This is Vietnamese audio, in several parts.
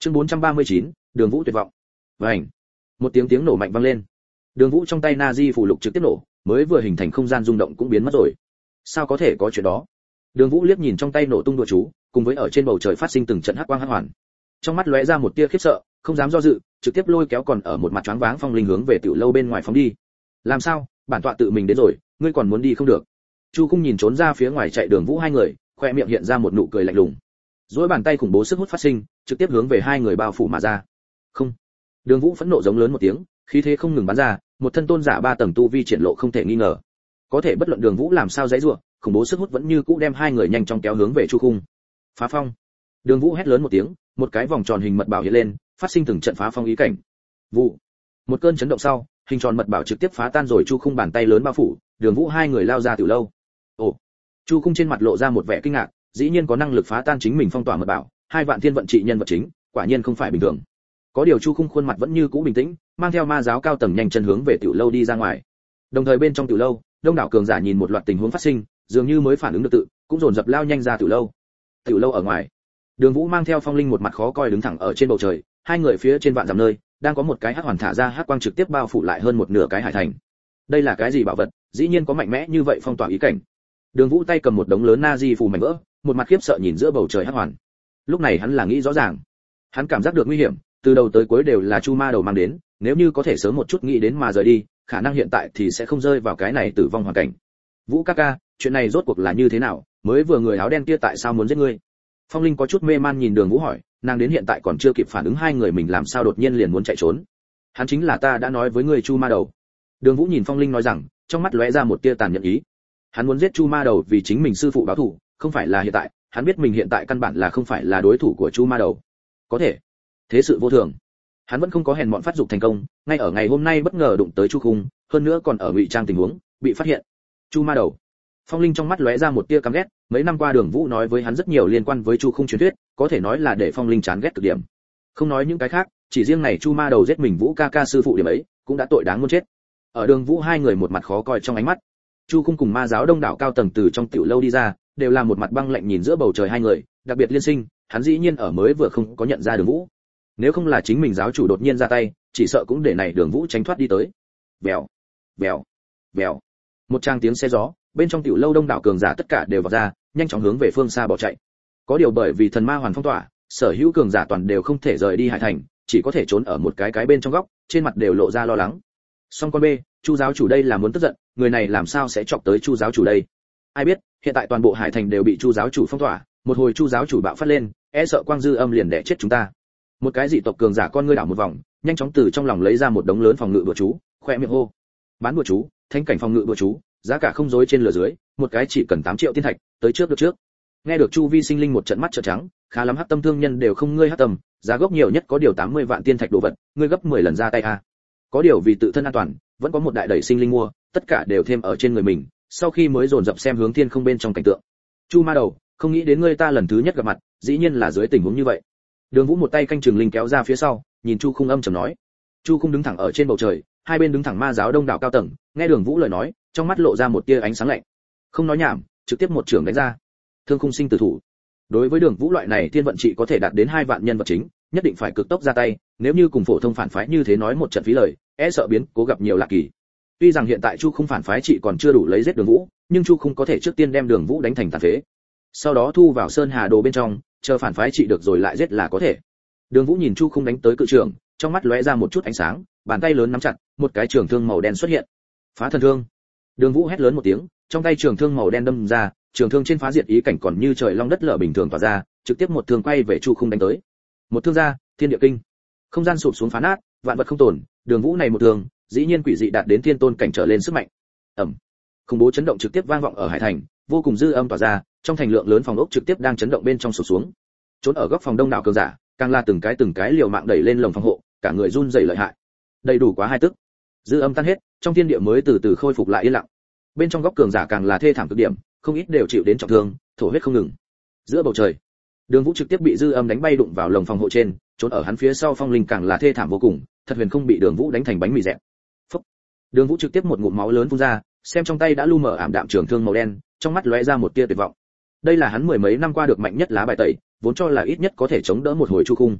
Chương 439, Đường Vũ tuyệt vọng. Vành. Một tiếng nổ mạnh vang lên. Đường Vũ trong tay Nazi phù lục trực tiếp nổ, mới vừa hình thành không gian rung động cũng biến mất rồi. Sao có thể có chuyện đó? Đường Vũ liếc nhìn trong tay nổ tung đùa chú, cùng với ở trên bầu trời phát sinh từng trận hắc quang hắc hoàn. Trong mắt lóe ra một tia khiếp sợ, không dám do dự, trực tiếp lôi kéo còn ở một mặt choáng váng Phong Linh hướng về tiểu lâu bên ngoài phóng đi. Làm sao? Bản tọa tự mình đến rồi, ngươi còn muốn đi không được. Chu Khung nhìn trốn ra phía ngoài chạy Đường Vũ hai người, khoe miệng hiện ra một nụ cười lạnh lùng. Duỗi bàn tay khủng bố sức hút phát sinh, trực tiếp hướng về hai người bao phủ mà ra. Không. Đường Vũ phẫn nộ giống lớn một tiếng, khí thế không ngừng bắn ra, một thân tôn giả 3 tầng tu vi triển lộ không thể nghi ngờ. Có thể bất luận Đường Vũ làm sao giãy giụa, khủng bố sức hút vẫn như cũ đem hai người nhanh chóng kéo hướng về Chu Khung. Phá phong. Đường Vũ hét lớn một tiếng, một cái vòng tròn hình mật bảo hiện lên, phát sinh từng trận phá phong ý cảnh. Vụ. Một cơn chấn động sau, hình tròn mật bảo trực tiếp phá tan rồi Chu Khung bàn tay lớn bao phủ, Đường Vũ hai người lao ra tiểu lâu. Ồ. Chu Khung trên mặt lộ ra một vẻ kinh ngạc, dĩ nhiên có năng lực phá tan chính mình phong tỏa mật bảo, 2 vạn thiên vận trị nhân vật chính, quả nhiên không phải bình thường. Có điều Chu Khung khuôn mặt vẫn như cũ bình tĩnh, mang theo ma giáo cao tầng nhanh chân hướng về tiểu lâu đi ra ngoài. Đồng thời bên trong tiểu lâu, đông đảo cường giả nhìn một loạt tình huống phát sinh, dường như mới phản ứng được tự, cũng dồn dập lao nhanh ra tiểu lâu. Tiểu lâu ở ngoài, Đường Vũ mang theo Phong Linh một mặt khó coi đứng thẳng ở trên bầu trời, hai người phía trên vạn dặm nơi, đang có một cái hắc hoàn thả ra hắc quang trực tiếp bao phủ lại hơn một nửa cái hải thành. Đây là cái gì bảo vật, dĩ nhiên có mạnh mẽ như vậy phong tỏa ý cảnh. Đường Vũ tay cầm một đống lớn Nazi phù mảnh vỡ, một mặt khiếp sợ nhìn giữa bầu trời hắc hoàn. Lúc này hắn là nghĩ rõ ràng, hắn cảm giác được nguy hiểm, từ đầu tới cuối đều là Chu Ma Đầu mang đến, nếu như có thể sớm một chút nghĩ đến mà rời đi, khả năng hiện tại thì sẽ không rơi vào cái này tử vong hoàn cảnh. Vũ ca ca, chuyện này rốt cuộc là như thế nào, mới vừa người áo đen kia tại sao muốn giết ngươi? Phong Linh có chút mê man nhìn Đường Vũ hỏi, nàng đến hiện tại còn chưa kịp phản ứng hai người mình làm sao đột nhiên liền muốn chạy trốn. Hắn chính là ta đã nói với ngươi Chu Ma Đầu. Đường Vũ nhìn Phong Linh nói rằng, trong mắt lóe ra một tia tàn nhẫn ý. Hắn muốn giết Chu Ma Đầu vì chính mình sư phụ báo thù, không phải là hiện tại, hắn biết mình hiện tại căn bản là không phải là đối thủ của Chu Ma Đầu. Có thể, thế sự vô thường. Hắn vẫn không có hèn mọn phát dục thành công, ngay ở ngày hôm nay bất ngờ đụng tới Chu Khung, hơn nữa còn ở ngụy trang tình huống, bị phát hiện. Chu Ma Đầu. Phong Linh trong mắt lóe ra một tia căm ghét, mấy năm qua Đường Vũ nói với hắn rất nhiều liên quan với Chu Khung truyền thuyết, có thể nói là để Phong Linh chán ghét cực điểm. Không nói những cái khác, chỉ riêng này Chu Ma Đầu giết mình Vũ ca ca sư phụ điểm ấy, cũng đã tội đáng muốn chết. Ở Đường Vũ hai người một mặt khó coi trong ánh mắt. Chu Khung cùng ma giáo đông đảo cao tầng từ trong tiểu lâu đi ra, đều là một mặt băng lạnh nhìn giữa bầu trời hai người, đặc biệt Liên Sinh, hắn dĩ nhiên ở mới vừa không có nhận ra Đường Vũ. Nếu không là chính mình giáo chủ đột nhiên ra tay, chỉ sợ cũng để này Đường Vũ tránh thoát đi tới. Vèo, vèo, vèo. Một tràng tiếng xe gió, bên trong tiểu lâu đông đảo cường giả tất cả đều vào ra, nhanh chóng hướng về phương xa bỏ chạy. Có điều bởi vì thần ma hoàn phong tỏa, sở hữu cường giả toàn đều không thể rời đi hải thành, chỉ có thể trốn ở một cái bên trong góc, trên mặt đều lộ ra lo lắng. Song con B, Chu giáo chủ đây là muốn tức giận, người này làm sao sẽ chọc tới Chu giáo chủ đây? Ai biết, hiện tại toàn bộ hải thành đều bị Chu giáo chủ phong tỏa, một hồi Chu giáo chủ bạo phát lên, e sợ quang dư âm liền đẻ chết chúng ta. Một cái dị tộc cường giả con ngươi đảo một vòng, nhanh chóng từ trong lòng lấy ra một đống lớn phòng ngự bùa chú, khoe miệng hô: bán bùa chú, thánh cảnh phòng ngự bùa chú, giá cả không dối trên lửa dưới, một cái chỉ cần 8 triệu tiên thạch, tới trước được trước. Nghe được Chu Vi sinh linh một trận mắt trợn trắng, khá lắm hắc tâm thương nhân đều không ngươi hắc tâm, giá gốc nhiều nhất có điều 80 vạn tiên thạch đồ vật, ngươi gấp 10 lần ra tay a. Có điều vì tự thân an toàn, vẫn có một đại đẩy sinh linh mua, tất cả đều thêm ở trên người mình, sau khi mới dồn dập xem hướng thiên không bên trong cảnh tượng. Chu Ma Đầu, không nghĩ đến ngươi ta lần thứ nhất gặp mặt, dĩ nhiên là dưới tình huống như vậy. Đường Vũ một tay canh chừng linh kéo ra phía sau, nhìn Chu Khung âm trầm nói. Chu Khung đứng thẳng ở trên bầu trời, hai bên đứng thẳng ma giáo đông đảo cao tầng, nghe Đường Vũ lời nói, trong mắt lộ ra một tia ánh sáng lạnh. Không nói nhảm, trực tiếp một chưởng đánh ra. Thương Khung sinh tử thủ. Đối với Đường Vũ loại này thiên vận trị có thể đạt đến 2 vạn nhân vật chính, nhất định phải cực tốc ra tay, nếu như cùng phổ thông phản phái như thế nói một trận phí lời, e sợ biến cố gặp nhiều lạ kỳ. Tuy rằng hiện tại Chu Khung phản phái trị còn chưa đủ lấy giết Đường Vũ, nhưng Chu Khung có thể trước tiên đem Đường Vũ đánh thành tàn phế, sau đó thu vào Sơn Hà Đồ bên trong, chờ phản phái trị được rồi lại giết là có thể. Đường Vũ nhìn Chu Khung đánh tới cự trường, trong mắt lóe ra một chút ánh sáng, bàn tay lớn nắm chặt, một cái trường thương màu đen xuất hiện. Phá thần thương. Đường Vũ hét lớn một tiếng, trong tay trường thương màu đen đâm ra, trường thương trên phá diệt ý cảnh còn như trời long đất lở bình thường tỏa ra, trực tiếp một thương quay về Chu Khung đánh tới. Một thương ra, thiên địa kinh. Không gian sụp xuống phá nát, vạn vật không tồn, Đường Vũ này một thương, dĩ nhiên quỷ dị đạt đến thiên tôn cảnh trở lên sức mạnh. Ầm. Khủng bố chấn động trực tiếp vang vọng ở hải thành, vô cùng dư âm tỏa ra, trong thành lượng lớn phòng ốc trực tiếp đang chấn động bên trong sụp xuống. Trốn ở góc phòng đông đảo cường giả, càng là từng cái liều mạng đẩy lên lồng phòng hộ, cả người run rẩy lợi hại. Đầy đủ quá 2 tức. Dư âm tan hết, trong thiên địa mới từ từ khôi phục lại yên lặng. Bên trong góc cường giả càng là thê thảm cực điểm, không ít đều chịu đến trọng thương, thổ huyết không ngừng. Giữa bầu trời, Đường Vũ trực tiếp bị dư âm đánh bay đụng vào lồng phòng hộ trên, trốn ở hắn phía sau Phong Linh càng là thê thảm vô cùng, thật huyền không bị Đường Vũ đánh thành bánh mì dẹt. Phốc. Đường Vũ trực tiếp một ngụm máu lớn phun ra, xem trong tay đã lu mờ ảm đạm trường thương màu đen, trong mắt lóe ra một tia tuyệt vọng. Đây là hắn mười mấy năm qua được mạnh nhất lá bài tẩy, vốn cho là ít nhất có thể chống đỡ một hồi Chu Khung.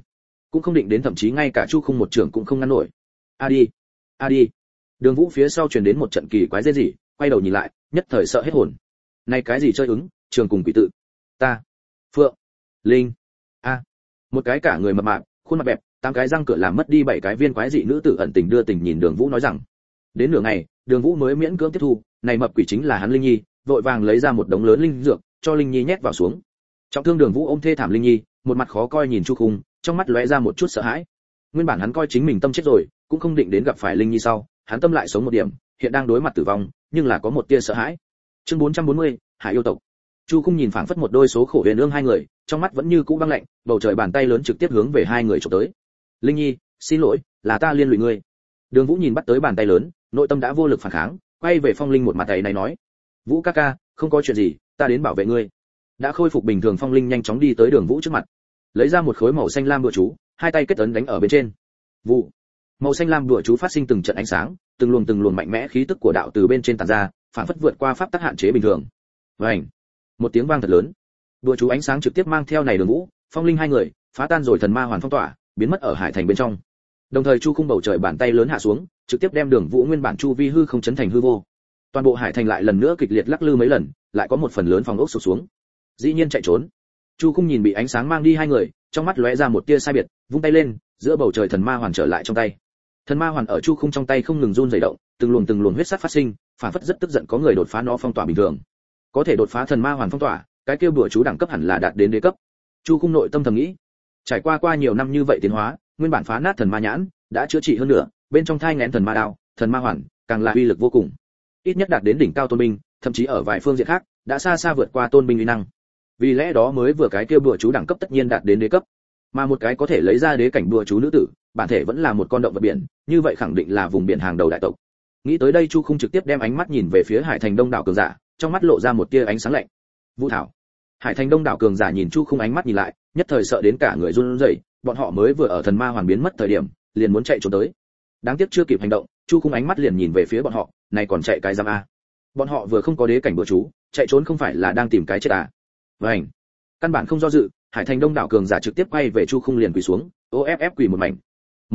cũng không định đến, thậm chí ngay cả Chu Khung một trưởng cũng không ngăn nổi. A đi, a đi. Đường Vũ phía sau truyền đến một trận kỳ quái rên rỉ, quay đầu nhìn lại, nhất thời sợ hết hồn. Này cái gì chơi ứng, trường cùng quỷ tự. Ta, Phượng, Linh, a. Một cái cả người mập mạp, khuôn mặt bẹp, 8 cái răng cửa làm mất đi 7 cái viên quái dị nữ tử ẩn tình đưa tình nhìn Đường Vũ nói rằng. Đến nửa ngày, Đường Vũ mới miễn cưỡng tiếp thu, này mập quỷ chính là hắn Linh Nhi, vội vàng lấy ra một đống lớn linh dược, cho Linh Nhi nhét vào xuống. Trọng thương Đường Vũ ôm thê thảm Linh Nhi, một mặt khó coi nhìn Chu Khung, trong mắt lóe ra một chút sợ hãi. Nguyên bản hắn coi chính mình tâm chết rồi, cũng không định đến gặp phải Linh Nhi sau, hắn tâm lại sống một điểm, hiện đang đối mặt tử vong, nhưng là có một tia sợ hãi. Chương 440, Hải yêu tộc. Chu Khung nhìn phảng phất một đôi số khổ huyền ương hai người, trong mắt vẫn như cũ băng lạnh, bầu trời bàn tay lớn trực tiếp hướng về hai người chụp tới. Linh Nhi, xin lỗi, là ta liên lụy ngươi. Đường Vũ nhìn bắt tới bàn tay lớn, nội tâm đã vô lực phản kháng, quay về Phong Linh một mặt tay này nói: Vũ ca ca, không có chuyện gì, ta đến bảo vệ ngươi. Đã khôi phục bình thường Phong Linh nhanh chóng đi tới Đường Vũ trước mặt, lấy ra một khối màu xanh lam đùa chú, hai tay kết ấn đánh ở bên trên. Vụ. Màu xanh lam đùa chú phát sinh từng trận ánh sáng, từng luồng mạnh mẽ khí tức của đạo từ bên trên tản ra, phản phất vượt qua pháp tắc hạn chế bình thường. Vành. Một tiếng vang thật lớn. Đùa chú ánh sáng trực tiếp mang theo này Đường Vũ, Phong Linh hai người, phá tan rồi thần ma hoàn phong tỏa, biến mất ở hải thành bên trong. Đồng thời Chu Khung bầu trời bàn tay lớn hạ xuống, trực tiếp đem Đường Vũ nguyên bản chu vi hư không chấn thành hư vô. Toàn bộ hải thành lại lần nữa kịch liệt lắc lư mấy lần, lại có một phần lớn phòng ốc sụp xuống. Dĩ nhiên chạy trốn. Chu Khung nhìn bị ánh sáng mang đi hai người, trong mắt lóe ra một tia sai biệt, vung tay lên, giữa bầu trời thần ma hoàn trở lại trong tay. Thần ma hoàn ở Chu Khung trong tay không ngừng run rẩy động, từng luồng huyết sắc phát sinh, phản phất rất tức giận có người đột phá nó phong tỏa bình thường. Có thể đột phá thần ma hoàn phong tỏa, cái kia bùa chú đẳng cấp hẳn là đạt đến đế cấp. Chu Khung nội tâm thầm nghĩ. Trải qua nhiều năm như vậy tiến hóa, nguyên bản phá nát thần ma nhãn đã chữa trị hơn nữa, bên trong thai nghén thần ma đao, thần ma hoàn càng là uy lực vô cùng. Ít nhất đạt đến đỉnh cao tôn binh, thậm chí ở vài phương diện khác đã xa vượt qua tôn binh uy năng. Vì lẽ đó mới vừa cái kia bùa chú đẳng cấp tất nhiên đạt đến đế cấp, mà một cái có thể lấy ra đế cảnh bùa chú nữ tử, bản thể vẫn là một con động vật biển, như vậy khẳng định là vùng biển hàng đầu đại tộc. Nghĩ tới đây Chu Khung trực tiếp đem ánh mắt nhìn về phía hải thành đông đảo cường giả, trong mắt lộ ra một tia ánh sáng lạnh. Vũ thảo. Hải thành đông đảo cường giả nhìn Chu Khung ánh mắt nhìn lại, nhất thời sợ đến cả người run rẩy, bọn họ mới vừa ở thần ma hoàn biến mất thời điểm, liền muốn chạy trốn tới. Đáng tiếc chưa kịp hành động, Chu Khung ánh mắt liền nhìn về phía bọn họ, này còn chạy cái giam a. Bọn họ vừa không có đế cảnh bùa chú, chạy trốn không phải là đang tìm cái chết à? Vành. Căn bản không do dự, hải thành đông đảo cường giả trực tiếp quay về Chu Khung liền quỳ xuống, OFF quỳ một mảnh.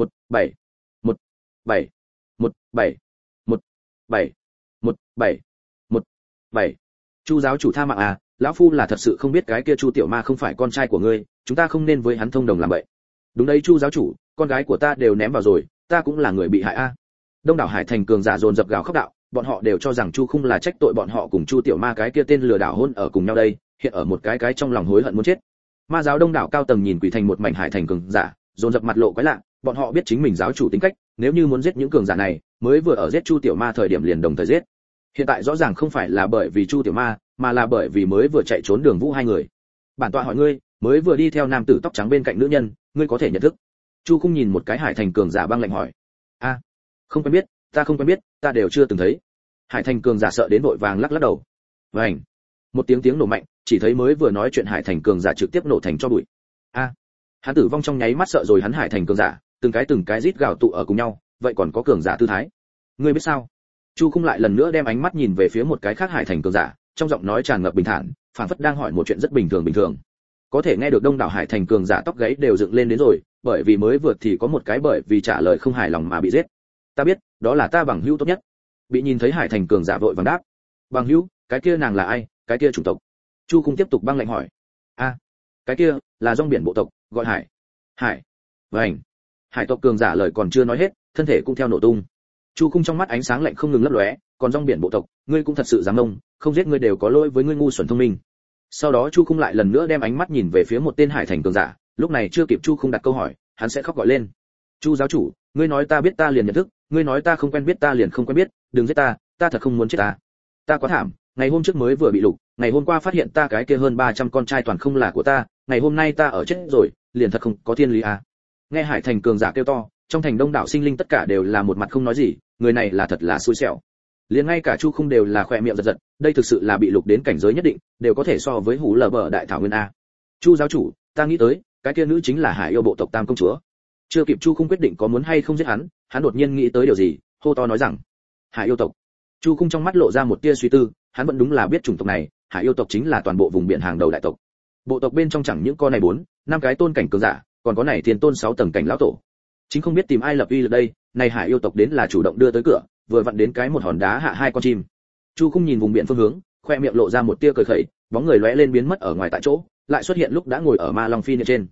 17 17 17 17 17 17. Chu giáo chủ tha mạng à, lão phu là thật sự không biết cái kia Chu tiểu ma không phải con trai của ngươi, chúng ta không nên với hắn thông đồng làm vậy. Đúng đấy Chu giáo chủ, con gái của ta đều ném vào rồi, ta cũng là người bị hại a. Đông đảo hải thành cường giả dồn dập gào khóc đạo, bọn họ đều cho rằng Chu Khung là trách tội bọn họ cùng Chu tiểu ma cái kia tên lừa đảo hôn ở cùng nhau đây, hiện ở một cái trong lòng hối hận muốn chết. Ma giáo đông đảo cao tầng nhìn quỷ thành một mảnh hải thành cường giả, dồn dập mặt lộ quái lạ, bọn họ biết chính mình giáo chủ tính cách, nếu như muốn giết những cường giả này, mới vừa ở giết Chu tiểu ma thời điểm liền đồng thời giết. Hiện tại rõ ràng không phải là bởi vì Chu tiểu ma, mà là bởi vì mới vừa chạy trốn Đường Vũ hai người. Bản tọa hỏi ngươi, mới vừa đi theo nam tử tóc trắng bên cạnh nữ nhân, ngươi có thể nhận thức? Chu Khung nhìn một cái hải thành cường giả băng lạnh hỏi. A, không quen biết, ta không quen biết, ta đều chưa từng thấy. Hải thành cường giả sợ đến vội vàng lắc đầu. Vành. Một tiếng nổ mạnh, chỉ thấy mới vừa nói chuyện hải thành cường giả trực tiếp nổ thành tro bụi. A, hắn tử vong trong nháy mắt sợ rồi hắn hải thành cường giả, từng cái rít gào tụ ở cùng nhau, vậy còn có cường giả tư thái. Ngươi biết sao? Chu Khung lại lần nữa đem ánh mắt nhìn về phía một cái khác hải thành cường giả, trong giọng nói tràn ngập bình thản, phảng phất đang hỏi một chuyện rất bình thường. Có thể nghe được đông đảo hải thành cường giả tóc gáy đều dựng lên đến rồi, bởi vì mới vừa thì có một cái bởi vì trả lời không hài lòng mà bị giết. Ta biết, đó là ta bằng hữu tốt nhất. Bị nhìn thấy hải thành cường giả vội vàng đáp. Bằng hữu, cái kia nàng là ai, cái kia chủng tộc? Chu Khung tiếp tục băng lạnh hỏi. A, cái kia là rong biển bộ tộc, gọi Hải. Vành. Hải tộc cường giả lời còn chưa nói hết, thân thể cũng theo nổ tung. Chu Khung trong mắt ánh sáng lạnh không ngừng lấp lóe, còn rong biển bộ tộc, ngươi cũng thật sự dám mông, không giết ngươi đều có lỗi với ngươi ngu xuẩn thông minh. Sau đó Chu Khung lại lần nữa đem ánh mắt nhìn về phía một tên hải thành cường giả, lúc này chưa kịp Chu Khung đặt câu hỏi, hắn sẽ khóc gọi lên. Chu giáo chủ, ngươi nói ta biết ta liền nhận thức, ngươi nói ta không quen biết ta liền không quen biết, đừng giết ta, ta thật không muốn chết ta. Ta quá thảm, ngày hôm trước mới vừa bị lục, ngày hôm qua phát hiện ta cái kia hơn 300 con trai toàn không là của ta, ngày hôm nay ta ở chết rồi, liền thật không có thiên lý à. Nghe hải thành cường giả kêu to, trong thành đông đảo sinh linh tất cả đều là một mặt không nói gì, người này là thật là xui xẻo. Liền ngay cả Chu Khung đều là khỏe miệng giật, đây thực sự là bị lục đến cảnh giới nhất định, đều có thể so với hủ lờ bờ đại thảo nguyên a. Chu giáo chủ, ta nghĩ tới, cái kia nữ chính là Hải yêu bộ tộc Tam công chúa. Chưa kịp Chu Khung quyết định có muốn hay không giết hắn, hắn đột nhiên nghĩ tới điều gì, hô to nói rằng: Hải yêu tộc. Chu Khung trong mắt lộ ra một tia suy tư, hắn vẫn đúng là biết chủng tộc này, Hải yêu tộc chính là toàn bộ vùng biển hàng đầu đại tộc. Bộ tộc bên trong chẳng những con này 4, 5 cái tôn cảnh cường giả, còn có này thiên tôn 6 tầng cảnh lão tổ. Chính không biết tìm ai lập uy lực đây, này hải yêu tộc đến là chủ động đưa tới cửa, vừa vặn đến cái một hòn đá hạ hai con chim. Chu Khung nhìn vùng biển phương hướng, khoe miệng lộ ra một tia cười khẩy, bóng người lóe lên biến mất ở ngoài tại chỗ, lại xuất hiện lúc đã ngồi ở ma long phi niệm trên.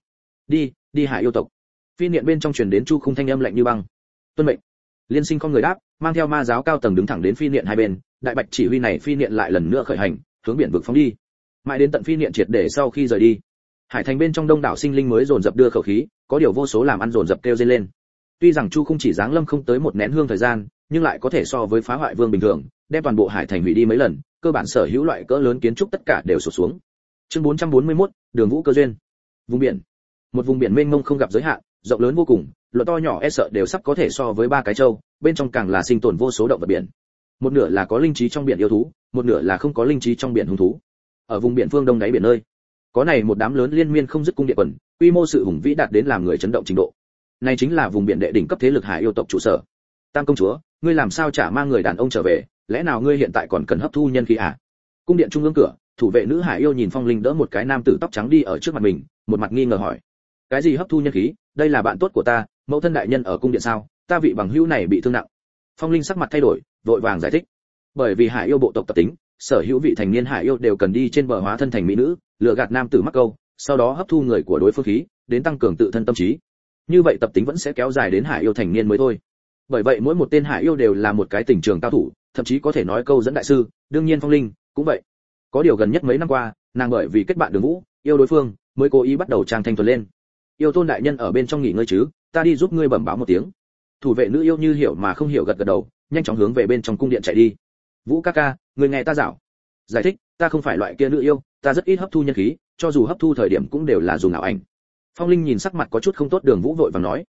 Đi hải yêu tộc. Phi niệm bên trong truyền đến Chu Khung thanh âm lạnh như băng. Tuân mệnh. Liên Sinh không người đáp, mang theo ma giáo cao tầng đứng thẳng đến phi niệm hai bên, đại bạch chỉ huy này phi niệm lại lần nữa khởi hành, hướng biển vực phóng đi. Mãi đến tận phi niệm triệt để sau khi rời đi, hải thành bên trong đông đảo sinh linh mới dồn dập đưa khẩu khí, có điều vô số làm ăn dồn dập kêu dên lên. Tuy rằng Chu Khung chỉ giáng lâm không tới một nén hương thời gian, nhưng lại có thể so với phá hoại vương bình thường, đem toàn bộ hải thành hủy đi mấy lần, cơ bản sở hữu loại cỡ lớn kiến trúc tất cả đều sụp xuống. Chương 441, Đường Vũ cơ duyên. Vùng biển. Một vùng biển mênh mông không gặp giới hạn, rộng lớn vô cùng, luận to nhỏ e sợ đều sắp có thể so với 3 cái châu, bên trong càng là sinh tồn vô số động vật biển. Một nửa là có linh trí trong biển yêu thú, một nửa là không có linh trí trong biển hung thú. Ở vùng biển phương đông đáy biển nơi, có này một đám lớn liên miên không dứt cung điện quần, quy mô sự hùng vĩ đạt đến làm người chấn động trình độ. Này chính là vùng biển đệ đỉnh cấp thế lực hải yêu tộc trụ sở. Tam công chúa, ngươi làm sao chả mang người đàn ông trở về, lẽ nào ngươi hiện tại còn cần hấp thu nhân khí à? Cung điện trung ương cửa, thủ vệ nữ hải yêu nhìn Phong Linh đỡ một cái nam tử tóc trắng đi ở trước mặt mình, một mặt nghi ngờ hỏi: cái gì hấp thu nhân khí, đây là bạn tốt của ta, mẫu thân đại nhân ở cung điện sao, ta vị bằng hữu này bị thương nặng. Phong Linh sắc mặt thay đổi, vội vàng giải thích: bởi vì hải yêu bộ tộc tập tính, sở hữu vị thành niên hải yêu đều cần đi trên bờ hóa thân thành mỹ nữ, lừa gạt nam tử mắc câu, sau đó hấp thu người của đối phương khí, đến tăng cường tự thân tâm trí. Như vậy tập tính vẫn sẽ kéo dài đến hải yêu thành niên mới thôi. Bởi vậy mỗi một tên hải yêu đều là một cái tình trường cao thủ, thậm chí có thể nói câu dẫn đại sư, đương nhiên Phong Linh cũng vậy. Có điều gần nhất mấy năm qua, nàng bởi vì kết bạn Đường Vũ, yêu đối phương, mới cố ý bắt đầu trang thanh thuần lên. Yêu tôn đại nhân ở bên trong nghỉ ngơi chứ, ta đi giúp ngươi bẩm báo một tiếng. Thủ vệ nữ yêu như hiểu mà không hiểu gật gật đầu, nhanh chóng hướng về bên trong cung điện chạy đi. Vũ ca ca, người nghe ta dạo. Giải thích, ta không phải loại kia nữ yêu, ta rất ít hấp thu nhân khí, cho dù hấp thu thời điểm cũng đều là dùng ảo ảnh. Phong Linh nhìn sắc mặt có chút không tốt Đường Vũ vội vàng nói: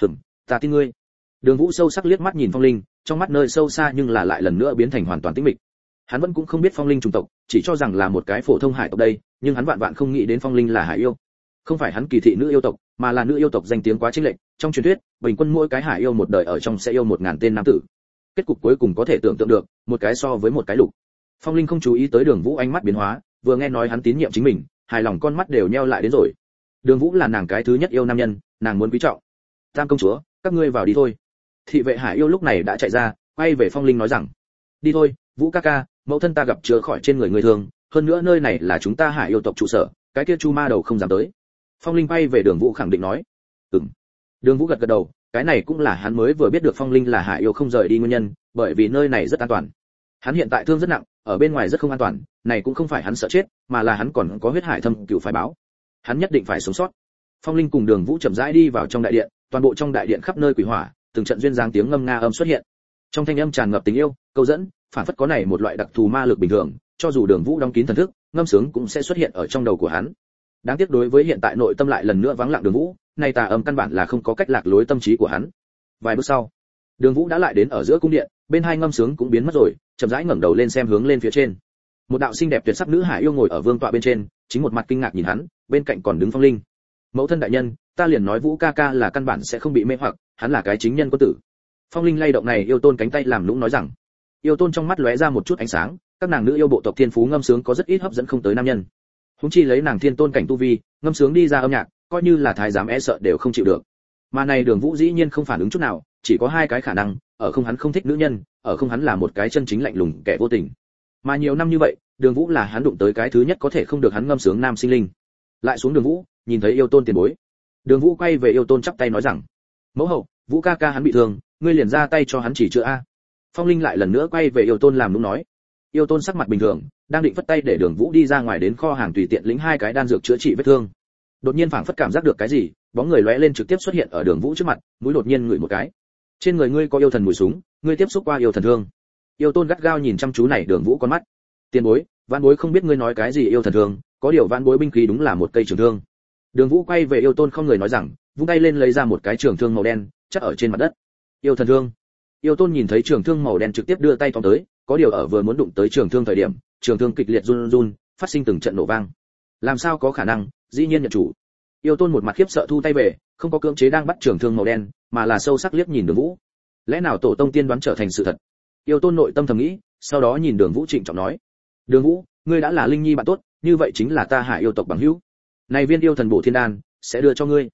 ta tin ngươi. Đường Vũ sâu sắc liếc mắt nhìn Phong Linh, trong mắt nơi sâu xa nhưng là lại lần nữa biến thành hoàn toàn tĩnh mịch. Hắn vẫn cũng không biết Phong Linh chủng tộc, chỉ cho rằng là một cái phổ thông hải tộc đây, nhưng hắn vạn vạn không nghĩ đến Phong Linh là hải yêu. Không phải hắn kỳ thị nữ yêu tộc, mà là nữ yêu tộc danh tiếng quá chênh lệch, trong truyền thuyết, bình quân mỗi cái hải yêu một đời ở trong sẽ yêu 1000 tên nam tử. Kết cục cuối cùng có thể tưởng tượng được, một cái so với một cái lục. Phong Linh không chú ý tới Đường Vũ ánh mắt biến hóa, vừa nghe nói hắn tín nhiệm chính mình, hài lòng con mắt đều nheo lại đến rồi. Đường Vũ là nàng cái thứ nhất yêu nam nhân, nàng muốn quý trọng. Tam công chúa, các ngươi vào đi thôi. Thị vệ hải yêu lúc này đã chạy ra, quay về Phong Linh nói rằng: đi thôi, Vũ ca ca, mẫu thân ta gặp chữa khỏi trên người người thường, hơn nữa nơi này là chúng ta hải yêu tộc trụ sở, cái kia chu ma đầu không dám tới. Phong Linh quay về Đường Vũ khẳng định nói: Đường Vũ gật gật đầu, cái này cũng là hắn mới vừa biết được Phong Linh là hải yêu không rời đi nguyên nhân, bởi vì nơi này rất an toàn. Hắn hiện tại thương rất nặng, ở bên ngoài rất không an toàn, này cũng không phải hắn sợ chết, mà là hắn còn có huyết hải thâm cửu phải báo. Hắn nhất định phải sống sót. Phong Linh cùng Đường Vũ chậm rãi đi vào trong đại điện, toàn bộ trong đại điện khắp nơi quỷ hỏa, từng trận duyên dáng tiếng ngâm nga âm xuất hiện. Trong thanh âm tràn ngập tình yêu, câu dẫn, phản phất có này một loại đặc thù ma lực bình thường, cho dù Đường Vũ đóng kín thần thức, ngâm sướng cũng sẽ xuất hiện ở trong đầu của hắn. Đáng tiếc đối với hiện tại nội tâm lại lần nữa vắng lặng Đường Vũ, này tà âm căn bản là không có cách lạc lối tâm trí của hắn. Vài bước sau, Đường Vũ đã lại đến ở giữa cung điện, bên hai ngâm sướng cũng biến mất rồi, chậm rãi ngẩng đầu lên xem hướng lên phía trên. Một đạo xinh đẹp tuyệt sắc nữ hải yêu ngồi ở vương tọa bên trên, chính một mặt kinh ngạc nhìn hắn, bên cạnh còn đứng Phong Linh. Mẫu thân đại nhân, ta liền nói Vũ ca ca là căn bản sẽ không bị mê hoặc, hắn là cái chính nhân quân tử. Phong Linh lay động này yêu tôn cánh tay làm nũng nói rằng. Yêu tôn trong mắt lóe ra một chút ánh sáng, các nàng nữ yêu bộ tộc thiên phú ngâm sướng có rất ít hấp dẫn không tới nam nhân. Huống chi lấy nàng thiên tôn cảnh tu vi, ngâm sướng đi ra âm nhạc, coi như là thái giám e sợ đều không chịu được. Mà này Đường Vũ dĩ nhiên không phản ứng chút nào, chỉ có hai cái khả năng, ở không hắn không thích nữ nhân, ở không hắn là một cái chân chính lạnh lùng kẻ vô tình. Mà nhiều năm như vậy, Đường Vũ là hắn đụng tới cái thứ nhất có thể không được hắn ngâm sướng nam sinh linh. Lại xuống Đường Vũ, nhìn thấy yêu tôn tiền bối. Đường Vũ quay về yêu tôn chắp tay nói rằng: mẫu hậu, Vũ ca ca hắn bị thương, ngươi liền ra tay cho hắn chỉ chữa a. Phong Linh lại lần nữa quay về yêu tôn làm nũng nói. Yêu tôn sắc mặt bình thường, đang định phất tay để Đường Vũ đi ra ngoài đến kho hàng tùy tiện lĩnh 2 cái đan dược chữa trị vết thương. Đột nhiên phảng phất cảm giác được cái gì, bóng người lóe lên trực tiếp xuất hiện ở Đường Vũ trước mặt, mũi đột nhiên ngửi một cái. Trên người ngươi có yêu thần mùi súng, ngươi tiếp xúc qua yêu thần thương. Yêu tôn gắt gao nhìn chăm chú này Đường Vũ con mắt. Tiền bối, vãn bối không biết ngươi nói cái gì yêu thần thương, có điều vãn bối binh khí đúng là một cây trường thương. Đường Vũ quay về yêu tôn không người nói rằng, vung tay lên lấy ra một cái trường thương màu đen, chắc ở trên mặt đất. Yêu thần thương. Yêu tôn nhìn thấy trường thương màu đen trực tiếp đưa tay tóm tới, có điều ở vừa muốn đụng tới trường thương thời điểm, trường thương kịch liệt run run, phát sinh từng trận nổ vang. Làm sao có khả năng, dĩ nhiên nhận chủ. Yêu tôn một mặt khiếp sợ thu tay về, không có cưỡng chế đang bắt trường thương màu đen, mà là sâu sắc liếc nhìn Đường Vũ. Lẽ nào tổ tông tiên đoán trở thành sự thật? Yêu tôn nội tâm thầm nghĩ, sau đó nhìn Đường Vũ trịnh trọng nói: Đường Vũ, ngươi đã là linh nhi bạn tốt, như vậy chính là ta hải yêu tộc bằng hữu. Này viên yêu thần bổ thiên đan sẽ đưa cho ngươi.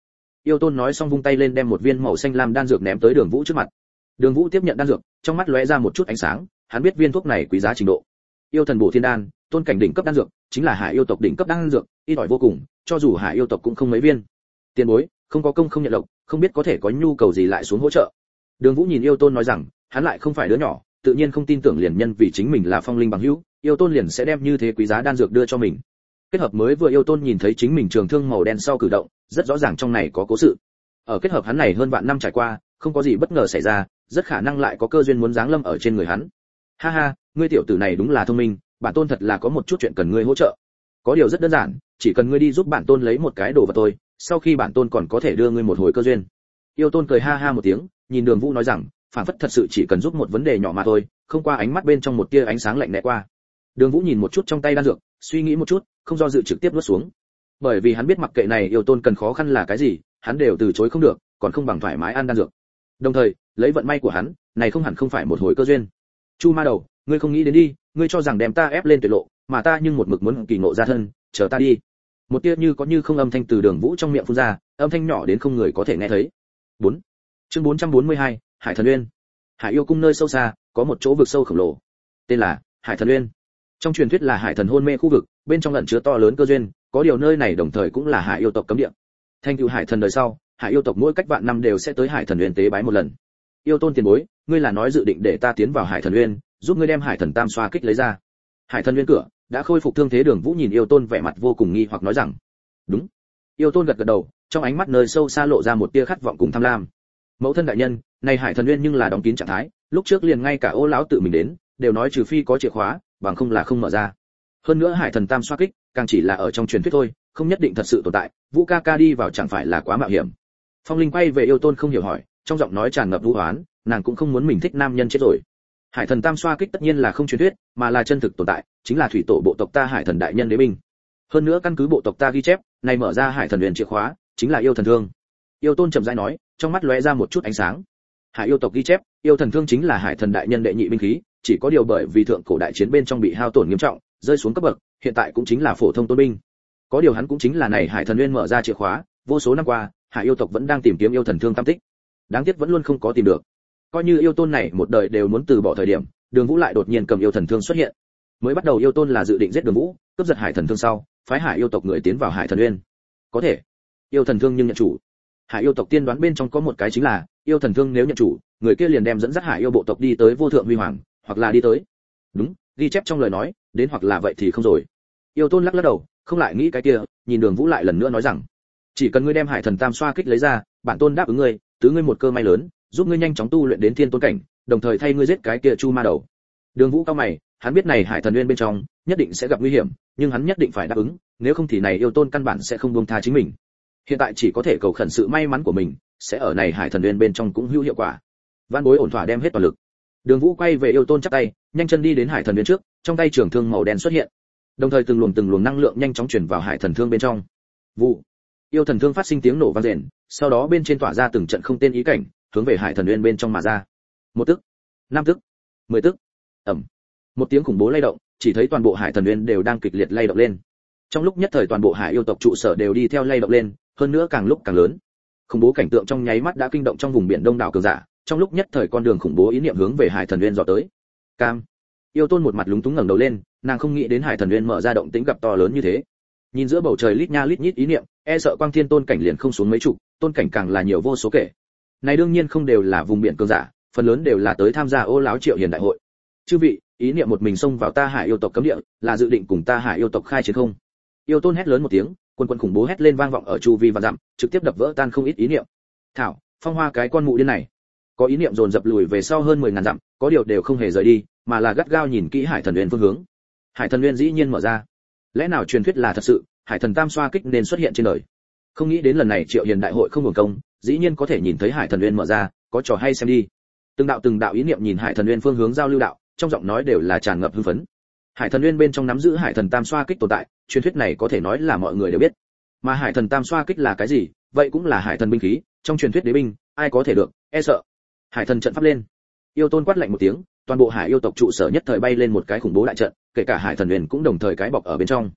Yêu Tôn nói xong vung tay lên đem một viên màu xanh lam đan dược ném tới Đường Vũ trước mặt. Đường Vũ tiếp nhận đan dược, trong mắt lóe ra một chút ánh sáng, hắn biết viên thuốc này quý giá trình độ. Yêu thần bổ thiên đan, tôn cảnh đỉnh cấp đan dược, chính là Hải yêu tộc đỉnh cấp đan dược, ít ỏi vô cùng, cho dù Hải yêu tộc cũng không mấy viên. Tiền bối, không có công không nhận lộc, không biết có thể có nhu cầu gì lại xuống hỗ trợ. Đường Vũ nhìn Yêu Tôn nói rằng, hắn lại không phải đứa nhỏ, tự nhiên không tin tưởng liền nhân vì chính mình là phong linh bằng hữu, Yêu Tôn liền sẽ đem như thế quý giá đan dược đưa cho mình. Kết hợp mới vừa Yêu Tôn nhìn thấy chính mình trường thương màu đen sau cử động, rất rõ ràng trong này có cố sự. Ở kết hợp hắn này hơn vạn năm trải qua, không có gì bất ngờ xảy ra, rất khả năng lại có cơ duyên muốn giáng lâm ở trên người hắn. Ha ha, ngươi tiểu tử này đúng là thông minh, bản tôn thật là có một chút chuyện cần ngươi hỗ trợ. Có điều rất đơn giản, chỉ cần ngươi đi giúp bản tôn lấy một cái đồ vật thôi, sau khi bản tôn còn có thể đưa ngươi một hồi cơ duyên. Yêu Tôn cười ha ha một tiếng, nhìn Đường Vũ nói rằng, phản phất thật sự chỉ cần giúp một vấn đề nhỏ mà thôi, không qua ánh mắt bên trong một tia ánh sáng lạnh lẽo qua. Đường Vũ nhìn một chút trong tay đan dược, suy nghĩ một chút, không do dự trực tiếp nuốt xuống. Bởi vì hắn biết mặc kệ này Yêu Tôn cần khó khăn là cái gì, hắn đều từ chối không được, còn không bằng thoải mái ăn đan dược. Đồng thời, lấy vận may của hắn, này không hẳn không phải một hồi cơ duyên. Chu Ma Đầu, ngươi không nghĩ đến đi, ngươi cho rằng đem ta ép lên tuyệt lộ, mà ta nhưng một mực muốn kỳ ngộ ra thân, chờ ta đi. Một tia như có như không âm thanh từ Đường Vũ trong miệng phun ra, âm thanh nhỏ đến không người có thể nghe thấy. 4. Chương 442, Hải Thần Uyên. Hải yêu cung nơi sâu xa, có một chỗ vực sâu khổng lồ, tên là Hải Thần Uyên. Trong truyền thuyết là hải thần hôn mê khu vực, bên trong ẩn chứa to lớn cơ duyên, có điều nơi này đồng thời cũng là Hải yêu tộc cấm địa. Thành tựu hải thần đời sau, Hải yêu tộc mỗi cách vạn năm đều sẽ tới Hải Thần Uyên tế bái một lần. Yêu Tôn tiền bối, ngươi là nói dự định để ta tiến vào Hải Thần Uyên, giúp ngươi đem Hải Thần Tam xoa kích lấy ra. Hải Thần Uyên cửa đã khôi phục thương thế. Đường Vũ nhìn Yêu Tôn vẻ mặt vô cùng nghi hoặc nói rằng, đúng. Yêu Tôn gật gật đầu, trong ánh mắt nơi sâu xa lộ ra một tia khát vọng cùng tham lam. Mẫu thân đại nhân, này Hải Thần Uyên nhưng là đóng kín trạng thái, lúc trước liền ngay cả Ô lão tự mình đến, đều nói trừ phi có chìa khóa, bằng không là không mở ra. Hơn nữa Hải Thần Tam xoa kích, càng chỉ là ở trong truyền thuyết thôi, không nhất định thật sự tồn tại, Vũ ca ca đi vào chẳng phải là quá mạo hiểm. Phong Linh quay về Yêu Tôn không hiểu hỏi, trong giọng nói tràn ngập vũ hoán, nàng cũng không muốn mình thích nam nhân chết rồi. Hải Thần Tam xoa kích tất nhiên là không truyền thuyết, mà là chân thực tồn tại, chính là thủy tổ bộ tộc ta Hải Thần đại nhân đế binh. Hơn nữa căn cứ bộ tộc ta ghi chép, này mở ra Hải Thần Uyên chìa khóa, chính là yêu thần thương. Yêu Tôn trầm rãi nói, trong mắt lóe ra một chút ánh sáng. Hải yêu tộc ghi chép, yêu thần thương chính là Hải Thần đại nhân đệ nhị binh khí, chỉ có điều bởi vì thượng cổ đại chiến bên trong bị hao tổn nghiêm trọng, rơi xuống cấp bậc, hiện tại cũng chính là phổ thông tôn binh. Có điều hắn cũng chính là này Hải Thần Uyên mở ra chìa khóa, vô số năm qua, Hải yêu tộc vẫn đang tìm kiếm yêu thần thương tam tích. Đáng tiếc vẫn luôn không có tìm được. Coi như yêu tôn này một đời đều muốn từ bỏ thời điểm, Đường Vũ lại đột nhiên cầm yêu thần thương xuất hiện. Mới bắt đầu yêu tôn là dự định giết Đường Vũ, cướp giật Hải thần thương sau, phái Hải yêu tộc người tiến vào Hải Thần Uyên. Có thể, yêu thần thương nhưng nhận chủ. Hải yêu tộc tiên đoán bên trong có một cái chính là, yêu thần thương nếu nhận chủ, người kia liền đem dẫn dắt Hải yêu bộ tộc đi tới vô thượng huy hoàng, hoặc là đi tới. Đúng, ghi chép trong lời nói, đến hoặc là vậy thì không rồi. Yêu tôn lắc lắc đầu, không lại nghĩ cái kia, nhìn Đường Vũ lại lần nữa nói rằng, chỉ cần ngươi đem Hải Thần Tam xoa kích lấy ra, bản tôn đáp ứng ngươi, tứ ngươi một cơ may lớn, giúp ngươi nhanh chóng tu luyện đến thiên tôn cảnh, đồng thời thay ngươi giết cái kia Chu Ma Đầu. Đường Vũ cao mày, hắn biết này Hải Thần Uyên bên trong nhất định sẽ gặp nguy hiểm, nhưng hắn nhất định phải đáp ứng, nếu không thì này yêu tôn căn bản sẽ không buông tha chính mình. Hiện tại chỉ có thể cầu khẩn sự may mắn của mình, sẽ ở này Hải Thần Uyên bên trong cũng hữu hiệu quả. Vạn Bối ổn thỏa đem hết toàn lực. Đường Vũ quay về yêu tôn chắp tay, nhanh chân đi đến Hải Thần Uyên trước, trong tay trường thương màu đen xuất hiện. Đồng thời từng luồng năng lượng nhanh chóng truyền vào Hải Thần thương bên trong. Vụ. Yêu thần thương phát sinh tiếng nổ vang rền, sau đó bên trên tỏa ra từng trận không tên ý cảnh, hướng về Hải Thần Uyên bên trong mà ra. Một tức, năm tức, 10 tức. Ầm. Một tiếng khủng bố lay động, chỉ thấy toàn bộ Hải Thần Uyên đều đang kịch liệt lay động lên. Trong lúc nhất thời toàn bộ Hải yêu tộc trụ sở đều đi theo lay động lên, hơn nữa càng lúc càng lớn. Khủng bố cảnh tượng trong nháy mắt đã kinh động trong vùng biển đông đảo cường giả, trong lúc nhất thời con đường khủng bố ý niệm hướng về Hải Thần Uyên dò tới. Cam. Yêu tôn một mặt lúng túng ngẩng đầu lên, nàng không nghĩ đến Hải Thần Uyên mở ra động tĩnh gặp to lớn như thế. Nhìn giữa bầu trời lít nha lít nhít ý niệm, e sợ quang thiên tôn cảnh liền không xuống mấy chục, tôn cảnh càng là nhiều vô số kể. Này đương nhiên không đều là vùng biển cường giả, phần lớn đều là tới tham gia Ô Láo Triệu Hiền đại hội. Chư vị, ý niệm một mình xông vào ta Hải yêu tộc cấm địa, là dự định cùng ta Hải yêu tộc khai chiến không? Yêu tôn hét lớn một tiếng, quân khủng bố hét lên vang vọng ở chu vi và dặm, trực tiếp đập vỡ tan không ít ý niệm. Thảo, phong hoa cái con mụ điên này. Có ý niệm dồn dập lùi về sau hơn 10.000 dặm, có điều đều không hề rời đi, mà là gắt gao nhìn kỹ Hải Thần Uyên phương hướng. Hải Thần Uyên dĩ nhiên mở ra. Lẽ nào truyền thuyết là thật sự, Hải Thần Tam xoa kích nên xuất hiện trên đời. Không nghĩ đến lần này Triệu Hiền đại hội không hưởng công, dĩ nhiên có thể nhìn thấy Hải Thần Uyên mở ra, có trò hay xem đi. Từng đạo ý niệm nhìn Hải Thần Uyên phương hướng giao lưu đạo, trong giọng nói đều là tràn ngập hưng phấn. Hải Thần Uyên bên trong nắm giữ Hải Thần Tam xoa kích tồn tại, truyền thuyết này có thể nói là mọi người đều biết. Mà Hải Thần Tam xoa kích là cái gì? Vậy cũng là Hải Thần binh khí, trong truyền thuyết đế binh, ai có thể được, e sợ. Hải Thần trận pháp lên. Yêu tôn quát lạnh một tiếng, toàn bộ Hải yêu tộc trụ sở nhất thời bay lên một cái khủng bố đại trận, kể cả Hải Thần Uyên cũng đồng thời cái bọc ở bên trong.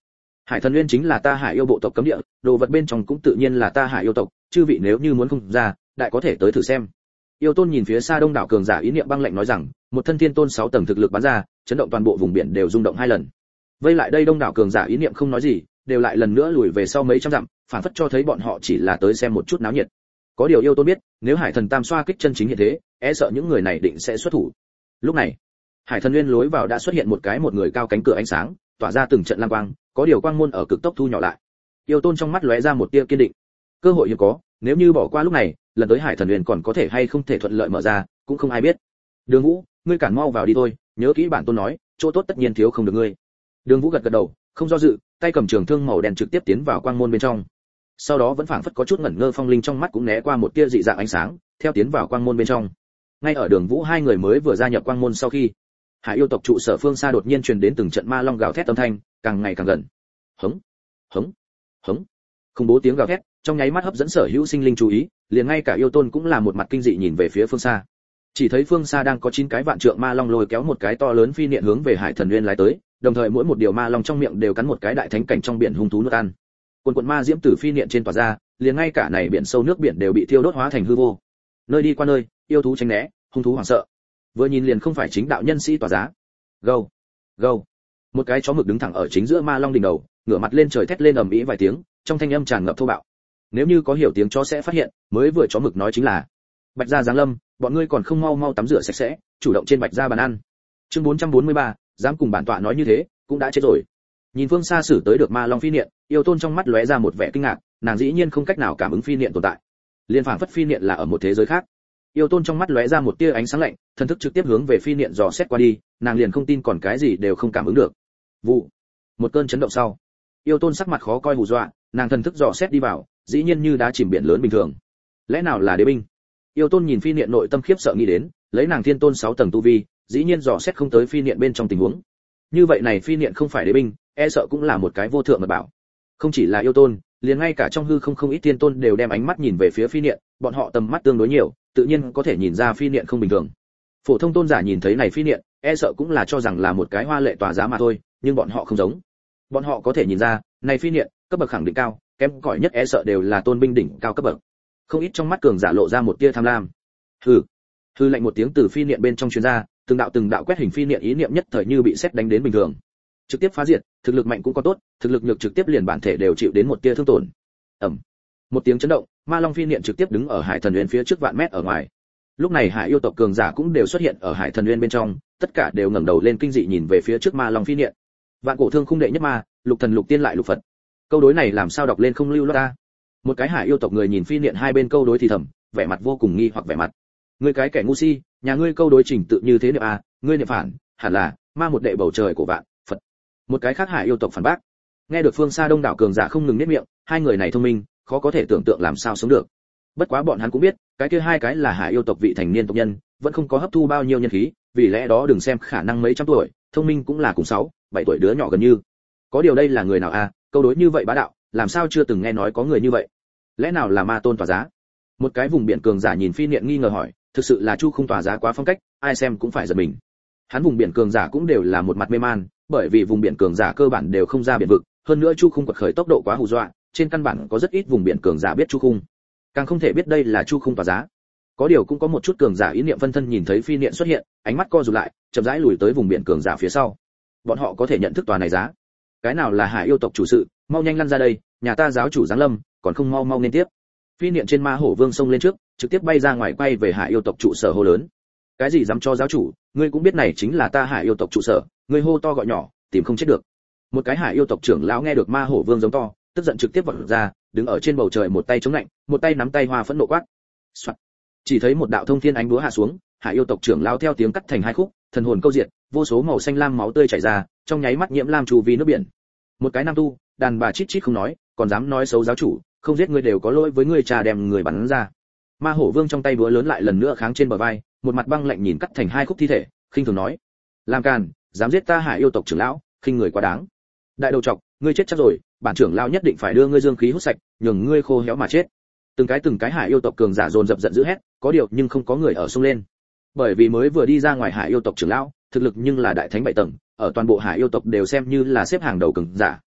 Hải Thần Uyên chính là ta Hải yêu bộ tộc cấm địa, đồ vật bên trong cũng tự nhiên là ta Hải yêu tộc, chư vị nếu như muốn không ra, đại có thể tới thử xem. Yêu Tôn nhìn phía xa đông đảo cường giả ý niệm băng lạnh nói rằng, một thân thiên tôn 6 tầng thực lực bắn ra, chấn động toàn bộ vùng biển đều rung động 2 lần. Vây lại đây đông đảo cường giả ý niệm không nói gì, đều lại lần nữa lùi về sau mấy trăm dặm, phản phất cho thấy bọn họ chỉ là tới xem một chút náo nhiệt. Có điều Yêu Tôn biết, nếu Hải Thần Tam xoa kích chân chính hiện thế, e sợ những người này định sẽ xuất thủ. Lúc này, Hải Thần Uyên lối vào đã xuất hiện một người cao cánh cửa ánh sáng, tỏa ra từng trận lam quang, có điều quang môn ở cực tốc thu nhỏ lại. Yêu Tôn trong mắt lóe ra một tia kiên định. Cơ hội hiếm có, nếu như bỏ qua lúc này, lần tới Hải Thần Uyên còn có thể hay không thể thuận lợi mở ra, cũng không ai biết. Đường Vũ, ngươi cản mau vào đi thôi, nhớ kỹ bản tôn nói, chỗ tốt tất nhiên thiếu không được ngươi. Đường Vũ gật gật đầu, không do dự, tay cầm trường thương màu đen trực tiếp tiến vào quang môn bên trong. Sau đó vẫn phảng phất có chút ngẩn ngơ Phong Linh trong mắt cũng né qua một tia dị dạng ánh sáng, theo tiến vào quang môn bên trong. Ngay ở Đường Vũ hai người mới vừa gia nhập quang môn sau khi, Hải yêu tộc trụ sở phương xa đột nhiên truyền đến từng trận ma long gào thét âm thanh, càng ngày càng gần. Hống, hống, hống. Khủng bố tiếng gào thét, trong nháy mắt hấp dẫn sở hữu sinh linh chú ý, liền ngay cả Yêu Tôn cũng là một mặt kinh dị nhìn về phía phương xa. Chỉ thấy phương xa đang có 9 cái vạn trượng ma long lôi kéo một cái to lớn phi niệm hướng về Hải Thần Uyên lái tới, đồng thời mỗi một điều ma long trong miệng đều cắn một cái đại thánh cảnh trong biển hung thú nuốt ăn. Quần ma diễm tử phi niệm trên tỏa ra, liền ngay cả này biển sâu nước biển đều bị thiêu đốt hóa thành hư vô. Nơi đi qua nơi, yêu thú tránh né, hung thú hoảng sợ. Vừa nhìn liền không phải chính đạo nhân sĩ tỏa giá. Gâu, gâu. Một cái chó mực đứng thẳng ở chính giữa ma long đỉnh đầu, ngửa mặt lên trời thét lên ầm ĩ vài tiếng, trong thanh âm tràn ngập thô bạo. Nếu như có hiểu tiếng chó sẽ phát hiện, mới vừa chó mực nói chính là Bạch gia giáng lâm, bọn ngươi còn không mau mau tắm rửa sạch sẽ, chủ động trên Bạch gia bàn ăn. Chương 443, dám cùng bản tọa nói như thế, cũng đã chết rồi. Nhìn phương xa xử tới được ma long phi niệm, Yêu Tôn trong mắt lóe ra một vẻ kinh ngạc, nàng dĩ nhiên không cách nào cảm ứng phi niệm tồn tại. Liên phảng phất phi niệm là ở một thế giới khác. Yêu Tôn trong mắt lóe ra một tia ánh sáng lạnh, thần thức trực tiếp hướng về phi niệm dò xét qua đi, nàng liền không tin còn cái gì đều không cảm ứng được. Vụ. Một cơn chấn động sau, Yêu Tôn sắc mặt khó coi hù dọa, nàng thần thức dò xét đi vào, dĩ nhiên như đá chìm biển lớn bình thường. Lẽ nào là đế binh? Yêu Tôn nhìn phi niệm nội tâm khiếp sợ nghĩ đến, lấy nàng thiên tôn 6 tầng tu vi, dĩ nhiên dò xét không tới phi niệm bên trong tình huống. Như vậy này phi niệm không phải đế binh, e sợ cũng là một cái vô thượng mật bảo. Không chỉ là Yêu Tôn, liền ngay cả trong hư không ít thiên tôn đều đem ánh mắt nhìn về phía phi niệm, bọn họ tầm mắt tương đối nhiều, tự nhiên có thể nhìn ra phi niệm không bình thường. Phổ thông tôn giả nhìn thấy này phi niệm, e sợ cũng là cho rằng là một cái hoa lệ tỏa giá mà thôi, nhưng bọn họ không giống. Bọn họ có thể nhìn ra, này phi niệm, cấp bậc khẳng định cao, kém cỏi nhất e sợ đều là tôn binh đỉnh cao cấp bậc. Không ít trong mắt cường giả lộ ra một tia tham lam. Hư lạnh một tiếng từ phi niệm bên trong truyền ra, từng đạo quét hình phi niệm ý niệm nhất thời như bị sét đánh đến bình thường. Trực tiếp phá diệt, thực lực mạnh cũng có tốt, thực lực nhược trực tiếp liền bản thể đều chịu đến một tia thương tổn. Ầm. Một tiếng chấn động, ma long phi niệm trực tiếp đứng ở Hải Thần Uyên phía trước vạn mét ở ngoài. Lúc này Hải yêu tộc cường giả cũng đều xuất hiện ở Hải Thần Uyên bên trong, tất cả đều ngẩng đầu lên kinh dị nhìn về phía trước ma long phi niệm. Vạn cổ thương khung đệ nhất ma, lục thần lục tiên lại lục Phật. Câu đối này làm sao đọc lên không lưu loát ta. Một cái Hải yêu tộc người nhìn phi niệm hai bên câu đối thì thầm, vẻ mặt vô cùng nghi hoặc vẻ mặt. Ngươi cái kẻ ngu si, nhà ngươi câu đối trình tự như thế niệm à, ngươi niệm phản, hẳn là ma một đệ bầu trời của vạn Phật. Một cái khác Hải yêu tộc phản bác. Nghe được phương xa đông đảo cường giả không ngừng nhếch miệng, hai người này thông minh, khó có thể tưởng tượng làm sao sống được. Bất quá bọn hắn cũng biết, cái kia hai cái là Hải yêu tộc vị thành niên tộc nhân, vẫn không có hấp thu bao nhiêu nhân khí, vì lẽ đó đừng xem khả năng mấy trăm tuổi, thông minh cũng là cùng 6, 7 tuổi đứa nhỏ gần như. Có điều đây là người nào à, câu đối như vậy bá đạo, làm sao chưa từng nghe nói có người như vậy? Lẽ nào là ma tôn tỏa giá? Một cái vùng biển cường giả nhìn phi niệm nghi ngờ hỏi, thực sự là Chu không tỏa giá quá phong cách, ai xem cũng phải giật mình. Hắn vùng biển cường giả cũng đều là một mặt mê man, bởi vì vùng biển cường giả cơ bản đều không ra biển vực, hơn nữa Chu không quật khởi tốc độ quá hù dọa, trên căn bản có rất ít vùng biển cường giả biết Chu không, càng không thể biết đây là Chu không tỏa giá. Có điều cũng có một chút cường giả ý niệm phân thân nhìn thấy phi niệm xuất hiện, ánh mắt co rụt lại, chậm rãi lùi tới vùng biển cường giả phía sau. Bọn họ có thể nhận thức tòa này giá. Cái nào là Hải yêu tộc chủ sự, mau nhanh lăn ra đây, nhà ta giáo chủ giáng lâm, còn không mau mau nên tiếp. Phi niệm trên ma hổ vương xông lên trước, trực tiếp bay ra ngoài quay về Hải yêu tộc trụ sở hô lớn. Cái gì dám cho giáo chủ, ngươi cũng biết này chính là ta Hải yêu tộc trụ sở, ngươi hô to gọi nhỏ, tìm không chết được. Một cái Hải yêu tộc trưởng lão nghe được ma hổ vương giống to, tức giận trực tiếp vọt ra, đứng ở trên bầu trời một tay chống lạnh, một tay nắm tay hoa phẫn nộ quát. Soạt. Chỉ thấy một đạo thông thiên ánh đúa hạ xuống, Hải yêu tộc trưởng lão theo tiếng cắt thành hai khúc, thần hồn câu diệt, vô số màu xanh lam máu tươi chảy ra, trong nháy mắt nhiễm lam chu vi nước biển. Một cái nam tu, đàn bà chít chít không nói, còn dám nói xấu giáo chủ, không giết ngươi đều có lỗi với ngươi, trà đem người bắn ra. Ma hổ vương trong tay búa lớn lại lần nữa kháng trên bờ vai, một mặt băng lạnh nhìn cắt thành hai khúc thi thể, khinh thường nói: làm càn, dám giết ta Hải yêu tộc trưởng lão, khinh người quá đáng. Đại đầu trọc, ngươi chết chắc rồi, bản trưởng lão nhất định phải đưa ngươi dương khí hút sạch, nhường ngươi khô héo mà chết. Từng cái Hải yêu tộc cường giả dồn dập giận dữ hét, có điều nhưng không có người ở xông lên, bởi vì mới vừa đi ra ngoài Hải yêu tộc trưởng lão, thực lực nhưng là đại thánh 7 tầng, ở toàn bộ Hải yêu tộc đều xem như là xếp hàng đầu cường giả,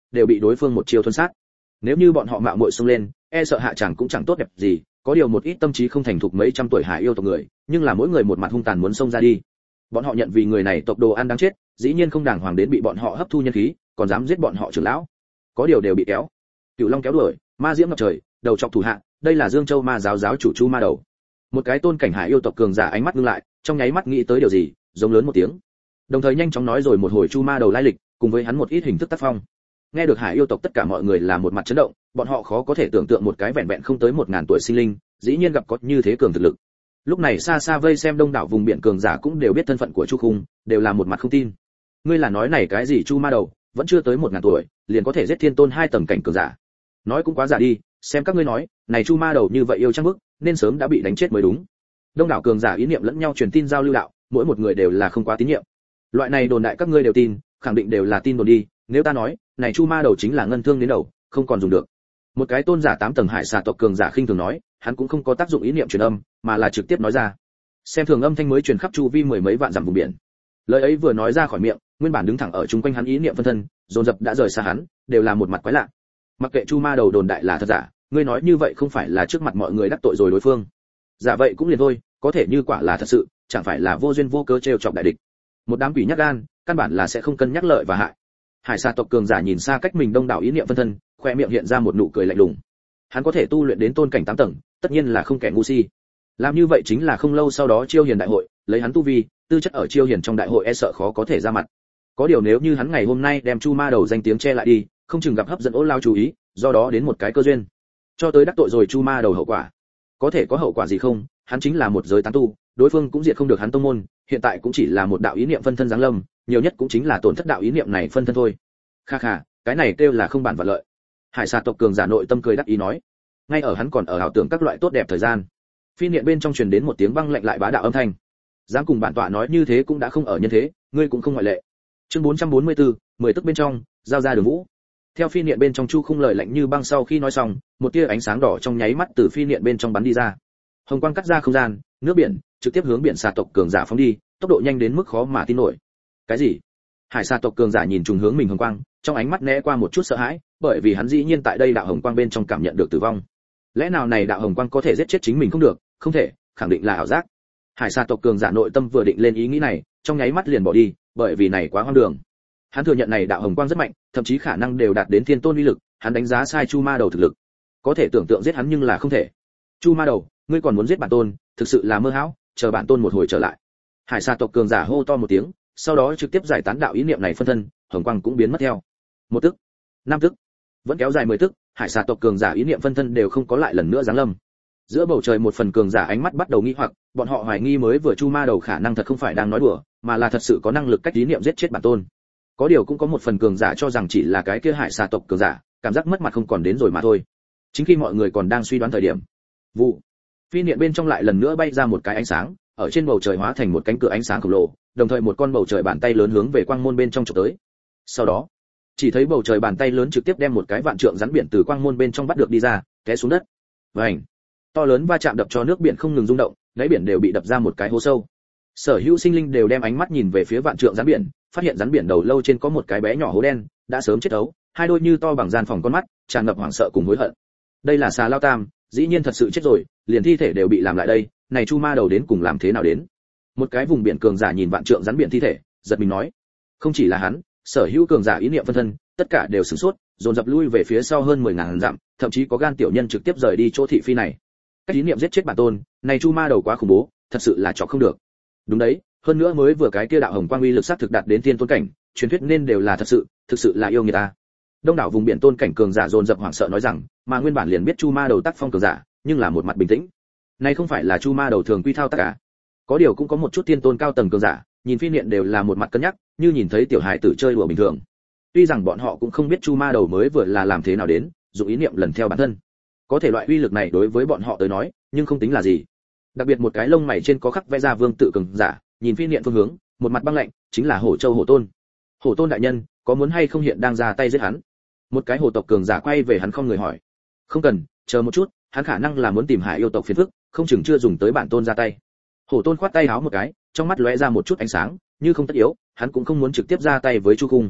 đều bị đối phương một chiêu thuần sát. Nếu như bọn họ mạo muội xông lên, e sợ hạ chẳng cũng chẳng tốt đẹp gì, có điều một ít tâm trí không thành thục mấy trăm tuổi hải yêu tộc người, nhưng là mỗi người một mặt hung tàn muốn xông ra đi. Bọn họ nhận vì người này tộc đồ ăn đáng chết, dĩ nhiên không đàng hoàng đến bị bọn họ hấp thu nhân khí, còn dám giết bọn họ trưởng lão. Có điều đều bị kéo. Cửu Long kéo đuổi, ma diễm ngập trời, đầu chọc thủ hạ, đây là Dương Châu Ma giáo giáo chủ Chu Ma Đầu. Một cái tôn cảnh hải yêu tộc cường giả ánh mắt ngưng lại, trong nháy mắt nghĩ tới điều gì, giống lớn một tiếng. Đồng thời nhanh chóng nói rồi một hồi Chu Ma Đầu lai lịch, cùng với hắn một ít hình thức tác phong. Nghe được hải yêu tộc tất cả mọi người là một mặt chấn động, bọn họ khó có thể tưởng tượng một cái vẹn vẹn không tới 1000 tuổi sinh linh, dĩ nhiên gặp có như thế cường thực lực. Lúc này xa xa vây xem đông đảo vùng biển cường giả cũng đều biết thân phận của Chu Khung, đều là một mặt không tin. Ngươi là nói này cái gì Chu Ma Đầu, vẫn chưa tới 1000 tuổi, liền có thể giết thiên tôn 2 tầng cảnh cường giả. Nói cũng quá giả đi, xem các ngươi nói, này Chu Ma Đầu như vậy yêu trăng bức, nên sớm đã bị đánh chết mới đúng. Đông đảo cường giả ý niệm lẫn nhau truyền tin giao lưu đạo, mỗi một người đều là không quá tín nhiệm. Loại này đồn đại các ngươi đều tin, khẳng định đều là tin đồn đi, nếu ta nói, này Chu Ma Đầu chính là ngân thương đến đầu, không còn dùng được. Một cái tôn giả 8 tầng hải xà tộc cường giả khinh thường nói, hắn cũng không có tác dụng ý niệm truyền âm, mà là trực tiếp nói ra. Xem thường âm thanh mới truyền khắp chu vi mười mấy vạn dặm vùng biển. Lời ấy vừa nói ra khỏi miệng, nguyên bản đứng thẳng ở chung quanh hắn ý niệm phân thân, dồn dập đã rời xa hắn, đều là một mặt quái lạ. Mặc kệ Chu Ma Đầu đồn đại là thật giả, ngươi nói như vậy không phải là trước mặt mọi người đắc tội rồi đối phương. Giả vậy cũng liền thôi, có thể như quả là thật sự, chẳng phải là vô duyên vô cớ trêu chọc đại địch. Một đám quỷ nhát gan, căn bản là sẽ không cân nhắc lợi và hại. Hải xà tộc cường giả nhìn xa cách mình đông đảo ý niệm phân thân, khoe miệng hiện ra một nụ cười lạnh lùng. Hắn có thể tu luyện đến tôn cảnh 8 tầng, tất nhiên là không kẻ ngu si. Làm như vậy chính là không lâu sau đó Chiêu Hiền đại hội, lấy hắn tu vi, tư chất ở Chiêu Hiền trong đại hội e sợ khó có thể ra mặt. Có điều nếu như hắn ngày hôm nay đem Chu Ma Đầu danh tiếng che lại đi, không chừng gặp hấp dẫn Ô Lao chú ý, do đó đến một cái cơ duyên. Cho tới đắc tội rồi Chu Ma Đầu hậu quả. Có thể có hậu quả gì không, hắn chính là một giới tán tu, đối phương cũng diệt không được hắn tông môn, hiện tại cũng chỉ là một đạo ý niệm phân thân giáng lâm, nhiều nhất cũng chính là tổn thất đạo ý niệm này phân thân thôi. Kha kha, cái này kêu là không bản vạn lợi. Hải xà tộc cường giả nội tâm cười đắc ý nói. Ngay ở hắn còn ở ảo tưởng các loại tốt đẹp thời gian, phi niệm bên trong truyền đến một tiếng băng lạnh lại bá đạo âm thanh. Dám cùng bản tọa nói như thế cũng đã không ở nhân thế, ngươi cũng không ngoại lệ. Chương 444, 10 tức bên trong, giao ra Đường Vũ. Theo phi niệm bên trong Chu Khung lời lạnh như băng sau khi nói xong, một tia ánh sáng đỏ trong nháy mắt từ phi niệm bên trong bắn đi ra. Hồng quang cắt ra không gian, nước biển, trực tiếp hướng biển xà tộc cường giả phóng đi, tốc độ nhanh đến mức khó mà tin nổi. Cái gì? Hải xà tộc cường giả nhìn trùng hướng mình hồng quang, trong ánh mắt né qua một chút sợ hãi, bởi vì hắn dĩ nhiên tại đây đạo hồng quang bên trong cảm nhận được tử vong. Lẽ nào này đạo hồng quang có thể giết chết chính mình không được? Không thể, khẳng định là ảo giác. Hải xà tộc cường giả nội tâm vừa định lên ý nghĩ này, trong nháy mắt liền bỏ đi, bởi vì này quá hoang đường. Hắn thừa nhận này đạo hồng quang rất mạnh, thậm chí khả năng đều đạt đến thiên tôn uy lực, hắn đánh giá sai Chu Ma Đầu thực lực. Có thể tưởng tượng giết hắn nhưng là không thể. Chu Ma Đầu, ngươi còn muốn giết bản tôn, thực sự là mơ hão, chờ bản tôn một hồi trở lại. Hải xà tộc cường giả hô to một tiếng, sau đó trực tiếp giải tán đạo ý niệm này phân thân, hồng quang cũng biến mất theo. Một tức, 5 tức, vẫn kéo dài 10 tức, hải xà tộc cường giả ý niệm phân thân đều không có lại lần nữa giáng lâm. Giữa bầu trời một phần cường giả ánh mắt bắt đầu nghi hoặc, bọn họ hoài nghi mới vừa Chu Ma Đầu khả năng thật không phải đang nói đùa, mà là thật sự có năng lực cách ý niệm giết chết bản tôn. Có điều cũng có một phần cường giả cho rằng chỉ là cái kia hải xà tộc cường giả, cảm giác mất mặt không còn đến rồi mà thôi. Chính khi mọi người còn đang suy đoán thời điểm, vụ, phi niệm bên trong lại lần nữa bay ra một cái ánh sáng, ở trên bầu trời hóa thành một cánh cửa ánh sáng khổng lồ, đồng thời một con bầu trời bàn tay lớn hướng về quang môn bên trong chụp tới. Sau đó, chỉ thấy bầu trời bàn tay lớn trực tiếp đem một cái vạn trượng rắn biển từ quang môn bên trong bắt được đi ra, té xuống đất. Vành, to lớn va chạm đập cho nước biển không ngừng rung động, đáy biển đều bị đập ra một cái hố sâu. Sở hữu sinh linh đều đem ánh mắt nhìn về phía vạn trượng rắn biển, phát hiện rắn biển đầu lâu trên có một cái bé nhỏ hố đen, đã sớm chết ấu, hai đôi như to bằng gian phòng con mắt, tràn ngập hoảng sợ cùng hối hận. Đây là xà lao tam, dĩ nhiên thật sự chết rồi, liền thi thể đều bị làm lại đây, này Chu Ma Đầu đến cùng làm thế nào đến? Một cái vùng biển cường giả nhìn vạn trượng rắn biển thi thể, giật mình nói, không chỉ là hắn, sở hữu cường giả ý niệm phân thân, tất cả đều sửng sốt, dồn dập lui về phía sau hơn 10.000 dặm, thậm chí có gan tiểu nhân trực tiếp rời đi chỗ thị phi này. Cách ý niệm giết chết bản tôn, này Chu Ma Đầu quá khủng bố, thật sự là chọc không được. Đúng đấy, hơn nữa mới vừa cái kia đạo hồng quang uy lực sát thực đạt đến thiên tôn cảnh, truyền thuyết nên đều là thật sự, thực sự là yêu người ta. Đông đảo vùng biển tôn cảnh cường giả dồn dập hoảng sợ nói rằng, mà nguyên bản liền biết Chu Ma Đầu tác phong cường giả, nhưng là một mặt bình tĩnh. Này không phải là Chu Ma Đầu thường quy thao tác cả. Có điều cũng có một chút thiên tôn cao tầng cường giả, nhìn phi niệm đều là một mặt cân nhắc, như nhìn thấy tiểu hài tử chơi đùa bình thường. Tuy rằng bọn họ cũng không biết Chu Ma Đầu mới vừa là làm thế nào đến, dùng ý niệm lần theo bản thân. Có thể loại uy lực này đối với bọn họ tới nói, nhưng không tính là gì. Đặc biệt một cái lông mày trên có khắc vẽ ra vương tự cường giả, nhìn phi niệm phương hướng, một mặt băng lạnh, chính là Hổ Châu Hổ Tôn. Hổ Tôn đại nhân, có muốn hay không hiện đang ra tay giết hắn? Một cái hổ tộc cường giả quay về hắn không người hỏi. Không cần, chờ một chút, hắn khả năng là muốn tìm hải yêu tộc phiền phức, không chừng chưa dùng tới bản tôn ra tay. Hổ Tôn khoát tay háo một cái, trong mắt lóe ra một chút ánh sáng, như không tất yếu, hắn cũng không muốn trực tiếp ra tay với Chu Khung.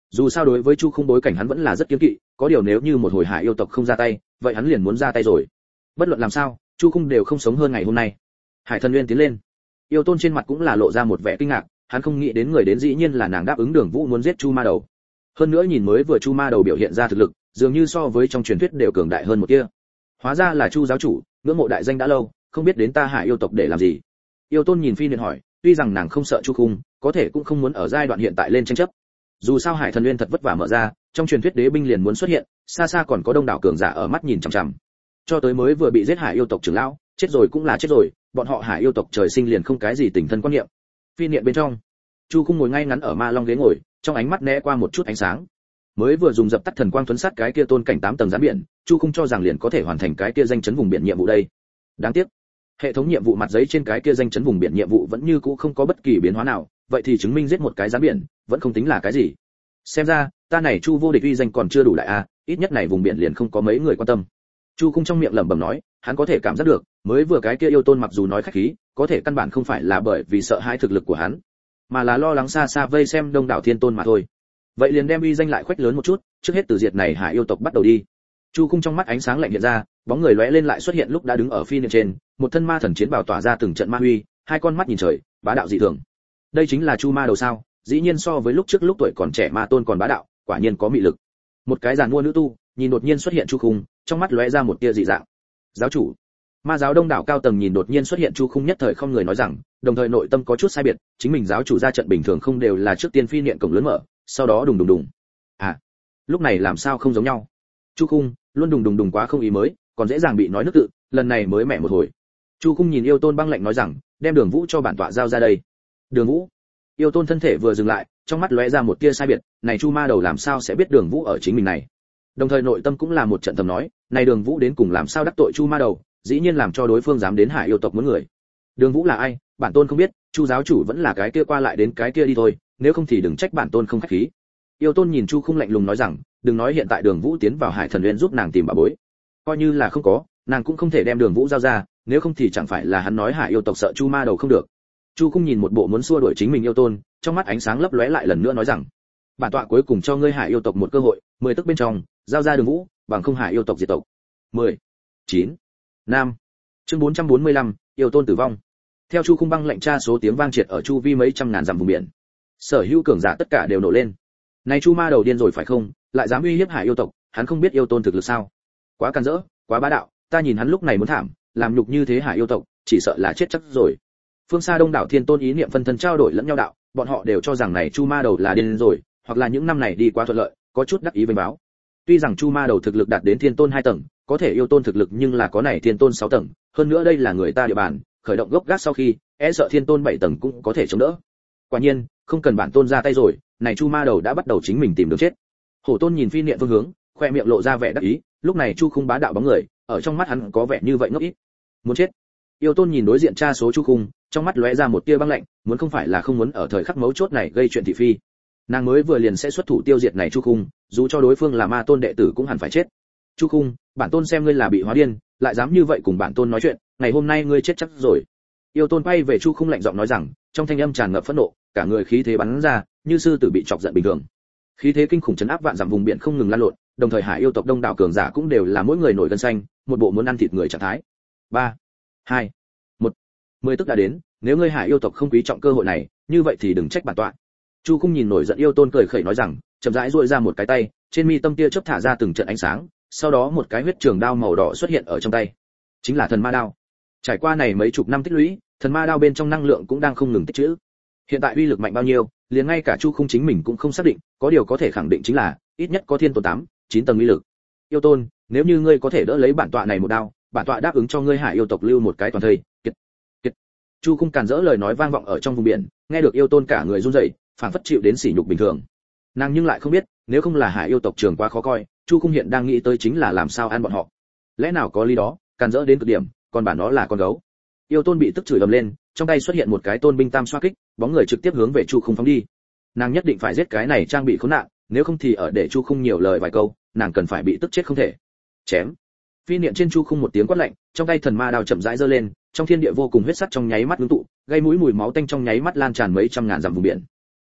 Dù sao đối với Chu Khung bối cảnh hắn vẫn là rất kiêng kỵ, có điều nếu như một hồi hải yêu tộc không ra tay, vậy hắn liền muốn ra tay rồi. Bất luận làm sao, Chu Khung đều không sống hơn ngày hôm nay. Hải Thần Nguyên tiến lên. Yêu Tôn trên mặt cũng là lộ ra một vẻ kinh ngạc, hắn không nghĩ đến người đến dĩ nhiên là nàng đáp ứng Đường Vũ muốn giết Chu Ma Đầu. Hơn nữa nhìn mới vừa Chu Ma Đầu biểu hiện ra thực lực, dường như so với trong truyền thuyết đều cường đại hơn một tia. Hóa ra là Chu giáo chủ, ngưỡng mộ đại danh đã lâu, không biết đến ta Hải yêu tộc để làm gì. Yêu Tôn nhìn Phi Niệm hỏi, tuy rằng nàng không sợ Chu Khung, có thể cũng không muốn ở giai đoạn hiện tại lên tranh chấp. Dù sao Hải Thần Nguyên thật vất vả mở ra, trong truyền thuyết đế binh liền muốn xuất hiện, xa xa còn có đông đảo cường giả ở mắt nhìn chằm chằm. Cho tới mới vừa bị giết Hải yêu tộc trưởng lão, chết rồi cũng là chết rồi, bọn họ Hải yêu tộc trời sinh liền không cái gì tình thân quan niệm. Phi Niệm bên trong, Chu Khung ngồi ngay ngắn ở ma long ghế ngồi, trong ánh mắt né qua một chút ánh sáng. Mới vừa dùng dập tắt thần quang tuấn sát cái kia tôn cảnh 8 tầng gián biển, Chu Khung cho rằng liền có thể hoàn thành cái kia danh chấn vùng biển nhiệm vụ đây. Đáng tiếc, hệ thống nhiệm vụ mặt giấy trên cái kia danh chấn vùng biển nhiệm vụ vẫn như cũ không có bất kỳ biến hóa nào, vậy thì chứng minh giết một cái gián biển vẫn không tính là cái gì. Xem ra, ta này Chu vô địch uy danh còn chưa đủ đại a, ít nhất này vùng biển liền không có mấy người quan tâm. Chu Khung trong miệng lẩm bẩm nói, hắn có thể cảm giác được, mới vừa cái kia yêu tôn mặc dù nói khách khí, có thể căn bản không phải là bởi vì sợ hãi thực lực của hắn, mà là lo lắng xa xa vây xem đông đảo thiên tôn mà thôi. Vậy liền đem uy danh lại khuếch lớn một chút, trước hết từ diệt này Hải yêu tộc bắt đầu đi. Chu Khung trong mắt ánh sáng lạnh hiện ra, bóng người lóe lên lại xuất hiện lúc đã đứng ở phi niệm trên, một thân ma thần chiến bào tỏa ra từng trận ma huy, hai con mắt nhìn trời, bá đạo dị thường. Đây chính là Chu Ma Đầu sao? Dĩ nhiên so với lúc trước lúc tuổi còn trẻ ma tôn còn bá đạo, quả nhiên có mị lực. Một cái giàn mua nữ tu, nhìn đột nhiên xuất hiện Chu Khung, trong mắt lóe ra một tia dị dạng. Giáo chủ, ma giáo đông đảo cao tầng nhìn đột nhiên xuất hiện Chu Khung nhất thời không người nói rằng, đồng thời nội tâm có chút sai biệt, chính mình giáo chủ ra trận bình thường không đều là trước tiên phi niệm cổng lớn mở, sau đó đùng đùng đùng. À, lúc này làm sao không giống nhau? Chu Khung luôn đùng đùng đùng quá không ý mới, còn dễ dàng bị nói nước tự, lần này mới mẻ một hồi. Chu Khung nhìn yêu tôn băng lạnh nói rằng, đem Đường Vũ cho bản tọa giao ra đây. Đường Vũ? Yêu tôn thân thể vừa dừng lại, trong mắt lóe ra một tia sai biệt, này Chu Ma Đầu làm sao sẽ biết Đường Vũ ở chính mình này? Đồng thời nội tâm cũng là một trận thầm nói, này Đường Vũ đến cùng làm sao đắc tội Chu Ma Đầu, dĩ nhiên làm cho đối phương dám đến Hải yêu tộc muốn người. Đường Vũ là ai, bản tôn không biết, Chu giáo chủ vẫn là cái kia qua lại đến cái kia đi thôi, nếu không thì đừng trách bản tôn không khách khí. Yêu tôn nhìn Chu Khung lạnh lùng nói rằng, đừng nói hiện tại Đường Vũ tiến vào Hải Thần Nguyên giúp nàng tìm bà bối, coi như là không có, nàng cũng không thể đem Đường Vũ giao ra, nếu không thì chẳng phải là hắn nói Hải yêu tộc sợ Chu Ma Đầu không được. Chu Khung nhìn một bộ muốn xua đuổi chính mình yêu tôn, trong mắt ánh sáng lấp lóe lại lần nữa nói rằng, bản tọa cuối cùng cho ngươi Hải yêu tộc một cơ hội, 10 tức bên trong, giao ra Đường Vũ, bằng không Hải yêu tộc diệt tộc. 10, 9, Nam. Chương 445, yêu tôn tử vong. Theo Chu Khung băng lệnh tra số tiếng vang triệt ở chu vi mấy trăm ngàn dặm vùng biển. Sở hữu cường giả tất cả đều nổ lên. Này Chu Ma Đầu điên rồi phải không, lại dám uy hiếp Hải yêu tộc, hắn không biết yêu tôn thực lực sao? Quá can dỡ, quá bá đạo, ta nhìn hắn lúc này muốn thảm, làm nhục như thế Hải yêu tộc, chỉ sợ là chết chắc rồi. Phương xa đông đảo thiên tôn ý niệm phân thân trao đổi lẫn nhau đạo, bọn họ đều cho rằng này Chu Ma Đầu là điên rồi, hoặc là những năm này đi quá thuận lợi, có chút đắc ý vênh báo. Tuy rằng Chu Ma Đầu thực lực đạt đến thiên tôn 2 tầng, có thể yêu tôn thực lực nhưng là có này thiên tôn 6 tầng, hơn nữa đây là người ta địa bàn, khởi động gốc gác sau khi, e sợ thiên tôn 7 tầng cũng có thể chống đỡ. Quả nhiên, không cần bản tôn ra tay rồi, này Chu Ma Đầu đã bắt đầu chính mình tìm đường chết. Hổ tôn nhìn phi niệm phương hướng, khoe miệng lộ ra vẻ đắc ý, lúc này Chu Khung bá đạo bóng người, ở trong mắt hắn có vẻ như vậy ngốc ít. Muốn chết. Yêu tôn nhìn đối diện tra số Chu Khung, trong mắt lóe ra một tia băng lạnh, muốn không phải là không muốn ở thời khắc mấu chốt này gây chuyện thị phi. Nàng mới vừa liền sẽ xuất thủ tiêu diệt này Chu Khung, dù cho đối phương là ma tôn đệ tử cũng hẳn phải chết. Chu Khung, bản tôn xem ngươi là bị hóa điên, lại dám như vậy cùng bản tôn nói chuyện, ngày hôm nay ngươi chết chắc rồi. Yêu tôn quay về Chu Khung lạnh giọng nói rằng, trong thanh âm tràn ngập phẫn nộ, cả người khí thế bắn ra, như sư tử bị chọc giận bình thường. Khí thế kinh khủng chấn áp vạn dặm vùng biển không ngừng lan lộn, đồng thời Hải yêu tộc đông đảo cường giả cũng đều là mỗi người nổi gân xanh, một bộ muốn ăn thịt người trạng thái. 3, 2, 1. 10 tức đã đến, nếu ngươi Hải yêu tộc không quý trọng cơ hội này, như vậy thì đừng trách bản tọa. Chu Khung nhìn nổi giận yêu tôn cười khẩy nói rằng, chậm rãi duỗi ra một cái tay, trên mi tâm tia chớp thả ra từng trận ánh sáng, sau đó một cái huyết trường đao màu đỏ xuất hiện ở trong tay, chính là thần ma đao. Trải qua này mấy chục năm tích lũy, thần ma đao bên trong năng lượng cũng đang không ngừng tích trữ. Hiện tại uy lực mạnh bao nhiêu, liền ngay cả Chu Khung chính mình cũng không xác định, có điều có thể khẳng định chính là ít nhất có thiên tôn 8, 9 tầng uy lực. Yêu tôn, nếu như ngươi có thể đỡ lấy bản tọa này một đao, bản tọa đáp ứng cho ngươi Hải yêu tộc lưu một cái toàn thây. Kiệt, kiệt. Chu Khung càn rỡ lời nói vang vọng ở trong vùng biển, nghe được yêu tôn cả người run rẩy, phảng phất chịu đến sỉ nhục bình thường. Nàng nhưng lại không biết, nếu không là Hải yêu tộc trường quá khó coi, Chu Khung hiện đang nghĩ tới chính là làm sao ăn bọn họ. Lẽ nào có lý đó, càn rỡ đến cực điểm, còn bản nó là con gấu. Yêu tôn bị tức chửi ầm lên, trong tay xuất hiện một cái tôn binh tam xoa kích, bóng người trực tiếp hướng về Chu Khung phóng đi. Nàng nhất định phải giết cái này trang bị khốn nạn, nếu không thì ở để Chu Khung nhiều lời vài câu, nàng cần phải bị tức chết không thể. Chém. Phi niệm trên Chu Khung một tiếng quát lạnh, trong tay thần ma đao chậm rãi giơ lên, trong thiên địa vô cùng huyết sắc trong nháy mắt ngưng tụ, gây mũi mùi máu tanh trong nháy mắt lan tràn mấy trăm ngàn dặm vùng biển.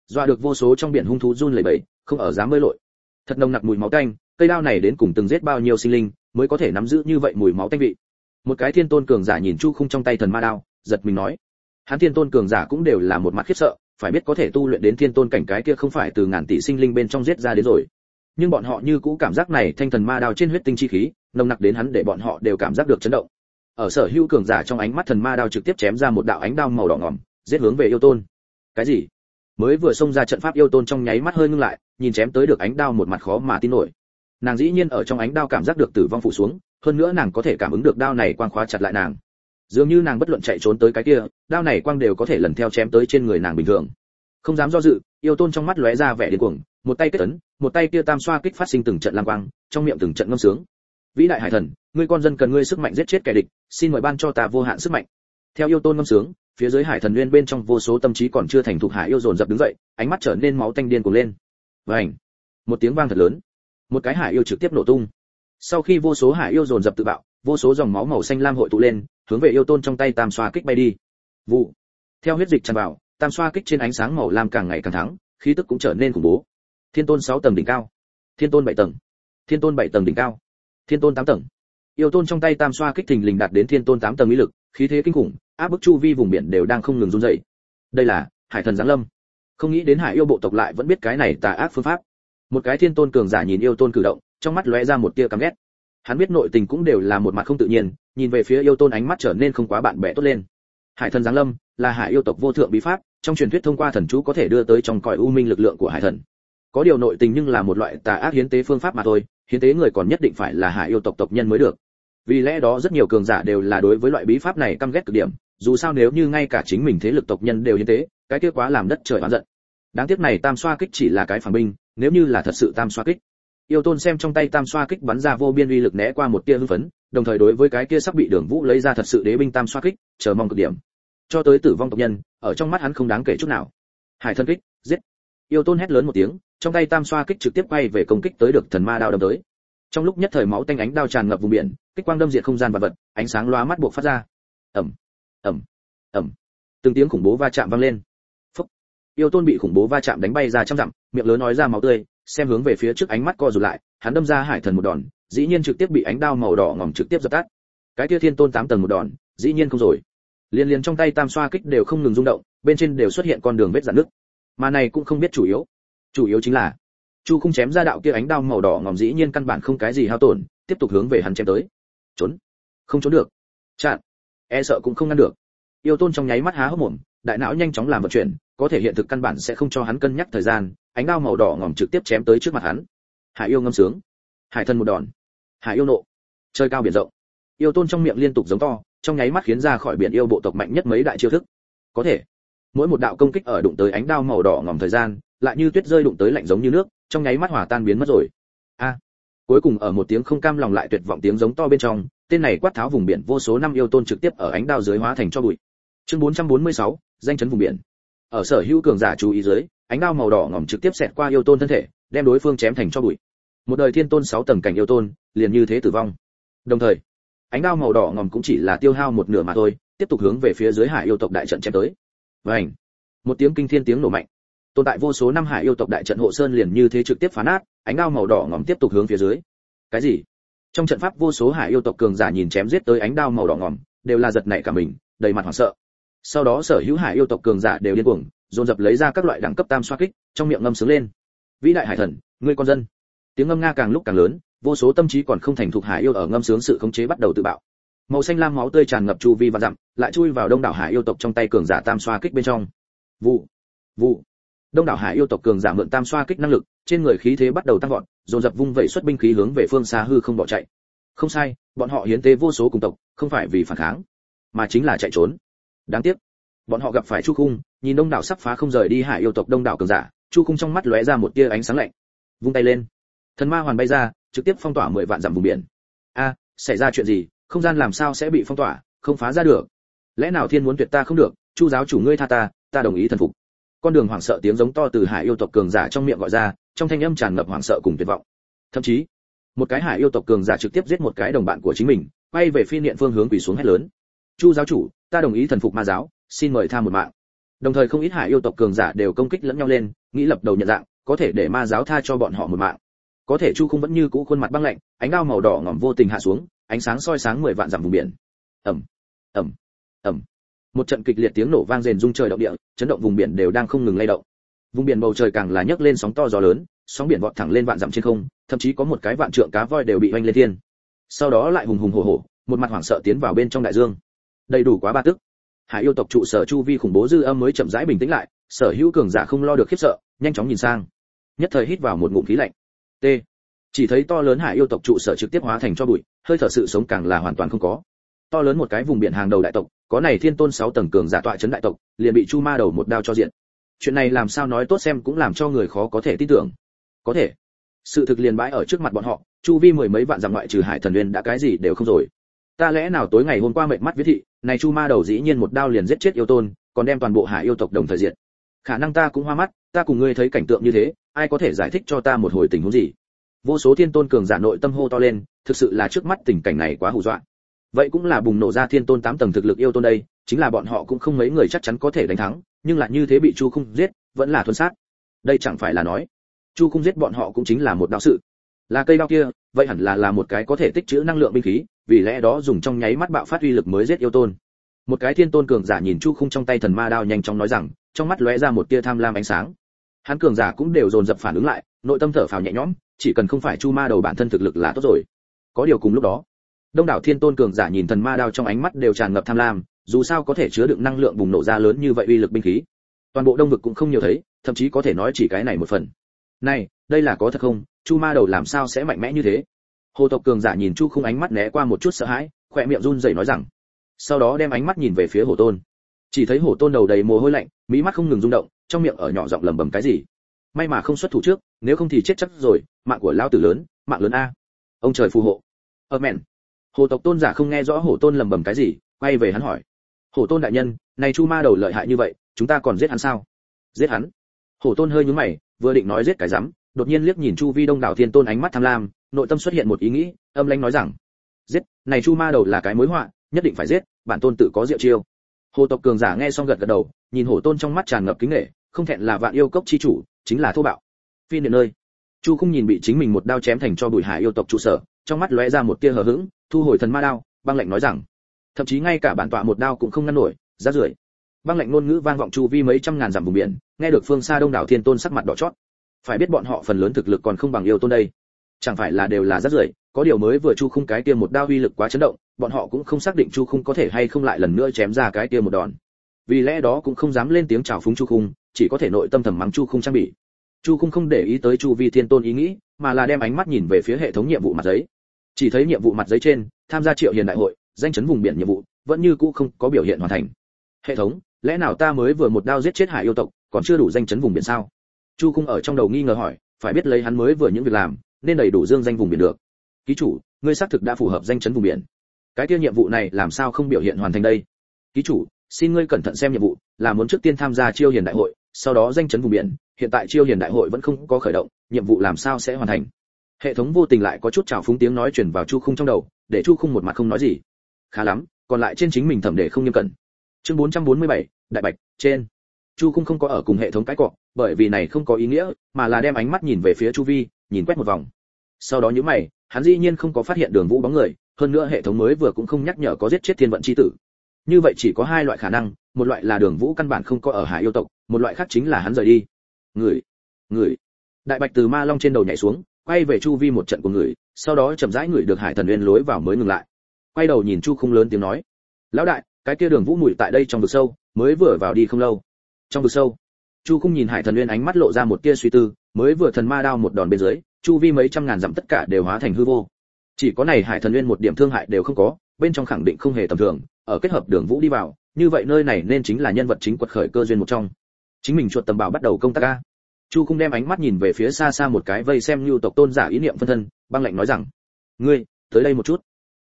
dọa được vô số trong biển hung thú run lẩy bẩy, không ở dám bơi lội. Thật nồng nặc mùi máu tanh, cây đao này đến cùng từng giết bao nhiêu sinh linh mới có thể nắm giữ như vậy mùi máu tanh vị. Một cái thiên tôn cường giả nhìn Chu Khung trong tay thần ma đao, giật mình nói. Hắn thiên tôn cường giả cũng đều là một mặt khiếp sợ, phải biết có thể tu luyện đến thiên tôn cảnh cái kia không phải từ ngàn tỷ sinh linh bên trong giết ra đến rồi. Nhưng bọn họ như cũ cảm giác này thanh thần ma đao trên huyết tinh chi khí, nồng nặc đến hắn để bọn họ đều cảm giác được chấn động. Ở sở hữu cường giả trong ánh mắt thần ma đao trực tiếp chém ra một đạo ánh đao màu đỏ ngòm, giết hướng về yêu tôn. Cái gì? Mới vừa xông ra trận pháp yêu tôn trong nháy mắt hơi ngưng lại, nhìn chém tới được ánh đao một mặt khó mà tin nổi. Nàng dĩ nhiên ở trong ánh đao cảm giác được tử vong phủ xuống, hơn nữa nàng có thể cảm ứng được đao này quang khóa chặt lại nàng. Dường như nàng bất luận chạy trốn tới cái kia, đao này quang đều có thể lần theo chém tới trên người nàng bình thường. Không dám do dự, yêu tôn trong mắt lóe ra vẻ điên cuồng, một tay kết ấn, một tay kia tam xoa kích phát sinh từng trận lam quang, trong miệng từng trận ngâm sướng. Vĩ đại hải thần, ngươi con dân cần ngươi sức mạnh giết chết kẻ địch, xin mời ban cho ta vô hạn sức mạnh. Theo yêu tôn ngâm sướng, phía dưới hải thần nguyên bên trong vô số tâm trí còn chưa thành thục hải yêu dồn dập đứng dậy, ánh mắt trở nên máu tanh điên cuồng lên. Vành, một tiếng vang thật lớn, một cái hải yêu trực tiếp nổ tung. Sau khi vô số hải yêu dồn dập tự bạo, vô số dòng máu màu xanh lam hội tụ lên, hướng về yêu tôn trong tay tam xoa kích bay đi. Vụ. Theo huyết dịch tràn vào, tam xoa kích trên ánh sáng màu lam càng ngày càng thắng, khí tức cũng trở nên khủng bố. Thiên tôn 6 tầng đỉnh cao, thiên tôn 7 tầng, thiên tôn 7 tầng đỉnh cao, thiên tôn 8 tầng. Yêu tôn trong tay tam xoa kích thình lình đạt đến thiên tôn 8 tầng uy lực, khí thế kinh khủng, áp bức chu vi vùng biển đều đang không ngừng run rẩy. Đây là hải thần giáng lâm. Không nghĩ đến hải yêu bộ tộc lại vẫn biết cái này tà ác phương pháp. Một cái thiên tôn cường giả nhìn yêu tôn cử động, trong mắt lóe ra một tia căm ghét. Hắn biết nội tình cũng đều là một mặt không tự nhiên, nhìn về phía yêu tôn ánh mắt trở nên không quá bạn bè tốt lên. Hải thần giáng lâm là hải yêu tộc vô thượng bí pháp, trong truyền thuyết thông qua thần chú có thể đưa tới trong cõi u minh lực lượng của hải thần. Có điều nội tình nhưng là một loại tà ác hiến tế phương pháp mà thôi, hiến tế người còn nhất định phải là hải yêu tộc tộc nhân mới được. Vì lẽ đó rất nhiều cường giả đều là đối với loại bí pháp này căm ghét cực điểm, dù sao nếu như ngay cả chính mình thế lực tộc nhân đều hiến tế, cái kia quá làm đất trời oán giận. Đáng tiếc này tam xoa kích chỉ là cái phản binh, nếu như là thật sự tam xoa kích. Yêu tôn xem trong tay tam xoa kích bắn ra vô biên uy lực né qua một tia hưng phấn, đồng thời đối với cái kia sắp bị Đường Vũ lấy ra thật sự đế binh tam xoa kích, chờ mong cực điểm. Cho tới tử vong tộc nhân, ở trong mắt hắn không đáng kể chút nào. Hải thân kích, giết. Yêu tôn hét lớn một tiếng, trong tay tam xoa kích trực tiếp quay về công kích tới được thần ma đao đâm tới. Trong lúc nhất thời máu tanh ánh đao tràn ngập vùng biển, kích quang đâm diệt không gian vật vật, ánh sáng lóa mắt buộc phát ra. Ầm, ầm, ầm. Từng tiếng khủng bố va chạm vang lên. Phốc. Yêu tôn bị khủng bố va chạm đánh bay ra trăm dặm, miệng lớn nói ra máu tươi, xem hướng về phía trước ánh mắt co rụt lại, hắn đâm ra hải thần một đòn, dĩ nhiên trực tiếp bị ánh đao màu đỏ ngòm trực tiếp dập tắt. Cái kia thiên tôn 8 tầng một đòn, dĩ nhiên không rồi. Liên liên trong tay tam xoa kích đều không ngừng rung động, bên trên đều xuất hiện con đường vết rạn nứt. Mà này cũng không biết chủ yếu chính là Chu Khung chém ra đạo kia ánh đao màu đỏ ngòm dĩ nhiên căn bản không cái gì hao tổn, tiếp tục hướng về hắn chém tới. Trốn, không trốn được. Chặn, e sợ cũng không ngăn được. Yêu tôn trong nháy mắt há hốc mồm, đại não nhanh chóng làm vận chuyển, có thể hiện thực căn bản sẽ không cho hắn cân nhắc thời gian, ánh đao màu đỏ ngòm trực tiếp chém tới trước mặt hắn. Hải yêu ngâm sướng, hải thần một đòn, hải yêu nộ, trời cao biển rộng. Yêu tôn trong miệng liên tục giống to, trong nháy mắt khiến ra khỏi biển yêu bộ tộc mạnh nhất mấy đại chiêu thức. Có thể, mỗi một đạo công kích ở đụng tới ánh đao màu đỏ ngòm thời gian, lại như tuyết rơi đụng tới lạnh giống như nước, trong nháy mắt hòa tan biến mất rồi. A! Cuối cùng ở một tiếng không cam lòng lại tuyệt vọng tiếng giống to bên trong, tên này quát tháo vùng biển vô số năm yêu tôn trực tiếp ở ánh đao dưới hóa thành cho bụi. Chương 446, danh chấn vùng biển. Ở sở hữu cường giả chú ý dưới, ánh đao màu đỏ ngòm trực tiếp xẹt qua yêu tôn thân thể, đem đối phương chém thành cho bụi. Một đời thiên tôn 6 tầng cảnh yêu tôn, liền như thế tử vong. Đồng thời, ánh đao màu đỏ ngòm cũng chỉ là tiêu hao một nửa mà thôi, tiếp tục hướng về phía dưới hải yêu tộc đại trận chém tới. Vành! Một tiếng kinh thiên tiếng nổ mạnh. Tồn tại vô số năm hải yêu tộc đại trận hộ sơn liền như thế trực tiếp phá nát, ánh đao màu đỏ ngòm tiếp tục hướng phía dưới. Cái gì? Trong trận pháp vô số hải yêu tộc cường giả nhìn chém giết tới ánh đao màu đỏ ngòm, đều là giật nảy cả mình, đầy mặt hoảng sợ. Sau đó sở hữu hải yêu tộc cường giả đều điên cuồng, dồn dập lấy ra các loại đẳng cấp tam xoa kích, trong miệng ngâm sướng lên. Vĩ đại hải thần, ngươi con dân. Tiếng ngâm nga càng lúc càng lớn, vô số tâm trí còn không thành thục hải yêu ở ngâm sướng sự khống chế bắt đầu tự bạo. Màu xanh lam máu tươi tràn ngập chu vi và dặm, lại chui vào đông đảo hải yêu tộc trong tay cường giả tam xoa kích bên trong. Vụ, vụ. Đông đảo hải yêu tộc cường giả mượn tam xoa kích năng lực, trên người khí thế bắt đầu tăng vọt, dồn dập vung vẩy xuất binh khí hướng về phương xa hư không bỏ chạy. Không sai, bọn họ hiến tế vô số cùng tộc, không phải vì phản kháng, mà chính là chạy trốn. Đáng tiếc, bọn họ gặp phải Chu Khung, nhìn đông đảo sắp phá không rời đi hải yêu tộc đông đảo cường giả, Chu Khung trong mắt lóe ra một tia ánh sáng lạnh. Vung tay lên, thần ma hoàn bay ra, trực tiếp phong tỏa 10 vạn dặm vùng biển. A, xảy ra chuyện gì? Không gian làm sao sẽ bị phong tỏa, không phá ra được? Lẽ nào thiên muốn tuyệt ta không được? Chu giáo chủ ngươi tha ta, ta đồng ý thần phục. Con đường hoảng sợ tiếng giống to từ hải yêu tộc cường giả trong miệng gọi ra, trong thanh âm tràn ngập hoảng sợ cùng tuyệt vọng. Thậm chí, một cái hải yêu tộc cường giả trực tiếp giết một cái đồng bạn của chính mình, quay về phi niệm phương hướng quỳ xuống hét lớn: "Chu giáo chủ, ta đồng ý thần phục ma giáo, xin mời tha một mạng." Đồng thời không ít hải yêu tộc cường giả đều công kích lẫn nhau lên, nghĩ lập đầu nhận dạng, có thể để ma giáo tha cho bọn họ một mạng. Có thể Chu Khung vẫn như cũ khuôn mặt băng lạnh, ánh đao màu đỏ ngòm vô tình hạ xuống, ánh sáng soi sáng 10 vạn dặm vùng biển. Ầm, ầm, ầm. Một trận kịch liệt tiếng nổ vang rền rung trời động địa, chấn động vùng biển đều đang không ngừng lay động. Vùng biển bầu trời càng là nhấc lên sóng to gió lớn, sóng biển vọt thẳng lên vạn dặm trên không, thậm chí có một cái vạn trượng cá voi đều bị vênh lên thiên. Sau đó lại hùng hùng hổ hổ, một mặt hoảng sợ tiến vào bên trong đại dương. Đầy đủ quá ba tức. Hải yêu tộc trụ sở chu vi khủng bố dư âm mới chậm rãi bình tĩnh lại, sở hữu cường giả không lo được khiếp sợ, nhanh chóng nhìn sang. Nhất thời hít vào một ngụm khí lạnh. T. Chỉ thấy to lớn hải yêu tộc trụ sở trực tiếp hóa thành cho bụi, hơi thở sự sống càng là hoàn toàn không có. To lớn một cái vùng biển hàng đầu đại tộc, có này thiên tôn 6 tầng cường giả tọa trấn đại tộc, liền bị Chu Ma đầu một đao cho diện. Chuyện này làm sao nói tốt xem cũng làm cho người khó có thể tin tưởng. Có thể, sự thực liền bãi ở trước mặt bọn họ, chu vi mười mấy vạn dặm ngoại trừ Hải Thần Nguyên đã cái gì đều không rồi. Ta lẽ nào tối ngày hôm qua mệt mắt viết thị, này Chu Ma đầu dĩ nhiên một đao liền giết chết yêu tôn, còn đem toàn bộ hải yêu tộc đồng thời diệt. Khả năng ta cũng hoa mắt, ta cùng ngươi thấy cảnh tượng như thế, ai có thể giải thích cho ta một hồi tình huống gì? Vô số thiên tôn cường giả nội tâm hô to lên, thực sự là trước mắt tình cảnh này quá hù dọa. Vậy cũng là bùng nổ ra thiên tôn 8 tầng thực lực yêu tôn đây, chính là bọn họ cũng không mấy người chắc chắn có thể đánh thắng, nhưng lại như thế bị Chu Khung giết, vẫn là thuần sát. Đây chẳng phải là nói, Chu Khung giết bọn họ cũng chính là một đạo sự. Là cây đao kia, vậy hẳn là một cái có thể tích trữ năng lượng binh khí, vì lẽ đó dùng trong nháy mắt bạo phát uy lực mới giết yêu tôn. Một cái thiên tôn cường giả nhìn Chu Khung trong tay thần ma đao nhanh chóng nói rằng, trong mắt lóe ra một tia tham lam ánh sáng. Hắn cường giả cũng đều dồn dập phản ứng lại, nội tâm thở phào nhẹ nhõm, chỉ cần không phải Chu Ma đầu bản thân thực lực là tốt rồi. Có điều cùng lúc đó, đông đảo thiên tôn cường giả nhìn thần ma đao trong ánh mắt đều tràn ngập tham lam, dù sao có thể chứa đựng năng lượng bùng nổ ra lớn như vậy uy lực binh khí. Toàn bộ đông vực cũng không nhiều thấy, thậm chí có thể nói chỉ cái này một phần. Này, đây là có thật không? Chu Ma đầu làm sao sẽ mạnh mẽ như thế? Hồ tộc cường giả nhìn Chu Khung ánh mắt né qua một chút sợ hãi, khóe miệng run rẩy nói rằng. Sau đó đem ánh mắt nhìn về phía Hổ Tôn. Chỉ thấy Hổ Tôn đầu đầy mồ hôi lạnh, mí mắt không ngừng rung động, trong miệng ở nhỏ giọng lẩm bẩm cái gì. May mà không xuất thủ trước, nếu không thì chết chắc rồi, mạng của lão tử lớn, mạng lớn a. Ông trời phù hộ. Amen. Hồ tộc tôn giả không nghe rõ Hổ Tôn lẩm bẩm cái gì, quay về hắn hỏi. Hổ Tôn đại nhân, này Chu Ma đầu lợi hại như vậy, chúng ta còn giết hắn sao? Giết hắn? Hổ Tôn hơi nhướng mày, vừa định nói giết cái rắm, đột nhiên liếc nhìn chu vi đông đảo thiên tôn ánh mắt tham lam, nội tâm xuất hiện một ý nghĩ, âm lãnh nói rằng: giết, này Chu Ma đầu là cái mối họa, nhất định phải giết, bản tôn tự có diệu chiêu. Hồ tộc cường giả nghe xong gật gật đầu, nhìn Hổ Tôn trong mắt tràn ngập kính nể, không thẹn là vạn yêu cốc chi chủ, chính là thô bạo. Phi điện nơi, Chu Khung nhìn bị chính mình một đao chém thành cho bụi hải yêu tộc trụ sở, trong mắt lóe ra một tia hờ hững, thu hồi thần ma đao, băng lạnh nói rằng: thậm chí ngay cả bản tọa một đao cũng không ngăn nổi, rác rưởi. Băng lạnh ngôn ngữ vang vọng chu vi mấy trăm ngàn dặm vùng biển, nghe được phương xa đông đảo thiên tôn sắc mặt đỏ chót. Phải biết bọn họ phần lớn thực lực còn không bằng yêu tôn đây, chẳng phải là đều là rác rưởi. Có điều mới vừa Chu Khung cái kia một đao uy lực quá chấn động, bọn họ cũng không xác định Chu Khung có thể hay không lại lần nữa chém ra cái kia một đòn. Vì lẽ đó cũng không dám lên tiếng chào phúng Chu Khung, chỉ có thể nội tâm thầm mắng Chu Khung trang bị. Chu Khung không để ý tới chu vi thiên tôn ý nghĩ, mà là đem ánh mắt nhìn về phía hệ thống nhiệm vụ mặt giấy. Chỉ thấy nhiệm vụ mặt giấy trên, tham gia Triệu Hiền đại hội, danh chấn vùng biển nhiệm vụ, vẫn như cũ không có biểu hiện hoàn thành. Hệ thống, lẽ nào ta mới vừa một đao giết chết hải yêu tộc, còn chưa đủ danh chấn vùng biển sao? Chu Khung ở trong đầu nghi ngờ hỏi, phải biết lấy hắn mới vừa những việc làm, nên đầy đủ dương danh vùng biển được. Ký chủ, ngươi xác thực đã phù hợp danh chấn vùng biển. Cái kia nhiệm vụ này làm sao không biểu hiện hoàn thành đây? Ký chủ, xin ngươi cẩn thận xem nhiệm vụ, là muốn trước tiên tham gia Chiêu Hiền đại hội, sau đó danh chấn vùng biển, hiện tại Chiêu Hiền đại hội vẫn không có khởi động, nhiệm vụ làm sao sẽ hoàn thành? Hệ thống vô tình lại có chút trào phúng tiếng nói truyền vào Chu Khung trong đầu, để Chu Khung một mặt không nói gì. Khá lắm, còn lại trên chính mình thẩm để không nghiêm cẩn. Chương 447, đại bạch, trên. Chu Khung không có ở cùng hệ thống cái cọ, bởi vì này không có ý nghĩa, mà là đem ánh mắt nhìn về phía chu vi, nhìn quét một vòng. Sau đó nhíu mày, hắn dĩ nhiên không có phát hiện Đường Vũ bóng người, hơn nữa hệ thống mới vừa cũng không nhắc nhở có giết chết thiên vận chi tử. Như vậy chỉ có hai loại khả năng, một loại là Đường Vũ căn bản không có ở hải yêu tộc, một loại khác chính là hắn rời đi. Người. Đại bạch từ ma long trên đầu nhảy xuống, quay về chu vi một trận của người, sau đó chậm rãi người được Hải Thần Uyên lối vào mới ngừng lại. Quay đầu nhìn Chu Khung lớn tiếng nói: "Lão đại, cái kia Đường Vũ mùi tại đây trong vực sâu, mới vừa vào đi không lâu." Trong vực sâu, Chu Khung nhìn Hải Thần Uyên ánh mắt lộ ra một tia suy tư, mới vừa thần ma đao một đòn bên dưới, chu vi mấy trăm ngàn dặm tất cả đều hóa thành hư vô. Chỉ có này Hải Thần Uyên một điểm thương hại đều không có, bên trong khẳng định không hề tầm thường, ở kết hợp Đường Vũ đi vào, như vậy nơi này nên chính là nhân vật chính quật khởi cơ duyên một trong. Chính mình chuột tầm bảo bắt đầu công tác a. Chu Khung đem ánh mắt nhìn về phía xa xa một cái vây xem Nưu tộc tôn giả ý niệm phân thân, băng lạnh nói rằng: "Ngươi, tới đây một chút."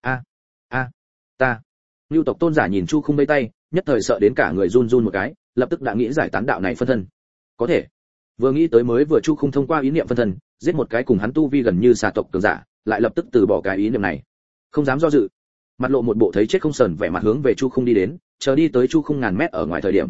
Ta. Nưu tộc tôn giả nhìn Chu Khung vây tay, nhất thời sợ đến cả người run run một cái, lập tức đã nghĩ giải tán đạo này phân thân. Có thể. Vừa nghĩ tới mới vừa Chu Khung thông qua ý niệm phân thân, giết một cái cùng hắn tu vi gần như xà tộc cường giả, lại lập tức từ bỏ cái ý niệm này. Không dám do dự, mặt lộ một bộ thấy chết không sờn vẻ mặt hướng về Chu Khung đi đến, chờ đi tới Chu Khung ngàn mét ở ngoài thời điểm,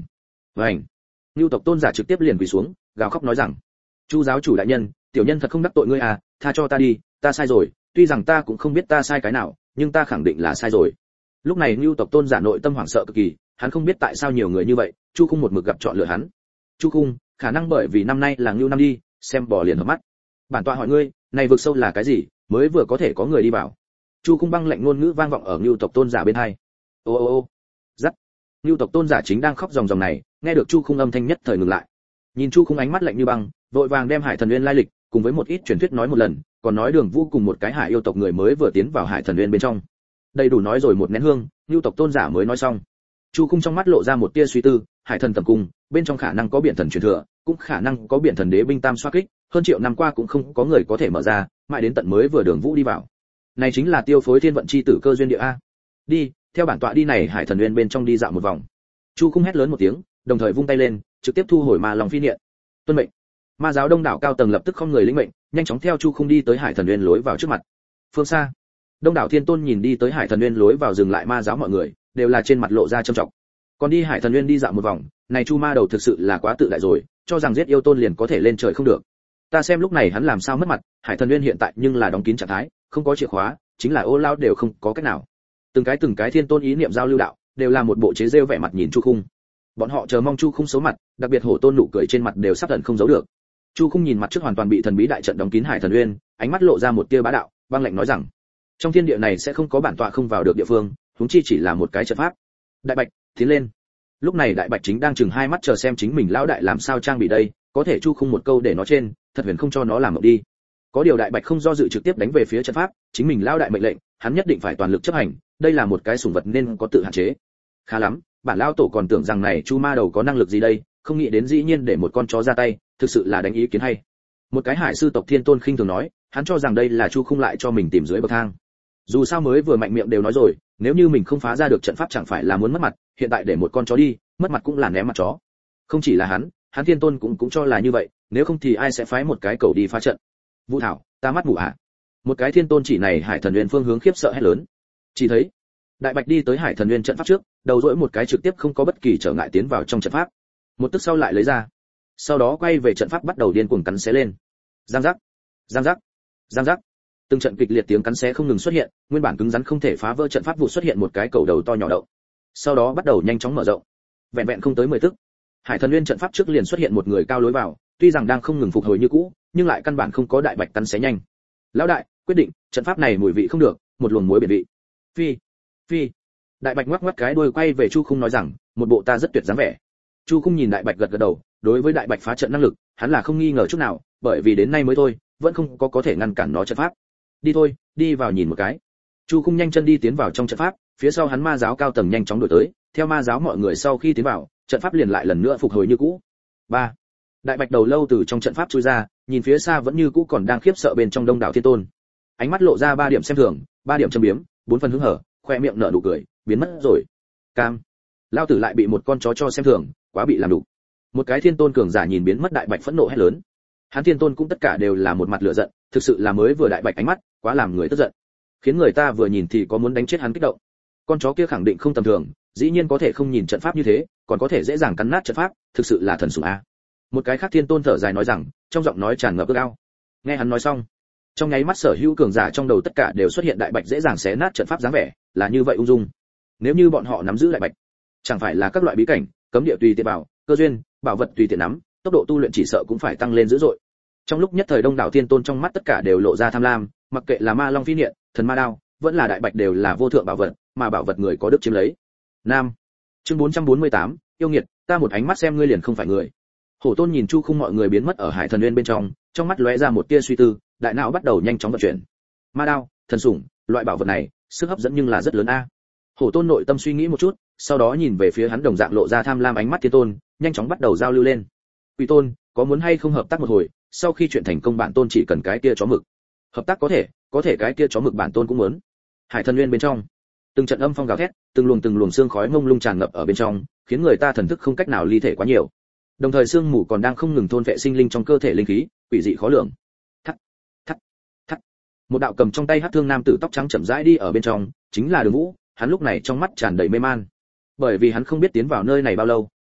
Vành. Nưu tộc tôn giả trực tiếp liền quỳ xuống, gào khóc nói rằng: "Chu giáo chủ đại nhân, tiểu nhân thật không đắc tội ngươi à, tha cho ta đi, ta sai rồi, tuy rằng ta cũng không biết ta sai cái nào, nhưng ta khẳng định là sai rồi." Lúc này Nưu tộc tôn giả nội tâm hoảng sợ cực kỳ, hắn không biết tại sao nhiều người như vậy, Chu Khung một mực gặp chọn lựa hắn. Chu Khung, khả năng bởi vì năm nay là Nưu năm đi, xem bò liền hợp mắt. Bản tọa hỏi ngươi, này vực sâu là cái gì, mới vừa có thể có người đi vào. Chu Khung băng lạnh ngôn ngữ vang vọng ở Nưu tộc tôn giả bên hai. Ô ô ô. Dắt. Nưu tộc tôn giả chính đang khóc ròng ròng này, nghe được Chu Khung âm thanh nhất thời ngừng lại. Nhìn Chu Khung ánh mắt lạnh như băng, vội vàng đem Hải Thần Uyên lai lịch cùng với một ít truyền thuyết nói một lần, còn nói Đường Vũ cùng một cái hải yêu tộc người mới vừa tiến vào Hải Thần Uyên bên trong. Đầy đủ nói rồi một nén hương, Nưu tộc tôn giả mới nói xong. Chu Khung trong mắt lộ ra một tia suy tư, Hải Thần tầm cung, bên trong khả năng có biển thần truyền thừa, cũng khả năng có biển thần đế binh tam xoa kích, hơn triệu năm qua cũng không có người có thể mở ra, mãi đến tận mới vừa Đường Vũ đi vào. Này chính là tiêu phối thiên vận chi tử cơ duyên địa a. Đi, theo bản tọa đi này Hải Thần Uyên bên trong đi dạo một vòng. Chu Khung hét lớn một tiếng, đồng thời vung tay lên, trực tiếp thu hồi Ma Long phi niệm. Tuân mệnh. Ma giáo đông đảo cao tầng lập tức không người lĩnh mệnh, nhanh chóng theo Chu Khung đi tới Hải Thần Uyên lối vào trước mặt. Phương xa, đông đảo thiên tôn nhìn đi tới Hải Thần Uyên lối vào dừng lại ma giáo mọi người, đều là trên mặt lộ ra trầm trọng. Còn đi Hải Thần Uyên đi dạo một vòng, này Chu Ma đầu thực sự là quá tự đại rồi, cho rằng giết yêu tôn liền có thể lên trời không được. Ta xem lúc này hắn làm sao mất mặt, Hải Thần Uyên hiện tại nhưng là đóng kín trạng thái, không có chìa khóa, chính là ô lao đều không có cách nào. Từng cái thiên tôn ý niệm giao lưu đạo, đều là một bộ chế rêu vẻ mặt nhìn Chu Khung. Bọn họ chờ mong Chu Khung xấu mặt, đặc biệt hổ tôn nụ cười trên mặt đều sắp tận không giấu được. Chu Khung nhìn mặt trước hoàn toàn bị thần bí đại trận đóng kín Hải Thần Uyên, ánh mắt lộ ra một tia bá đạo, băng lạnh nói rằng: trong thiên địa này sẽ không có bản tọa không vào được địa phương, huống chi chỉ là một cái trận pháp. Đại Bạch, tiến lên. Lúc này Đại Bạch chính đang chừng hai mắt chờ xem chính mình lão đại làm sao trang bị đây, có thể Chu Khung một câu để nó trên, thật huyền không cho nó làm mộng đi. Có điều Đại Bạch không do dự trực tiếp đánh về phía trận pháp, chính mình lão đại mệnh lệnh, hắn nhất định phải toàn lực chấp hành, đây là một cái sủng vật nên có tự hạn chế. Khá lắm, bản lão tổ còn tưởng rằng này Chu Ma đầu có năng lực gì đây, không nghĩ đến dĩ nhiên để một con chó ra tay, thực sự là đánh ý kiến hay. Một cái hải sư tộc thiên tôn khinh thường nói, hắn cho rằng đây là Chu Khung lại cho mình tìm dưới bậc thang. Dù sao mới vừa mạnh miệng đều nói rồi, nếu như mình không phá ra được trận pháp chẳng phải là muốn mất mặt, hiện tại để một con chó đi, mất mặt cũng là ném mặt chó. Không chỉ là hắn thiên tôn cũng cho là như vậy, nếu không thì ai sẽ phái một cái cầu đi phá trận. Vũ Thảo, ta mắt mù à? Một cái thiên tôn chỉ này Hải Thần Uyên phương hướng khiếp sợ hét lớn. Chỉ thấy Đại Bạch đi tới Hải Thần Uyên trận pháp trước, đầu dỗi một cái trực tiếp không có bất kỳ trở ngại tiến vào trong trận pháp. Một tức sau lại lấy ra, sau đó quay về trận pháp bắt đầu điên cuồng cắn xé lên. Giang giác, giang giác, giang giác. Từng trận kịch liệt tiếng cắn xé không ngừng xuất hiện, nguyên bản cứng rắn không thể phá vỡ trận pháp vụ xuất hiện một cái cầu đầu to nhỏ đậu. Sau đó bắt đầu nhanh chóng mở rộng. Vẹn vẹn không tới 10 tức, Hải Thần Uyên trận pháp trước liền xuất hiện một người cao lối vào, tuy rằng đang không ngừng phục hồi như cũ, nhưng lại căn bản không có Đại Bạch cắn xé nhanh. Lão đại, quyết định, trận pháp này mùi vị không được, một luồng muối biển vị. Phi, phi. Đại Bạch ngoắc ngoắc cái đuôi quay về Chu Khung nói rằng, một bộ ta rất tuyệt dáng vẻ. Chu Khung nhìn Đại Bạch gật gật đầu, đối với Đại Bạch phá trận năng lực, hắn là không nghi ngờ chút nào, bởi vì đến nay mới thôi, vẫn không có thể ngăn cản nó trận pháp. Đi thôi, đi vào nhìn một cái. Chu Khung nhanh chân đi tiến vào trong trận pháp, phía sau hắn ma giáo cao tầng nhanh chóng đuổi tới, theo ma giáo mọi người sau khi tiến vào, trận pháp liền lại lần nữa phục hồi như cũ. 3. Đại Bạch đầu lâu từ trong trận pháp chui ra, nhìn phía xa vẫn như cũ còn đang khiếp sợ bên trong đông đảo thiên tôn. Ánh mắt lộ ra 3 điểm xem thường, 3 điểm châm biếm, 4 phần hứng hở, khoe miệng nở nụ cười, biến mất rồi. Cam. Lao tử lại bị một con chó cho xem thường, quá bị làm đủ. Một cái thiên tôn cường giả nhìn biến mất Đại Bạch phẫn nộ hét lớn. Hắn thiên tôn cũng tất cả đều là một mặt lửa giận, thực sự là mới vừa Đại Bạch ánh mắt, quá làm người tức giận. Khiến người ta vừa nhìn thì có muốn đánh chết hắn kích động. Con chó kia khẳng định không tầm thường, dĩ nhiên có thể không nhìn trận pháp như thế, còn có thể dễ dàng cắn nát trận pháp, thực sự là thần sủng a. Một cái khác thiên tôn thở dài nói rằng, trong giọng nói tràn ngập ước ao. Nghe hắn nói xong, trong nháy mắt sở hữu cường giả trong đầu tất cả đều xuất hiện Đại Bạch dễ dàng xé nát trận pháp dáng vẻ, là như vậy ung dung. Nếu như bọn họ nắm giữ Đại Bạch, chẳng phải là các loại bí cảnh, cấm địa tùy tiện bảo, cơ duyên, bảo vật tùy tiện nắm, tốc độ tu luyện chỉ sợ cũng phải tăng lên dữ dội. Trong lúc nhất thời đông đảo thiên tôn trong mắt tất cả đều lộ ra tham lam, mặc kệ là ma long phi niệm, thần ma đao, vẫn là Đại Bạch đều là vô thượng bảo vật, mà bảo vật người có đức chiếm lấy. Nam. Chương 448, yêu nghiệt, ta một ánh mắt xem ngươi liền không phải người. Hổ Tôn nhìn Chu Khung mọi người biến mất ở Hải Thần Uyên bên trong mắt lóe ra một tia suy tư, đại não bắt đầu nhanh chóng vận chuyển. Ma đao, thần sủng, loại bảo vật này, sức hấp dẫn nhưng là rất lớn a. Hổ Tôn nội tâm suy nghĩ một chút, sau đó nhìn về phía hắn đồng dạng lộ ra tham lam ánh mắt Thiên Tôn, nhanh chóng bắt đầu giao lưu lên. Quỷ Tôn, có muốn hay không hợp tác một hồi, sau khi chuyện thành công bản tôn chỉ cần cái kia chó mực. Hợp tác có thể cái kia chó mực bản tôn cũng muốn. Hải Thần Uyên bên trong, từng trận âm phong gào thét, từng luồng sương khói mông lung tràn ngập ở bên trong, khiến người ta thần thức không cách nào ly thể quá nhiều. Đồng thời sương mù còn đang không ngừng thôn phệ sinh linh trong cơ thể linh khí, quỷ dị khó lường. Thắt, thắt, thắt. Một đạo cầm trong tay hắc thương nam tử tóc trắng chậm rãi đi ở bên trong, chính là Đường Vũ, hắn lúc này trong mắt tràn đầy mê man. Bởi vì hắn không biết tiến vào nơi này bao lâu,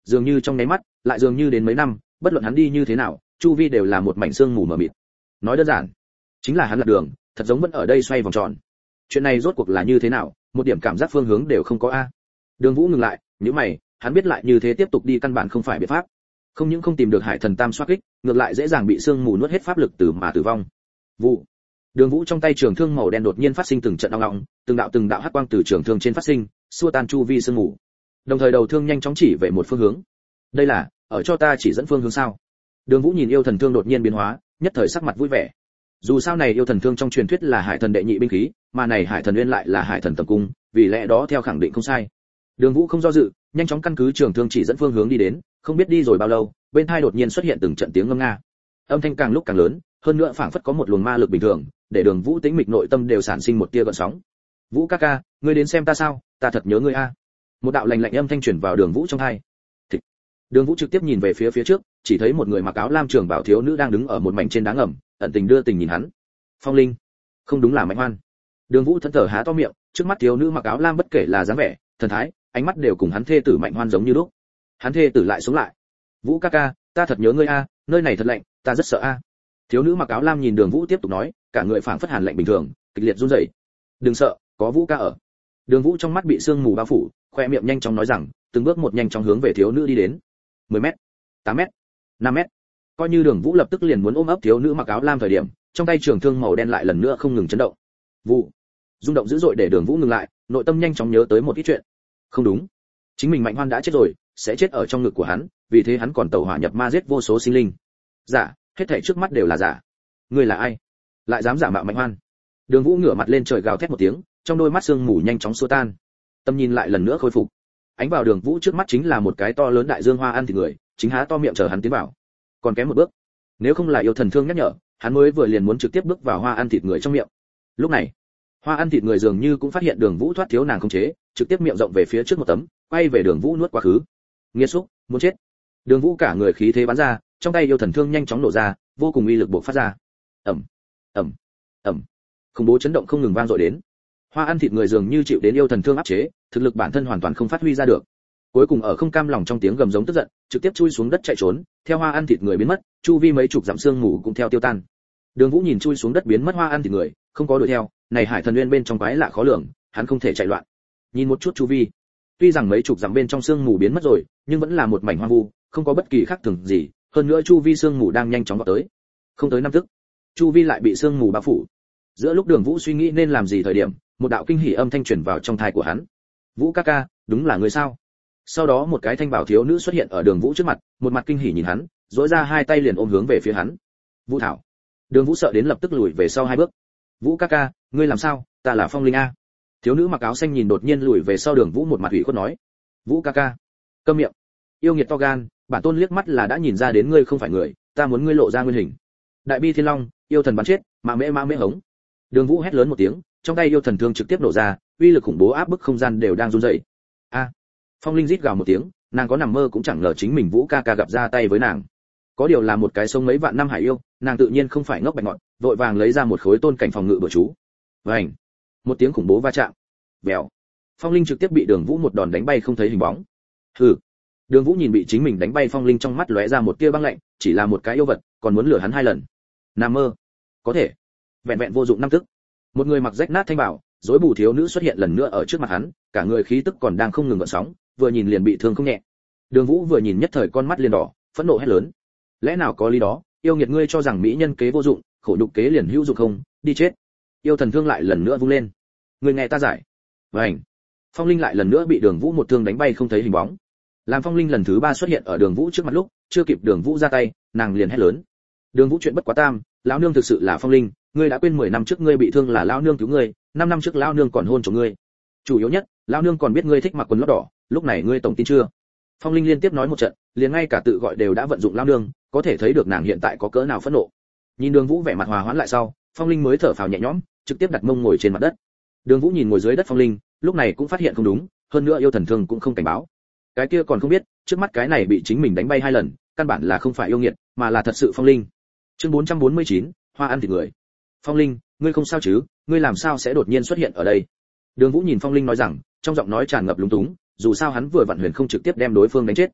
dường như trong nháy mắt, lại dường như đến mấy năm, bất luận hắn đi như thế nào, chu vi đều là một mảnh sương mù mờ mịt. Nói đơn giản, chính là hắn lạc đường, thật giống vẫn ở đây xoay vòng tròn. Chuyện này rốt cuộc là như thế nào, một điểm cảm giác phương hướng đều không có a. Đường Vũ ngừng lại, nhíu mày, hắn biết lại như thế tiếp tục đi căn bản không phải biện pháp. Không những không tìm được Hải Thần Tam xoát kích, ngược lại dễ dàng bị sương mù nuốt hết pháp lực mà tử vong. Vụ. Đường Vũ trong tay trường thương màu đen đột nhiên phát sinh từng trận ong ong, từng đạo hắc quang từ trường thương trên phát sinh, xua tan chu vi sương mù. Đồng thời đầu thương nhanh chóng chỉ về một phương hướng. Đây là ở cho ta chỉ dẫn phương hướng sao? Đường Vũ nhìn yêu thần thương đột nhiên biến hóa, nhất thời sắc mặt vui vẻ. Dù sao này yêu thần thương trong truyền thuyết là Hải Thần đệ nhị binh khí, mà này Hải Thần Nguyên lại là Hải Thần tầm cung, vì lẽ đó theo khẳng định không sai. Đường Vũ không do dự, nhanh chóng căn cứ trường thương chỉ dẫn phương hướng đi đến, không biết đi rồi bao lâu, bên tai đột nhiên xuất hiện từng trận tiếng ngâm nga. Âm thanh càng lúc càng lớn, hơn nữa phảng phất có một luồng ma lực bình thường, để Đường Vũ tĩnh mịch nội tâm đều sản sinh một tia gợn sóng. "Vũ ca ca, ngươi đến xem ta sao? Ta thật nhớ ngươi a." Một đạo lạnh lạnh âm thanh truyền vào Đường Vũ trong tai. Thịch. Đường Vũ trực tiếp nhìn về phía trước, chỉ thấy một người mặc áo lam trường bảo thiếu nữ đang đứng ở một mảnh trên đá ngầm, ẩn tình đưa tình nhìn hắn. Phong Linh, không đúng là Mạnh Hoan. Đường Vũ thẫn thờ há to miệng, trước mắt thiếu nữ mặc áo lam bất kể là dáng vẻ, thần thái, ánh mắt đều cùng hắn thê tử Mạnh Hoan giống như lúc. Hắn thê tử lại sống lại. "Vũ ca ca, ta thật nhớ ngươi a, nơi này thật lạnh, ta rất sợ a." Thiếu nữ mặc áo lam nhìn Đường Vũ tiếp tục nói, cả người phảng phất hàn lạnh bình thường, kịch liệt run rẩy. "Đừng sợ, có Vũ ca ở." Đường Vũ trong mắt bị sương mù bao phủ, khoe miệng nhanh chóng nói rằng, từng bước một nhanh chóng hướng về thiếu nữ đi đến. 10m, 8m, 5m. Coi như Đường Vũ lập tức liền muốn ôm ấp thiếu nữ mặc áo lam thời điểm, trong tay trường thương màu đen lại lần nữa không ngừng chấn động. Vụ. Rung động dữ dội để Đường Vũ ngừng lại, nội tâm nhanh chóng nhớ tới một ít chuyện. Không đúng, chính mình Mạnh Hoan đã chết rồi, sẽ chết ở trong ngực của hắn, vì thế hắn còn tẩu hỏa nhập ma giết vô số sinh linh. Giả, hết thảy trước mắt đều là giả. Ngươi là ai? Lại dám giả mạo Mạnh Hoan? Đường Vũ ngửa mặt lên trời gào thét một tiếng, trong đôi mắt sương mù nhanh chóng xua tan. Tâm nhìn lại lần nữa khôi phục. Ánh vào Đường Vũ trước mắt chính là một cái to lớn đại dương hoa ăn thịt người, chính há to miệng chờ hắn tiến vào. Còn kém một bước. Nếu không là yêu thần thương nhắc nhở, hắn mới vừa liền muốn trực tiếp bước vào hoa ăn thịt người trong miệng. Lúc này, hoa ăn thịt người dường như cũng phát hiện Đường Vũ thoát thiếu nàng không chế, trực tiếp miệng rộng về phía trước một tấm, quay về Đường Vũ nuốt quá khứ. Nghiệt xúc, muốn chết. Đường Vũ cả người khí thế bắn ra, trong tay yêu thần thương nhanh chóng nổ ra, vô cùng uy lực bộc phát ra. Ầm, ầm, ầm. Khủng bố chấn động không ngừng vang dội đến. Hoa ăn thịt người dường như chịu đến yêu thần thương áp chế, thực lực bản thân hoàn toàn không phát huy ra được. Cuối cùng ở không cam lòng trong tiếng gầm giống tức giận, trực tiếp chui xuống đất chạy trốn, theo hoa ăn thịt người biến mất, chu vi mấy chục dặm sương mù cũng theo tiêu tan. Đường Vũ nhìn chui xuống đất biến mất hoa ăn thịt người, không có đuổi theo, này Hải Thần Nguyên bên trong quái lạ khó lường, hắn không thể chạy loạn. Nhìn một chút chu vi, tuy rằng mấy chục dặm bên trong sương mù biến mất rồi, nhưng vẫn là một mảnh hoang vu, không có bất kỳ khác thường gì, hơn nữa chu vi sương mù đang nhanh chóng vọt tới. Không tới 5 tức, chu vi lại bị sương mù bao phủ. Giữa lúc Đường Vũ suy nghĩ nên làm gì thời điểm, một đạo kinh hỉ âm thanh truyền vào trong tai của hắn. "Vũ ca ca, đúng là người sao?" Sau đó một cái thanh bảo thiếu nữ xuất hiện ở Đường Vũ trước mặt, một mặt kinh hỉ nhìn hắn, duỗi ra hai tay liền ôm hướng về phía hắn. "Vũ Thảo." Đường Vũ sợ đến lập tức lùi về sau 2 bước. "Vũ ca ca, ngươi làm sao? Ta là Phong Linh a." Thiếu nữ mặc áo xanh nhìn đột nhiên lùi về sau Đường Vũ một mặt ủy khuất nói. "Vũ ca ca." Câm miệng. Yêu nghiệt to gan, bản tôn liếc mắt là đã nhìn ra đến ngươi không phải người, ta muốn ngươi lộ ra nguyên hình. Đại bi thiên long, yêu thần bắn chết, mã mễ hống. Đường Vũ hét lớn một tiếng, trong tay yêu thần thương trực tiếp nổ ra, uy lực khủng bố áp bức không gian đều đang run rẩy. A! Phong Linh rít gào một tiếng, nàng có nằm mơ cũng chẳng ngờ chính mình Vũ ca ca gặp ra tay với nàng. Có điều là một cái sống mấy vạn năm hải yêu, nàng tự nhiên không phải ngốc bạch ngọn, vội vàng lấy ra một khối tôn cảnh phòng ngự bừa chú. Vành! Một tiếng khủng bố va chạm. Bèo! Phong Linh trực tiếp bị Đường Vũ một đòn đánh bay không thấy hình bóng. Hừ! Đường Vũ nhìn bị chính mình đánh bay Phong Linh trong mắt lóe ra một tia băng lạnh, chỉ là một cái yêu vật, còn muốn lừa hắn 2 lần. Nằm mơ! Có thể. Vẹn vẹn vô dụng 5 tức. Một người mặc rách nát thanh bảo, rối bù thiếu nữ xuất hiện lần nữa ở trước mặt hắn, cả người khí tức còn đang không ngừng gợn sóng, vừa nhìn liền bị thương không nhẹ. Đường Vũ vừa nhìn nhất thời con mắt liền đỏ, phẫn nộ hét lớn: "Lẽ nào có lý đó, yêu nghiệt ngươi cho rằng mỹ nhân kế vô dụng, khổ nhục kế liền hữu dụng không, đi chết." Yêu thần thương lại lần nữa vung lên. "Ngươi nghe ta giải." Vành. Phong Linh lại lần nữa bị Đường Vũ một thương đánh bay không thấy hình bóng. Làm Phong Linh lần thứ 3 xuất hiện ở Đường Vũ trước mặt lúc, chưa kịp Đường Vũ ra tay, nàng liền hét lớn: "Đường Vũ chuyện bất quá tam, lão nương thực sự là Phong Linh, ngươi đã quên 10 năm trước ngươi bị thương là lão nương cứu ngươi, 5 năm trước lão nương còn hôn cho ngươi. Chủ yếu nhất, lão nương còn biết ngươi thích mặc quần lót đỏ, lúc này ngươi tổng tin chưa?" Phong Linh liên tiếp nói một trận, liền ngay cả tự gọi đều đã vận dụng lão nương, có thể thấy được nàng hiện tại có cỡ nào phẫn nộ. Nhìn Đường Vũ vẻ mặt hòa hoãn lại sau, Phong Linh mới thở phào nhẹ nhõm, trực tiếp đặt mông ngồi trên mặt đất. Đường Vũ nhìn ngồi dưới đất Phong Linh, lúc này cũng phát hiện không đúng, hơn nữa yêu thần thương cũng không cảnh báo. Cái kia còn không biết, trước mắt cái này bị chính mình đánh bay 2 lần, căn bản là không phải yêu nghiệt, mà là thật sự Phong Linh. Chương 449, hoa ăn thịt người. "Phong Linh, ngươi không sao chứ? Ngươi làm sao sẽ đột nhiên xuất hiện ở đây?" Đường Vũ nhìn Phong Linh nói rằng, trong giọng nói tràn ngập lúng túng, dù sao hắn vừa vặn huyền không trực tiếp đem đối phương đánh chết.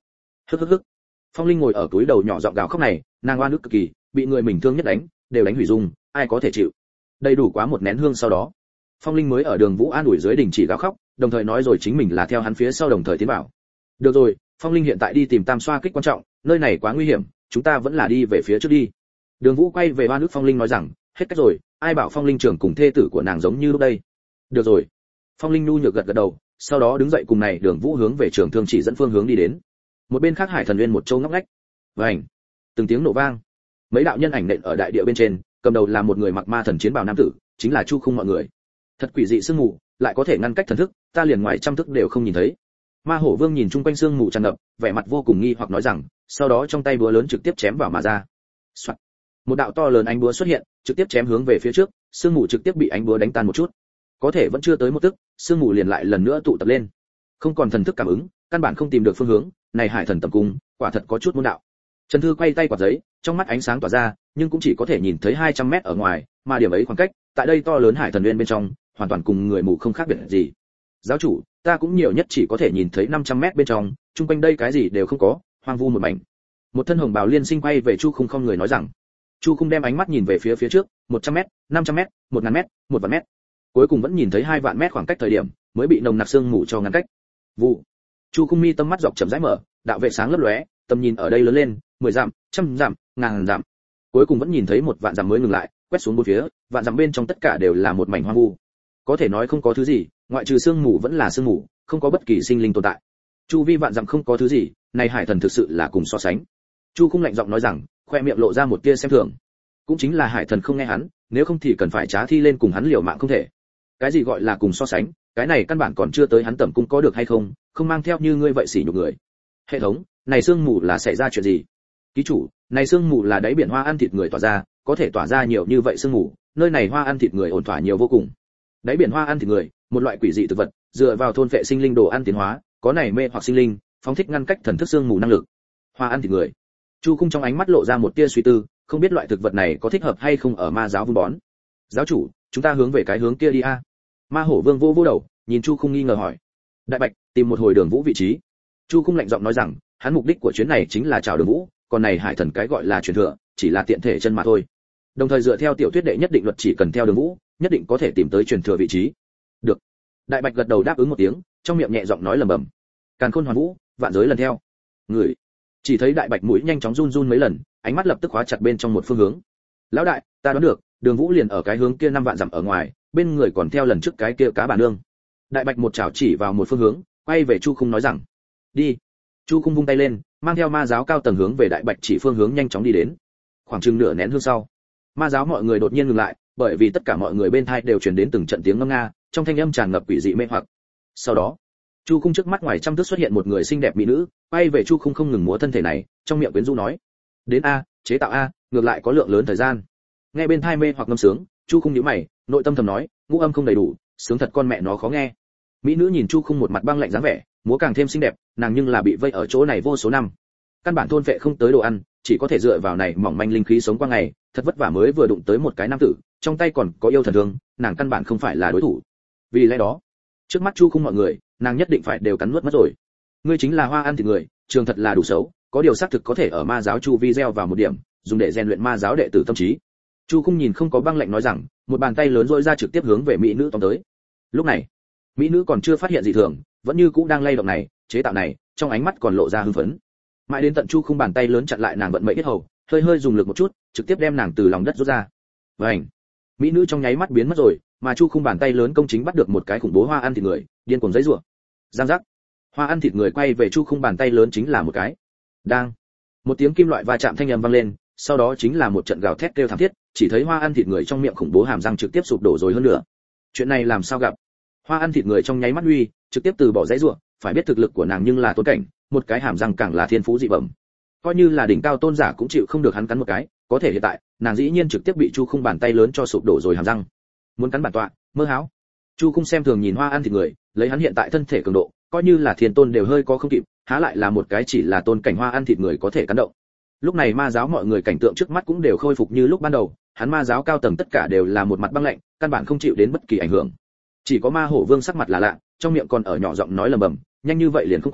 Hức hức hức. Phong Linh ngồi ở túi đầu nhỏ giọng gào khóc này, nàng oan ức cực kỳ, bị người mình thương nhất đánh, đều đánh hủy dung, ai có thể chịu. Đầy đủ quá một nén hương sau đó, Phong Linh mới ở Đường Vũ an ủi dưới đình chỉ gào khóc, đồng thời nói rồi chính mình là theo hắn phía sau đồng thời tiến vào. Được rồi, Phong Linh hiện tại đi tìm Tam Xoa kích quan trọng, nơi này quá nguy hiểm, chúng ta vẫn là đi về phía trước đi. Đường Vũ quay về oan ức Phong Linh nói rằng, hết cách rồi, ai bảo Phong Linh trưởng cùng thê tử của nàng giống như lúc đây. Được rồi. Phong Linh nhu nhược gật gật đầu, sau đó đứng dậy cùng này Đường Vũ hướng về trường thương chỉ dẫn phương hướng đi đến. Một bên khác Hải Thần Nguyên một châu ngóc ngách. Vành. Từng tiếng nổ vang. Mấy đạo nhân ảnh nện ở đại địa bên trên, cầm đầu là một người mặc ma thần chiến bào nam tử, chính là Chu Khung mọi người. Thật quỷ dị sương mù, lại có thể ngăn cách thần thức, ta liền ngoài trăm thức đều không nhìn thấy. Ma Hổ Vương nhìn chung quanh sương mù tràn ngập, vẻ mặt vô cùng nghi hoặc nói rằng, sau đó trong tay búa lớn trực tiếp chém vào mà ra. Soạt. Một đạo to lớn ánh búa xuất hiện, trực tiếp chém hướng về phía trước, sương mù trực tiếp bị ánh búa đánh tan một chút. Có thể vẫn chưa tới một tức, sương mù liền lại lần nữa tụ tập lên. Không còn thần thức cảm ứng, căn bản không tìm được phương hướng, này Hải Thần Tầm Cung, quả thật có chút môn đạo. Trần Thư quay tay quạt giấy, trong mắt ánh sáng tỏa ra, nhưng cũng chỉ có thể nhìn thấy 200 mét ở ngoài, mà điểm ấy khoảng cách, tại đây to lớn Hải Thần Nguyên bên trong, hoàn toàn cùng người mù không khác biệt gì. Giáo chủ, ta cũng nhiều nhất chỉ có thể nhìn thấy 500 mét bên trong, chung quanh đây cái gì đều không có, hoang vu một mảnh. Một thân hồng bào liên sinh quay về Chu Khung không người nói rằng. Chu Khung đem ánh mắt nhìn về phía trước, 100 mét, 500 mét, 1000 mét, 1 vạn mét. Cuối cùng vẫn nhìn thấy 2 vạn mét khoảng cách thời điểm, mới bị nồng nặc sương mù cho ngăn cách. Vụ. Chu Khung mi tâm mắt dọc chậm rãi mở, đạo vệ sáng lấp lóe, tầm nhìn ở đây lớn lên, 10 dặm, trăm dặm, ngàn dặm. Cuối cùng vẫn nhìn thấy 1 vạn dặm mới ngừng lại, quét xuống bốn phía, vạn dặm bên trong tất cả đều là một mảnh hoang vu. Có thể nói không có thứ gì, ngoại trừ sương mù vẫn là sương mù, không có bất kỳ sinh linh tồn tại. Chu vi vạn dặm không có thứ gì, này Hải Thần thực sự là cùng so sánh. Chu Khung lạnh giọng nói rằng, khoe miệng lộ ra một tia xem thường. Cũng chính là Hải Thần không nghe hắn, nếu không thì cần phải trá thi lên cùng hắn liều mạng không thể. Cái gì gọi là cùng so sánh, cái này căn bản còn chưa tới hắn tẩm cung có được hay không, không mang theo như ngươi vậy xỉ nhục người. Hệ thống, này sương mù là xảy ra chuyện gì? Ký chủ, này sương mù là đáy biển hoa ăn thịt người tỏa ra, có thể tỏa ra nhiều như vậy sương mù, nơi này hoa ăn thịt người ổn thỏa nhiều vô cùng. Đáy biển hoa ăn thịt người, một loại quỷ dị thực vật, dựa vào thôn phệ sinh linh đồ ăn tiến hóa, có này mê hoặc sinh linh, phóng thích ngăn cách thần thức sương mù năng lực. Hoa ăn thịt người. Chu Khung trong ánh mắt lộ ra một tia suy tư, không biết loại thực vật này có thích hợp hay không ở ma giáo vun bón. Giáo chủ, chúng ta hướng về cái hướng kia đi a. Ma Hổ Vương vô đầu, nhìn Chu Khung nghi ngờ hỏi. Đại Bạch, tìm một hồi Đường Vũ vị trí. Chu Khung lạnh giọng nói rằng, hắn mục đích của chuyến này chính là chào Đường Vũ, còn này Hải Thần cái gọi là truyền thừa, chỉ là tiện thể chân mà thôi. Đồng thời dựa theo tiểu thuyết đệ nhất định luật chỉ cần theo Đường Vũ, nhất định có thể tìm tới truyền thừa vị trí. Được. Đại Bạch gật đầu đáp ứng một tiếng, trong miệng nhẹ giọng nói lẩm bẩm. Càn Khôn Hoàn Vũ, vạn giới lần theo. Người. Chỉ thấy Đại Bạch mũi nhanh chóng run run mấy lần, ánh mắt lập tức khóa chặt bên trong một phương hướng. Lão đại, ta đoán được, Đường Vũ liền ở cái hướng kia 5 vạn dặm ở ngoài, bên người còn theo lần trước cái kia cá bà nương. Đại Bạch một chảo chỉ vào một phương hướng, quay về Chu Khung nói rằng, đi. Chu Khung vung tay lên, mang theo ma giáo cao tầng hướng về Đại Bạch chỉ phương hướng nhanh chóng đi đến. Khoảng chừng nửa nén hương sau, ma giáo mọi người đột nhiên ngừng lại, bởi vì tất cả mọi người bên tai đều truyền đến từng trận tiếng ngâm nga, trong thanh âm tràn ngập quỷ dị mê hoặc. Sau đó, Chu Khung trước mắt ngoài trăm thước xuất hiện một người xinh đẹp mỹ nữ, quay về Chu Khung không ngừng múa thân thể này, trong miệng quyến rũ nói, đến a, chế tạo a, ngược lại có lượng lớn thời gian. Nghe bên tai mê hoặc ngâm sướng, Chu Khung nhíu mày, nội tâm thầm nói, ngũ âm không đầy đủ, sướng thật con mẹ nó khó nghe. Mỹ nữ nhìn Chu Khung một mặt băng lạnh dáng vẻ, múa càng thêm xinh đẹp, nàng nhưng là bị vây ở chỗ này vô số năm, căn bản thôn phệ không tới đồ ăn, chỉ có thể dựa vào này mỏng manh linh khí sống qua ngày, thật vất vả mới vừa đụng tới một cái nam tử, trong tay còn có yêu thần thương, nàng căn bản không phải là đối thủ. Vì lẽ đó, trước mắt Chu Khung mọi người, nàng nhất định phải đều cắn nuốt mất rồi. Ngươi chính là hoa ăn thịt người, trường thật là đủ xấu, có điều xác thực có thể ở ma giáo chu vi gieo vào một điểm, dùng để rèn luyện ma giáo đệ tử tâm trí. Chu Khung nhìn không có băng lạnh nói rằng, một bàn tay lớn rỗi ra trực tiếp hướng về mỹ nữ tóm tới. Lúc này, mỹ nữ còn chưa phát hiện gì thường, vẫn như cũ đang lay động này, chế tạo này, trong ánh mắt còn lộ ra hưng phấn. Mãi đến tận Chu Khung bàn tay lớn chặn lại nàng vận mệnh yết hầu, hơi hơi dùng lực một chút, trực tiếp đem nàng từ lòng đất rút ra. Vành, mỹ nữ trong nháy mắt biến mất rồi, mà Chu Khung bàn tay lớn công chính bắt được một cái khủng bố hoa ăn thịt người, điên cuồng giãy giụa. Giang giác, hoa ăn thịt người quay về Chu Khung bàn tay lớn chính là một cái. Đang, một tiếng kim loại va chạm thanh âm vang lên, sau đó chính là một trận gào thét kêu thảm thiết, chỉ thấy hoa ăn thịt người trong miệng khủng bố hàm răng trực tiếp sụp đổ rồi hơn nữa. Chuyện này làm sao gặp? Hoa ăn thịt người trong nháy mắt uy, trực tiếp từ bỏ giãy giụa, phải biết thực lực của nàng nhưng là tôn cảnh, một cái hàm răng càng là thiên phú dị bẩm. Coi như là đỉnh cao tôn giả cũng chịu không được hắn cắn một cái, có thể hiện tại, nàng dĩ nhiên trực tiếp bị Chu Khung bàn tay lớn cho sụp đổ rồi hàm răng. Muốn cắn bản tọa, mơ hão. Chu Khung xem thường nhìn hoa ăn thịt người, lấy hắn hiện tại thân thể cường độ, coi như là thiên tôn đều hơi có không kịp, há lại là một cái chỉ là tôn cảnh hoa ăn thịt người có thể cắn động. Lúc này ma giáo mọi người cảnh tượng trước mắt cũng đều khôi phục như lúc ban đầu, hắn ma giáo cao tầng tất cả đều là một mặt băng lạnh, căn bản không chịu đến bất kỳ ảnh hưởng. Chỉ có Ma Hổ Vương sắc mặt là lạ, trong miệng còn ở nhỏ giọng nói lầm bầm, nhanh như vậy liền không còn,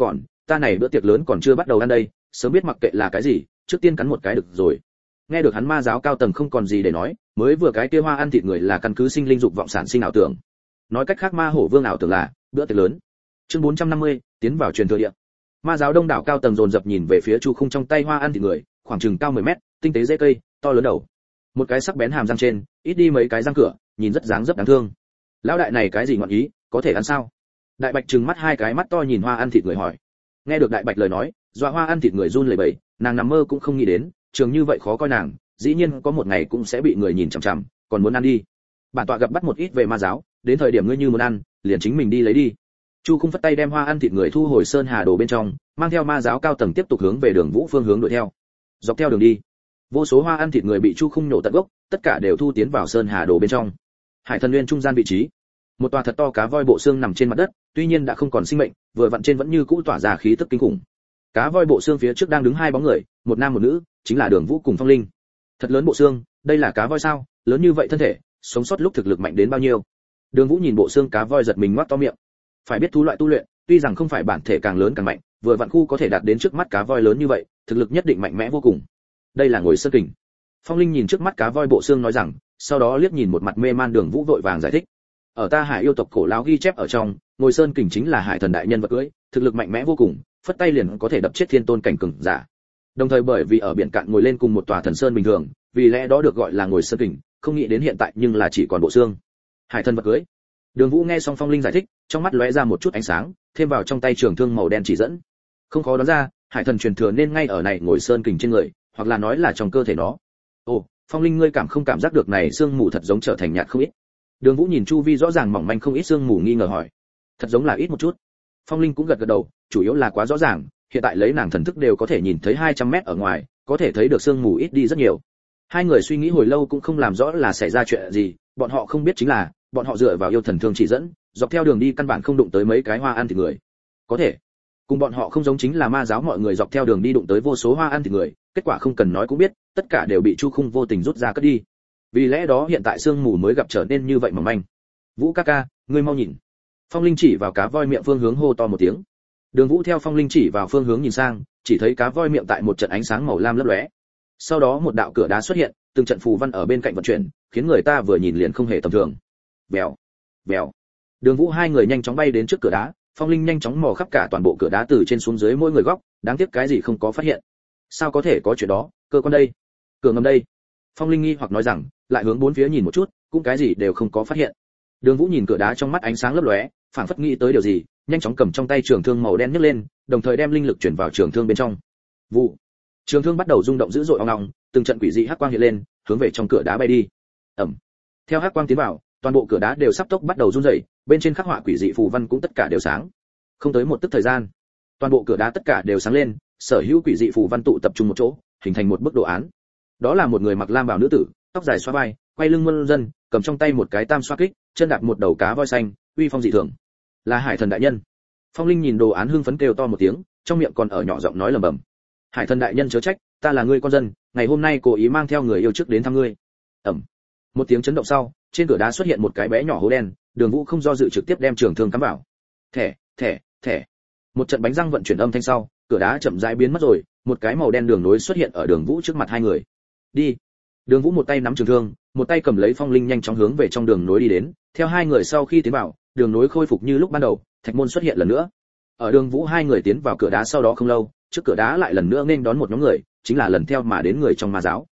ta này bữa tiệc lớn còn chưa bắt đầu ăn đây, sớm biết mặc kệ là cái gì, trước tiên cắn một cái được rồi. Nghe được hắn ma giáo cao tầng không còn gì để nói, mới vừa cái kia hoa ăn thịt người là căn cứ sinh linh dục vọng sản sinh ảo tưởng. Nói cách khác ma hổ vương ảo tưởng là bữa tiệc lớn. Chương 450, tiến vào truyền thừa địa. Ma giáo đông đảo cao tầng dồn dập nhìn về phía Chu Khung trong tay hoa ăn thịt người, khoảng chừng cao 10 mét, tinh tế dễ cây, to lớn đầu. Một cái sắc bén hàm răng trên, ít đi mấy cái răng cửa, nhìn rất dáng dấp đáng thương. Lão đại này cái gì ngọn ý, có thể ăn sao? Đại Bạch trừng mắt hai cái mắt to nhìn hoa ăn thịt người hỏi. Nghe được Đại Bạch lời nói, dọa hoa ăn thịt người run lẩy bẩy, nàng nằm mơ cũng không nghĩ đến, trường như vậy khó coi nàng, dĩ nhiên có một ngày cũng sẽ bị người nhìn chằm chằm, còn muốn ăn đi. Bản tọa gặp bắt một ít về ma giáo, đến thời điểm ngươi như muốn ăn, liền chính mình đi lấy đi. Chu Khung phất tay đem hoa ăn thịt người thu hồi sơn hà đồ bên trong, mang theo ma giáo cao tầng tiếp tục hướng về đường Vũ phương hướng đuổi theo. Dọc theo đường đi, vô số hoa ăn thịt người bị Chu Khung nhổ tận gốc, tất cả đều thu tiến vào sơn hà đồ bên trong. Hải Thần Nguyên trung gian vị trí, một tòa thật to cá voi bộ xương nằm trên mặt đất, tuy nhiên đã không còn sinh mệnh, vừa vặn trên vẫn như cũ tỏa ra khí tức kinh khủng. Cá voi bộ xương phía trước đang đứng hai bóng người, một nam một nữ, chính là Đường Vũ cùng Phong Linh. Thật lớn bộ xương, đây là cá voi sao? Lớn như vậy thân thể, sống sót lúc thực lực mạnh đến bao nhiêu? Đường Vũ nhìn bộ xương cá voi giật mình ngoác to miệng. Phải biết thú loại tu luyện, tuy rằng không phải bản thể càng lớn càng mạnh, vừa vặn khu có thể đạt đến trước mắt cá voi lớn như vậy, thực lực nhất định mạnh mẽ vô cùng. Đây là ngồi sơn kình. Phong Linh nhìn trước mắt cá voi bộ xương nói rằng, sau đó liếc nhìn một mặt mê man Đường Vũ vội vàng giải thích. Ở ta Hải yêu tộc cổ lão ghi chép ở trong, ngồi sơn kình chính là Hải thần đại nhân vật cưỡi, thực lực mạnh mẽ vô cùng, phất tay liền có thể đập chết thiên tôn cảnh cường giả. Đồng thời bởi vì ở biển cạn ngồi lên cùng một tòa thần sơn bình thường, vì lẽ đó được gọi là ngồi sơn kình, không nghĩ đến hiện tại nhưng là chỉ còn bộ xương. Hải thần vật cưỡi. Đường Vũ nghe xong Phong Linh giải thích, trong mắt lóe ra một chút ánh sáng, thêm vào trong tay trường thương màu đen chỉ dẫn. Không khó đoán ra, Hải thần truyền thừa nên ngay ở này ngồi sơn kình trên người, hoặc là nói là trong cơ thể nó. Ồ, Phong Linh ngươi không cảm giác được này xương mù thật giống trở thành nhạt không ít. Đường Vũ nhìn chu vi rõ ràng mỏng manh không ít xương mù nghi ngờ hỏi. Thật giống là ít một chút. Phong Linh cũng gật gật đầu, chủ yếu là quá rõ ràng, hiện tại lấy nàng thần thức đều có thể nhìn thấy 200 mét ở ngoài, có thể thấy được xương mù ít đi rất nhiều. Hai người suy nghĩ hồi lâu cũng không làm rõ là xảy ra chuyện gì, bọn họ không biết chính là, bọn họ dựa vào yêu thần thương chỉ dẫn, dọc theo đường đi căn bản không đụng tới mấy cái hoa ăn thịt người. Có thể, cùng bọn họ không giống chính là ma giáo mọi người dọc theo đường đi đụng tới vô số hoa ăn thịt người, kết quả không cần nói cũng biết, tất cả đều bị Chu Khung vô tình rút ra cất đi. Vì lẽ đó hiện tại xương mù mới gặp trở nên như vậy mỏng manh. Vũ ca ca, ngươi mau nhìn. Phong Linh chỉ vào cá voi miệng phương hướng hô to một tiếng. Đường Vũ theo Phong Linh chỉ vào phương hướng nhìn sang, chỉ thấy cá voi miệng tại một trận ánh sáng màu lam lấp lóe. Sau đó một đạo cửa đá xuất hiện, từng trận phù văn ở bên cạnh vận chuyển, khiến người ta vừa nhìn liền không hề tầm thường. Vèo, vèo. Đường Vũ hai người nhanh chóng bay đến trước cửa đá, Phong Linh nhanh chóng mò khắp cả toàn bộ cửa đá từ trên xuống dưới mỗi người góc, đáng tiếc cái gì không có phát hiện. Sao có thể có chuyện đó, cơ quan đây, cửa ngầm đây. Phong Linh nghi hoặc nói rằng, lại hướng bốn phía nhìn một chút, cũng cái gì đều không có phát hiện. Đường Vũ nhìn cửa đá trong mắt ánh sáng lấp lóe, phảng phất nghĩ tới điều gì, nhanh chóng cầm trong tay trường thương màu đen nhấc lên, đồng thời đem linh lực chuyển vào trường thương bên trong. Vụ. Trường thương bắt đầu rung động dữ dội ong ong, từng trận quỷ dị hắc quang hiện lên, hướng về trong cửa đá bay đi. Ầm. Theo hắc quang tiến vào, toàn bộ cửa đá đều sắp tốc bắt đầu run rẩy, bên trên khắc họa quỷ dị phù văn cũng tất cả đều sáng. Không tới một tức thời gian, toàn bộ cửa đá tất cả đều sáng lên, sở hữu quỷ dị phù văn tụ tập trung một chỗ, hình thành một bức đồ án. Đó là một người mặc lam bào nữ tử, tóc dài xóa vai, quay lưng muôn dân, cầm trong tay một cái tam xoa kích, chân đạp một đầu cá voi xanh, uy phong dị thường. Là Hải thần đại nhân. Phong Linh nhìn đồ án hưng phấn kêu to một tiếng, trong miệng còn ở nhỏ giọng nói lẩm bẩm. Hải thần đại nhân chớ trách, ta là người con dân, ngày hôm nay cố ý mang theo người yêu trước đến thăm ngươi. Ẩm. Một tiếng chấn động sau, trên cửa đá xuất hiện một cái bé nhỏ hố đen, Đường Vũ không do dự trực tiếp đem trường thương cắm vào. Thẻ, thẻ, thẻ. Một trận bánh răng vận chuyển âm thanh sau, cửa đá chậm rãi biến mất rồi, một cái màu đen đường nối xuất hiện ở Đường Vũ trước mặt hai người. Đi. Đường Vũ một tay nắm trường thương, một tay cầm lấy Phong Linh nhanh chóng hướng về trong đường nối đi đến, theo hai người sau khi tiến vào, đường nối khôi phục như lúc ban đầu, thạch môn xuất hiện lần nữa. Ở Đường Vũ hai người tiến vào cửa đá sau đó không lâu, trước cửa đá lại lần nữa nên đón một nhóm người, chính là lần theo mà đến người trong ma giáo.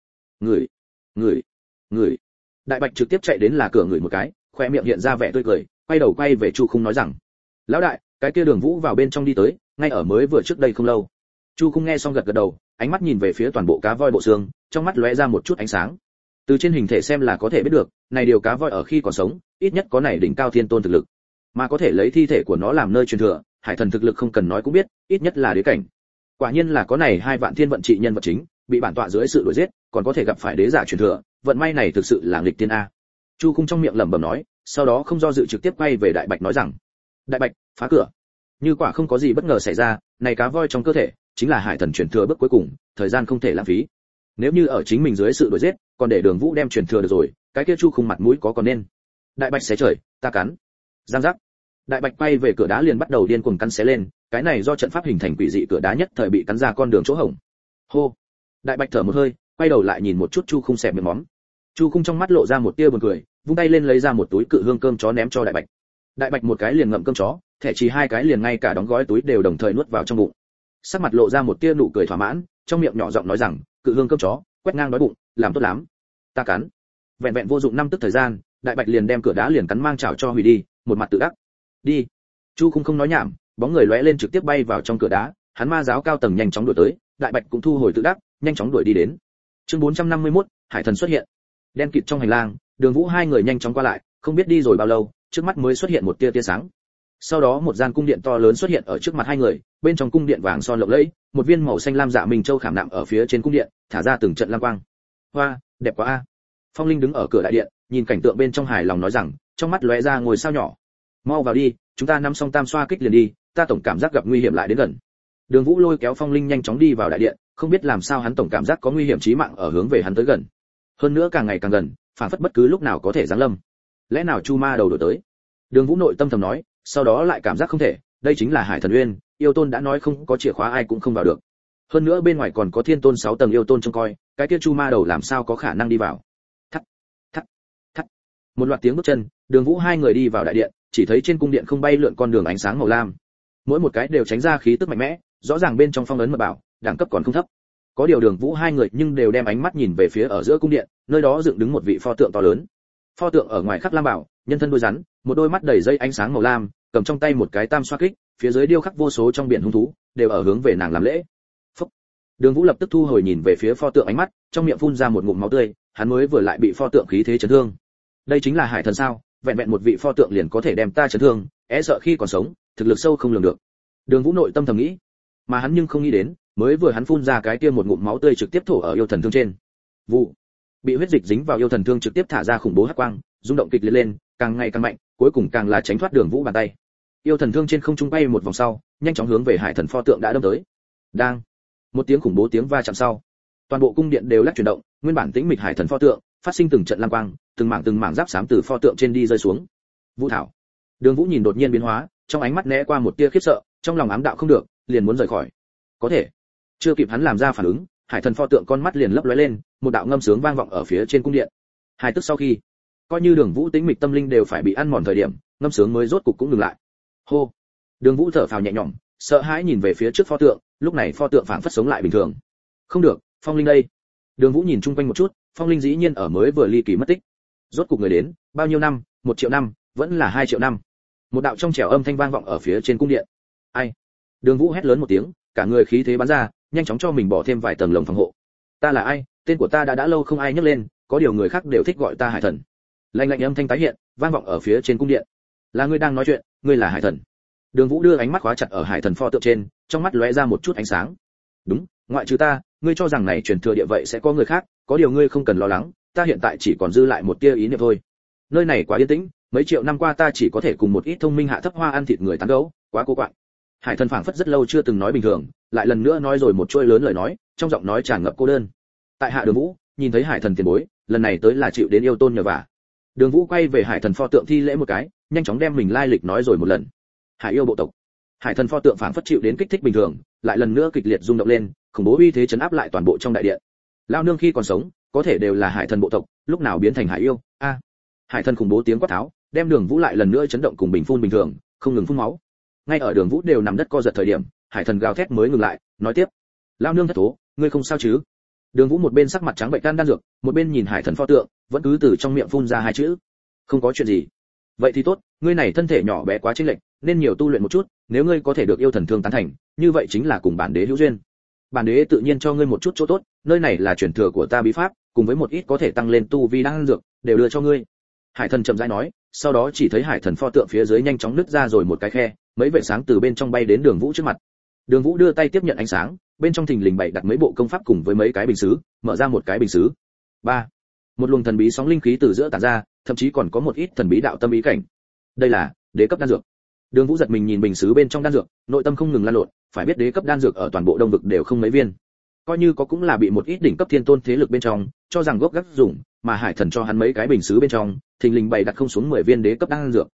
Người. Đại Bạch trực tiếp chạy đến là cửa người một cái, khoe miệng hiện ra vẻ tươi cười, quay đầu quay về Chu Khung nói rằng: "Lão đại, cái kia Đường Vũ vào bên trong đi tới, ngay ở mới vừa trước đây không lâu." Chu Khung nghe xong gật gật đầu, ánh mắt nhìn về phía toàn bộ cá voi bộ xương, trong mắt lóe ra một chút ánh sáng. Từ trên hình thể xem là có thể biết được, này điều cá voi ở khi còn sống, ít nhất có này đỉnh cao thiên tôn thực lực, mà có thể lấy thi thể của nó làm nơi truyền thừa, hải thần thực lực không cần nói cũng biết, ít nhất là đế cảnh. Quả nhiên là có này hai vạn thiên vận trị nhân vật chính, bị bản tọa dưới sự đuổi giết, còn có thể gặp phải đế giả truyền thừa, vận may này thực sự là nghịch tiên a. Chu Khung trong miệng lẩm bẩm nói, sau đó không do dự trực tiếp quay về Đại Bạch nói rằng: "Đại Bạch, phá cửa." Như quả không có gì bất ngờ xảy ra, này cá voi trong cơ thể chính là hải thần truyền thừa bước cuối cùng, thời gian không thể lãng phí. Nếu như ở chính mình dưới sự đuổi giết, còn để Đường Vũ đem truyền thừa được rồi, cái kia Chu Khung mặt mũi có còn nên. Đại Bạch xé trời, ta cắn. Giang giác. Đại bạch quay về cửa đá liền bắt đầu điên cuồng cắn xé lên, cái này do trận pháp hình thành quỷ dị cửa đá nhất thời bị cắn ra con đường chỗ hổng. Hô. Đại bạch thở một hơi, quay đầu lại nhìn một chút Chu Khung xẹp miệng móm. Chu Khung trong mắt lộ ra một tia buồn cười, vung tay lên lấy ra một túi cự hương cơm chó ném cho đại bạch. Đại bạch một cái liền ngậm cơm chó, thẻ chỉ hai cái liền ngay cả đóng gói túi đều đồng thời nuốt vào trong bụng. Sắc mặt lộ ra một tia nụ cười thỏa mãn, trong miệng nhỏ giọng nói rằng, cự hương cơm chó, quét ngang đói bụng, làm tốt lắm. Ta cắn. Vẹn vẹn vô dụng 5 tức thời gian, đại bạch liền đem cửa đá liền cắn mang chảo cho hủy đi, một mặt tự đắc. Đi. Chu Khung không nói nhảm, bóng người lóe lên trực tiếp bay vào trong cửa đá, hắn ma giáo cao tầng nhanh chóng đuổi tới, đại bạch cũng thu hồi tự đắc, nhanh chóng đuổi đi đến. Chương 451, Hải Thần xuất hiện. Đen kịt trong hành lang, Đường Vũ hai người nhanh chóng qua lại, không biết đi rồi bao lâu, trước mắt mới xuất hiện một tia sáng. Sau đó một gian cung điện to lớn xuất hiện ở trước mặt hai người, bên trong cung điện vàng son lộng lẫy, một viên màu xanh lam dạ minh châu khảm nạm ở phía trên cung điện, thả ra từng trận lam quang. Hoa, đẹp quá a. Phong Linh đứng ở cửa đại điện, nhìn cảnh tượng bên trong hài lòng nói rằng, trong mắt lóe ra ngôi sao nhỏ. Mau vào đi, chúng ta nắm xong tam xoa kích liền đi, ta tổng cảm giác gặp nguy hiểm lại đến gần. Đường Vũ lôi kéo Phong Linh nhanh chóng đi vào đại điện, không biết làm sao hắn tổng cảm giác có nguy hiểm chí mạng ở hướng về hắn tới gần. Hơn nữa càng ngày càng gần, phản phất bất cứ lúc nào có thể giáng lâm. Lẽ nào Chu Ma đầu đổi tới? Đường Vũ nội tâm thầm nói, sau đó lại cảm giác không thể, đây chính là Hải Thần Uyên, yêu tôn đã nói không có chìa khóa ai cũng không vào được. Hơn nữa bên ngoài còn có Thiên Tôn 6 tầng yêu tôn trông coi, cái kia Chu Ma đầu làm sao có khả năng đi vào? Thắt, thắt, thắt. Một loạt tiếng bước chân, Đường Vũ hai người đi vào đại điện, chỉ thấy trên cung điện không bay lượn con đường ánh sáng màu lam. Mỗi một cái đều tránh ra khí tức mạnh mẽ, rõ ràng bên trong phong ấn mật bảo, đẳng cấp còn không thấp. Có điều Đường Vũ hai người nhưng đều đem ánh mắt nhìn về phía ở giữa cung điện, nơi đó dựng đứng một vị pho tượng to lớn. Pho tượng ở ngoài khắc lam bảo, nhân thân đuôi rắn, một đôi mắt đầy dây ánh sáng màu lam, cầm trong tay một cái tam xoa kích, phía dưới điêu khắc vô số trong biển hung thú, đều ở hướng về nàng làm lễ. Phúc. Đường Vũ lập tức thu hồi nhìn về phía pho tượng ánh mắt, trong miệng phun ra một ngụm máu tươi, hắn mới vừa lại bị pho tượng khí thế chấn thương. Đây chính là Hải Thần sao? Vẹn vẹn một vị pho tượng liền có thể đem ta chấn thương, e sợ khi còn sống, thực lực sâu không lường được. Đường Vũ nội tâm thầm nghĩ, mà hắn nhưng không nghĩ đến, mới vừa hắn phun ra cái kia một ngụm máu tươi trực tiếp thổ ở yêu thần thương trên. Vụ. Bị huyết dịch dính vào yêu thần thương trực tiếp thả ra khủng bố hắc quang, rung động kịch liệt lên, càng ngày càng mạnh, cuối cùng càng là tránh thoát Đường Vũ bàn tay. Yêu thần thương trên không trung bay một vòng sau, nhanh chóng hướng về Hải Thần pho tượng đã đâm tới. Đang. Một tiếng khủng bố tiếng va chạm sau, toàn bộ cung điện đều lắc chuyển động, nguyên bản tĩnh mịch Hải Thần pho tượng phát sinh từng trận lam quang, từng mảng giáp xám từ pho tượng trên đi rơi xuống. Vũ thảo. Đường Vũ nhìn đột nhiên biến hóa, trong ánh mắt né qua một tia khiếp sợ, trong lòng ám đạo không được, liền muốn rời khỏi. Có thể, chưa kịp hắn làm ra phản ứng, Hải Thần pho tượng con mắt liền lấp lóe lên, một đạo ngâm sướng vang vọng ở phía trên cung điện. Hai tức sau khi, coi như Đường Vũ tĩnh mịch tâm linh đều phải bị ăn mòn thời điểm, ngâm sướng mới rốt cục cũng ngừng lại. Hô. Đường Vũ thở phào nhẹ nhõm, sợ hãi nhìn về phía trước pho tượng, lúc này pho tượng phảng phất sống lại bình thường. Không được, Phong Linh đây. Đường Vũ nhìn chung quanh một chút, Phong Linh dĩ nhiên ở mới vừa ly kỳ mất tích. Rốt cục người đến, bao nhiêu năm, 1 triệu năm, vẫn là 2 triệu năm. Một đạo trong trẻo âm thanh vang vọng ở phía trên cung điện. Ai? Đường Vũ hét lớn một tiếng, cả người khí thế bắn ra, nhanh chóng cho mình bỏ thêm vài tầng lồng phòng hộ. Ta là ai? Tên của ta đã lâu không ai nhắc lên, có điều người khác đều thích gọi ta Hải Thần. Lạnh lạnh âm thanh tái hiện, vang vọng ở phía trên cung điện. Là ngươi đang nói chuyện, ngươi là Hải Thần. Đường Vũ đưa ánh mắt khóa chặt ở Hải Thần pho tượng trên, trong mắt lóe ra một chút ánh sáng. Đúng, ngoại trừ ta, ngươi cho rằng này truyền thừa địa vậy sẽ có người khác, có điều ngươi không cần lo lắng, ta hiện tại chỉ còn dư lại một tia ý niệm thôi. Nơi này quá yên tĩnh, mấy triệu năm qua ta chỉ có thể cùng một ít thông minh hạ thấp hoa ăn thịt người tán gẫu, quá cô quạnh. Hải Thần phảng phất rất lâu chưa từng nói bình thường, lại lần nữa nói rồi một chuỗi lớn lời nói, trong giọng nói tràn ngập cô đơn. Tại hạ Đường Vũ, nhìn thấy Hải Thần tiền bối, lần này tới là chịu đến yêu tôn nhờ vả. Đường Vũ quay về Hải Thần pho tượng thi lễ một cái, nhanh chóng đem mình lai lịch nói rồi một lần. Hải yêu bộ tộc. Hải Thần pho tượng phảng phất chịu đến kích thích bình thường, lại lần nữa kịch liệt rung động lên, khủng bố uy thế chấn áp lại toàn bộ trong đại điện. Lao nương khi còn sống, có thể đều là Hải Thần bộ tộc, lúc nào biến thành Hải yêu? A. Hải Thần khủng bố tiếng quát tháo, đem Đường Vũ lại lần nữa chấn động cùng bình phun bình thường, không ngừng phun máu. Ngay ở Đường Vũ đều nằm đất co giật thời điểm, Hải Thần gào thét mới ngừng lại, nói tiếp: "Lao nương thất thố, ngươi không sao chứ?" Đường Vũ một bên sắc mặt trắng bệch đan dược, một bên nhìn Hải Thần pho tượng, vẫn cứ từ trong miệng phun ra hai chữ: "Không có chuyện gì." Vậy thì tốt, ngươi này thân thể nhỏ bé quá chênh lệch, nên nhiều tu luyện một chút, nếu ngươi có thể được yêu thần thương tán thành, như vậy chính là cùng bản đế hữu duyên. Bản đế tự nhiên cho ngươi một chút chỗ tốt, nơi này là truyền thừa của ta bí pháp, cùng với một ít có thể tăng lên tu vi đan dược, đều đưa cho ngươi. Hải Thần chậm rãi nói, sau đó chỉ thấy Hải Thần pho tượng phía dưới nhanh chóng nứt ra rồi một cái khe, mấy vệt sáng từ bên trong bay đến Đường Vũ trước mặt. Đường Vũ đưa tay tiếp nhận ánh sáng, bên trong thình lình bày đặt mấy bộ công pháp cùng với mấy cái bình sứ, mở ra một cái bình sứ. 3. Một luồng thần bí sóng linh khí từ giữa tản ra, thậm chí còn có một ít thần bí đạo tâm ý cảnh. Đây là đế cấp đan dược. Đường Vũ giật mình nhìn bình sứ bên trong đan dược, nội tâm không ngừng lan lộn, phải biết đế cấp đan dược ở toàn bộ Đông vực đều không mấy viên. Coi như có cũng là bị một ít đỉnh cấp thiên tôn thế lực bên trong cho rằng gốc gác dùng, mà Hải Thần cho hắn mấy cái bình sứ bên trong, thình lình bày đặt không xuống 10 viên đế cấp đan dược.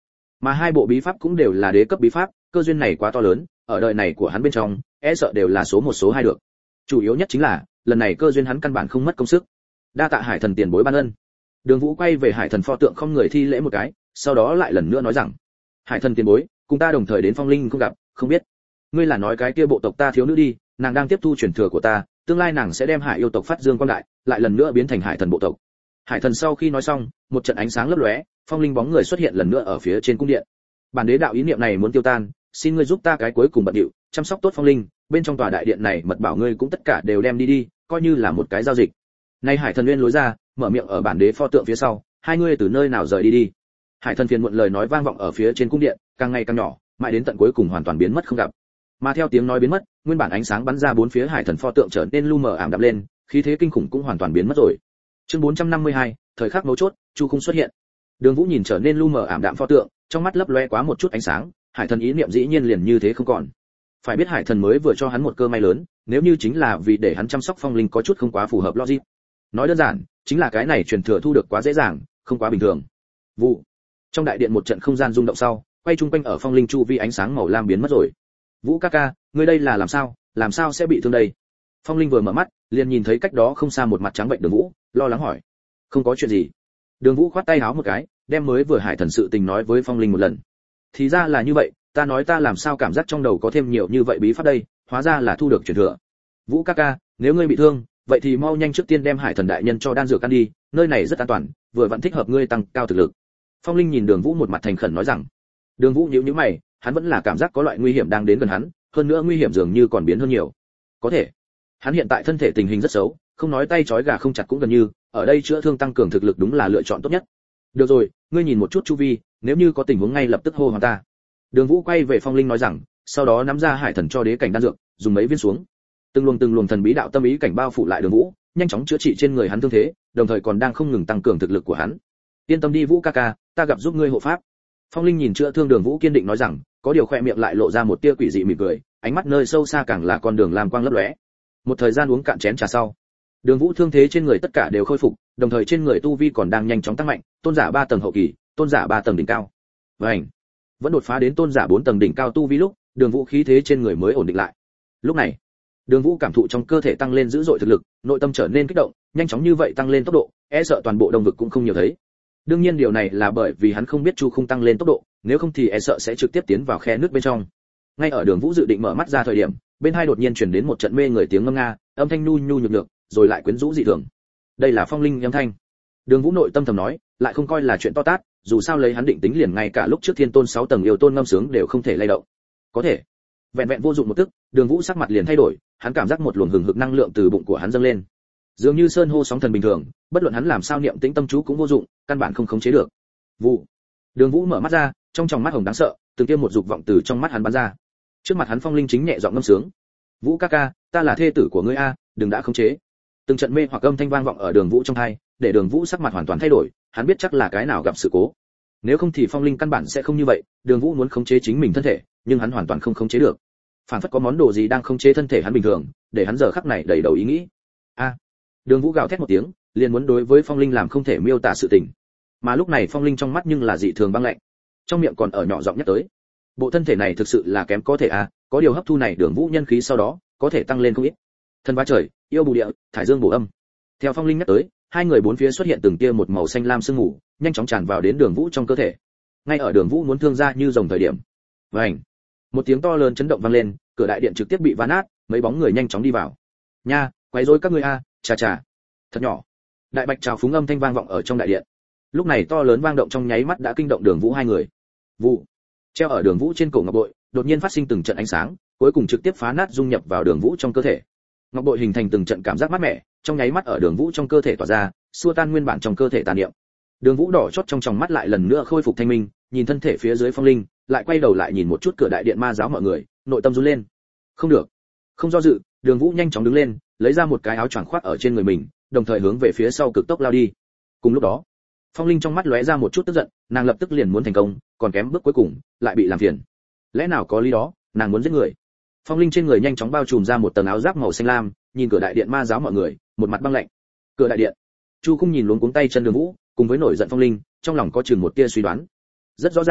Mà hai bộ bí pháp cũng đều là đế cấp bí pháp, cơ duyên này quá to lớn, ở đời này của hắn bên trong, e sợ đều là số một số hai được. Chủ yếu nhất chính là, lần này cơ duyên hắn căn bản không mất công sức. Đa tạ Hải Thần tiền bối ban ân. Đường Vũ quay về Hải Thần pho tượng không người thi lễ một cái, sau đó lại lần nữa nói rằng: Hải Thần tiền bối, cùng ta đồng thời đến Phong Linh không gặp, không biết ngươi là nói cái kia bộ tộc ta thiếu nữ đi, nàng đang tiếp thu truyền thừa của ta, tương lai nàng sẽ đem Hải yêu tộc phát dương quang đại, lại lần nữa biến thành Hải Thần bộ tộc. Hải Thần sau khi nói xong, một trận ánh sáng lấp lóe, Phong Linh bóng người xuất hiện lần nữa ở phía trên cung điện. Bản đế đạo ý niệm này muốn tiêu tan, xin ngươi giúp ta cái cuối cùng bận điệu, chăm sóc tốt Phong Linh, bên trong tòa đại điện này mật bảo ngươi cũng tất cả đều đem đi đi, coi như là một cái giao dịch. Nay Hải Thần nguyên lối ra, mở miệng ở bản đế pho tượng phía sau, hai ngươi từ nơi nào rời đi đi. Hải Thần phiền muộn lời nói vang vọng ở phía trên cung điện, càng ngày càng nhỏ, mãi đến tận cuối cùng hoàn toàn biến mất không gặp. Mà theo tiếng nói biến mất, nguyên bản ánh sáng bắn ra bốn phía Hải Thần pho tượng trở nên lu mờ ảm đạm lên, khí thế kinh khủng cũng hoàn toàn biến mất rồi. Chương 452, thời khắc mấu chốt, Chu Khung xuất hiện. Đường Vũ nhìn trở nên lu mờ ảm đạm pho tượng, trong mắt lấp lóe quá một chút ánh sáng, Hải Thần ý niệm dĩ nhiên liền như thế không còn. Phải biết Hải Thần mới vừa cho hắn một cơ may lớn, nếu như chính là vì để hắn chăm sóc Phong Linh có chút không quá phù hợp logic. Nói đơn giản, chính là cái này truyền thừa thu được quá dễ dàng, không quá bình thường. Vụ. Trong đại điện một trận không gian rung động sau, quay chung quanh ở Phong Linh chu vi ánh sáng màu lam biến mất rồi. Vũ ca ca, ngươi đây là làm sao sẽ bị thương đây? Phong Linh vừa mở mắt, liền nhìn thấy cách đó không xa một mặt trắng bệnh Đường Vũ, lo lắng hỏi. Không có chuyện gì. Đường Vũ khoát tay áo một cái, đem mới vừa Hải Thần sự tình nói với Phong Linh một lần. Thì ra là như vậy, ta nói ta làm sao cảm giác trong đầu có thêm nhiều như vậy bí pháp đây, hóa ra là thu được truyền thừa. Vũ ca ca, nếu ngươi bị thương, vậy thì mau nhanh trước tiên đem Hải Thần đại nhân cho đan dược ăn đi, nơi này rất an toàn, vừa vẫn thích hợp ngươi tăng cao thực lực. Phong Linh nhìn Đường Vũ một mặt thành khẩn nói rằng. Đường Vũ nhíu nhíu mày, hắn vẫn là cảm giác có loại nguy hiểm đang đến gần hắn, hơn nữa nguy hiểm dường như còn biến hơn nhiều. Có thể, hắn hiện tại thân thể tình hình rất xấu, không nói tay trói gà không chặt cũng gần như, ở đây chữa thương tăng cường thực lực đúng là lựa chọn tốt nhất. Được rồi, ngươi nhìn một chút chu vi, nếu như có tình huống ngay lập tức hô hoán ta. Đường Vũ quay về Phong Linh nói rằng, sau đó nắm ra Hải Thần cho đế cảnh đan dược, dùng mấy viên xuống. Từng luồng thần bí đạo tâm ý cảnh bao phủ lại Đường Vũ, nhanh chóng chữa trị trên người hắn thương thế, đồng thời còn đang không ngừng tăng cường thực lực của hắn. Yên tâm đi Vũ ca ca, ta gặp giúp ngươi hộ pháp. Phong Linh nhìn chữa thương Đường Vũ kiên định nói rằng, có điều khỏe miệng lại lộ ra một tia quỷ dị mỉm cười, ánh mắt nơi sâu xa càng là con đường làm quang lấp lóe. Một thời gian uống cạn chén trà sau, Đường Vũ thương thế trên người tất cả đều khôi phục, đồng thời trên người tu vi còn đang nhanh chóng tăng mạnh, tôn giả 3 tầng hậu kỳ, tôn giả 3 tầng đỉnh cao. Vành, vẫn đột phá đến tôn giả 4 tầng đỉnh cao tu vi lúc, Đường Vũ khí thế trên người mới ổn định lại. Lúc này, Đường Vũ cảm thụ trong cơ thể tăng lên dữ dội thực lực, nội tâm trở nên kích động, nhanh chóng như vậy tăng lên tốc độ, e sợ toàn bộ đông vực cũng không nhiều thấy. Đương nhiên điều này là bởi vì hắn không biết Chu Khung tăng lên tốc độ, nếu không thì e sợ sẽ trực tiếp tiến vào khe nước bên trong. Ngay ở Đường Vũ dự định mở mắt ra thời điểm, bên hai đột nhiên truyền đến một trận mê người tiếng ngâm nga, âm thanh nhu nhu nhược nhược, rồi lại quyến rũ dị thường. Đây là Phong Linh âm thanh. Đường Vũ nội tâm thầm nói, lại không coi là chuyện to tát, dù sao lấy hắn định tính liền ngay cả lúc trước Thiên Tôn 6 tầng yêu tôn ngâm sướng đều không thể lay động. Có thể, vẹn vẹn vô dụng một tức, Đường Vũ sắc mặt liền thay đổi, hắn cảm giác một luồng hừng hực năng lượng từ bụng của hắn dâng lên. Dường như sơn hô sóng thần bình thường, bất luận hắn làm sao niệm tĩnh tâm chú cũng vô dụng, căn bản không khống chế được. Vụ. Đường Vũ mở mắt ra, trong tròng mắt hồng đáng sợ, từng tiêm một dục vọng từ trong mắt hắn bắn ra. Trước mặt hắn Phong Linh chính nhẹ giọng ngâm sướng. Vũ ca ca, ta là thê tử của ngươi a, đừng đã khống chế. Từng trận mê hoặc âm thanh vang vọng ở Đường Vũ trong tai, để Đường Vũ sắc mặt hoàn toàn thay đổi, hắn biết chắc là cái nào gặp sự cố. Nếu không thì Phong Linh căn bản sẽ không như vậy, Đường Vũ muốn khống chế chính mình thân thể, nhưng hắn hoàn toàn không khống chế được. Phản phất có món đồ gì đang khống chế thân thể hắn bình thường, để hắn giờ khắc này đầy đầu ý nghĩ. A. Đường Vũ gào thét một tiếng, liền muốn đối với Phong Linh làm không thể miêu tả sự tình. Mà lúc này Phong Linh trong mắt nhưng là dị thường băng lạnh, trong miệng còn ở nhỏ giọng nhắc tới. Bộ thân thể này thực sự là kém có thể a, có điều hấp thu này Đường Vũ nhân khí sau đó, có thể tăng lên không ít. Thần ba trời, yêu bù địa, thải dương bổ âm. Theo Phong Linh nhắc tới, hai người bốn phía xuất hiện từng tia một màu xanh lam sương mù, nhanh chóng tràn vào đến Đường Vũ trong cơ thể. Ngay ở Đường Vũ muốn thương ra như rồng thời điểm, vành, một tiếng to lớn chấn động vang lên, cửa đại điện trực tiếp bị vỡ nát, mấy bóng người nhanh chóng đi vào. Nha, quấy rối các ngươi a, chà chà. Thật nhỏ. Đại bạch trào phúng âm thanh vang vọng ở trong đại điện. Lúc này to lớn vang động trong nháy mắt đã kinh động Đường Vũ hai người. Vụ. Treo ở Đường Vũ trên cổ ngọc bội, đột nhiên phát sinh từng trận ánh sáng, cuối cùng trực tiếp phá nát dung nhập vào Đường Vũ trong cơ thể. Ngọc bội hình thành từng trận cảm giác mát mẻ, trong nháy mắt ở Đường Vũ trong cơ thể tỏa ra, xua tan nguyên bản trong cơ thể tà niệm. Đường Vũ đỏ chót trong tròng mắt lại lần nữa khôi phục thanh minh, nhìn thân thể phía dưới Phong Linh, lại quay đầu lại nhìn một chút cửa đại điện ma giáo mọi người, nội tâm run lên. Không được, không do dự, Đường Vũ nhanh chóng đứng lên, lấy ra một cái áo choàng khoác ở trên người mình, đồng thời hướng về phía sau cực tốc lao đi. Cùng lúc đó, Phong Linh trong mắt lóe ra một chút tức giận, nàng lập tức liền muốn thành công, còn kém bước cuối cùng, lại bị làm phiền. Lẽ nào có lý đó, nàng muốn giết người. Phong Linh trên người nhanh chóng bao trùm ra một tầng áo giáp màu xanh lam, nhìn cửa đại điện ma giáo mọi người, một mặt băng lạnh. Cửa đại điện, Chu Khung nhìn luống cuống tay chân Đường Vũ, cùng với nổi giận Phong Linh, trong lòng có chừng một tia suy đoán. Rất rõ ràng,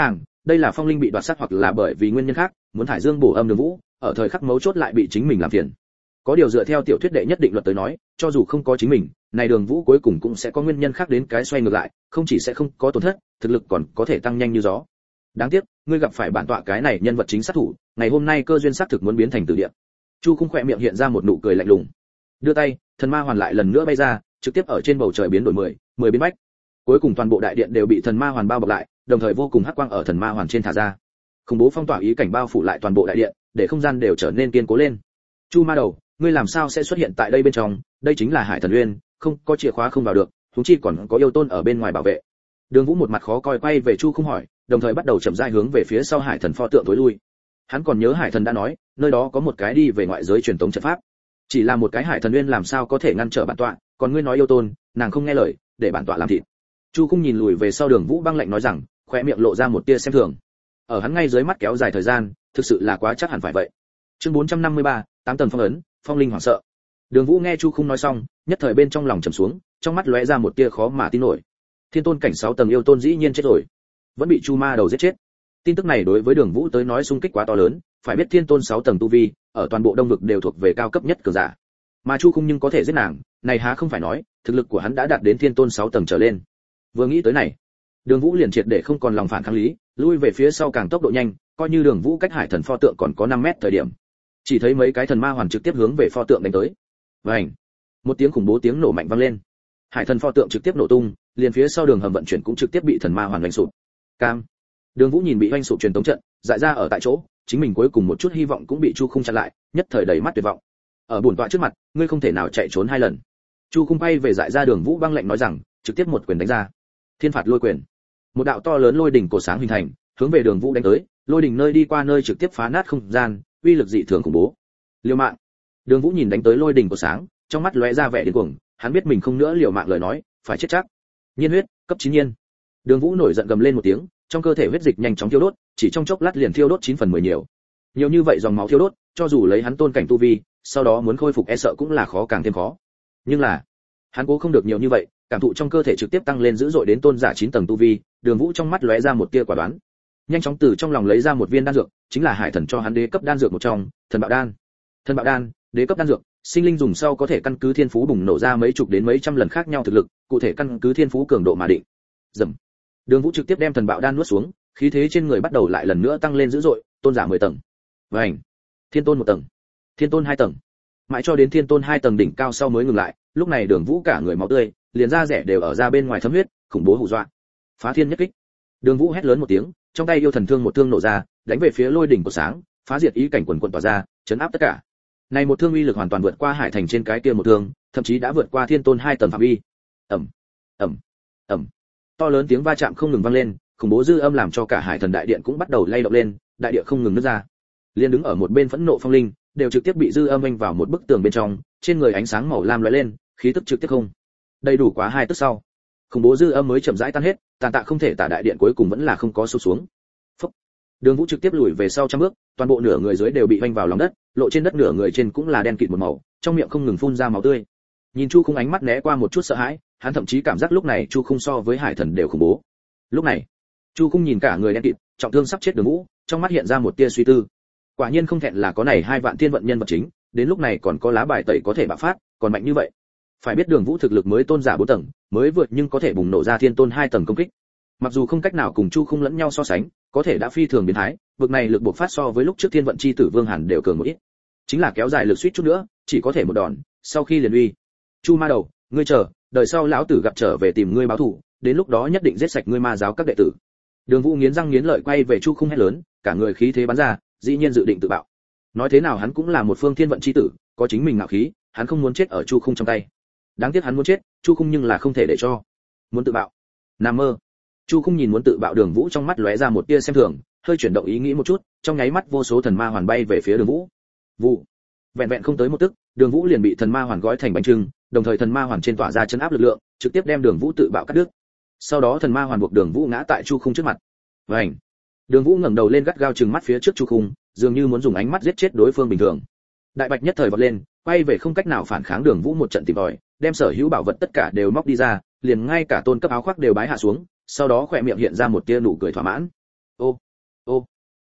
đây là phong linh bị đoạt sát hoặc là bởi vì nguyên nhân khác muốn thải dương bổ âm Đường Vũ, ở thời khắc mấu chốt lại bị chính mình làm phiền. Có điều dựa theo tiểu thuyết đệ nhất định luật tới nói, cho dù không có chính mình, này Đường Vũ cuối cùng cũng sẽ có nguyên nhân khác đến cái xoay ngược lại, không chỉ sẽ không có tổn thất, thực lực còn có thể tăng nhanh như gió. Đáng tiếc, ngươi gặp phải bản tọa cái này nhân vật chính sát thủ, ngày hôm nay cơ duyên xác thực muốn biến thành tử địa. Chu Khung khẽ miệng hiện ra một nụ cười lạnh lùng. Đưa tay, thần ma hoàn lại lần nữa bay ra, trực tiếp ở trên bầu trời biến đổi 10 biến bách. Cuối cùng toàn bộ đại điện đều bị thần ma hoàn bao bọc lại, đồng thời vô cùng hắc quang ở thần ma hoàn trên thả ra. Khủng bố phong tỏa ý cảnh bao phủ lại toàn bộ đại điện, để không gian đều trở nên kiên cố lên. Chu Ma Đầu, ngươi làm sao sẽ xuất hiện tại đây bên trong? Đây chính là Hải Thần Uyên, không có chìa khóa không vào được, huống chi còn có yêu tôn ở bên ngoài bảo vệ. Đường Vũ một mặt khó coi quay về Chu Khung hỏi, đồng thời bắt đầu chậm rãi hướng về phía sau Hải Thần pho tượng tối lui. Hắn còn nhớ Hải Thần đã nói, nơi đó có một cái đi về ngoại giới truyền tống trận pháp. Chỉ là một cái Hải Thần Uyên làm sao có thể ngăn trở bản tọa, còn ngươi nói yêu tôn, nàng không nghe lời, để bản tọa làm thịt. Chu Khung nhìn lùi về sau Đường Vũ băng lạnh nói rằng, khóe miệng lộ ra một tia xem thường. Ở hắn ngay dưới mắt kéo dài thời gian, thực sự là quá chắc hẳn phải vậy. Chương 453, 8 tầng phong ấn, phong linh hoảng sợ. Đường Vũ nghe Chu Khung nói xong, nhất thời bên trong lòng trầm xuống, trong mắt lóe ra một tia khó mà tin nổi. Thiên tôn cảnh 6 tầng yêu tôn dĩ nhiên chết rồi, vẫn bị Chu Ma Đầu giết chết. Tin tức này đối với Đường Vũ tới nói xung kích quá to lớn, phải biết thiên tôn 6 tầng tu vi, ở toàn bộ Đông vực đều thuộc về cao cấp nhất cường giả. Mà Chu Khung nhưng có thể giết nàng, này há không phải nói, thực lực của hắn đã đạt đến thiên tôn 6 tầng trở lên. Vừa nghĩ tới này, Đường Vũ liền triệt để không còn lòng phản kháng lý, lui về phía sau càng tốc độ nhanh, coi như Đường Vũ cách Hải Thần pho tượng còn có 5 mét thời điểm. Chỉ thấy mấy cái thần ma hoàn trực tiếp hướng về pho tượng đánh tới. Vành, một tiếng khủng bố tiếng nổ mạnh vang lên. Hải Thần pho tượng trực tiếp nổ tung, liền phía sau đường hầm vận chuyển cũng trực tiếp bị thần ma hoàn đánh sụp. Cam. Đường Vũ nhìn bị hoành sụp truyền tống trận, dại ra ở tại chỗ, chính mình cuối cùng một chút hy vọng cũng bị Chu Khung chặn lại, nhất thời đầy mắt tuyệt vọng. Ở bổn tọa trước mặt, ngươi không thể nào chạy trốn 2 lần. Chu Khung bay về dại ra Đường Vũ băng lệnh nói rằng, trực tiếp một quyền đánh ra. Thiên phạt lôi quyền. Một đạo to lớn lôi đỉnh cổ sáng hình thành, hướng về Đường Vũ đánh tới, lôi đỉnh nơi đi qua nơi trực tiếp phá nát không gian, uy lực dị thường khủng bố. Liều mạng. Đường Vũ nhìn đánh tới lôi đỉnh cổ sáng, trong mắt lóe ra vẻ điên cuồng, hắn biết mình không nữa liều mạng lời nói, phải chết chắc. Nhiên huyết, cấp 9 nhiên. Đường Vũ nổi giận gầm lên một tiếng, trong cơ thể huyết dịch nhanh chóng thiêu đốt, chỉ trong chốc lát liền thiêu đốt 9 phần 10 nhiều. Nhiều như vậy dòng máu thiêu đốt, cho dù lấy hắn tôn cảnh tu vi, sau đó muốn khôi phục e sợ cũng là khó càng thêm khó. Nhưng là, hắn cố không được nhiều như vậy, cảm thụ trong cơ thể trực tiếp tăng lên dữ dội đến tôn giả 9 tầng tu vi, Đường Vũ trong mắt lóe ra một tia quả đoán. Nhanh chóng từ trong lòng lấy ra một viên đan dược, chính là Hải Thần cho hắn đế cấp đan dược một trong, Thần Bạo Đan. Thần Bạo Đan, đế cấp đan dược, sinh linh dùng sau có thể căn cứ thiên phú bùng nổ ra mấy chục đến mấy trăm lần khác nhau thực lực, cụ thể căn cứ thiên phú cường độ mà định. Dầm. Đường Vũ trực tiếp đem Thần Bạo Đan nuốt xuống, khí thế trên người bắt đầu lại lần nữa tăng lên dữ dội, tôn giả 10 tầng. Vành. Thiên tôn 1 tầng. Thiên tôn 2 tầng. Mãi cho đến thiên tôn 2 tầng đỉnh cao sau mới ngừng lại, lúc này Đường Vũ cả người máu tươi, liền da rẻ đều ở ra bên ngoài thấm huyết, khủng bố hù dọa. Phá thiên nhất kích. Đường Vũ hét lớn một tiếng, trong tay yêu thần thương một thương nổ ra, đánh về phía lôi đỉnh của sáng, phá diệt ý cảnh quần quần tỏa ra, chấn áp tất cả. Này một thương uy lực hoàn toàn vượt qua Hải Thành trên cái kia một thương, thậm chí đã vượt qua thiên tôn 2 tầng phạm vi. Ầm, ầm, ầm. To lớn tiếng va chạm không ngừng vang lên, khủng bố dư âm làm cho cả Hải Thần đại điện cũng bắt đầu lay động lên, đại địa không ngừng nứt ra. Liên đứng ở một bên phẫn nộ phong linh, đều trực tiếp bị dư âm vênh vào một bức tường bên trong, trên người ánh sáng màu lam lóe lên, khí tức trực tiếp không. Đầy đủ quá 2 tức sau, khủng bố dư âm mới chậm rãi tan hết, tàn tạ không thể tả đại điện cuối cùng vẫn là không có sụp xuống. Phốc. Đường Vũ trực tiếp lùi về sau trăm bước, toàn bộ nửa người dưới đều bị vênh vào lòng đất, lộ trên đất nửa người trên cũng là đen kịt một màu, trong miệng không ngừng phun ra máu tươi. Nhìn Chu Khung ánh mắt né qua một chút sợ hãi, hắn thậm chí cảm giác lúc này Chu Khung so với Hải Thần đều khủng bố. Lúc này, Chu Khung nhìn cả người đen kịt, trọng thương sắp chết Đường Vũ, trong mắt hiện ra một tia suy tư. Quả nhiên không thẹn là có này 2 vạn thiên vận nhân vật chính, đến lúc này còn có lá bài tẩy có thể bạo phát, còn mạnh như vậy. Phải biết Đường Vũ thực lực mới tôn giả 4 tầng, mới vượt nhưng có thể bùng nổ ra thiên tôn 2 tầng công kích. Mặc dù không cách nào cùng Chu Khung lẫn nhau so sánh, có thể đã phi thường biến thái, vực này lực bộc phát so với lúc trước thiên vận chi tử Vương Hàn đều cường một ít. Chính là kéo dài lực suýt chút nữa, chỉ có thể một đòn, sau khi liền uy. Chu Ma Đầu, ngươi chờ, đời sau lão tử gặp trở về tìm ngươi báo thù, đến lúc đó nhất định giết sạch ngươi ma giáo các đệ tử. Đường Vũ nghiến răng nghiến lợi quay về Chu Khung hét lớn, cả người khí thế bắn ra, dĩ nhiên dự định tự bạo. Nói thế nào hắn cũng là một phương thiên vận chi tử, có chính mình ngạo khí, hắn không muốn chết ở Chu Khung trong tay. Đáng tiếc hắn muốn chết, Chu Khung nhưng là không thể để cho. Muốn tự bạo? Nằm mơ. Chu Khung nhìn muốn tự bạo Đường Vũ trong mắt lóe ra một tia xem thường, hơi chuyển động ý nghĩ một chút, trong nháy mắt vô số thần ma hoàn bay về phía Đường Vũ. Vụ. Vẹn vẹn không tới một tức, Đường Vũ liền bị thần ma hoàn gói thành bánh trưng, đồng thời thần ma hoàn trên tỏa ra chấn áp lực lượng, trực tiếp đem Đường Vũ tự bạo cắt đứt. Sau đó thần ma hoàn buộc Đường Vũ ngã tại Chu Khung trước mặt. Vành. Đường Vũ ngẩng đầu lên gắt gao trừng mắt phía trước Chu Khung, dường như muốn dùng ánh mắt giết chết đối phương bình thường. Đại Bạch nhất thời vọt lên, quay về không cách nào phản kháng Đường Vũ một trận tìm tòi, đem sở hữu bảo vật tất cả đều móc đi ra, liền ngay cả tôn cấp áo khoác đều bái hạ xuống, sau đó khỏe miệng hiện ra một tia nụ cười thỏa mãn. Ô,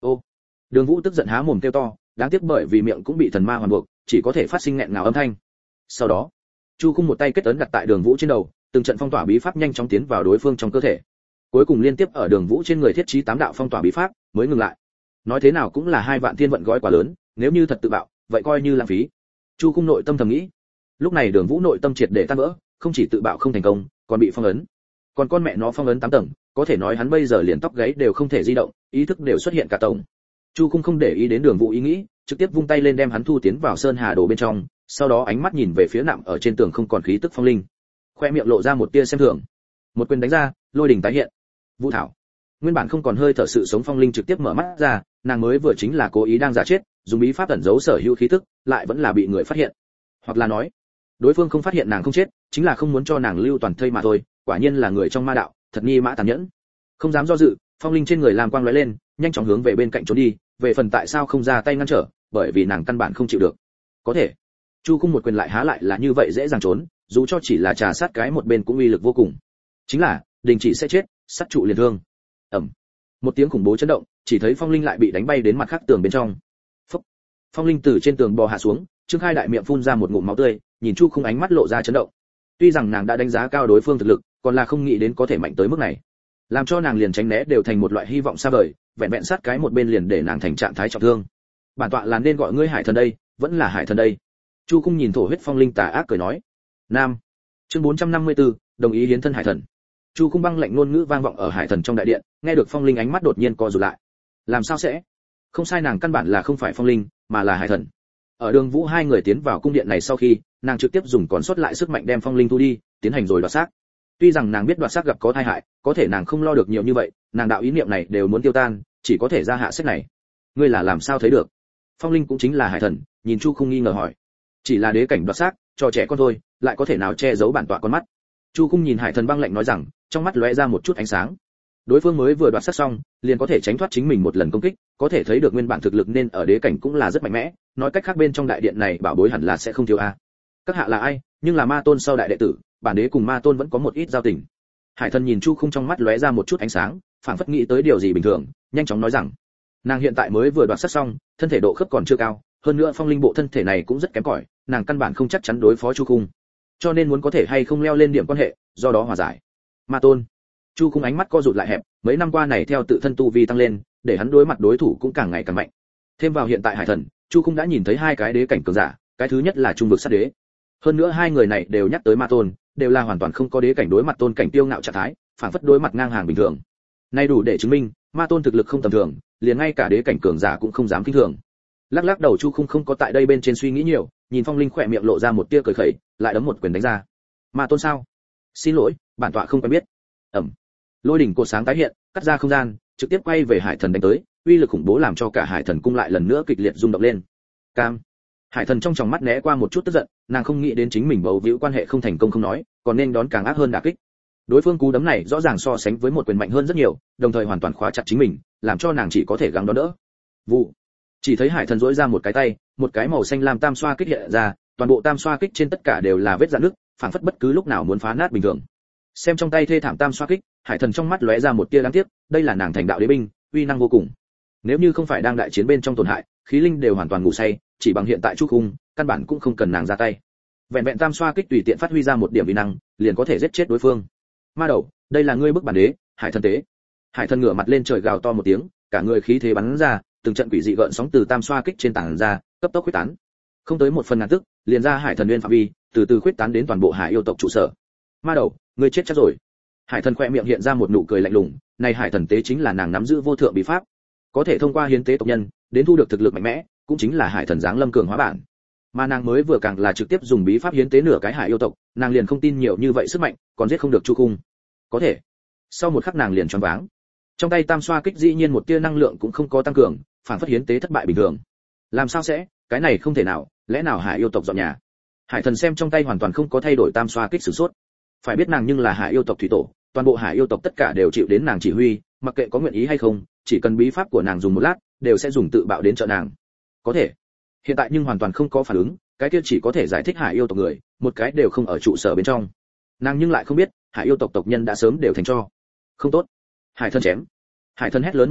Ô. Đường Vũ tức giận há mồm kêu to, đáng tiếc bởi vì miệng cũng bị thần ma hoàn buộc, chỉ có thể phát sinh nghẹn ngào âm thanh. Sau đó, Chu Khung một tay kết ấn đặt tại Đường Vũ trên đầu, từng trận phong tỏa bí pháp nhanh chóng tiến vào đối phương trong cơ thể. Cuối cùng liên tiếp ở Đường Vũ trên người thiết trí 8 đạo phong tỏa bí pháp, mới ngừng lại. Nói thế nào cũng là 2 vạn thiên vận gói quá lớn, nếu như thật tự bạo, vậy coi như lãng phí. Chu Khung nội tâm thầm nghĩ. Lúc này Đường Vũ nội tâm triệt để tan vỡ, không chỉ tự bạo không thành công, còn bị phong ấn. Còn con mẹ nó phong ấn 8 tầng, có thể nói hắn bây giờ liền tóc gáy đều không thể di động, ý thức đều xuất hiện cả tổng. Chu Khung không để ý đến Đường Vũ ý nghĩ, trực tiếp vung tay lên đem hắn thu tiến vào sơn hà đồ bên trong, sau đó ánh mắt nhìn về phía nạm ở trên tường không còn khí tức phong linh, khoe miệng lộ ra một tia xem thường. Một quyền đánh ra, lôi đỉnh tái hiện. Vũ thảo. Nguyên bản không còn hơi thở sự sống phong linh trực tiếp mở mắt ra, nàng mới vừa chính là cố ý đang giả chết, dùng bí pháp ẩn giấu sở hữu khí tức, lại vẫn là bị người phát hiện. Hoặc là nói, đối phương không phát hiện nàng không chết, chính là không muốn cho nàng lưu toàn thây mà thôi, quả nhiên là người trong ma đạo, thật nghi mã tàn nhẫn. Không dám do dự, phong linh trên người làm quang lóe lên, nhanh chóng hướng về bên cạnh trốn đi, về phần tại sao không ra tay ngăn trở, bởi vì nàng căn bản không chịu được. Có thể, Chu Khung một quyền lại há lại là như vậy dễ dàng trốn, dù cho chỉ là trà sát cái một bên cũng uy lực vô cùng. Chính là, đình chỉ sẽ chết, sát trụ liền thương. Ầm. Một tiếng khủng bố chấn động, chỉ thấy phong linh lại bị đánh bay đến mặt khác tường bên trong. Phốc. Phong linh từ trên tường bò hạ xuống, trương khai đại miệng phun ra một ngụm máu tươi, nhìn Chu Khung ánh mắt lộ ra chấn động. Tuy rằng nàng đã đánh giá cao đối phương thực lực, còn là không nghĩ đến có thể mạnh tới mức này, làm cho nàng liền tránh né đều thành một loại hy vọng xa vời, vẹn vẹn sát cái một bên liền để nàng thành trạng thái trọng thương. Bản tọa là nên gọi ngươi Hải Thần đây, vẫn là Hải Thần đây. Chu Khung nhìn thổ huyết phong linh tà ác cười nói. Nam. Chương 454, đồng ý hiến thân Hải Thần. Chu Khung băng lạnh ngôn ngữ vang vọng ở Hải Thần trong đại điện, nghe được phong linh ánh mắt đột nhiên co rụt lại. Làm sao sẽ? Không sai, nàng căn bản là không phải phong linh, mà là Hải Thần. Ở Đường Vũ hai người tiến vào cung điện này sau khi, nàng trực tiếp dùng còn sót lại sức mạnh đem phong linh thu đi, tiến hành rồi đoạt xác. Tuy rằng nàng biết đoạt xác gặp có tai hại, có thể nàng không lo được nhiều như vậy, nàng đạo ý niệm này đều muốn tiêu tan, chỉ có thể ra hạ sách này. Ngươi là làm sao thấy được? Phong linh cũng chính là Hải Thần, nhìn Chu Khung nghi ngờ hỏi. Chỉ là đế cảnh đoạt xác, cho trẻ con thôi, lại có thể nào che giấu bản tọa con mắt? Chu Khung nhìn Hải Thần băng lạnh nói rằng, trong mắt lóe ra một chút ánh sáng. Đối phương mới vừa đoạt xác xong, liền có thể tránh thoát chính mình một lần công kích, có thể thấy được nguyên bản thực lực nên ở đế cảnh cũng là rất mạnh mẽ, nói cách khác bên trong đại điện này bảo bối hẳn là sẽ không thiếu a. Các hạ là ai? Nhưng là Ma Tôn sau đại đệ tử, bản đế cùng Ma Tôn vẫn có một ít giao tình. Hải Thần nhìn Chu Khung trong mắt lóe ra một chút ánh sáng, phảng phất nghĩ tới điều gì bình thường, nhanh chóng nói rằng, nàng hiện tại mới vừa đoạt xác xong, thân thể độ khớp còn chưa cao, hơn nữa phong linh bộ thân thể này cũng rất kém cỏi, nàng căn bản không chắc chắn đối phó Chu Khung, cho nên muốn có thể hay không leo lên điểm quan hệ, do đó hòa giải. Ma Tôn. Chu Khung ánh mắt co rụt lại hẹp, mấy năm qua này theo tự thân tu vi tăng lên, để hắn đối mặt đối thủ cũng càng ngày càng mạnh. Thêm vào hiện tại Hải Thần, Chu Khung đã nhìn thấy 2 cái đế cảnh cường giả, cái thứ nhất là trung vực sát đế. Hơn nữa 2 người này đều nhắc tới Ma Tôn, đều là hoàn toàn không có đế cảnh đối mặt tôn cảnh tiêu ngạo trạng thái, phản phất đối mặt ngang hàng bình thường. Nay đủ để chứng minh, Ma Tôn thực lực không tầm thường, liền ngay cả đế cảnh cường giả cũng không dám kinh thường. Lắc lắc đầu, Chu Khung không có tại đây bên trên suy nghĩ nhiều, nhìn phong linh khỏe miệng lộ ra một tia cười khẩy, lại đấm một quyền đánh ra. Ma Tôn sao? Xin lỗi, bản tọa không quen biết. Ẩm. Lôi đỉnh cột sáng tái hiện, cắt ra không gian, trực tiếp quay về Hải Thần đánh tới, uy lực khủng bố làm cho cả Hải Thần cung lại lần nữa kịch liệt rung động lên. Cam. Hải Thần trong tròng mắt né qua một chút tức giận, nàng không nghĩ đến chính mình bầu víu quan hệ không thành công không nói, còn nên đón càng ác hơn đả kích. Đối phương cú đấm này rõ ràng so sánh với một quyền mạnh hơn rất nhiều, đồng thời hoàn toàn khóa chặt chính mình, làm cho nàng chỉ có thể gắng đón đỡ. Vụ. Chỉ thấy Hải Thần duỗi ra một cái tay, một cái màu xanh lam tam xoa kích hiện ra, toàn bộ tam xoa kích trên tất cả đều là vết rạn nứt, phảng phất bất cứ lúc nào muốn phá nát bình thường. Xem trong tay thê thảm tam xoa kích, Hải Thần trong mắt lóe ra một tia đáng tiếc, đây là nàng thành đạo đế binh, uy năng vô cùng. Nếu như không phải đang đại chiến bên trong tổn hại, khí linh đều hoàn toàn ngủ say, chỉ bằng hiện tại Chu Khung, căn bản cũng không cần nàng ra tay. Vẹn vẹn tam xoa kích tùy tiện phát huy ra một điểm uy năng, liền có thể giết chết đối phương. Ma đầu, đây là ngươi bức bản đế, Hải Thần tế. Hải Thần ngửa mặt lên trời gào to một tiếng, cả người khí thế bắn ra, từng trận quỷ dị gợn sóng từ tam xoa kích trên tảng ra, cấp tốc khuếch tán. Không tới một phần ngàn tức, liền ra Hải Thần nguyên phạm vi, từ từ khuếch tán đến toàn bộ Hải yêu tộc trụ sở. Ma đầu, ngươi chết chắc rồi. Hải Thần khoe miệng hiện ra một nụ cười lạnh lùng, này Hải Thần tế chính là nàng nắm giữ vô thượng bí pháp, có thể thông qua hiến tế tộc nhân, đến thu được thực lực mạnh mẽ, cũng chính là Hải Thần giáng lâm cường hóa bản. Mà nàng mới vừa càng là trực tiếp dùng bí pháp hiến tế nửa cái Hải yêu tộc, nàng liền không tin nhiều như vậy sức mạnh, còn giết không được Chu Khung. Có thể. Sau một khắc nàng liền choáng váng. Trong tay tam xoa kích dĩ nhiên một tia năng lượng cũng không có tăng cường, phản phất hiến tế thất bại bình thường. Làm sao sẽ, cái này không thể nào, lẽ nào Hải yêu tộc dọn nhà? Hải Thần xem trong tay hoàn toàn không có thay đổi tam xoa kích sử sốt. Phải biết nàng nhưng là Hải yêu tộc thủy tổ, toàn bộ Hải yêu tộc tất cả đều chịu đến nàng chỉ huy, mặc kệ có nguyện ý hay không, chỉ cần bí pháp của nàng dùng một lát, đều sẽ dùng tự bạo đến trợ nàng. Có thể. Hiện tại nhưng hoàn toàn không có phản ứng, cái kia chỉ có thể giải thích Hải yêu tộc người, một cái đều không ở trụ sở bên trong. Nàng nhưng lại không biết, Hải yêu tộc tộc nhân đã sớm đều thành tro. Không tốt. Hải Thần chém. Hải Thần hét lớn một tiếng,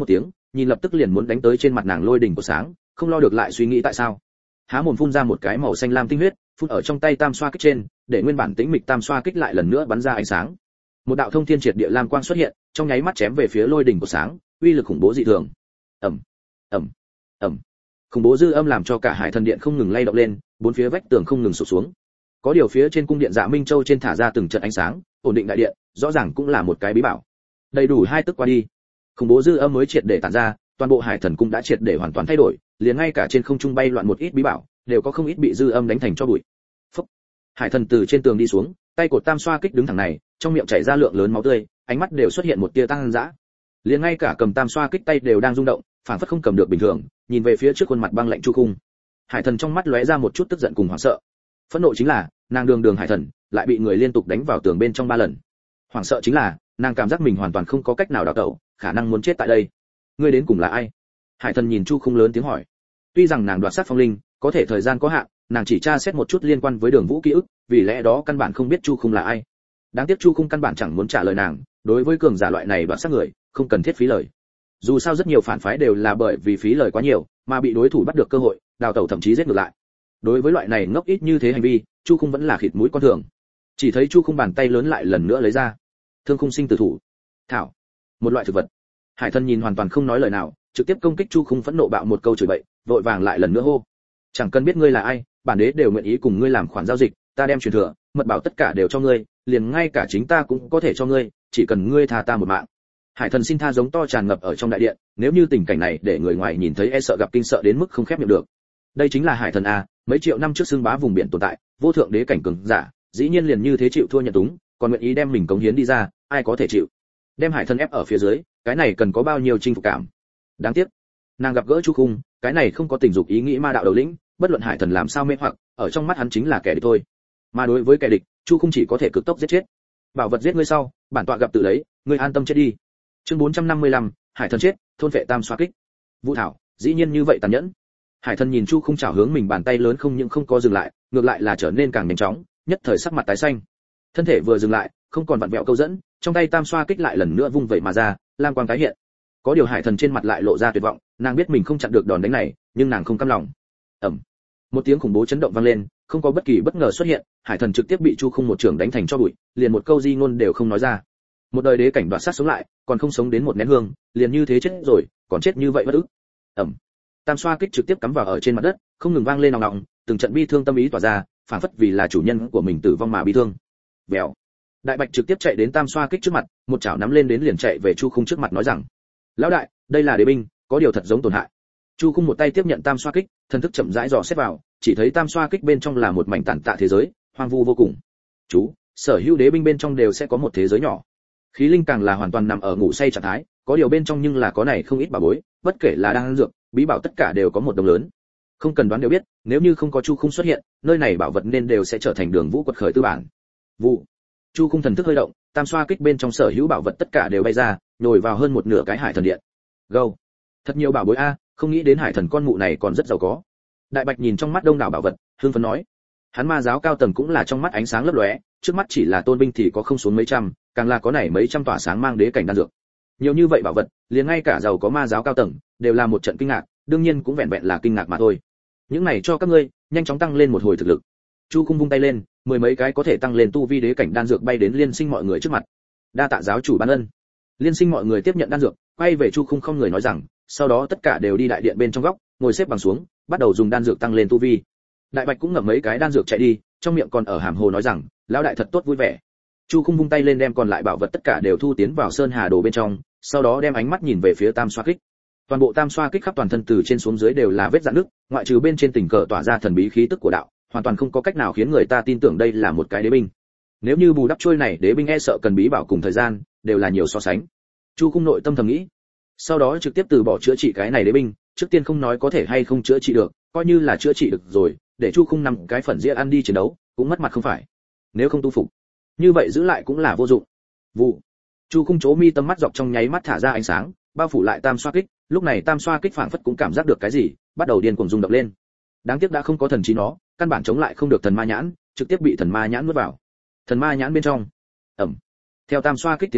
nhìn lập tức liền muốn đánh tới trên mặt nàng lôi đỉnh của sáng, không lo được lại suy nghĩ tại sao. Há mồm phun ra một cái màu xanh lam tinh huyết, phun ở trong tay tam xoa kích trên, để nguyên bản tĩnh mịch tam xoa kích lại lần nữa bắn ra ánh sáng. Một đạo thông thiên triệt địa lam quang xuất hiện, trong nháy mắt chém về phía lôi đỉnh của sáng, uy lực khủng bố dị thường. ầm ầm ầm, khủng bố dư âm làm cho cả hải thần điện không ngừng lay động lên, bốn phía vách tường không ngừng sụp xuống. Có điều phía trên cung điện Dạ Minh Châu trên thả ra từng trận ánh sáng, ổn định đại điện, rõ ràng cũng là một cái bí bảo. Đầy đủ 2 tức qua đi, khủng bố dư âm mới triệt để tản ra, toàn bộ hải thần cung đã triệt để hoàn toàn thay đổi, liền ngay cả trên không trung bay loạn một ít bí bảo, đều có không ít bị dư âm đánh thành cho bụi. Phốc. Hải thần từ trên tường đi xuống, tay cột tam xoa kích đứng thẳng này, trong miệng chảy ra lượng lớn máu tươi, ánh mắt đều xuất hiện một tia tăng dã. Liền ngay cả cầm tam xoa kích tay đều đang rung động, phản phất không cầm được bình thường, nhìn về phía trước khuôn mặt băng lạnh Chu Khung. Hải thần trong mắt lóe ra một chút tức giận cùng hoảng sợ. Phẫn nộ chính là, nàng đường hải thần lại bị người liên tục đánh vào tường bên trong 3 lần. Hoảng sợ chính là, nàng cảm giác mình hoàn toàn không có cách nào đào tẩu, khả năng muốn chết tại đây. Ngươi đến cùng là ai? Hải thần nhìn Chu Khung lớn tiếng hỏi. Tuy rằng nàng đoạt sát phong linh, có thể thời gian có hạn, nàng chỉ tra xét một chút liên quan với Đường Vũ ký ức, vì lẽ đó căn bản không biết Chu Khung là ai. Đáng tiếc Chu Khung căn bản chẳng muốn trả lời nàng, đối với cường giả loại này đoạt sát người, không cần thiết phí lời. Dù sao rất nhiều phản phái đều là bởi vì phí lời quá nhiều, mà bị đối thủ bắt được cơ hội, đào tẩu thậm chí giết ngược lại. Đối với loại này ngốc ít như thế hành vi, Chu Khung vẫn là khịt mũi con thường. Chỉ thấy Chu Khung bàn tay lớn lại lần nữa lấy ra Thương Khung Sinh Tử Thủ. Thảo, một loại thực vật. Hải thần nhìn hoàn toàn không nói lời nào, trực tiếp công kích Chu Khung, phẫn nộ bạo một câu chửi bậy, vội vàng lại lần nữa hô: chẳng cần biết ngươi là ai, bản đế đều nguyện ý cùng ngươi làm khoản giao dịch, ta đem truyền thừa, mật bảo tất cả đều cho ngươi, liền ngay cả chính ta cũng có thể cho ngươi, chỉ cần ngươi tha ta một mạng. Hải thần xin tha giống to tràn ngập ở trong đại điện, nếu như tình cảnh này để người ngoài nhìn thấy e sợ gặp kinh sợ đến mức không khép miệng được. Đây chính là hải thần a, mấy triệu năm trước xưng bá vùng biển tồn tại, vô thượng đế cảnh cường giả, dĩ nhiên liền như thế chịu thua nhận túng, còn nguyện ý đem mình cống hiến đi ra, ai có thể chịu. Đem hải thần ép ở phía dưới, cái này cần có bao nhiêu chinh phục cảm. Đáng tiếc, nàng gặp gỡ Chu Khung, cái này không có tình dục ý nghĩ ma đạo đầu lĩnh, bất luận hải thần làm sao mê hoặc, ở trong mắt hắn chính là kẻ địch thôi. Mà đối với kẻ địch, Chu Khung chỉ có thể cực tốc giết chết. Bảo vật giết ngươi sau, bản tọa gặp tự lấy, ngươi an tâm chết đi. Chương 455, hải thần chết, thôn vệ tam xoa kích. Vũ thảo, dĩ nhiên như vậy tàn nhẫn. Hải thần nhìn Chu Khung chảo hướng mình bàn tay lớn không những không có dừng lại, ngược lại là trở nên càng nhanh chóng, nhất thời sắc mặt tái xanh. Thân thể vừa dừng lại, không còn vặn vẹo câu dẫn, trong tay tam xoa kích lại lần nữa vung vẩy mà ra, lam quang tái hiện. Có điều hải thần trên mặt lại lộ ra tuyệt vọng, nàng biết mình không chặn được đòn đánh này, nhưng nàng không cam lòng. Ầm. Một tiếng khủng bố chấn động vang lên, không có bất kỳ bất ngờ xuất hiện, hải thần trực tiếp bị Chu Khung một trường đánh thành cho bụi, liền một câu di ngôn đều không nói ra. Một đời đế cảnh đoạt sát sống lại, còn không sống đến một nén hương, liền như thế chết rồi, còn chết như vậy bất ức. Ầm. Tam xoa kích trực tiếp cắm vào ở trên mặt đất, không ngừng vang lên ong ong, từng trận bi thương tâm ý tỏa ra, phảng phất vì là chủ nhân của mình tử vong mà bi thương. Bèo. Đại Bạch trực tiếp chạy đến tam xoa kích trước mặt, một chảo nắm lên đến liền chạy về Chu Khung trước mặt nói rằng: "Lão đại, đây là đế binh, có điều thật giống tổn hại." Chu Khung một tay tiếp nhận tam xoa kích, thần thức chậm rãi dò xét vào, chỉ thấy tam xoa kích bên trong là một mảnh tàn tạ thế giới, hoang vu vô cùng. Chú, sở hữu đế binh bên trong đều sẽ có một thế giới nhỏ. Khí linh càng là hoàn toàn nằm ở ngủ say trạng thái, có điều bên trong nhưng là có này không ít bảo bối, bất kể là đan dược, bí bảo tất cả đều có một đồng lớn. Không cần đoán đều biết, nếu như không có Chu Khung xuất hiện, nơi này bảo vật nên đều sẽ trở thành Đường Vũ quật khởi tư bản. Vụ. Chu Khung thần thức hơi động, tam xoa kích bên trong sở hữu bảo vật tất cả đều bay ra, nhồi vào hơn một nửa cái hải thần điện. Gâu. Thật nhiều bảo bối a, không nghĩ đến hải thần con mụ này còn rất giàu có. Đại Bạch nhìn trong mắt đông đảo bảo vật, hưng phấn nói. Hắn ma giáo cao tầng cũng là trong mắt ánh sáng lấp lóe, trước mắt chỉ là tôn binh thì có không xuống mấy trăm, càng là có này mấy trăm tỏa sáng mang đế cảnh đan dược. Nhiều như vậy bảo vật, liền ngay cả giàu có ma giáo cao tầng đều là một trận kinh ngạc, đương nhiên cũng vẹn vẹn là kinh ngạc mà thôi. Những này cho các ngươi, nhanh chóng tăng lên một hồi thực lực. Chu Khung vung tay lên, 10 mấy cái có thể tăng lên tu vi đế cảnh đan dược bay đến Liên Sinh mọi người trước mặt. Đa tạ giáo chủ ban ân. Liên Sinh mọi người tiếp nhận đan dược, quay về Chu Khung không người nói rằng, sau đó tất cả đều đi đại điện bên trong góc, ngồi xếp bằng xuống, bắt đầu dùng đan dược tăng lên tu vi. Đại Bạch cũng ngậm mấy cái đan dược chạy đi, trong miệng còn ở hàm hồ nói rằng, lão đại thật tốt vui vẻ. Chu Khung vung tay lên đem còn lại bảo vật tất cả đều thu tiến vào sơn hà đồ bên trong, sau đó đem ánh mắt nhìn về phía tam xoa kích. Toàn bộ tam xoa kích khắp toàn thân từ trên xuống dưới đều là vết rạn nứt, ngoại trừ bên trên tình cờ tỏa ra thần bí khí tức của đạo, hoàn toàn không có cách nào khiến người ta tin tưởng đây là một cái đế binh. Nếu như bù đắp trôi này đế binh e sợ cần bí bảo cùng thời gian, đều là nhiều so sánh. Chu Khung nội tâm thầm nghĩ. Sau đó trực tiếp từ bỏ chữa trị cái này đế binh, trước tiên không nói có thể hay không chữa trị được, coi như là chữa trị được rồi, để Chu Khung nằm cái phần dĩa ăn đi chiến đấu, cũng mất mặt không phải. Nếu không tu phục, như vậy giữ lại cũng là vô dụng. Vụ. Chu Khung chố mi tâm mắt dọc trong nháy mắt thả ra ánh sáng, bao phủ lại tam xoa kích, lúc này tam xoa kích phảng phất cũng cảm giác được cái gì, bắt đầu điên cuồng rung động lên. Đáng tiếc đã không có thần trí nó, căn bản chống lại không được thần ma nhãn, trực tiếp bị thần ma nhãn nuốt vào. Thần ma nhãn bên trong, ẩm. Theo tam xoa kích tiến vào,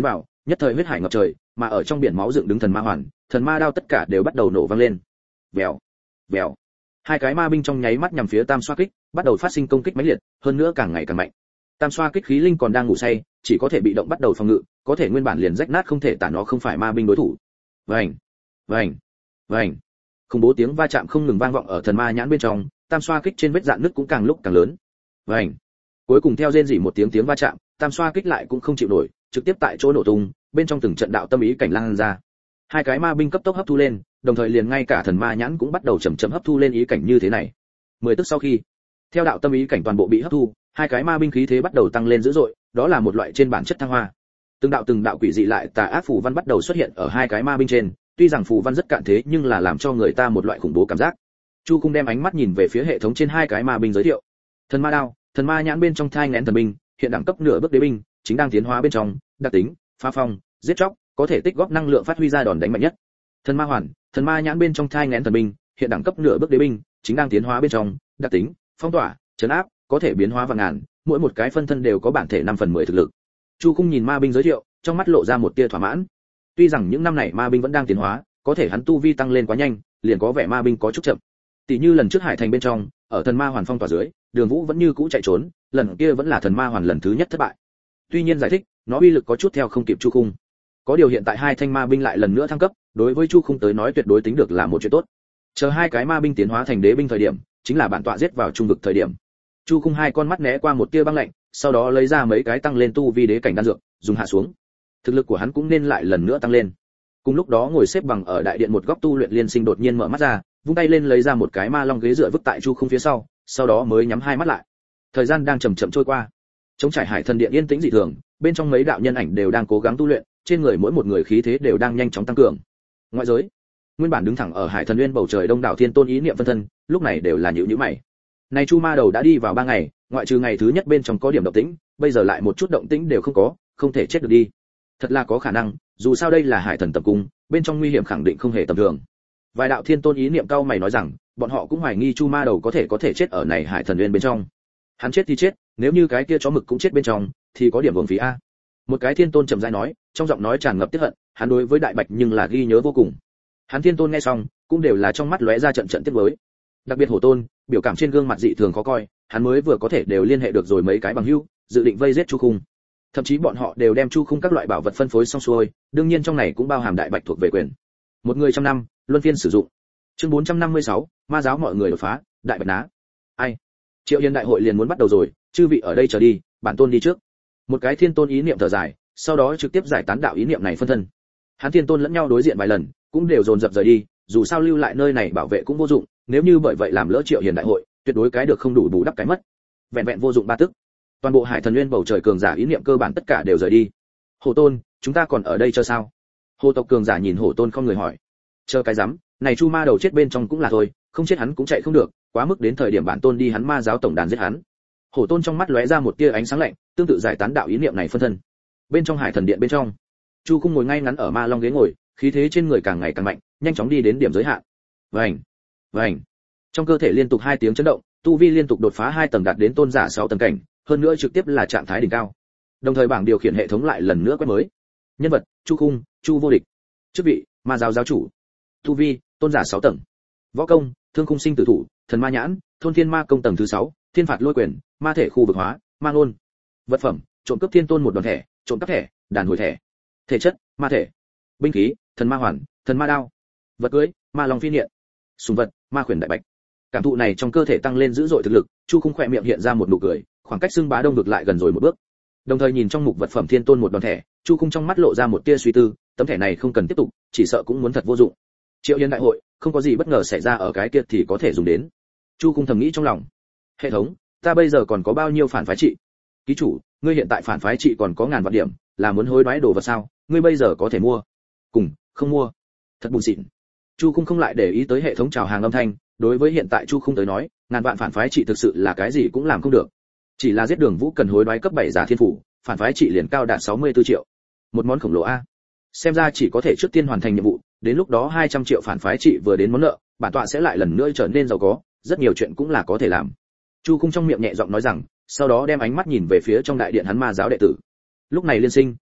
nhất thời huyết hải ngập trời, mà ở trong biển máu dựng đứng thần ma hoàn, thần ma đao tất cả đều bắt đầu nổ vang lên. Vèo, vèo. Hai cái ma binh trong nháy mắt nhằm phía Tam Xoa Kích, bắt đầu phát sinh công kích mãnh liệt, hơn nữa càng ngày càng mạnh. Tam Xoa Kích khí linh còn đang ngủ say, chỉ có thể bị động bắt đầu phòng ngự, có thể nguyên bản liền rách nát không thể tả nó không phải ma binh đối thủ. Vành, vành, vành. Khủng bố tiếng va chạm không ngừng vang vọng ở thần ma nhãn bên trong, Tam Xoa Kích trên vết rạn nứt cũng càng lúc càng lớn. Vành. Cuối cùng theo rên rỉ một tiếng va chạm, Tam Xoa Kích lại cũng không chịu nổi, trực tiếp tại chỗ nổ tung, bên trong từng trận đạo tâm ý cảnh lan ra. Hai cái ma binh cấp tốc hấp thu lên, đồng thời liền ngay cả thần ma nhãn cũng bắt đầu chậm chậm hấp thu lên ý cảnh như thế này. 10 tức sau khi, theo đạo tâm ý cảnh toàn bộ bị hấp thu, hai cái ma binh khí thế bắt đầu tăng lên dữ dội, đó là một loại trên bản chất thăng hoa. Từng đạo quỷ dị lại tà ác phù văn bắt đầu xuất hiện ở hai cái ma binh trên, tuy rằng phù văn rất cạn thế nhưng là làm cho người ta một loại khủng bố cảm giác. Chu Cung đem ánh mắt nhìn về phía hệ thống trên hai cái ma binh giới thiệu. Thần ma đao, thần ma nhãn bên trong thai nghén thần binh, hiện đẳng cấp nửa bước đế binh, chính đang tiến hóa bên trong, đặc tính, phá phong, giết chóc, có thể tích góp năng lượng phát huy ra đòn đánh mạnh nhất. Thần ma hoàn, thần ma nhãn bên trong thai nghén thần binh, hiện đẳng cấp nửa bước đế binh, chính đang tiến hóa bên trong, đặc tính, phong tỏa, trấn áp, có thể biến hóa vạn ngàn, mỗi một cái phân thân đều có bản thể 5/10 thực lực. Chu Cung nhìn ma binh giới thiệu, trong mắt lộ ra một tia thỏa mãn. Tuy rằng những năm này ma binh vẫn đang tiến hóa, có thể hắn tu vi tăng lên quá nhanh, liền có vẻ ma binh có chút chậm. Tỷ như lần trước Hải Thành bên trong, ở thần ma hoàn phong tỏa dưới, Đường Vũ vẫn như cũ chạy trốn, lần kia vẫn là thần ma hoàn lần thứ nhất thất bại. Tuy nhiên giải thích, nó uy lực có chút theo không kịp Chu Cung. Có điều hiện tại hai thanh ma binh lại lần nữa thăng cấp, đối với Chu Cung tới nói tuyệt đối tính được là một chuyện tốt. Chờ hai cái ma binh tiến hóa thành đế binh thời điểm, chính là bản tọa giết vào trung vực thời điểm. Chu Cung hai con mắt né qua một tia băng lạnh, sau đó lấy ra mấy cái tăng lên tu vi đế cảnh đan dược, dùng hạ xuống. Thực lực của hắn cũng nên lại lần nữa tăng lên. Cùng lúc đó ngồi xếp bằng ở đại điện một góc tu luyện Liên Sinh đột nhiên mở mắt ra, vung tay lên lấy ra một cái ma long ghế dựa vứt tại Chu Cung phía sau đó mới nhắm hai mắt lại. Thời gian đang chậm chậm trôi qua. Trống trải Hải Thần Điện yên tĩnh dị thường, bên trong mấy đạo nhân ảnh đều đang cố gắng tu luyện, trên người mỗi một người khí thế đều đang nhanh chóng tăng cường. Ngoại giới, nguyên bản đứng thẳng ở Hải Thần Nguyên bầu trời đông đảo thiên tôn ý niệm phân thân, lúc này đều là nhíu mày. Này Chu Ma Đầu đã đi vào 3 ngày, ngoại trừ ngày thứ nhất bên trong có điểm động tĩnh, bây giờ lại một chút động tĩnh đều không có, không thể chết được đi. Thật là có khả năng, dù sao đây là Hải Thần tập cung, bên trong nguy hiểm khẳng định không hề tầm thường. Vài đạo thiên tôn ý niệm cao mày nói rằng, bọn họ cũng hoài nghi Chu Ma Đầu có thể chết ở này Hải Thần Nguyên bên trong. Hắn chết thì chết, nếu như cái kia chó mực cũng chết bên trong, thì có điểm uổng phí a. Một cái thiên tôn trầm rãi nói, trong giọng nói tràn ngập tiếc hận, hắn đối với Đại Bạch nhưng là ghi nhớ vô cùng. Hắn thiên tôn nghe xong, cũng đều là trong mắt lóe ra trận tiếc nuối. Đặc biệt Hổ Tôn, biểu cảm trên gương mặt dị thường khó coi, hắn mới vừa có thể đều liên hệ được rồi mấy cái bằng hữu, dự định vây giết Chu Khung. Thậm chí bọn họ đều đem Chu Khung các loại bảo vật phân phối xong xuôi, đương nhiên trong này cũng bao hàm Đại Bạch thuộc về quyền. Một người trăm năm, luân phiên sử dụng. Chương 456, ma giáo mọi người đột phá, Đại Bạch ná. Ai? Triệu Hiền đại hội liền muốn bắt đầu rồi, chư vị ở đây chờ đi, bản tôn đi trước. Một cái thiên tôn ý niệm thở dài, sau đó trực tiếp giải tán đạo ý niệm này phân thân. Hắn thiên tôn lẫn nhau đối diện vài lần, cũng đều dồn dập rời đi, dù sao lưu lại nơi này bảo vệ cũng vô dụng, nếu như bởi vậy làm lỡ Triệu Hiền đại hội, tuyệt đối cái được không đủ bù đắp cái mất. Vẹn vô dụng 3 tức. Toàn bộ Hải Thần Nguyên bầu trời cường giả ý niệm cơ bản tất cả đều rời đi. Hổ Tôn, chúng ta còn ở đây chờ sao? Hồ tộc cường giả nhìn Hổ Tôn không người hỏi. Chờ cái rắm, này Chu Ma Đầu chết bên trong cũng là thôi, không chết hắn cũng chạy không được, quá mức đến thời điểm bản tôn đi hắn ma giáo tổng đàn giết hắn. Hổ Tôn trong mắt lóe ra một tia ánh sáng lạnh, tương tự giải tán đạo ý niệm này phân thân. Bên trong Hải Thần Điện bên trong, Chu Khung ngồi ngay ngắn ở ma long ghế ngồi, khí thế trên người càng ngày càng mạnh, nhanh chóng đi đến điểm giới hạn. Vành, vành. Trong cơ thể liên tục 2 tiếng chấn động, tu vi liên tục đột phá 2 tầng đạt đến tôn giả 6 tầng cảnh, hơn nữa trực tiếp là trạng thái đỉnh cao. Đồng thời bảng điều khiển hệ thống lại lần nữa quét mới. Nhân vật: Chu Khung, Chu vô địch. Chức vị: ma giáo giáo chủ. Tu vi: tôn giả 6 tầng. Võ công: Thương khung sinh tử thủ, thần ma nhãn, thôn thiên ma công tầng thứ 6, thiên phạt lôi quyền, ma thể khu vực hóa, ma ngôn. Vật phẩm: trộm cướp thiên tôn một đòn thẻ, trộm cắp thẻ, đàn hồi thẻ. Thể chất: ma thể. Binh khí: thần ma hoàn, thần ma đao. Vật cưỡi: ma long phi niệm. Sùng vật: ma khuyển đại bạch. Cảm thụ này trong cơ thể tăng lên dữ dội thực lực, Chu Khung khỏe miệng hiện ra một nụ cười, khoảng cách xưng bá đông vực lại gần rồi một bước. Đồng thời nhìn trong mục vật phẩm thiên tôn một đòn thẻ, Chu Khung trong mắt lộ ra một tia suy tư, tấm thẻ này không cần tiếp tục, chỉ sợ cũng muốn thật vô dụng. Triệu Hiền đại hội, không có gì bất ngờ xảy ra ở cái kia thì có thể dùng đến. Chu Khung thầm nghĩ trong lòng. Hệ thống, ta bây giờ còn có bao nhiêu phản phái trị? Ký chủ, ngươi hiện tại phản phái trị còn có 1000 vạn điểm, là muốn hối đoái đồ vật sao? Ngươi bây giờ có thể mua. Cùng, không mua. Thật buồn xịn. Chu Khung không lại để ý tới hệ thống chào hàng âm thanh, đối với hiện tại Chu Khung tới nói, 1000 vạn phản phái trị thực sự là cái gì cũng làm không được. Chỉ là giết Đường Vũ cần hối đoái cấp 7 giá thiên phủ, phản phái trị liền cao đạt 64 triệu. Một món khổng lồ a. Xem ra chỉ có thể trước tiên hoàn thành nhiệm vụ, đến lúc đó 200 triệu phản phái trị vừa đến món nợ, bản tọa sẽ lại lần nữa trở nên giàu có, rất nhiều chuyện cũng là có thể làm. Chu Khung trong miệng nhẹ giọng nói rằng, sau đó đem ánh mắt nhìn về phía trong đại điện hắn ma giáo đệ tử. Lúc này Liên Sinh,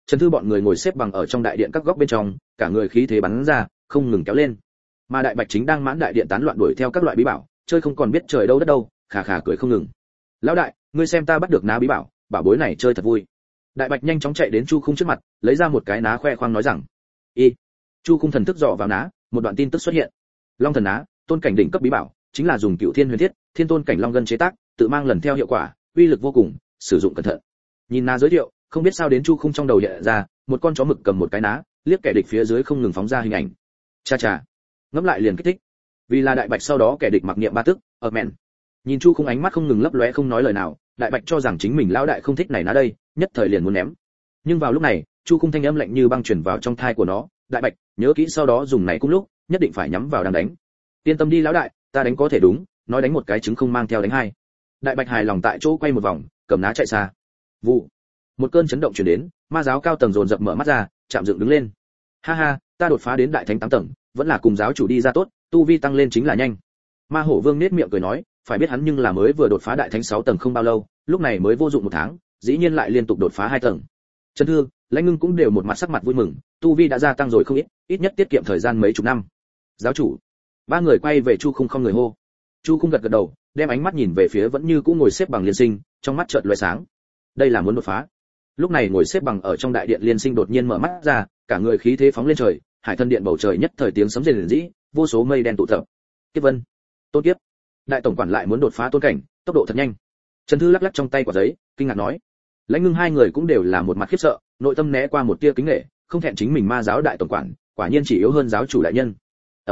Trần Thư bọn người ngồi xếp bằng ở trong đại điện các góc bên trong, cả người khí thế bắn ra, không ngừng kéo lên. Mà Đại Bạch chính đang mãn đại điện tán loạn đuổi theo các loại bí bảo, chơi không còn biết trời đâu đất đâu, khà khà cười không ngừng. Lão đại, ngươi xem ta bắt được ná bí bảo, bảo bối này chơi thật vui. Đại Bạch nhanh chóng chạy đến Chu Khung trước mặt, lấy ra một cái ná khoe khoang nói rằng: "Y." Chu Khung thần thức dò vào ná, một đoạn tin tức xuất hiện. Long thần ná, tôn cảnh đỉnh cấp bí bảo, chính là dùng Cựu Thiên Huyền Thiết, Thiên Tôn cảnh long ngân chế tác, tự mang lần theo hiệu quả, uy lực vô cùng, sử dụng cẩn thận. Nhìn ná giới thiệu, không biết sao đến Chu Khung trong đầu hiện ra, một con chó mực cầm một cái ná, liếc kẻ địch phía dưới không ngừng phóng ra hình ảnh. Cha cha, ngẫm lại liền kích thích. Vì là Đại Bạch sau đó kẻ địch mặc niệm ba tức, ở mẹn. Nhìn Chu Khung ánh mắt không ngừng lấp lóe không nói lời nào, Đại Bạch cho rằng chính mình lão đại không thích này ná đây, nhất thời liền muốn ném. Nhưng vào lúc này, Chu Khung thanh âm lạnh như băng truyền vào trong tai của nó, "Đại Bạch, nhớ kỹ sau đó dùng này cũng lúc, nhất định phải nhắm vào đang đánh. Yên tâm đi lão đại, ta đánh có thể đúng, nói đánh một cái trứng không mang theo đánh hai." Đại Bạch hài lòng tại chỗ quay một vòng, cầm ná chạy xa. Vụ. Một cơn chấn động truyền đến, ma giáo cao tầng dồn dập mở mắt ra, chạm dựng đứng lên. Ha ha, ta đột phá đến đại thánh 8 tầng, vẫn là cùng giáo chủ đi ra tốt, tu vi tăng lên chính là nhanh. Ma Hổ Vương nét miệng cười nói, phải biết hắn nhưng là mới vừa đột phá đại thánh 6 tầng không bao lâu, lúc này mới vô dụng 1 tháng, dĩ nhiên lại liên tục đột phá 2 tầng. Trần Thương, Lãnh Ngưng cũng đều một mặt sắc mặt vui mừng, tu vi đã gia tăng rồi không ít, ít nhất tiết kiệm thời gian mấy chục năm. Giáo chủ. Ba người quay về Chu Khung không người hô. Chu Khung gật gật đầu, đem ánh mắt nhìn về phía vẫn như cũ ngồi xếp bằng Liên Sinh, trong mắt chợt lóe sáng. Đây là muốn đột phá. Lúc này ngồi xếp bằng ở trong đại điện Liên Sinh đột nhiên mở mắt ra, cả người khí thế phóng lên trời, hải thân điện bầu trời nhất thời tiếng sấm rền rĩ, vô số mây đen tụ tập. Kiếp Vân, Tôn Kiếp, đại tổng quản lại muốn đột phá tôn cảnh, tốc độ thật nhanh. Trần Thư lắc lắc trong tay quả giấy, kinh ngạc nói. Lãnh Ngưng hai người cũng đều là một mặt khiếp sợ, nội tâm né qua một tia kính nể, không thẹn chính mình ma giáo đại tổng quản, quả nhiên chỉ yếu hơn giáo chủ đại nhân.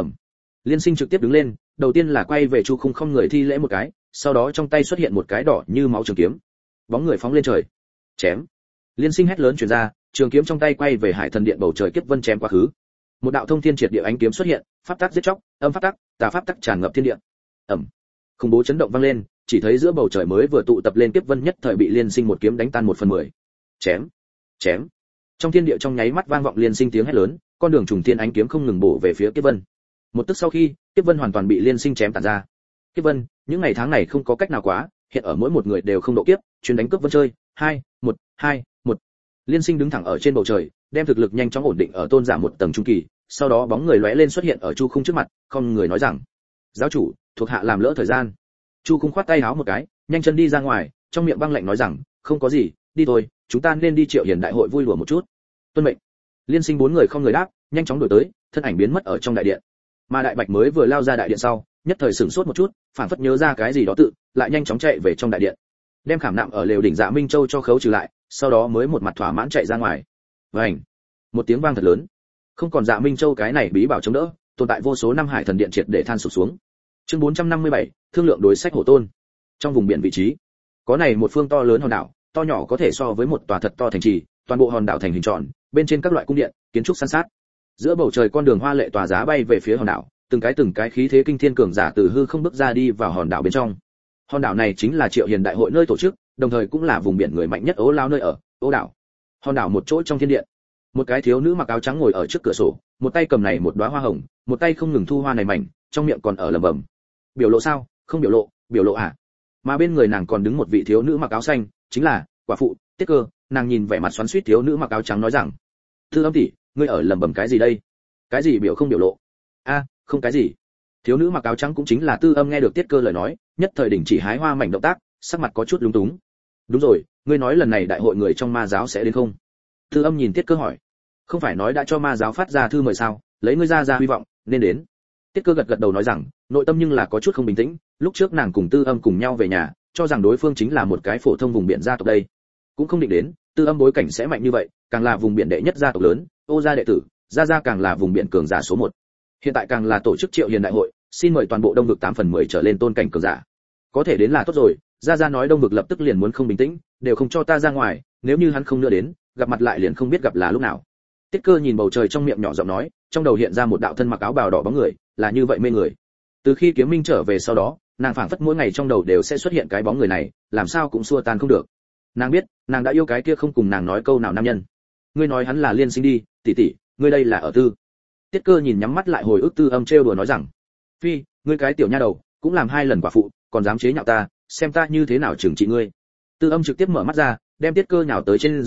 Liên Sinh trực tiếp đứng lên, đầu tiên là quay về Chu Khung không người thi lễ một cái, sau đó trong tay xuất hiện một cái đỏ như máu trường kiếm. Bóng người phóng lên trời. Chém. Liên Sinh hét lớn truyền ra, trường kiếm trong tay quay về hải thần điện bầu trời Kiếp Vân chém quá khứ. Một đạo thông thiên triệt địa ánh kiếm xuất hiện, pháp tắc giết chóc, âm pháp tắc, tà pháp tắc tràn ngập thiên địa. Khủng bố chấn động vang lên, chỉ thấy giữa bầu trời mới vừa tụ tập lên Kiếp Vân nhất thời bị Liên Sinh một kiếm đánh tan 1/10. Chém. Chém. Trong thiên địa trong nháy mắt vang vọng Liên Sinh tiếng hét lớn, con đường trùng thiên ánh kiếm không ngừng bổ về phía Kiếp Vân. Một tức sau khi, Kiếp Vân hoàn toàn bị Liên Sinh chém tàn ra. Kiếp Vân, những ngày tháng này không có cách nào quá, hiện ở mỗi một người đều không độ kiếp, chuyên đánh cướp vân chơi. 2-1, 2-1. Liên Sinh đứng thẳng ở trên bầu trời, đem thực lực nhanh chóng ổn định ở tôn giả 1 tầng trung kỳ, sau đó bóng người lóe lên xuất hiện ở Chu Khung trước mặt, không người nói rằng: "Giáo chủ, thuộc hạ làm lỡ thời gian." Chu Khung khoát tay áo một cái, nhanh chân đi ra ngoài, trong miệng băng lạnh nói rằng: "Không có gì, đi thôi, chúng ta nên đi Triệu Hiền đại hội vui lùa một chút." Tuân mệnh. Liên Sinh 4 người không người đáp, nhanh chóng đuổi tới, thân ảnh biến mất ở trong đại điện. Mà Đại Bạch mới vừa lao ra đại điện sau, nhất thời sửng sốt một chút, phảng phất nhớ ra cái gì đó tự, lại nhanh chóng chạy về trong đại điện, đem khảm nạm ở lều đỉnh Dạ Minh Châu cho khấu trừ lại, sau đó mới một mặt thỏa mãn chạy ra ngoài. Vành, một tiếng vang thật lớn, không còn Dạ Minh Châu cái này bí bảo chống đỡ, tồn tại vô số năm hải thần điện triệt để than sụp xuống. Chương 457, thương lượng đối sách hổ tôn. Trong vùng biển vị trí, có này một phương to lớn hòn đảo, to nhỏ có thể so với một tòa thật to thành trì, toàn bộ hòn đảo thành hình tròn, bên trên các loại cung điện, kiến trúc san sát. Giữa bầu trời con đường hoa lệ tỏa giá bay về phía hòn đảo, từng cái khí thế kinh thiên cường giả từ hư không bước ra đi vào hòn đảo bên trong. Hòn đảo này chính là Triệu Hiền đại hội nơi tổ chức, đồng thời cũng là vùng biển người mạnh nhất Ố Lao nơi ở, Ố đảo. Hòn đảo một chỗ trong thiên điện, một cái thiếu nữ mặc áo trắng ngồi ở trước cửa sổ, một tay cầm này một đóa hoa hồng, một tay không ngừng thu hoa này mảnh, trong miệng còn ở lẩm bẩm. Biểu lộ sao? Không biểu lộ à? Mà bên người nàng còn đứng một vị thiếu nữ mặc áo xanh, chính là quả phụ Tiết Cơ. Nàng nhìn vẻ mặt xoắn xuýt thiếu nữ mặc áo trắng nói rằng: "Thư Âm tỷ, ngươi ở lẩm bẩm cái gì đây? Cái gì biểu không biểu lộ?" "A, không cái gì." Thiếu nữ mặc áo trắng cũng chính là Tư Âm nghe được Tiết Cơ lời nói, nhất thời đình chỉ hái hoa mảnh động tác, sắc mặt có chút lúng túng. "Đúng rồi, ngươi nói lần này đại hội người trong ma giáo sẽ đến không?" Tư Âm nhìn Tiết Cơ hỏi. "Không phải nói đã cho ma giáo phát ra thư mời sao, lấy ngươi ra hy vọng, nên đến." Tiết Cơ gật gật đầu nói rằng, nội tâm nhưng là có chút không bình tĩnh, lúc trước nàng cùng Tư Âm cùng nhau về nhà, cho rằng đối phương chính là một cái phổ thông vùng biển gia tộc đây, cũng không định đến, Tư Âm bối cảnh sẽ mạnh như vậy, càng là vùng biển đệ nhất gia tộc lớn, Ô gia đệ tử, gia càng là vùng biển cường giả số 1. Hiện tại càng là tổ chức Triệu Hiền đại hội, xin mời toàn bộ Đông vực 8/10 trở lên tôn cảnh cường giả. Có thể đến là tốt rồi, gia nói Đông vực lập tức liền muốn không bình tĩnh, đều không cho ta ra ngoài, nếu như hắn không nữa đến, gặp mặt lại liền không biết gặp là lúc nào. Tiết Cơ nhìn bầu trời trong miệng nhỏ giọng nói, trong đầu hiện ra một đạo thân mặc áo bào đỏ bóng người, là như vậy mê người. Từ khi Kiếm Minh trở về sau đó, nàng phảng phất mỗi ngày trong đầu đều sẽ xuất hiện cái bóng người này, làm sao cũng xua tan không được. Nàng biết, nàng đã yêu cái kia không cùng nàng nói câu nào nam nhân. Ngươi nói hắn là Liên Sinh đi, tỷ tỷ, ngươi đây là ở tư. Tiết Cơ nhìn nhắm mắt lại hồi ức Tư Âm trêu đùa nói rằng: "Phi, ngươi cái tiểu nha đầu, cũng làm 2 lần quả phụ, còn dám chế nhạo ta, xem ta như thế nào trừng trị ngươi." Tư Âm trực tiếp mở mắt ra, đem Tiết Cơ nhào tới trên giường,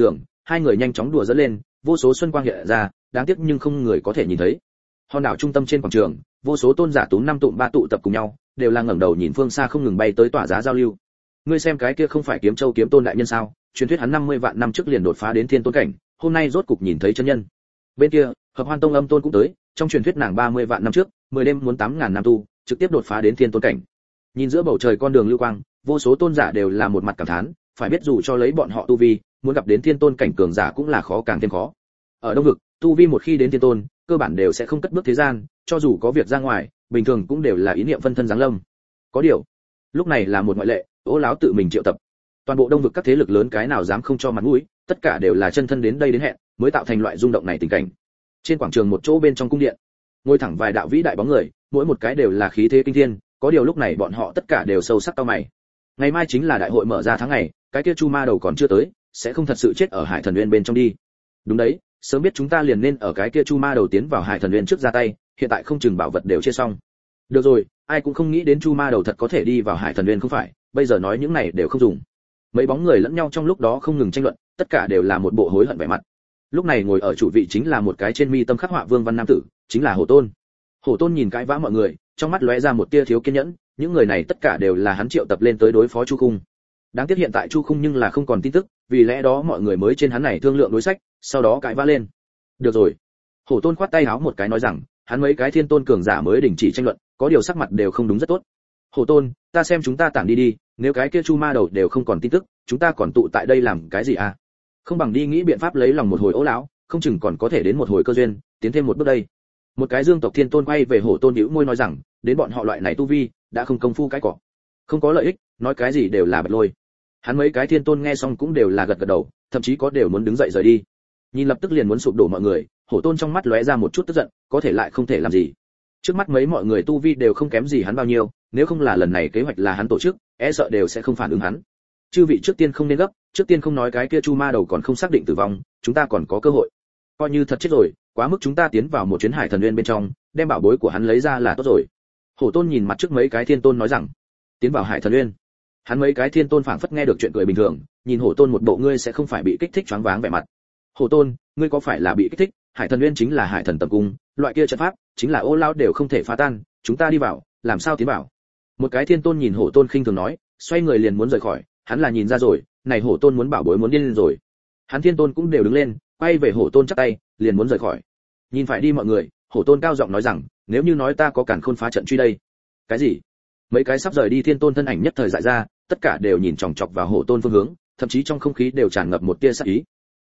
hai người nhanh chóng đùa dẫn lên, vô số xuân quang hiện ra, đáng tiếc nhưng không người có thể nhìn thấy. Hòn đảo trung tâm trên quảng trường, vô số tôn giả túm năm tụm ba tụ tập cùng nhau, đều là ngẩng đầu nhìn phương xa không ngừng bay tới tỏa giá giao lưu. Ngươi xem cái kia không phải Kiếm Châu Kiếm Tôn đại nhân sao? Truyền thuyết hắn 50 vạn năm trước liền đột phá đến thiên tôn cảnh, hôm nay rốt cục nhìn thấy chân nhân. Bên kia, Hợp Hoan Tông Âm Tôn cũng tới, trong truyền thuyết nàng 30 vạn năm trước, 10 đêm muốn 8000 năm tu, trực tiếp đột phá đến thiên tôn cảnh. Nhìn giữa bầu trời con đường lưu quang, vô số tôn giả đều là một mặt cảm thán, phải biết dù cho lấy bọn họ tu vi, muốn gặp đến thiên tôn cảnh cường giả cũng là khó càng thêm khó. Ở Đông vực, tu vi một khi đến thiên tôn, cơ bản đều sẽ không cất bước thế gian, cho dù có việc ra ngoài, bình thường cũng đều là ý niệm phân thân giáng lâm. Có điều, lúc này là một ngoại lệ, Ô Láo tự mình triệu tập. Toàn bộ Đông vực các thế lực lớn cái nào dám không cho mặt mũi, tất cả đều là chân thân đến đây đến hẹn, mới tạo thành loại rung động này tình cảnh. Trên quảng trường một chỗ bên trong cung điện, ngồi thẳng vài đạo vĩ đại bóng người, mỗi một cái đều là khí thế kinh thiên, có điều lúc này bọn họ tất cả đều sâu sắc cau mày. Ngày mai chính là đại hội mở ra tháng ngày, cái kia Chu Ma đầu còn chưa tới, sẽ không thật sự chết ở Hải Thần Uyên bên trong đi. Đúng đấy, sớm biết chúng ta liền nên ở cái kia Chu Ma đầu tiến vào Hải Thần Uyên trước ra tay, hiện tại không chừng bảo vật đều chia xong. Được rồi, ai cũng không nghĩ đến Chu Ma đầu thật có thể đi vào Hải Thần Uyên không phải, bây giờ nói những này đều không dùng. Mấy bóng người lẫn nhau trong lúc đó không ngừng tranh luận, tất cả đều là một bộ hối hận vẻ mặt. Lúc này ngồi ở chủ vị chính là một cái trên mi tâm khắc họa vương văn nam tử, chính là Hổ Tôn. Hổ Tôn nhìn cãi vã mọi người, trong mắt lóe ra một tia thiếu kiên nhẫn, những người này tất cả đều là hắn triệu tập lên tới đối phó Chu Khung. Đáng tiếc hiện tại Chu Khung nhưng là không còn tin tức, vì lẽ đó mọi người mới trên hắn này thương lượng đối sách, sau đó cãi vã lên. Được rồi. Hổ Tôn khoát tay áo một cái nói rằng, hắn mấy cái thiên tôn cường giả mới đình chỉ tranh luận, có điều sắc mặt đều không đúng rất tốt. Hổ Tôn, ta xem chúng ta tản đi đi, nếu cái kia Chu Ma đầu đều không còn tin tức, chúng ta còn tụ tại đây làm cái gì à? Không bằng đi nghĩ biện pháp lấy lòng một hồi Ố lão, không chừng còn có thể đến một hồi cơ duyên, tiến thêm một bước đây. Một cái Dương tộc thiên tôn quay về Hổ Tôn nhíu môi nói rằng, đến bọn họ loại này tu vi, đã không công phu cái cỏ, không có lợi ích, nói cái gì đều là bật lôi. Hắn mấy cái thiên tôn nghe xong cũng đều là gật gật đầu, thậm chí có đều muốn đứng dậy rời đi. Nhìn lập tức liền muốn sụp đổ mọi người, Hổ Tôn trong mắt lóe ra một chút tức giận, có thể lại không thể làm gì. Trước mắt mấy mọi người tu vi đều không kém gì hắn bao nhiêu, nếu không là lần này kế hoạch là hắn tổ chức, e sợ đều sẽ không phản ứng hắn. Chư vị trước tiên không nên gấp, trước tiên không nói cái kia Chu Ma đầu còn không xác định tử vong, chúng ta còn có cơ hội. Coi như thật chết rồi, quá mức chúng ta tiến vào một chuyến Hải Thần Uyên bên trong, đem bảo bối của hắn lấy ra là tốt rồi. Hổ Tôn nhìn mặt trước mấy cái thiên tôn nói rằng, tiến vào Hải Thần Uyên. Hắn mấy cái thiên tôn phảng phất nghe được chuyện cười bình thường, nhìn Hổ Tôn một bộ ngươi sẽ không phải bị kích thích choáng váng vẻ mặt. Hổ Tôn, ngươi có phải là bị kích thích? Hải Thần Uyên chính là Hải Thần Tầm Cung, loại kia trận pháp, chính là Ô Lao đều không thể phá tan, chúng ta đi vào, làm sao tiến vào? Một cái thiên tôn nhìn Hổ Tôn khinh thường nói, xoay người liền muốn rời khỏi, hắn là nhìn ra rồi, này Hổ Tôn muốn bảo bối muốn điên lên rồi. Hắn thiên tôn cũng đều đứng lên, quay về Hổ Tôn chắp tay, liền muốn rời khỏi. Nhìn phải đi mọi người, Hổ Tôn cao giọng nói rằng, nếu như nói ta có càn khôn phá trận truy đây. Cái gì? Mấy cái sắp rời đi thiên tôn thân ảnh nhất thời dại ra, tất cả đều nhìn chòng chọc vào Hổ Tôn phương hướng, thậm chí trong không khí đều tràn ngập một tia sát ý.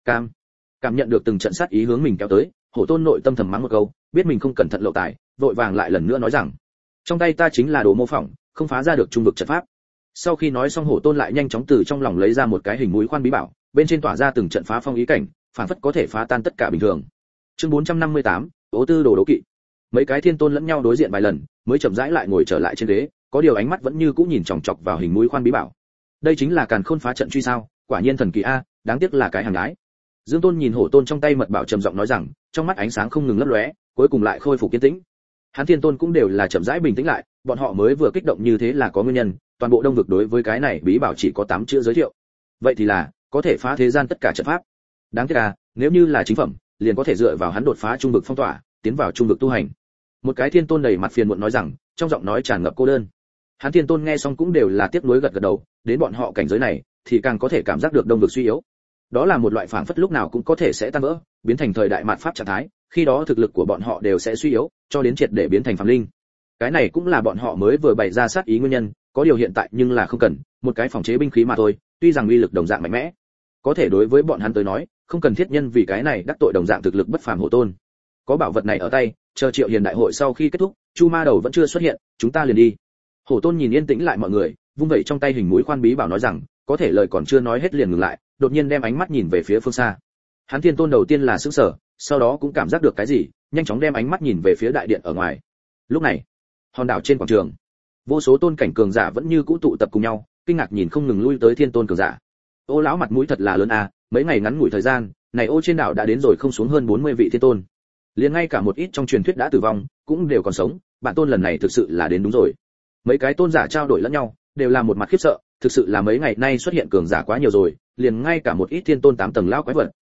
Cảm nhận được từng trận sát ý hướng mình kéo tới, Hổ Tôn nội tâm thầm mắng một câu, biết mình không cẩn thận lộ tài, vội vàng lại lần nữa nói rằng, trong tay ta chính là đồ mô phỏng, không phá ra được trung vực trận pháp. Sau khi nói xong Hổ Tôn lại nhanh chóng từ trong lòng lấy ra một cái hình mũi khoan bí bảo, bên trên tỏa ra từng trận phá phong ý cảnh, phản phất có thể phá tan tất cả bình thường. Chương 458, Ô Tư Đồ Đấu Kỵ. Mấy cái thiên tôn lẫn nhau đối diện vài lần, mới chậm rãi lại ngồi trở lại trên ghế, có điều ánh mắt vẫn như cũ nhìn chòng chọc vào hình mũi khoan bí bảo. Đây chính là càn khôn phá trận truy sao? Quả nhiên thần kỳ a, đáng tiếc là cái hàng ái. Dương Tôn nhìn Hổ Tôn trong tay mật bảo trầm giọng nói rằng, trong mắt ánh sáng không ngừng lấp lóe, cuối cùng lại khôi phục kiên tĩnh. Hắn thiên tôn cũng đều là chậm rãi bình tĩnh lại, bọn họ mới vừa kích động như thế là có nguyên nhân, toàn bộ Đông vực đối với cái này bí bảo chỉ có 8 chữ giới thiệu. Vậy thì là có thể phá thế gian tất cả trận pháp. Đáng tiếc là, nếu như là chính phẩm, liền có thể dựa vào hắn đột phá trung vực phong tỏa, tiến vào trung vực tu hành. Một cái thiên tôn đầy mặt phiền muộn nói rằng, trong giọng nói tràn ngập cô đơn. Hắn thiên tôn nghe xong cũng đều là tiếc nuối gật gật đầu, đến bọn họ cảnh giới này thì càng có thể cảm giác được Đông vực suy yếu. Đó là một loại phảng phất lúc nào cũng có thể sẽ tan vỡ, biến thành thời đại mạt pháp trạng thái, khi đó thực lực của bọn họ đều sẽ suy yếu, cho đến triệt để biến thành phàm linh. Cái này cũng là bọn họ mới vừa bày ra sát ý nguyên nhân, có điều hiện tại nhưng là không cần, một cái phòng chế binh khí mà thôi, tuy rằng uy lực đồng dạng mạnh mẽ, có thể đối với bọn hắn tới nói, không cần thiết nhân vì cái này đắc tội đồng dạng thực lực bất phàm Hổ Tôn. Có bảo vật này ở tay, chờ Triệu Hiền đại hội sau khi kết thúc, Chu Ma đầu vẫn chưa xuất hiện, chúng ta liền đi. Hổ Tôn nhìn yên tĩnh lại mọi người, vung vẩy trong tay hình mũi khoan bí bảo nói rằng, có thể lời còn chưa nói hết liền ngừng lại, đột nhiên đem ánh mắt nhìn về phía phương xa. Hắn thiên tôn đầu tiên là sửng sở, sau đó cũng cảm giác được cái gì, nhanh chóng đem ánh mắt nhìn về phía đại điện ở ngoài. Lúc này, hòn đảo trên quảng trường, vô số tôn cảnh cường giả vẫn như cũ tụ tập cùng nhau, kinh ngạc nhìn không ngừng lui tới thiên tôn cường giả. Ô lão mặt mũi thật là lớn à, mấy ngày ngắn ngủi thời gian, này ô trên đảo đã đến rồi không xuống hơn 40 vị thiên tôn. Liền ngay cả một ít trong truyền thuyết đã tử vong, cũng đều còn sống, bạn tôn lần này thực sự là đến đúng rồi. Mấy cái tôn giả trao đổi lẫn nhau, đều là một mặt khiếp sợ, thực sự là mấy ngày nay xuất hiện cường giả quá nhiều rồi, liền ngay cả một ít thiên tôn 8 tầng lão quái vật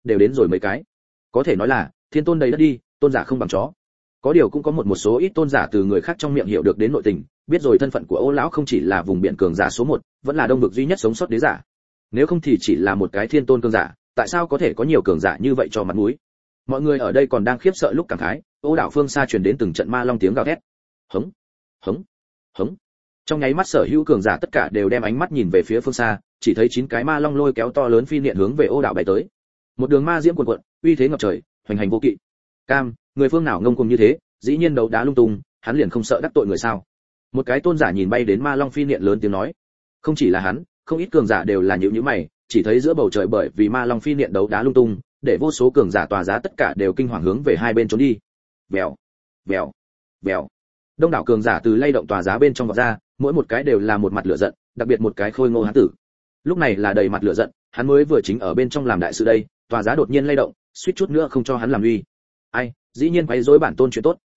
đều đến rồi mấy cái. Có thể nói là thiên tôn đầy đất đi, tôn giả không bằng chó. Có điều cũng có một số ít tôn giả từ người khác trong miệng hiểu được đến nội tình, biết rồi thân phận của Ô lão không chỉ là vùng biển cường giả số 1, vẫn là đông vực duy nhất sống sót đế giả. Nếu không thì chỉ là một cái thiên tôn cường giả, tại sao có thể có nhiều cường giả như vậy cho mặt mũi. Mọi người ở đây còn đang khiếp sợ lúc cảm khái, Ô đảo phương xa truyền đến từng trận ma long tiếng gào thét. Hống, hống, hống. Trong nháy mắt sở hữu cường giả tất cả đều đem ánh mắt nhìn về phía phương xa, chỉ thấy 9 cái ma long lôi kéo to lớn phi niệm hướng về Ô đảo bay tới. Một đường ma diễm cuồn cuộn, uy thế ngập trời, hoành hành vô kỵ. Cam, người phương nào ngông cuồng như thế, dĩ nhiên đấu đá lung tung, hắn liền không sợ đắc tội người sao? Một cái tôn giả nhìn bay đến ma long phi niệm lớn tiếng nói. Không chỉ là hắn, không ít cường giả đều là nhíu mày, chỉ thấy giữa bầu trời bởi vì ma long phi niệm đấu đá lung tung, để vô số cường giả tòa giá tất cả đều kinh hoàng hướng về hai bên trốn đi. Vèo, vèo, vèo. Đông đảo cường giả từ lay động tòa giá bên trong vọt ra, mỗi một cái đều là một mặt lửa giận, đặc biệt một cái khôi ngô hán tử. Lúc này là đầy mặt lửa giận, hắn mới vừa chính ở bên trong làm đại sự đây, tòa giá đột nhiên lay động, suýt chút nữa không cho hắn làm uy. Ai, dĩ nhiên quấy rối bản tôn chuyện tốt,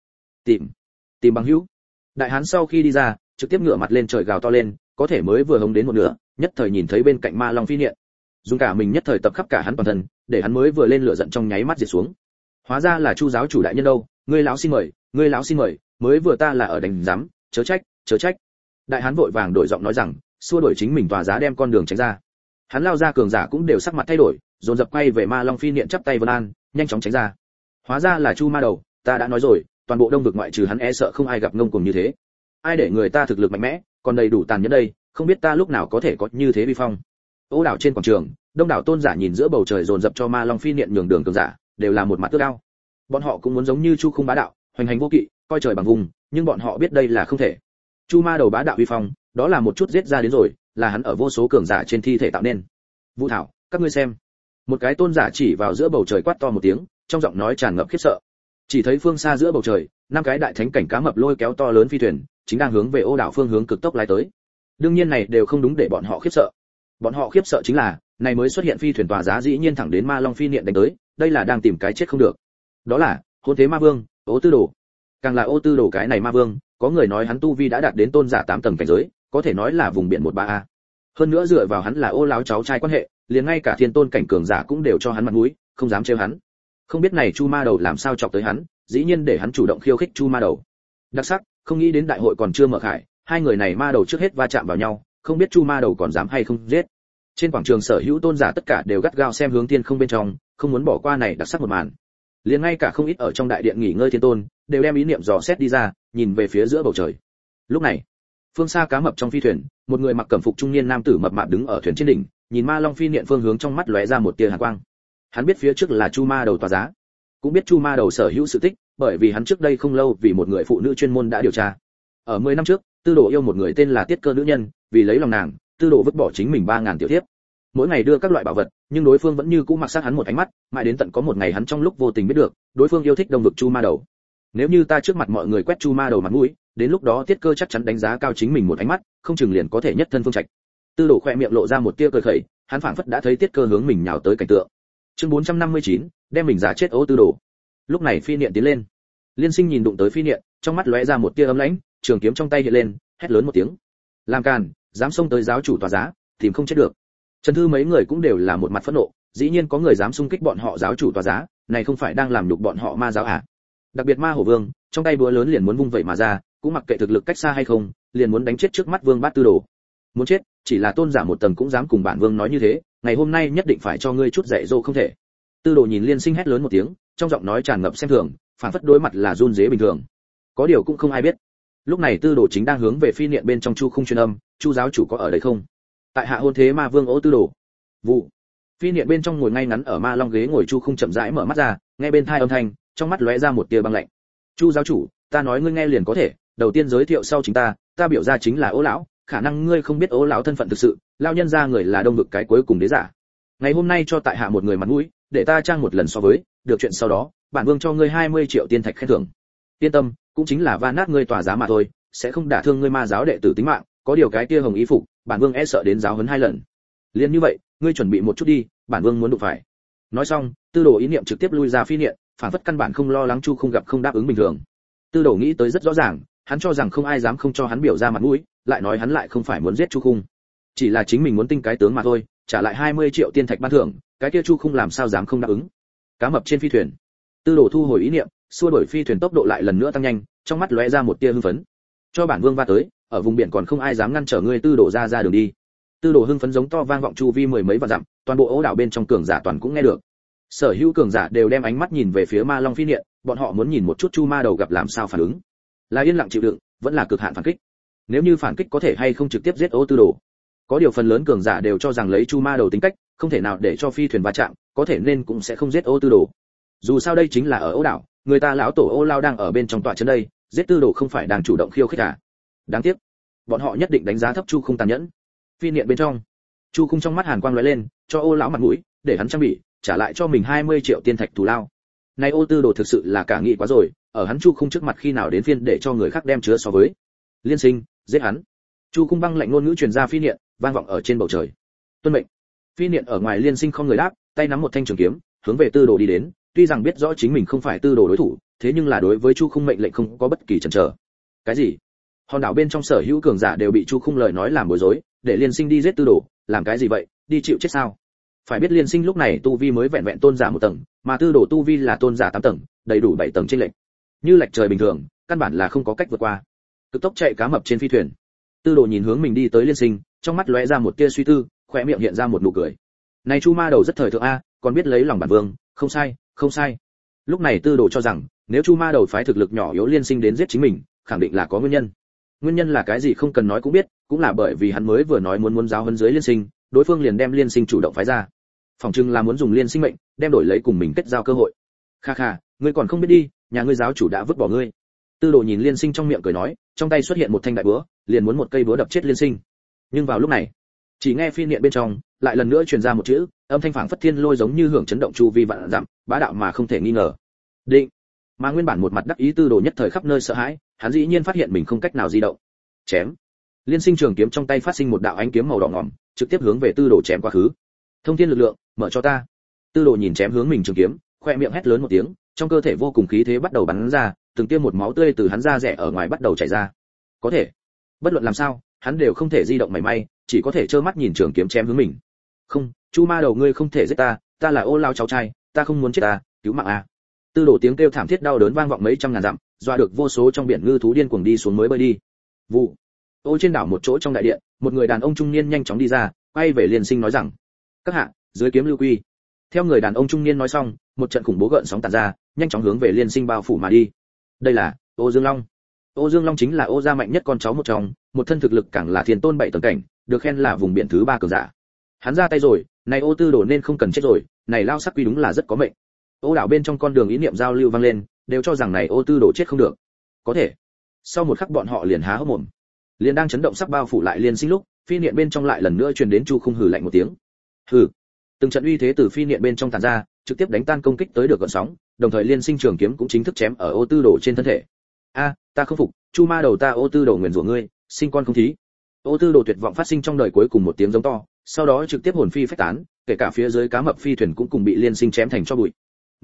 tìm bằng hữu. Đại hán sau khi đi ra, trực tiếp ngửa mặt lên trời gào to lên, có thể mới vừa hống đến một nửa, nhất thời nhìn thấy bên cạnh ma long phi niệm, dùng cả mình nhất thời tập khắp cả hắn toàn thân, để hắn mới vừa lên lửa giận trong nháy mắt diệt xuống. Hóa ra là Chu giáo chủ đại nhân đâu, ngươi lão xin mời, mới vừa ta là ở đánh giám, chớ trách. Đại hán vội vàng đổi giọng nói rằng, xua đuổi chính mình tòa giá đem con đường tránh ra. Hắn lao ra cường giả cũng đều sắc mặt thay đổi, dồn dập quay về ma long phi niệm chắp tay vân an, nhanh chóng tránh ra. Hóa ra là Chu ma đầu, ta đã nói rồi, toàn bộ đông vực ngoại trừ hắn e sợ không ai gặp ngông cuồng như thế. Ai để người ta thực lực mạnh mẽ, còn đầy đủ tàn nhẫn đây, không biết ta lúc nào có thể có như thế vi phong. Ô đảo trên quảng trường, đông đảo tôn giả nhìn giữa bầu trời dồn dập cho ma long phi niệm nhường đường cường giả, đều là một mặt tước đao. Bọn họ cũng muốn giống như Chu Khung bá đạo, hoành hành vô kỵ, coi trời bằng vùng, nhưng bọn họ biết đây là không thể. Chu ma đầu bá đạo uy phong, đó là một chút giết ra đến rồi, là hắn ở vô số cường giả trên thi thể tạo nên. Vũ thảo, các ngươi xem. Một cái tôn giả chỉ vào giữa bầu trời quát to một tiếng, trong giọng nói tràn ngập khiếp sợ. Chỉ thấy phương xa giữa bầu trời, 5 cái đại thánh cảnh cá mập lôi kéo to lớn phi thuyền, chính đang hướng về Ô đảo phương hướng cực tốc lái tới. Đương nhiên này đều không đúng để bọn họ khiếp sợ. Bọn họ khiếp sợ chính là, này mới xuất hiện phi thuyền tòa giá dĩ nhiên thẳng đến ma long phi niệm đánh tới, đây là đang tìm cái chết không được. Đó là hôn thế ma vương, Ô Tư Đồ. Càng là Ô Tư Đồ cái này ma vương, có người nói hắn tu vi đã đạt đến tôn giả 8 tầng cảnh giới, có thể nói là vùng biển 13A. Hơn nữa dựa vào hắn là Ô lão cháu trai quan hệ, liền ngay cả thiên tôn cảnh cường giả cũng đều cho hắn mặt mũi, không dám trêu hắn. Không biết này Chu ma đầu làm sao chọc tới hắn, dĩ nhiên để hắn chủ động khiêu khích Chu ma đầu. Đặc sắc, không nghĩ đến đại hội còn chưa mở khải, hai người này ma đầu trước hết va chạm vào nhau, không biết Chu ma đầu còn dám hay không giết. Trên quảng trường sở hữu tôn giả tất cả đều gắt gao xem hướng thiên không bên trong, không muốn bỏ qua này đặc sắc một màn. Liền ngay cả không ít ở trong đại điện nghỉ ngơi thiên tôn, đều đem ý niệm dò xét đi ra, nhìn về phía giữa bầu trời. Lúc này, phương xa cá mập trong phi thuyền, một người mặc cẩm phục trung niên nam tử mập mạp đứng ở thuyền trên đỉnh, nhìn ma long phi niệm phương hướng trong mắt lóe ra một tia hàn quang. Hắn biết phía trước là Chu ma đầu tòa giá, cũng biết Chu ma đầu sở hữu sự tích, bởi vì hắn trước đây không lâu vì một người phụ nữ chuyên môn đã điều tra. Ở 10 năm trước, Tư Đồ yêu một người tên là Tiết Cơ nữ nhân, vì lấy lòng nàng, Tư Đồ vứt bỏ chính mình 3000 tiểu thiếp. Mỗi ngày đưa các loại bảo vật, nhưng đối phương vẫn như cũ mặc sát hắn một ánh mắt, mãi đến tận có một ngày hắn trong lúc vô tình biết được, đối phương yêu thích đông vực Chu ma đầu. Nếu như ta trước mặt mọi người quét Chu ma đầu mặt mũi, đến lúc đó Tiết Cơ chắc chắn đánh giá cao chính mình một ánh mắt, không chừng liền có thể nhất thân phương trạch. Tư Đồ khẽ miệng lộ ra một tia cười khẩy, hắn phảng phất đã thấy Tiết Cơ hướng mình nhào tới cảnh tượng. Chương 459, đem mình giả chết Ô Tư Đồ. Lúc này phi niệm tiến lên. Liên Sinh nhìn đụng tới phi niệm, trong mắt lóe ra một tia ấm lãnh, trường kiếm trong tay hiện lên, hét lớn một tiếng. Làm càn, dám xông tới giáo chủ tòa giá, tìm không chết được. Trần Thư mấy người cũng đều là một mặt phẫn nộ, dĩ nhiên có người dám xung kích bọn họ giáo chủ tòa giá, này không phải đang làm nhục bọn họ ma giáo à? Đặc biệt Ma Hổ Vương, trong tay búa lớn liền muốn vung vậy mà ra, cũng mặc kệ thực lực cách xa hay không, liền muốn đánh chết trước mắt Vương Bát Tư Đồ. Muốn chết, chỉ là tôn giả một tầng cũng dám cùng bản vương nói như thế, ngày hôm nay nhất định phải cho ngươi chút dạy dỗ không thể. Tư Đồ nhìn Liên Sinh hét lớn một tiếng, trong giọng nói tràn ngập xem thường, phản phất đối mặt là run rế bình thường. Có điều cũng không ai biết. Lúc này Tư Đồ chính đang hướng về phi niệm bên trong Chu Khung truyền âm, Chu giáo chủ có ở đây không? Tại hạ hôn thế ma vương Ô Tư Đồ. Vụ. Phi niệm bên trong ngồi ngay ngắn ở ma long ghế ngồi Chu Khung chậm rãi mở mắt ra, nghe bên tai âm thanh, trong mắt lóe ra một tia băng lạnh. Chu giáo chủ, ta nói ngươi nghe liền có thể, đầu tiên giới thiệu sau chính ta biểu ra chính là Ô lão, khả năng ngươi không biết Ô lão thân phận thực sự, lao nhân ra người là đông vực cái cuối cùng đế giả. Ngày hôm nay cho tại hạ một người mặt mũi, để ta trang một lần so với, được chuyện sau đó, bản vương cho ngươi 20 triệu tiên thạch khen thưởng. Yên tâm, cũng chính là va nát ngươi tòa giá mà thôi, sẽ không đả thương ngươi ma giáo đệ tử tính mạng, có điều cái kia hồng ý phục, bản vương e sợ đến giáo huấn 2 lần. Liên như vậy, ngươi chuẩn bị một chút đi, bản vương muốn đụng phải. Nói xong, Tư Đồ ý niệm trực tiếp lui ra phi niệm, phản phất căn bản không lo lắng Chu không gặp không đáp ứng bình thường. Tư Đồ nghĩ tới rất rõ ràng, hắn cho rằng không ai dám không cho hắn biểu ra mặt mũi, lại nói hắn lại không phải muốn giết Chu Khung, chỉ là chính mình muốn tinh cái tướng mà thôi, trả lại 20 triệu tiên thạch ban thưởng, cái kia Chu Khung làm sao dám không đáp ứng. Cá mập trên phi thuyền, Tư Đồ thu hồi ý niệm, xua đuổi phi thuyền tốc độ lại lần nữa tăng nhanh, trong mắt lóe ra một tia hưng phấn. Cho bản vương va tới, ở vùng biển còn không ai dám ngăn trở ngươi Tư Đồ ra đường đi. Tư Đồ hưng phấn giống to vang vọng chu vi mười mấy vạn dặm, toàn bộ ố đảo bên trong cường giả toàn cũng nghe được. Sở hữu cường giả đều đem ánh mắt nhìn về phía Ma Long phi niệm, bọn họ muốn nhìn một chút Chu Ma đầu gặp làm sao phản ứng. Là yên lặng chịu đựng, vẫn là cực hạn phản kích. Nếu như phản kích có thể hay không trực tiếp giết Ô Tư Đồ. Có điều phần lớn cường giả đều cho rằng lấy Chu Ma đầu tính cách, không thể nào để cho phi thuyền va chạm, có thể nên cũng sẽ không giết Ô Tư Đồ. Dù sao đây chính là ở ố đảo, người ta lão tổ Ô Lao đang ở bên trong tọa trấn đây, giết Tư Đồ không phải đang chủ động khiêu khích à? Đáng tiếc, bọn họ nhất định đánh giá thấp Chu Khung tàn nhẫn. Phi niệm bên trong, Chu Khung trong mắt hàn quang lóe lên, cho Ô lão mặt mũi, để hắn trang bị, trả lại cho mình 20 triệu tiên thạch thù lao. Này Ô Tư Đồ thực sự là cả nghị quá rồi, ở hắn Chu Khung trước mặt khi nào đến phiên để cho người khác đem chứa so với. Liên Sinh, giết hắn. Chu Khung băng lạnh ngôn ngữ truyền ra phi niệm, vang vọng ở trên bầu trời. Tuân mệnh. Phi niệm ở ngoài Liên Sinh không người đáp, tay nắm một thanh trường kiếm, hướng về Tư Đồ đi đến, tuy rằng biết rõ chính mình không phải Tư Đồ đối thủ, thế nhưng là đối với Chu Khung mệnh lệnh không có bất kỳ chần chờ. Cái gì? Hòn đảo bên trong sở hữu cường giả đều bị Chu Khung lời nói làm bối rối, để Liên Sinh đi giết Tư Đồ, làm cái gì vậy, đi chịu chết sao? Phải biết Liên Sinh lúc này tu vi mới vẹn vẹn tôn giả một tầng, mà Tư Đồ tu vi là tôn giả 8 tầng, đầy đủ 7 tầng trên lệch. Như lệch trời bình thường, căn bản là không có cách vượt qua. Cực tốc chạy cá mập trên phi thuyền. Tư Đồ nhìn hướng mình đi tới Liên Sinh, trong mắt lóe ra một tia suy tư, khóe miệng hiện ra một nụ cười. Này Chu Ma đầu rất thời thượng a, còn biết lấy lòng bản vương, không sai, không sai. Lúc này Tư Đồ cho rằng, nếu Chu Ma đầu phái thực lực nhỏ yếu Liên Sinh đến giết chính mình, khẳng định là có nguyên nhân. Nguyên nhân là cái gì không cần nói cũng biết, cũng là bởi vì hắn mới vừa nói muốn giáo huấn dưới Liên Sinh, đối phương liền đem Liên Sinh chủ động phái ra. Phòng trưng là muốn dùng Liên Sinh mệnh, đem đổi lấy cùng mình kết giao cơ hội. Kha kha, ngươi còn không biết đi, nhà ngươi giáo chủ đã vứt bỏ ngươi. Tư Đồ nhìn Liên Sinh trong miệng cười nói, trong tay xuất hiện một thanh đại búa, liền muốn một cây búa đập chết Liên Sinh. Nhưng vào lúc này, chỉ nghe phi niệm bên trong lại lần nữa truyền ra một chữ, âm thanh phảng phất thiên lôi giống như hưởng chấn động chu vi vạn dặm, bá đạo mà không thể nghi ngờ. Định. Mà nguyên bản một mặt đắc ý Tư Đồ nhất thời khắp nơi sợ hãi, hắn dĩ nhiên phát hiện mình không cách nào di động. Chém. Liên Sinh trường kiếm trong tay phát sinh một đạo ánh kiếm màu đỏ ngòm, trực tiếp hướng về Tư Đồ chém qua khứ. Thông thiên lực lượng, mở cho ta. Tư Đồ nhìn chém hướng mình trường kiếm, khoe miệng hét lớn một tiếng, trong cơ thể vô cùng khí thế bắt đầu bắn ra, từng tiêm một máu tươi từ hắn da rẻ ở ngoài bắt đầu chảy ra. Có thể, bất luận làm sao, hắn đều không thể di động mảy may, chỉ có thể trơ mắt nhìn trường kiếm chém hướng mình. Không, Chu Ma đầu ngươi không thể giết ta, ta là Ô Lao cháu trai, ta không muốn chết ta, cứu mạng a. Tư Đồ tiếng kêu thảm thiết đau đớn vang vọng mấy trăm ngàn dặm, dọa được vô số trong biển ngư thú điên cuồng đi xuống mới bơi đi. Vụ. Ô trên đảo một chỗ trong đại điện, một người đàn ông trung niên nhanh chóng đi ra, quay về Liên Sinh nói rằng: "Các hạ, dưới kiếm lưu quy." Theo người đàn ông trung niên nói xong, một trận khủng bố gợn sóng tản ra, nhanh chóng hướng về Liên Sinh bao phủ mà đi. Đây là Ô Dương Long. Ô Dương Long chính là Ô gia mạnh nhất con cháu một trong, một thân thực lực càng là thiên tôn 7 tầng cảnh, được khen là vùng biển thứ 3 cường giả. Hắn ra tay rồi, này Ô Tư Đồ nên không cần chết rồi, này lao sắc quy đúng là rất có mệnh. Ô đảo bên trong con đường ý niệm giao lưu vang lên, đều cho rằng này Ô Tư Đồ chết không được. Có thể. Sau một khắc bọn họ liền há hốc mồm. Liền đang chấn động sắp bao phủ lại Liên Sinh lúc, phi niệm bên trong lại lần nữa truyền đến Chu Khung hừ lạnh một tiếng. Hừ. Từng trận uy thế từ phi niệm bên trong tản ra, trực tiếp đánh tan công kích tới được gợn sóng, đồng thời Liên Sinh trường kiếm cũng chính thức chém ở Ô Tư Đồ trên thân thể. A, ta không phục, Chu Ma đầu ta Ô Tư Đồ nguyền rủa ngươi, sinh con không thí. Ô Tư Đồ tuyệt vọng phát sinh trong đời cuối cùng một tiếng giống to, sau đó trực tiếp hồn phi phách tán, kể cả phía dưới cá mập phi thuyền cũng cùng bị Liên Sinh chém thành tro bụi.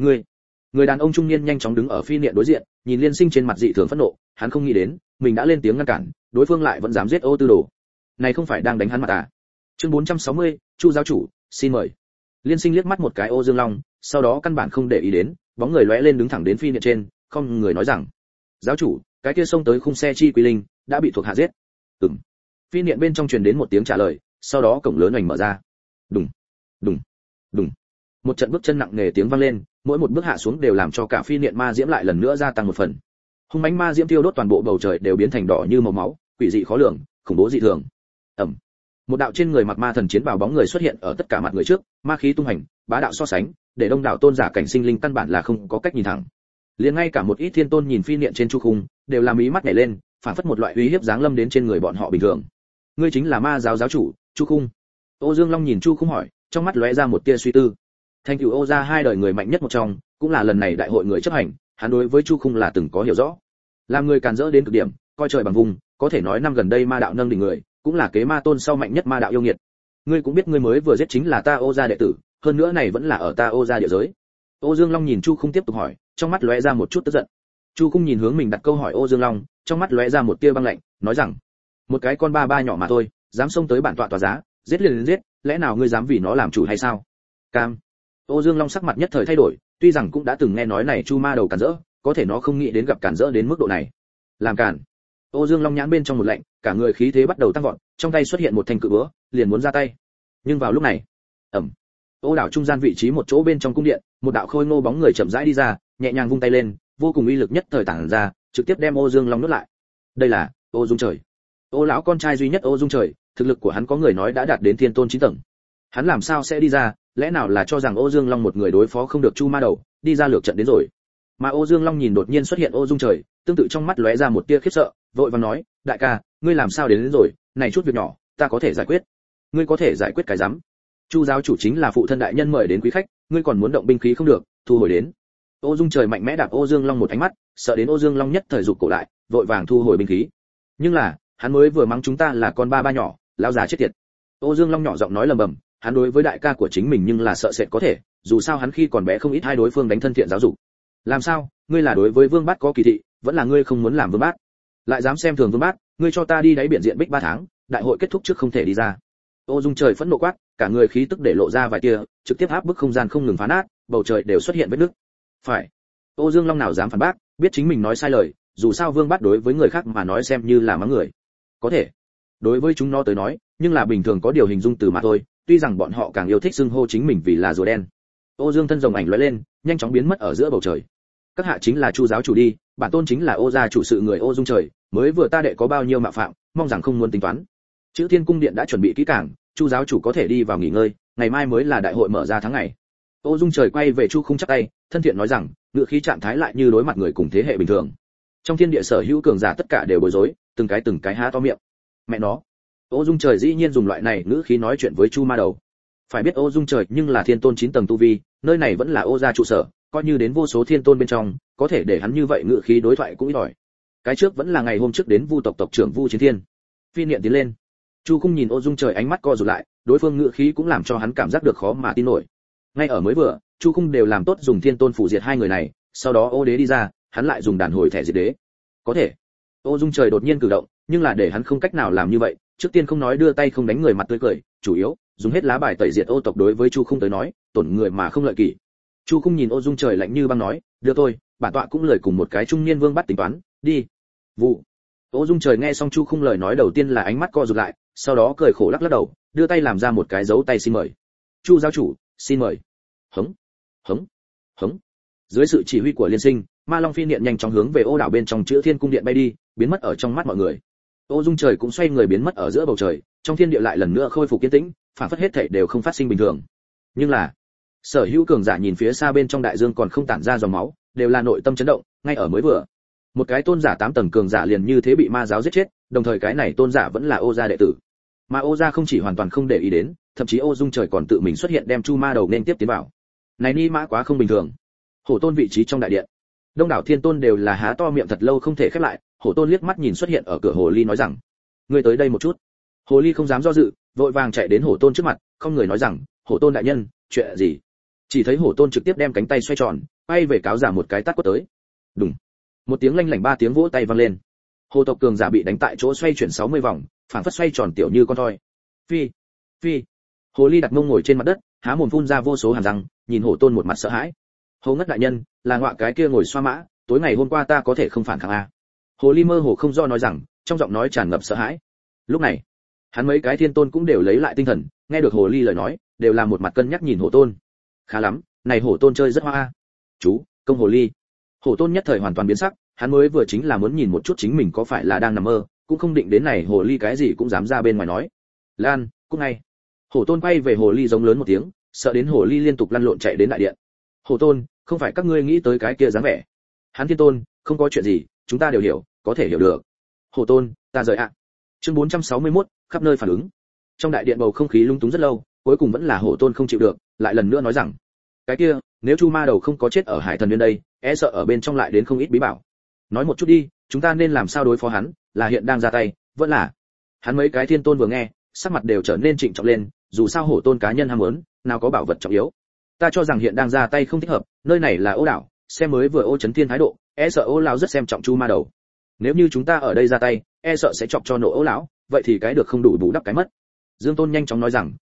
Người đàn ông trung niên nhanh chóng đứng ở phi niệm đối diện, nhìn Liên Sinh trên mặt dị thường phẫn nộ, hắn không nghĩ đến, mình đã lên tiếng ngăn cản, đối phương lại vẫn dám giết Ô Tư Đồ. Này không phải đang đánh hắn mà à? Chương 460, Chu giáo chủ, xin mời. Liên Sinh liếc mắt một cái Ô Dương Long, sau đó căn bản không để ý đến, bóng người lóe lên đứng thẳng đến phi niệm trên, không người nói rằng: "Giáo chủ, cái kia xông tới khung xe chi quy linh đã bị thuộc hạ giết." Ừm. Phi niệm bên trong truyền đến một tiếng trả lời, sau đó cổng lớn oành mở ra. Đùng, đùng, đùng. Một trận bước chân nặng nề tiếng vang lên, mỗi một bước hạ xuống đều làm cho cả phi niệm ma diễm lại lần nữa gia tăng một phần. Hung mãnh ma diễm tiêu đốt toàn bộ bầu trời đều biến thành đỏ như màu máu, quỷ dị khó lường, khủng bố dị thường. Ầm. Một đạo trên người mặc ma thần chiến bào bóng người xuất hiện ở tất cả mặt người trước, ma khí tung hành, bá đạo so sánh, để đông đảo tôn giả cảnh sinh linh căn bản là không có cách nhìn thẳng. Liền ngay cả một ít thiên tôn nhìn phi niệm trên Chu Khung, đều làm ý mắt nhảy lên, phản phất một loại uy hiếp giáng lâm đến trên người bọn họ bình thường. Ngươi chính là ma giáo giáo chủ, Chu Khung. Ô Dương Long nhìn Chu Khung hỏi, trong mắt lóe ra một tia suy tư. Thành tựu Ô gia 2 đời người mạnh nhất một trong, cũng là lần này đại hội người chấp hành, hắn đối với Chu Khung là từng có hiểu rõ. Làm người càn rỡ đến cực điểm, coi trời bằng vùng, có thể nói năm gần đây ma đạo nâng đỉnh người, cũng là kế ma tôn sau mạnh nhất ma đạo yêu nghiệt. Ngươi cũng biết ngươi mới vừa giết chính là ta Ô gia đệ tử, hơn nữa này vẫn là ở ta Ô gia địa giới. Ô Dương Long nhìn Chu Khung tiếp tục hỏi, trong mắt lóe ra một chút tức giận. Chu Khung nhìn hướng mình đặt câu hỏi Ô Dương Long, trong mắt lóe ra một tia băng lạnh, nói rằng: "Một cái con ba nhỏ mà thôi, dám xông tới bản tọa tòa giá, giết liền giết, lẽ nào ngươi dám vì nó làm chủ hay sao?" Cam. Ô Dương Long sắc mặt nhất thời thay đổi, tuy rằng cũng đã từng nghe nói này chu ma đầu cản rỡ, có thể nó không nghĩ đến gặp cản rỡ đến mức độ này. Làm cản. Ô Dương Long nhãn bên trong một lạnh, cả người khí thế bắt đầu tăng vọt, trong tay xuất hiện một thanh cự búa, liền muốn ra tay. Nhưng vào lúc này, Ô đảo trung gian vị trí một chỗ bên trong cung điện, một đạo khôi ngô bóng người chậm rãi đi ra, nhẹ nhàng vung tay lên, vô cùng uy lực nhất thời tản ra, trực tiếp đem Ô Dương Long nuốt lại. Đây là Ô Dung Trời. Ô lão con trai duy nhất Ô Dung Trời, thực lực của hắn có người nói đã đạt đến thiên tôn 9 tầng. Hắn làm sao sẽ đi ra, lẽ nào là cho rằng Ô Dương Long một người đối phó không được chu ma đầu, đi ra lược trận đến rồi. Mà Ô Dương Long nhìn đột nhiên xuất hiện Ô Dung Trời, tương tự trong mắt lóe ra một tia khiếp sợ, vội vàng nói, đại ca, ngươi làm sao đến rồi, này chút việc nhỏ, ta có thể giải quyết. Ngươi có thể giải quyết cái rắm? Chu giáo chủ chính là phụ thân đại nhân mời đến quý khách, ngươi còn muốn động binh khí không được, thu hồi đến. Ô Dung Trời mạnh mẽ đạp Ô Dương Long một ánh mắt, sợ đến Ô Dương Long nhất thời rụt cổ lại, vội vàng thu hồi binh khí. Nhưng là, hắn mới vừa mắng chúng ta là con ba nhỏ, lão già chết tiệt. Ô Dương Long nhỏ giọng nói lầm bầm, hắn đối với đại ca của chính mình nhưng là sợ sệt có thể, dù sao hắn khi còn bé không ít hai đối phương đánh thân thiện giáo dục. Làm sao, ngươi là đối với Vương Bát có kỳ thị, vẫn là ngươi không muốn làm Vương Bát? Lại dám xem thường Vương Bát, ngươi cho ta đi đáy biển diện bích 3 tháng, đại hội kết thúc trước không thể đi ra. Ô Dung Trời phẫn nộ quát, cả người khí tức để lộ ra vài tia, trực tiếp áp bức không gian không ngừng phá nát, bầu trời đều xuất hiện vết nứt. Phải. Ô Dương Long nào dám phản bác, biết chính mình nói sai lời, dù sao Vương Bát đối với người khác mà nói xem như là mắng người. Có thể. Đối với chúng nó tới nói, nhưng là bình thường có điều hình dung từ mà thôi, tuy rằng bọn họ càng yêu thích xưng hô chính mình vì là rùa đen. Ô Dương thân rồng ảnh lóe lên, nhanh chóng biến mất ở giữa bầu trời. Các hạ chính là Chu giáo chủ đi, bản tôn chính là Ô gia chủ sự người Ô Dung Trời, mới vừa ta đệ có bao nhiêu mạo phạm, mong rằng không muốn tính toán. Chữ Thiên cung điện đã chuẩn bị kỹ càng, Chu giáo chủ có thể đi vào nghỉ ngơi, ngày mai mới là đại hội mở ra tháng ngày. Ô Dung Trời quay về Chu Khung chắp tay, thân thiện nói rằng, ngựa khí trạng thái lại như đối mặt người cùng thế hệ bình thường. Trong thiên địa sở hữu cường giả tất cả đều bối rối, từng cái há to miệng. Mẹ nó. Ô Dung Trời dĩ nhiên dùng loại này ngữ khí nói chuyện với Chu ma đầu. Phải biết Ô Dung Trời nhưng là thiên tôn 9 tầng tu vi, nơi này vẫn là Ô gia trụ sở, coi như đến vô số thiên tôn bên trong, có thể để hắn như vậy ngữ khí đối thoại cũng ít ỏi. Cái trước vẫn là ngày hôm trước đến Vu tộc tộc trưởng Vu Chiến Thiên. Phi niệm tiến lên. Chu Khung nhìn Ô Dung Trời ánh mắt co rụt lại, đối phương ngữ khí cũng làm cho hắn cảm giác được khó mà tin nổi. Ngay ở mới vừa, Chu Khung đều làm tốt dùng thiên tôn phủ diệt hai người này, sau đó Ô đế đi ra, hắn lại dùng đàn hồi thẻ diệt đế. Có thể. Ô Dung Trời đột nhiên cử động, nhưng là để hắn không cách nào làm như vậy, trước tiên không nói đưa tay không đánh người mặt tươi cười, chủ yếu dùng hết lá bài tẩy diệt Ô tộc đối với Chu Khung tới nói, tổn người mà không lợi kỷ. Chu Khung nhìn Ô Dung Trời lạnh như băng nói, được thôi, bản tọa cũng lời cùng một cái trung niên vương bắt tính toán, đi. Vụ. Ô Dung Trời nghe xong Chu Khung lời nói đầu tiên là ánh mắt co rụt lại, sau đó cười khổ lắc lắc đầu, đưa tay làm ra một cái dấu tay xin mời. Chu giáo chủ, xin mời. Hống, hống, hống. Dưới sự chỉ huy của liên sinh, Ma Long phi niệm nhanh chóng hướng về Ô đảo bên trong Chữ Thiên cung điện bay đi, biến mất ở trong mắt mọi người. Ô Dung Trời cũng xoay người biến mất ở giữa bầu trời, trong thiên địa lại lần nữa khôi phục yên tĩnh, phản phất hết thảy đều không phát sinh bình thường. Nhưng là, sở hữu cường giả nhìn phía xa bên trong đại dương còn không tản ra dòng máu, đều là nội tâm chấn động, ngay ở mới vừa. Một cái tôn giả 8 tầng cường giả liền như thế bị ma giáo giết chết, đồng thời cái này tôn giả vẫn là Ô gia đệ tử. Mà Ô gia không chỉ hoàn toàn không để ý đến, thậm chí Ô Dung Trời còn tự mình xuất hiện đem Chu Ma đầu nên tiếp tiến vào. Này ni mã quá không bình thường. Hổ Tôn vị trí trong đại điện. Đông đảo thiên tôn đều là há to miệng thật lâu không thể khép lại, Hổ Tôn liếc mắt nhìn xuất hiện ở cửa Hồ Ly nói rằng: "Ngươi tới đây một chút." Hồ Ly không dám do dự, vội vàng chạy đến Hổ Tôn trước mặt, không người nói rằng: "Hổ Tôn đại nhân, chuyện gì?" Chỉ thấy Hổ Tôn trực tiếp đem cánh tay xoay tròn, quay về cáo giả một cái tát quất tới. Đùng. Một tiếng lanh lảnh 3 tiếng vỗ tay vang lên. Hồ tộc cường giả bị đánh tại chỗ xoay chuyển 60 vòng, phảng phất xoay tròn tiểu như con thoi. Phi, phi. Hồ Ly đặt mông ngồi trên mặt đất, há mồm phun ra vô số hàm răng, nhìn Hổ Tôn một mặt sợ hãi. Hồ Ngất đại nhân, là ngọa cái kia ngồi xoa mã, tối ngày hôm qua ta có thể không phản kháng a. Hồ Ly mơ hồ không do nói rằng, trong giọng nói tràn ngập sợ hãi. Lúc này, hắn mấy cái thiên tôn cũng đều lấy lại tinh thần, nghe được Hồ Ly lời nói, đều là một mặt cân nhắc nhìn Hổ Tôn. Khá lắm, này Hổ Tôn chơi rất hoa a. Chú, công Hồ Ly. Hổ Tôn nhất thời hoàn toàn biến sắc, hắn mới vừa chính là muốn nhìn một chút chính mình có phải là đang nằm mơ, cũng không định đến này Hồ Ly cái gì cũng dám ra bên ngoài nói. Lan, cút ngay. Hổ Tôn quay về Hồ Ly giống lớn một tiếng, sợ đến Hồ Ly liên tục lăn lộn chạy đến đại điện. Hổ Tôn, không phải các ngươi nghĩ tới cái kia dáng vẻ. Hắn thiên tôn, không có chuyện gì, chúng ta đều hiểu, có thể hiểu được. Hổ Tôn, ta rời ạ. Chương 461, khắp nơi phản ứng. Trong đại điện bầu không khí lung túng rất lâu, cuối cùng vẫn là Hổ Tôn không chịu được, lại lần nữa nói rằng: cái kia, nếu Chu Ma đầu không có chết ở Hải Thần Nguyên đây, e sợ ở bên trong lại đến không ít bí bảo. Nói một chút đi, chúng ta nên làm sao đối phó hắn, là hiện đang ra tay, vẫn là. Hắn mấy cái thiên tôn vừa nghe, sắc mặt đều trở nên trịnh trọng lên, dù sao Hổ Tôn cá nhân ham muốn, nào có bảo vật trọng yếu. Ta cho rằng hiện đang ra tay không thích hợp, nơi này là Ô đảo, xem mới vừa Ô Chấn Thiên thái độ, e sợ Ô lão rất xem trọng Chu Ma đầu. Nếu như chúng ta ở đây ra tay, e sợ sẽ chọc cho nổ Ô lão, vậy thì cái được không đủ bù đắp cái mất. Dương Tôn nhanh chóng nói rằng,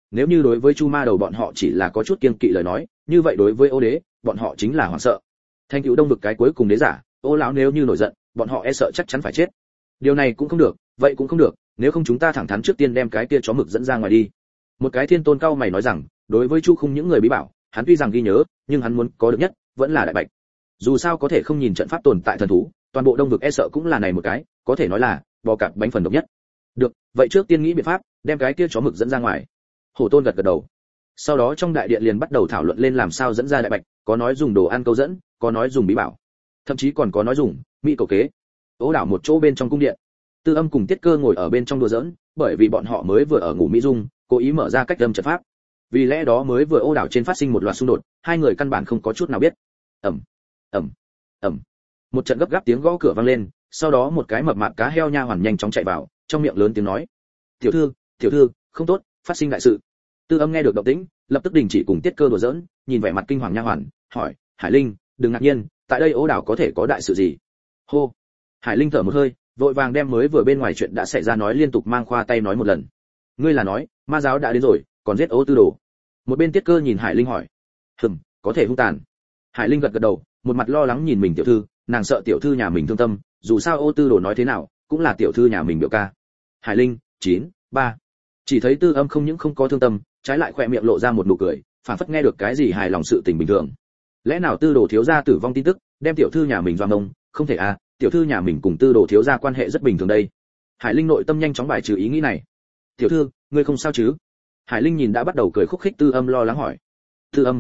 nếu như đối với chu ma đầu bọn họ chỉ là có chút kiêng kỵ lời nói, như vậy đối với Ô đế, bọn họ chính là hoảng sợ. Thành cựu Đông vực cái cuối cùng đế giả, Ô lão nếu như nổi giận, bọn họ e sợ chắc chắn phải chết. Điều này cũng không được, vậy cũng không được, nếu không chúng ta thẳng thắn trước tiên đem cái kia chó mực dẫn ra ngoài đi. Một cái thiên tôn cao mày nói rằng, đối với Chu Khung những người bí bảo, hắn tuy rằng ghi nhớ, nhưng hắn muốn có được nhất, vẫn là đại bạch. Dù sao có thể không nhìn trận pháp tồn tại thần thú, toàn bộ Đông vực e sợ cũng là này một cái, có thể nói là bò cạp bánh phần độc nhất. Được, vậy trước tiên nghĩ biện pháp, đem cái kia chó mực dẫn ra ngoài. Hổ Tôn gật gật đầu. Sau đó trong đại điện liền bắt đầu thảo luận lên làm sao dẫn ra đại bạch, có nói dùng đồ ăn câu dẫn, có nói dùng bí bảo, thậm chí còn có nói dùng mỹ cầu kế. Ô đảo một chỗ bên trong cung điện, Tư Âm cùng Tiết Cơ ngồi ở bên trong đùa giỡn, bởi vì bọn họ mới vừa ở ngủ mỹ dung, cố ý mở ra cách âm trận pháp. Vì lẽ đó mới vừa ô đảo trên phát sinh một loạt xung đột, hai người căn bản không có chút nào biết. Ầm, ầm, ầm. Một trận gấp gáp tiếng gõ cửa vang lên, sau đó một cái mập mạp cá heo nha hoàn nhanh chóng chạy vào, trong miệng lớn tiếng nói: tiểu thư, không tốt, phát sinh đại sự." Tư Âm nghe được động tĩnh, lập tức đình chỉ cùng Tiết Cơ đùa giỡn, nhìn vẻ mặt kinh hoàng nha hoàn, hỏi: "Hải Linh, đừng ngạc nhiên, tại đây Ô đảo có thể có đại sự gì?" Hô. Hải Linh thở một hơi, vội vàng đem mới vừa bên ngoài chuyện đã xảy ra nói liên tục mang khoa tay nói một lần. "Ngươi là nói, ma giáo đã đến rồi, còn giết Ô Tư Đồ?" Một bên Tiết Cơ nhìn Hải Linh hỏi. Có thể hung tàn." Hải Linh gật gật đầu, một mặt lo lắng nhìn mình tiểu thư, nàng sợ tiểu thư nhà mình thương tâm, dù sao Ô Tư Đồ nói thế nào, cũng là tiểu thư nhà mình biểu ca. Hải Linh, 9-3. Chỉ thấy Tư Âm không những không có thương tâm, trái lại khỏe miệng lộ ra một nụ cười, phảng phất nghe được cái gì hài lòng sự tình bình thường. Lẽ nào Tư Đồ thiếu gia tử vong tin tức, đem tiểu thư nhà mình doang ngông? Không thể à, tiểu thư nhà mình cùng Tư Đồ thiếu gia quan hệ rất bình thường đây. Hải Linh nội tâm nhanh chóng bài trừ ý nghĩ này. "Tiểu thư, ngươi không sao chứ?" Hải Linh nhìn đã bắt đầu cười khúc khích Tư Âm lo lắng hỏi. Tư Âm,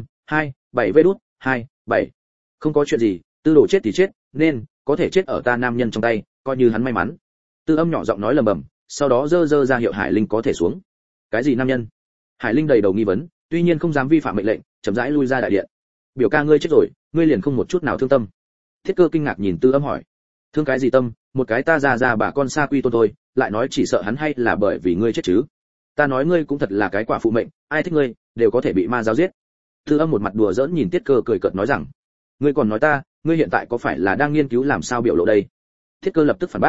2-7. "Không có chuyện gì, Tư Đồ chết thì chết, nên có thể chết ở ta nam nhân trong tay, coi như hắn may mắn." Tư Âm nhỏ giọng nói lầm bầm, sau đó giơ ra hiệu Hải Linh có thể xuống. "Cái gì nam nhân?" Hải Linh đầy đầu nghi vấn, tuy nhiên không dám vi phạm mệnh lệnh, chậm rãi lui ra đại điện. "Biểu ca ngươi chết rồi, ngươi liền không một chút nào thương tâm?" Thiết Cơ kinh ngạc nhìn Tư Âm hỏi. "Thương cái gì tâm, một cái ta già bà con xa quy tôn thôi, lại nói chỉ sợ hắn hay là bởi vì ngươi chết chứ. Ta nói ngươi cũng thật là cái quả phụ mệnh, ai thích ngươi đều có thể bị ma giáo giết." Tư Âm một mặt đùa giỡn nhìn Tiết Cơ cười cợt nói rằng: "Ngươi còn nói ta, ngươi hiện tại có phải là đang nghiên cứu làm sao biểu lộ đây?" Thiết Cơ lập tức phản bác.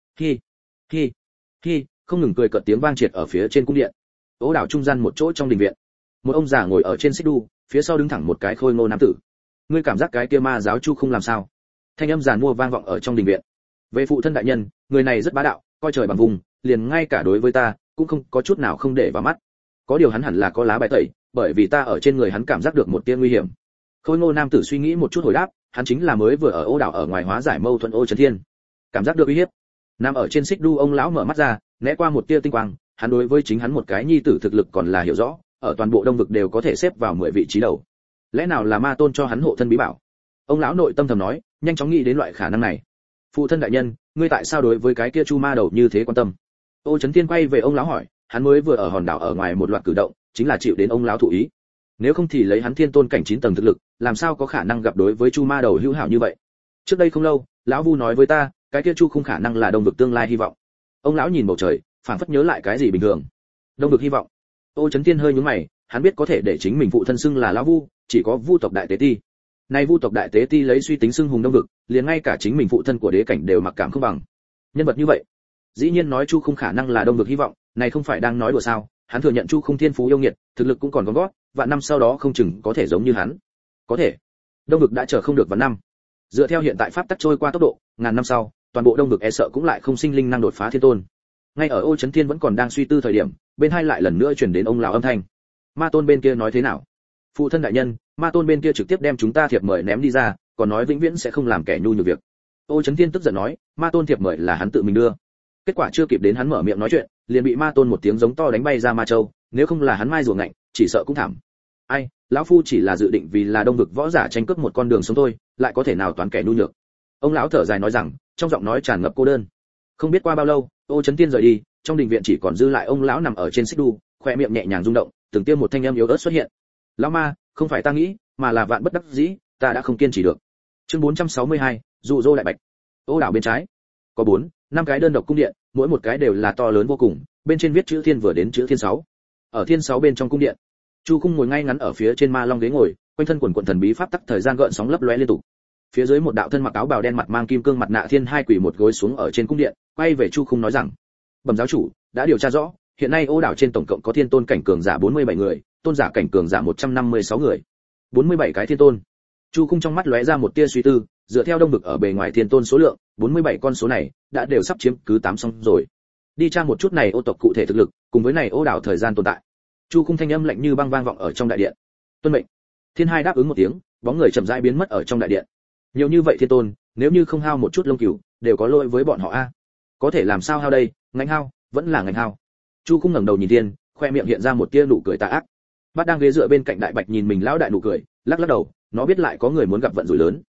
Hi, không ngừng cười cợt tiếng vang triệt ở phía trên cung điện. Ô đảo trung gian một chỗ trong đình viện, một ông già ngồi ở trên xích đu, phía sau đứng thẳng một cái khôi ngô nam tử. "Ngươi cảm giác cái kia ma giáo Chu không làm sao?" Thanh âm giàn mua vang vọng ở trong đình viện. "Về phụ thân đại nhân, người này rất bá đạo, coi trời bằng vùng, liền ngay cả đối với ta cũng không có chút nào không để vào mắt. Có điều hắn hẳn là có lá bài tẩy, bởi vì ta ở trên người hắn cảm giác được một tia nguy hiểm." Khôi ngô nam tử suy nghĩ một chút hồi đáp, hắn chính là mới vừa ở Ô đảo ở ngoài hóa giải mâu thuẫn Ô Chấn Thiên. Cảm giác được uy hiếp. Nằm ở trên xích đu ông lão mở mắt ra, né qua một tia tinh quang, hắn đối với chính hắn một cái nhi tử thực lực còn là hiểu rõ, ở toàn bộ Đông vực đều có thể xếp vào 10 vị trí đầu. Lẽ nào là ma tôn cho hắn hộ thân bí bảo? Ông lão nội tâm thầm nói, nhanh chóng nghĩ đến loại khả năng này. "Phụ thân đại nhân, ngươi tại sao đối với cái kia Chu ma đầu như thế quan tâm?" Ô Chấn Thiên quay về ông lão hỏi, hắn mới vừa ở hòn đảo ở ngoài một loạt cử động, chính là chịu đến ông lão thụ ý. Nếu không thì lấy hắn thiên tôn cảnh 9 tầng thực lực, làm sao có khả năng gặp đối với Chu ma đầu hữu hảo như vậy? Trước đây không lâu, lão Vu nói với ta, cái kia Chu không khả năng là Đông vực tương lai hy vọng. Ông lão nhìn bầu trời, phảng phất nhớ lại cái gì bình thường. Đông vực hy vọng. Ô Chấn Thiên hơi nhướng mày, hắn biết có thể để chính mình phụ thân xưng là lão Vu, chỉ có Vu tộc đại tế ti. Nay Vu tộc đại tế ti lấy suy tính xưng hùng Đông vực, liền ngay cả chính mình phụ thân của đế cảnh đều mặc cảm không bằng. Nhân vật như vậy, dĩ nhiên nói Chu không khả năng là Đông vực hy vọng, này không phải đang nói đùa sao? Hắn thừa nhận Chu không thiên phú yêu nghiệt, thực lực cũng còn gom gót, vạn năm sau đó không chừng có thể giống như hắn. Có thể. Đông vực đã chờ không được vạn năm. Dựa theo hiện tại pháp tắc trôi qua tốc độ, ngàn năm sau, toàn bộ Đông vực e sợ cũng lại không sinh linh năng đột phá thiên tôn. Ngay ở Ô Chấn Thiên vẫn còn đang suy tư thời điểm, bên hai lại lần nữa truyền đến ông lão âm thanh. "Ma tôn bên kia nói thế nào?" "Phụ thân đại nhân, ma tôn bên kia trực tiếp đem chúng ta thiệp mời ném đi ra, còn nói vĩnh viễn sẽ không làm kẻ nhu nhược việc." Ô Chấn Thiên tức giận nói, "Ma tôn thiệp mời là hắn tự mình đưa." Kết quả chưa kịp đến hắn mở miệng nói chuyện, liền bị ma tôn một tiếng giống to đánh bay ra ma châu, nếu không là hắn mai rùa ngạnh, chỉ sợ cũng thảm. Ai, lão phu chỉ là dự định vì là Đông vực võ giả tranh cướp một con đường sống thôi, lại có thể nào toán kẻ nhu nhược. Ông lão thở dài nói rằng, trong giọng nói tràn ngập cô đơn. Không biết qua bao lâu, Ô Chấn Tiên rời đi, trong đình viện chỉ còn dư lại ông lão nằm ở trên xích đu, khoe miệng nhẹ nhàng rung động, từng tiêm một thanh âm yếu ớt xuất hiện. "Lão ma, không phải ta nghĩ, mà là vạn bất đắc dĩ, ta đã không kiên trì được." Chương 462, dụ dỗ đại bạch. Ô đảo bên trái, có 4-5 cái đơn độc cung điện, mỗi một cái đều là to lớn vô cùng, bên trên viết chữ Thiên vừa đến chữ Thiên 6. Ở Thiên 6 bên trong cung điện, Chu Khung ngồi ngay ngắn ở phía trên ma long ghế ngồi, quanh thân quần quần thần bí pháp tắc thời gian gợn sóng lấp lóe liên tục. Phía dưới một đạo thân mặc áo bào đen mặt mang kim cương mặt nạ Thiên hai quỷ một gối xuống ở trên cung điện, quay về Chu Khung nói rằng: "Bẩm giáo chủ, đã điều tra rõ, hiện nay Ô đảo trên tổng cộng có thiên tôn cảnh cường giả 47 người, tôn giả cảnh cường giả 156 người. 47 cái thiên tôn. Chu Khung trong mắt lóe ra một tia suy tư, dựa theo đông vực ở bề ngoài thiên tôn số lượng, 47 con số này đã đều sắp chiếm cứ 8 xong rồi. Đi tra một chút này Ô tộc cụ thể thực lực, cùng với này Ô đảo thời gian tồn tại. Chu Khung thanh âm lạnh như băng vang vọng ở trong đại điện. Tuân mệnh. Thiên Hai đáp ứng một tiếng, bóng người chậm rãi biến mất ở trong đại điện. Nhiều như vậy thiên tôn, nếu như không hao một chút lông cừu, đều có lỗi với bọn họ a. Có thể làm sao hao đây, ngạnh hao, vẫn là ngạnh hao. Chu Khung ngẩng đầu nhìn Thiên, khoe miệng hiện ra một tia nụ cười tà ác. Bát đang ghế dựa bên cạnh Đại Bạch nhìn mình lão đại nụ cười, lắc lắc đầu, nó biết lại có người muốn gặp vận rủi lớn.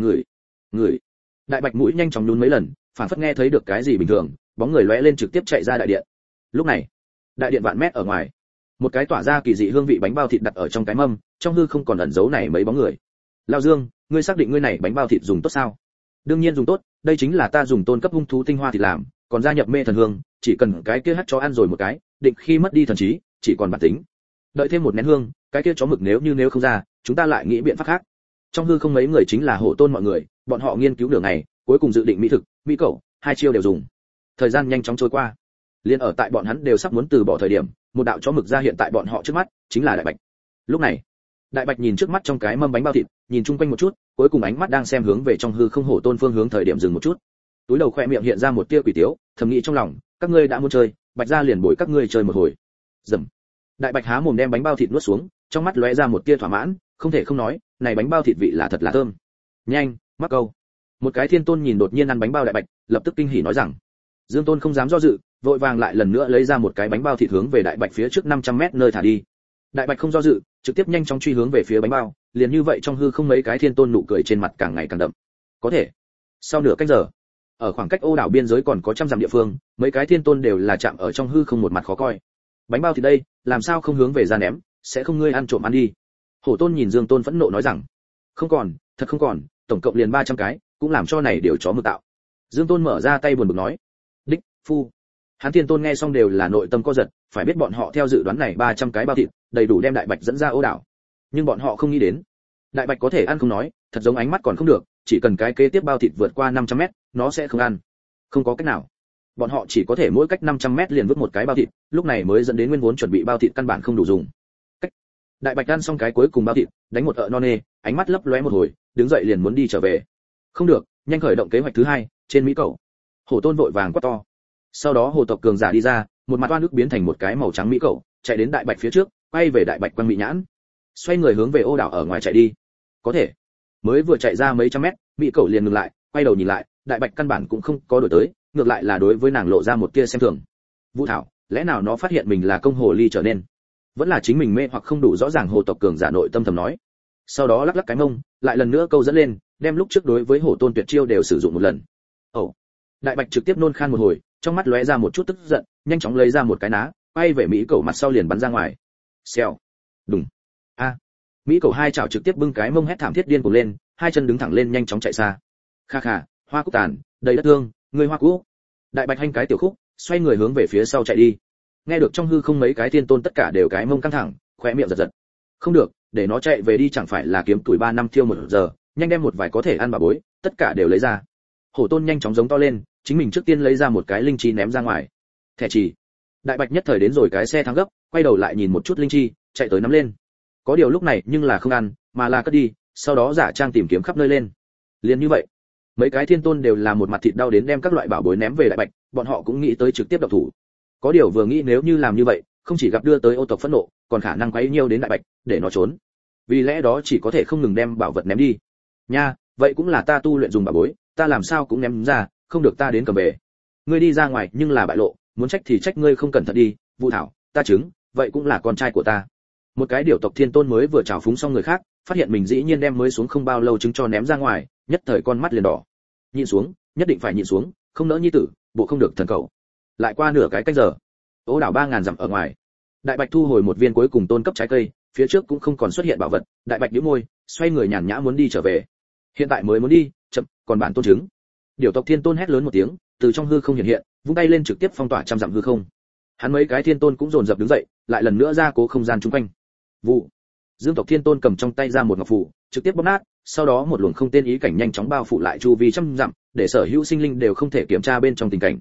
Người. Đại Bạch mũi nhanh chóng nhún mấy lần, phản phất nghe thấy được cái gì bình thường, bóng người lóe lên trực tiếp chạy ra đại điện. Lúc này, đại điện vạn mét ở ngoài, một cái tỏa ra kỳ dị hương vị bánh bao thịt đặt ở trong cái mâm, trong hư không còn ẩn giấu này mấy bóng người. Lão Dương, ngươi xác định ngươi này bánh bao thịt dùng tốt sao? Đương nhiên dùng tốt, đây chính là ta dùng tôn cấp hung thú tinh hoa thịt làm, còn gia nhập mê thần hương, chỉ cần cái kia hắt chó ăn rồi một cái, định khi mất đi thần trí, chỉ còn bản tính. Đợi thêm một nén hương, cái kia chó mực nếu không ra, chúng ta lại nghĩ biện pháp khác. Trong hư không mấy người chính là hổ tôn mọi người, bọn họ nghiên cứu nửa ngày, cuối cùng dự định mỹ thực, mỹ cẩu, hai chiêu đều dùng. Thời gian nhanh chóng trôi qua. Liên ở tại bọn hắn đều sắp muốn từ bỏ thời điểm, một đạo chó mực ra hiện tại bọn họ trước mắt, chính là Đại Bạch. Lúc này, Đại Bạch nhìn trước mắt trong cái mâm bánh bao thịt, nhìn chung quanh một chút, cuối cùng ánh mắt đang xem hướng về trong hư không hổ tôn phương hướng thời điểm dừng một chút. Túi đầu khoe miệng hiện ra một tia quỷ tiếu, thầm nghĩ trong lòng, các ngươi đã muốn chơi, Bạch gia liền bồi các ngươi chơi một hồi. Dầm. Đại Bạch há mồm đem bánh bao thịt nuốt xuống, trong mắt lóe ra một tia thỏa mãn, không thể không nói, này bánh bao thịt vị là thật là thơm. Nhanh, mắc câu. Một cái thiên tôn nhìn đột nhiên ăn bánh bao Đại Bạch, lập tức kinh hỉ nói rằng. Dương Tôn không dám do dự, vội vàng lại lần nữa lấy ra một cái bánh bao thịt hướng về Đại Bạch phía trước 500 mét nơi thả đi. Đại Bạch không do dự, trực tiếp nhanh chóng truy hướng về phía bánh bao, liền như vậy trong hư không mấy cái thiên tôn nụ cười trên mặt càng ngày càng đậm. Có thể. Sau nửa canh giờ, ở khoảng cách Ô đảo biên giới còn có trăm dặm địa phương, mấy cái thiên tôn đều là chạm ở trong hư không một mặt khó coi. Bánh bao thịt đây, làm sao không hướng về ra ném, sẽ không ngươi ăn trộm ăn đi. Hổ Tôn nhìn Dương Tôn phẫn nộ nói rằng, không còn, thật không còn, tổng cộng liền 300 cái, cũng làm cho này điều chó mực tạo. Dương Tôn mở ra tay buồn bực nói, đích, phu. Hán Thiên Tôn nghe xong đều là nội tâm co giật, phải biết bọn họ theo dự đoán này 300 cái bao thịt, đầy đủ đem Đại Bạch dẫn ra Ô đảo. Nhưng bọn họ không nghĩ đến, Đại Bạch có thể ăn không nói, thật giống ánh mắt còn không được, chỉ cần cái kế tiếp bao thịt vượt qua 500 mét, nó sẽ không ăn. Không có cách nào. Bọn họ chỉ có thể mỗi cách 500 mét liền vứt một cái bao thịt, lúc này mới dẫn đến nguyên vốn chuẩn bị bao thịt căn bản không đủ dùng. Cách. Đại Bạch ăn xong cái cuối cùng bao thịt, đánh một ợ non nê, ánh mắt lấp lóe một hồi, đứng dậy liền muốn đi trở về. Không được, nhanh khởi động kế hoạch thứ hai, trên Mỹ Cẩu. Hổ Tôn vội vàng quát to. Sau đó hồ tộc cường giả đi ra, một mặt oan ức biến thành một cái màu trắng Mỹ Cẩu, chạy đến Đại Bạch phía trước, quay về Đại Bạch quăng Mỹ nhãn, xoay người hướng về Ô đảo ở ngoài chạy đi. Có thể, mới vừa chạy ra mấy trăm mét, Mỹ Cẩu liền ngừng lại, quay đầu nhìn lại, Đại Bạch căn bản cũng không có đổi tới, ngược lại là đối với nàng lộ ra một tia xem thường. Vũ Thảo, lẽ nào nó phát hiện mình là công hồ ly trở nên, vẫn là chính mình mê hoặc không đủ rõ ràng hồ tộc cường giả nội tâm thầm nói. Sau đó lắc lắc cái mông, lại lần nữa câu dẫn lên, đem lúc trước đối với Hổ Tôn tuyệt chiêu đều sử dụng một lần. Ồ. Đại Bạch trực tiếp nôn khan một hồi, trong mắt lóe ra một chút tức giận, nhanh chóng lấy ra một cái ná, quay về Mỹ Cẩu mặt sau liền bắn ra ngoài. Xèo. Đùng. A. Mỹ Cẩu hai chảo trực tiếp bưng cái mông hét thảm thiết điên cuồng lên, hai chân đứng thẳng lên nhanh chóng chạy xa. Kha kha, Hoa Cúc tàn, đầy đất thương, người Hoa Cúc. Đại Bạch hành cái tiểu khúc, xoay người hướng về phía sau chạy đi. Nghe được trong hư không mấy cái thiên tôn tất cả đều cái mông căng thẳng, khóe miệng giật giật. Không được, để nó chạy về đi chẳng phải là kiếm tuổi 3 năm thiêu 1 giờ, nhanh đem một vài có thể ăn bà bối, tất cả đều lấy ra. Hổ Tôn nhanh chóng giống to lên, chính mình trước tiên lấy ra một cái linh chi ném ra ngoài. Thẻ chỉ. Đại Bạch nhất thời đến rồi cái xe thắng gấp, quay đầu lại nhìn một chút linh chi, chạy tới nắm lên. Có điều lúc này nhưng là không ăn, mà là cất đi, sau đó giả trang tìm kiếm khắp nơi lên. Liền như vậy, mấy cái thiên tôn đều là một mặt thịt đau đến đem các loại bảo bối ném về Đại Bạch, bọn họ cũng nghĩ tới trực tiếp động thủ. Có điều vừa nghĩ nếu như làm như vậy, không chỉ gặp đưa tới Ô tộc phẫn nộ, còn khả năng quấy nhiêu đến Đại Bạch, để nó trốn. Vì lẽ đó chỉ có thể không ngừng đem bảo vật ném đi. Nha, vậy cũng là ta tu luyện dùng bảo bối, ta làm sao cũng ném ra, không được ta đến cầm về. Ngươi đi ra ngoài nhưng là bại lộ, muốn trách thì trách ngươi không cẩn thận đi, Vũ Thảo, ta chứng, vậy cũng là con trai của ta. Một cái điểu tộc thiên tôn mới vừa trào phúng xong người khác, phát hiện mình dĩ nhiên đem mới xuống không bao lâu trứng cho ném ra ngoài, nhất thời con mắt liền đỏ. Nhịn xuống, nhất định phải nhịn xuống, không nỡ nhi tử, bộ không được thần cầu. Lại qua nửa cái canh giờ, Ô đảo 3000 dặm ở ngoài, Đại Bạch thu hồi một viên cuối cùng tôn cấp trái cây, phía trước cũng không còn xuất hiện bảo vật, Đại Bạch nhíu môi, xoay người nhàn nhã muốn đi trở về. Hiện tại mới muốn đi, chậm, còn bản tôn trứng. Điểu tộc thiên tôn hét lớn một tiếng, từ trong hư không hiện hiện, vung tay lên trực tiếp phong tỏa trăm dặm hư không. Hắn mấy cái thiên tôn cũng dồn dập đứng dậy, lại lần nữa ra cố không gian chung quanh. Vụ. Dương tộc thiên tôn cầm trong tay ra một ngọc phù, trực tiếp bóp nát, sau đó một luồng không tên ý cảnh nhanh chóng bao phủ lại chu vi trăm dặm, để sở hữu sinh linh đều không thể kiểm tra bên trong tình cảnh.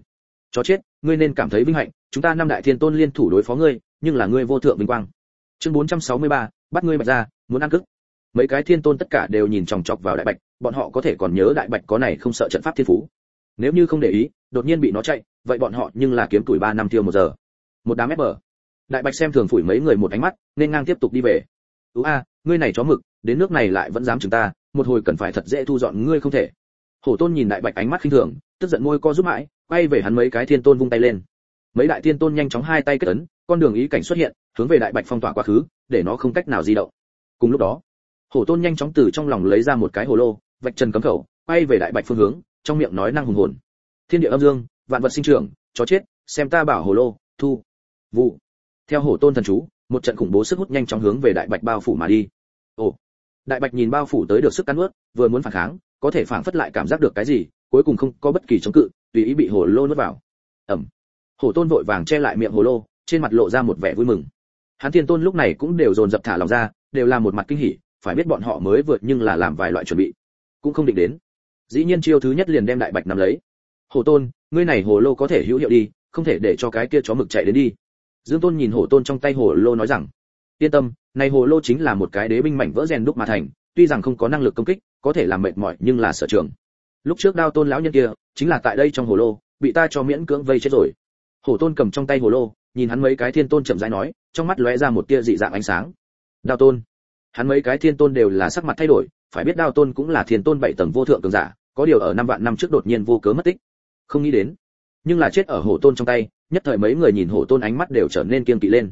Chó chết, ngươi nên cảm thấy vinh hạnh, chúng ta năm đại thiên tôn liên thủ đối phó ngươi, nhưng là ngươi vô thượng vinh quang. Chương 463, bắt ngươi Bạch gia, muốn ăn cức. Mấy cái thiên tôn tất cả đều nhìn chòng chọc vào Đại Bạch, bọn họ có thể còn nhớ Đại Bạch có này không sợ trận pháp thiên phú. Nếu như không để ý, đột nhiên bị nó chạy, vậy bọn họ nhưng là kiếm tuổi 3 năm tiêu 1 giờ. Một đám ép bờ. Đại Bạch xem thường phủi mấy người một ánh mắt, nên ngang tiếp tục đi về. Ngươi này chó mực, đến nước này lại vẫn dám chừng ta, một hồi cần phải thật dễ thu dọn ngươi không thể. Hổ Tôn nhìn Đại Bạch ánh mắt khinh thường, tức giận môi co rút mãi, quay về hắn mấy cái thiên tôn vung tay lên. Mấy đại thiên tôn nhanh chóng hai tay kết ấn, con đường ý cảnh xuất hiện, hướng về Đại Bạch phong tỏa quá khứ, để nó không cách nào di động. Cùng lúc đó, Hổ Tôn nhanh chóng từ trong lòng lấy ra một cái hồ lô, vạch trần cấm khẩu, quay về Đại Bạch phương hướng, trong miệng nói năng hùng hồn. Thiên địa âm dương, vạn vật sinh trưởng, chó chết, xem ta bảo hồ lô, thu. Vụ. Theo Hổ Tôn thần chú, một trận khủng bố sức hút nhanh chóng hướng về Đại Bạch bao phủ mà đi. Ồ. Đại Bạch nhìn bao phủ tới được sức cắn nuốt, vừa muốn phản kháng, có thể phản phất lại cảm giác được cái gì, cuối cùng không có bất kỳ chống cự, tùy ý bị hồ lô nuốt vào. Ẩm. Hổ Tôn vội vàng che lại miệng hồ lô, trên mặt lộ ra một vẻ vui mừng. Hắn thiên tôn lúc này cũng đều dồn dập thả lòng ra, đều là một mặt kinh hỉ, phải biết bọn họ mới vượt nhưng là làm vài loại chuẩn bị, cũng không định đến. Dĩ nhiên chiêu thứ nhất liền đem Đại Bạch nắm lấy. Hổ Tôn, ngươi này hồ lô có thể hữu hiệu đi, không thể để cho cái kia chó mực chạy đến đi. Dương Tôn nhìn Hổ Tôn trong tay hồ lô nói rằng, yên tâm, này hồ lô chính là một cái đế binh mảnh vỡ rèn đúc mà thành, tuy rằng không có năng lực công kích, có thể làm mệt mỏi nhưng là sở trường. Lúc trước Đao Tôn lão nhân kia, chính là tại đây trong hồ lô, bị ta cho miễn cưỡng vây chết rồi. Hổ Tôn cầm trong tay hồ lô, nhìn hắn mấy cái thiên tôn chậm rãi nói, trong mắt lóe ra một tia dị dạng ánh sáng. Đao Tôn. Hắn mấy cái thiên tôn đều là sắc mặt thay đổi, phải biết Đao Tôn cũng là thiên tôn 7 tầng vô thượng cường giả, có điều ở 5 vạn năm trước đột nhiên vô cớ mất tích. Không nghĩ đến, nhưng là chết ở Hổ Tôn trong tay, nhất thời mấy người nhìn Hổ Tôn ánh mắt đều trở nên kiêng kỵ lên.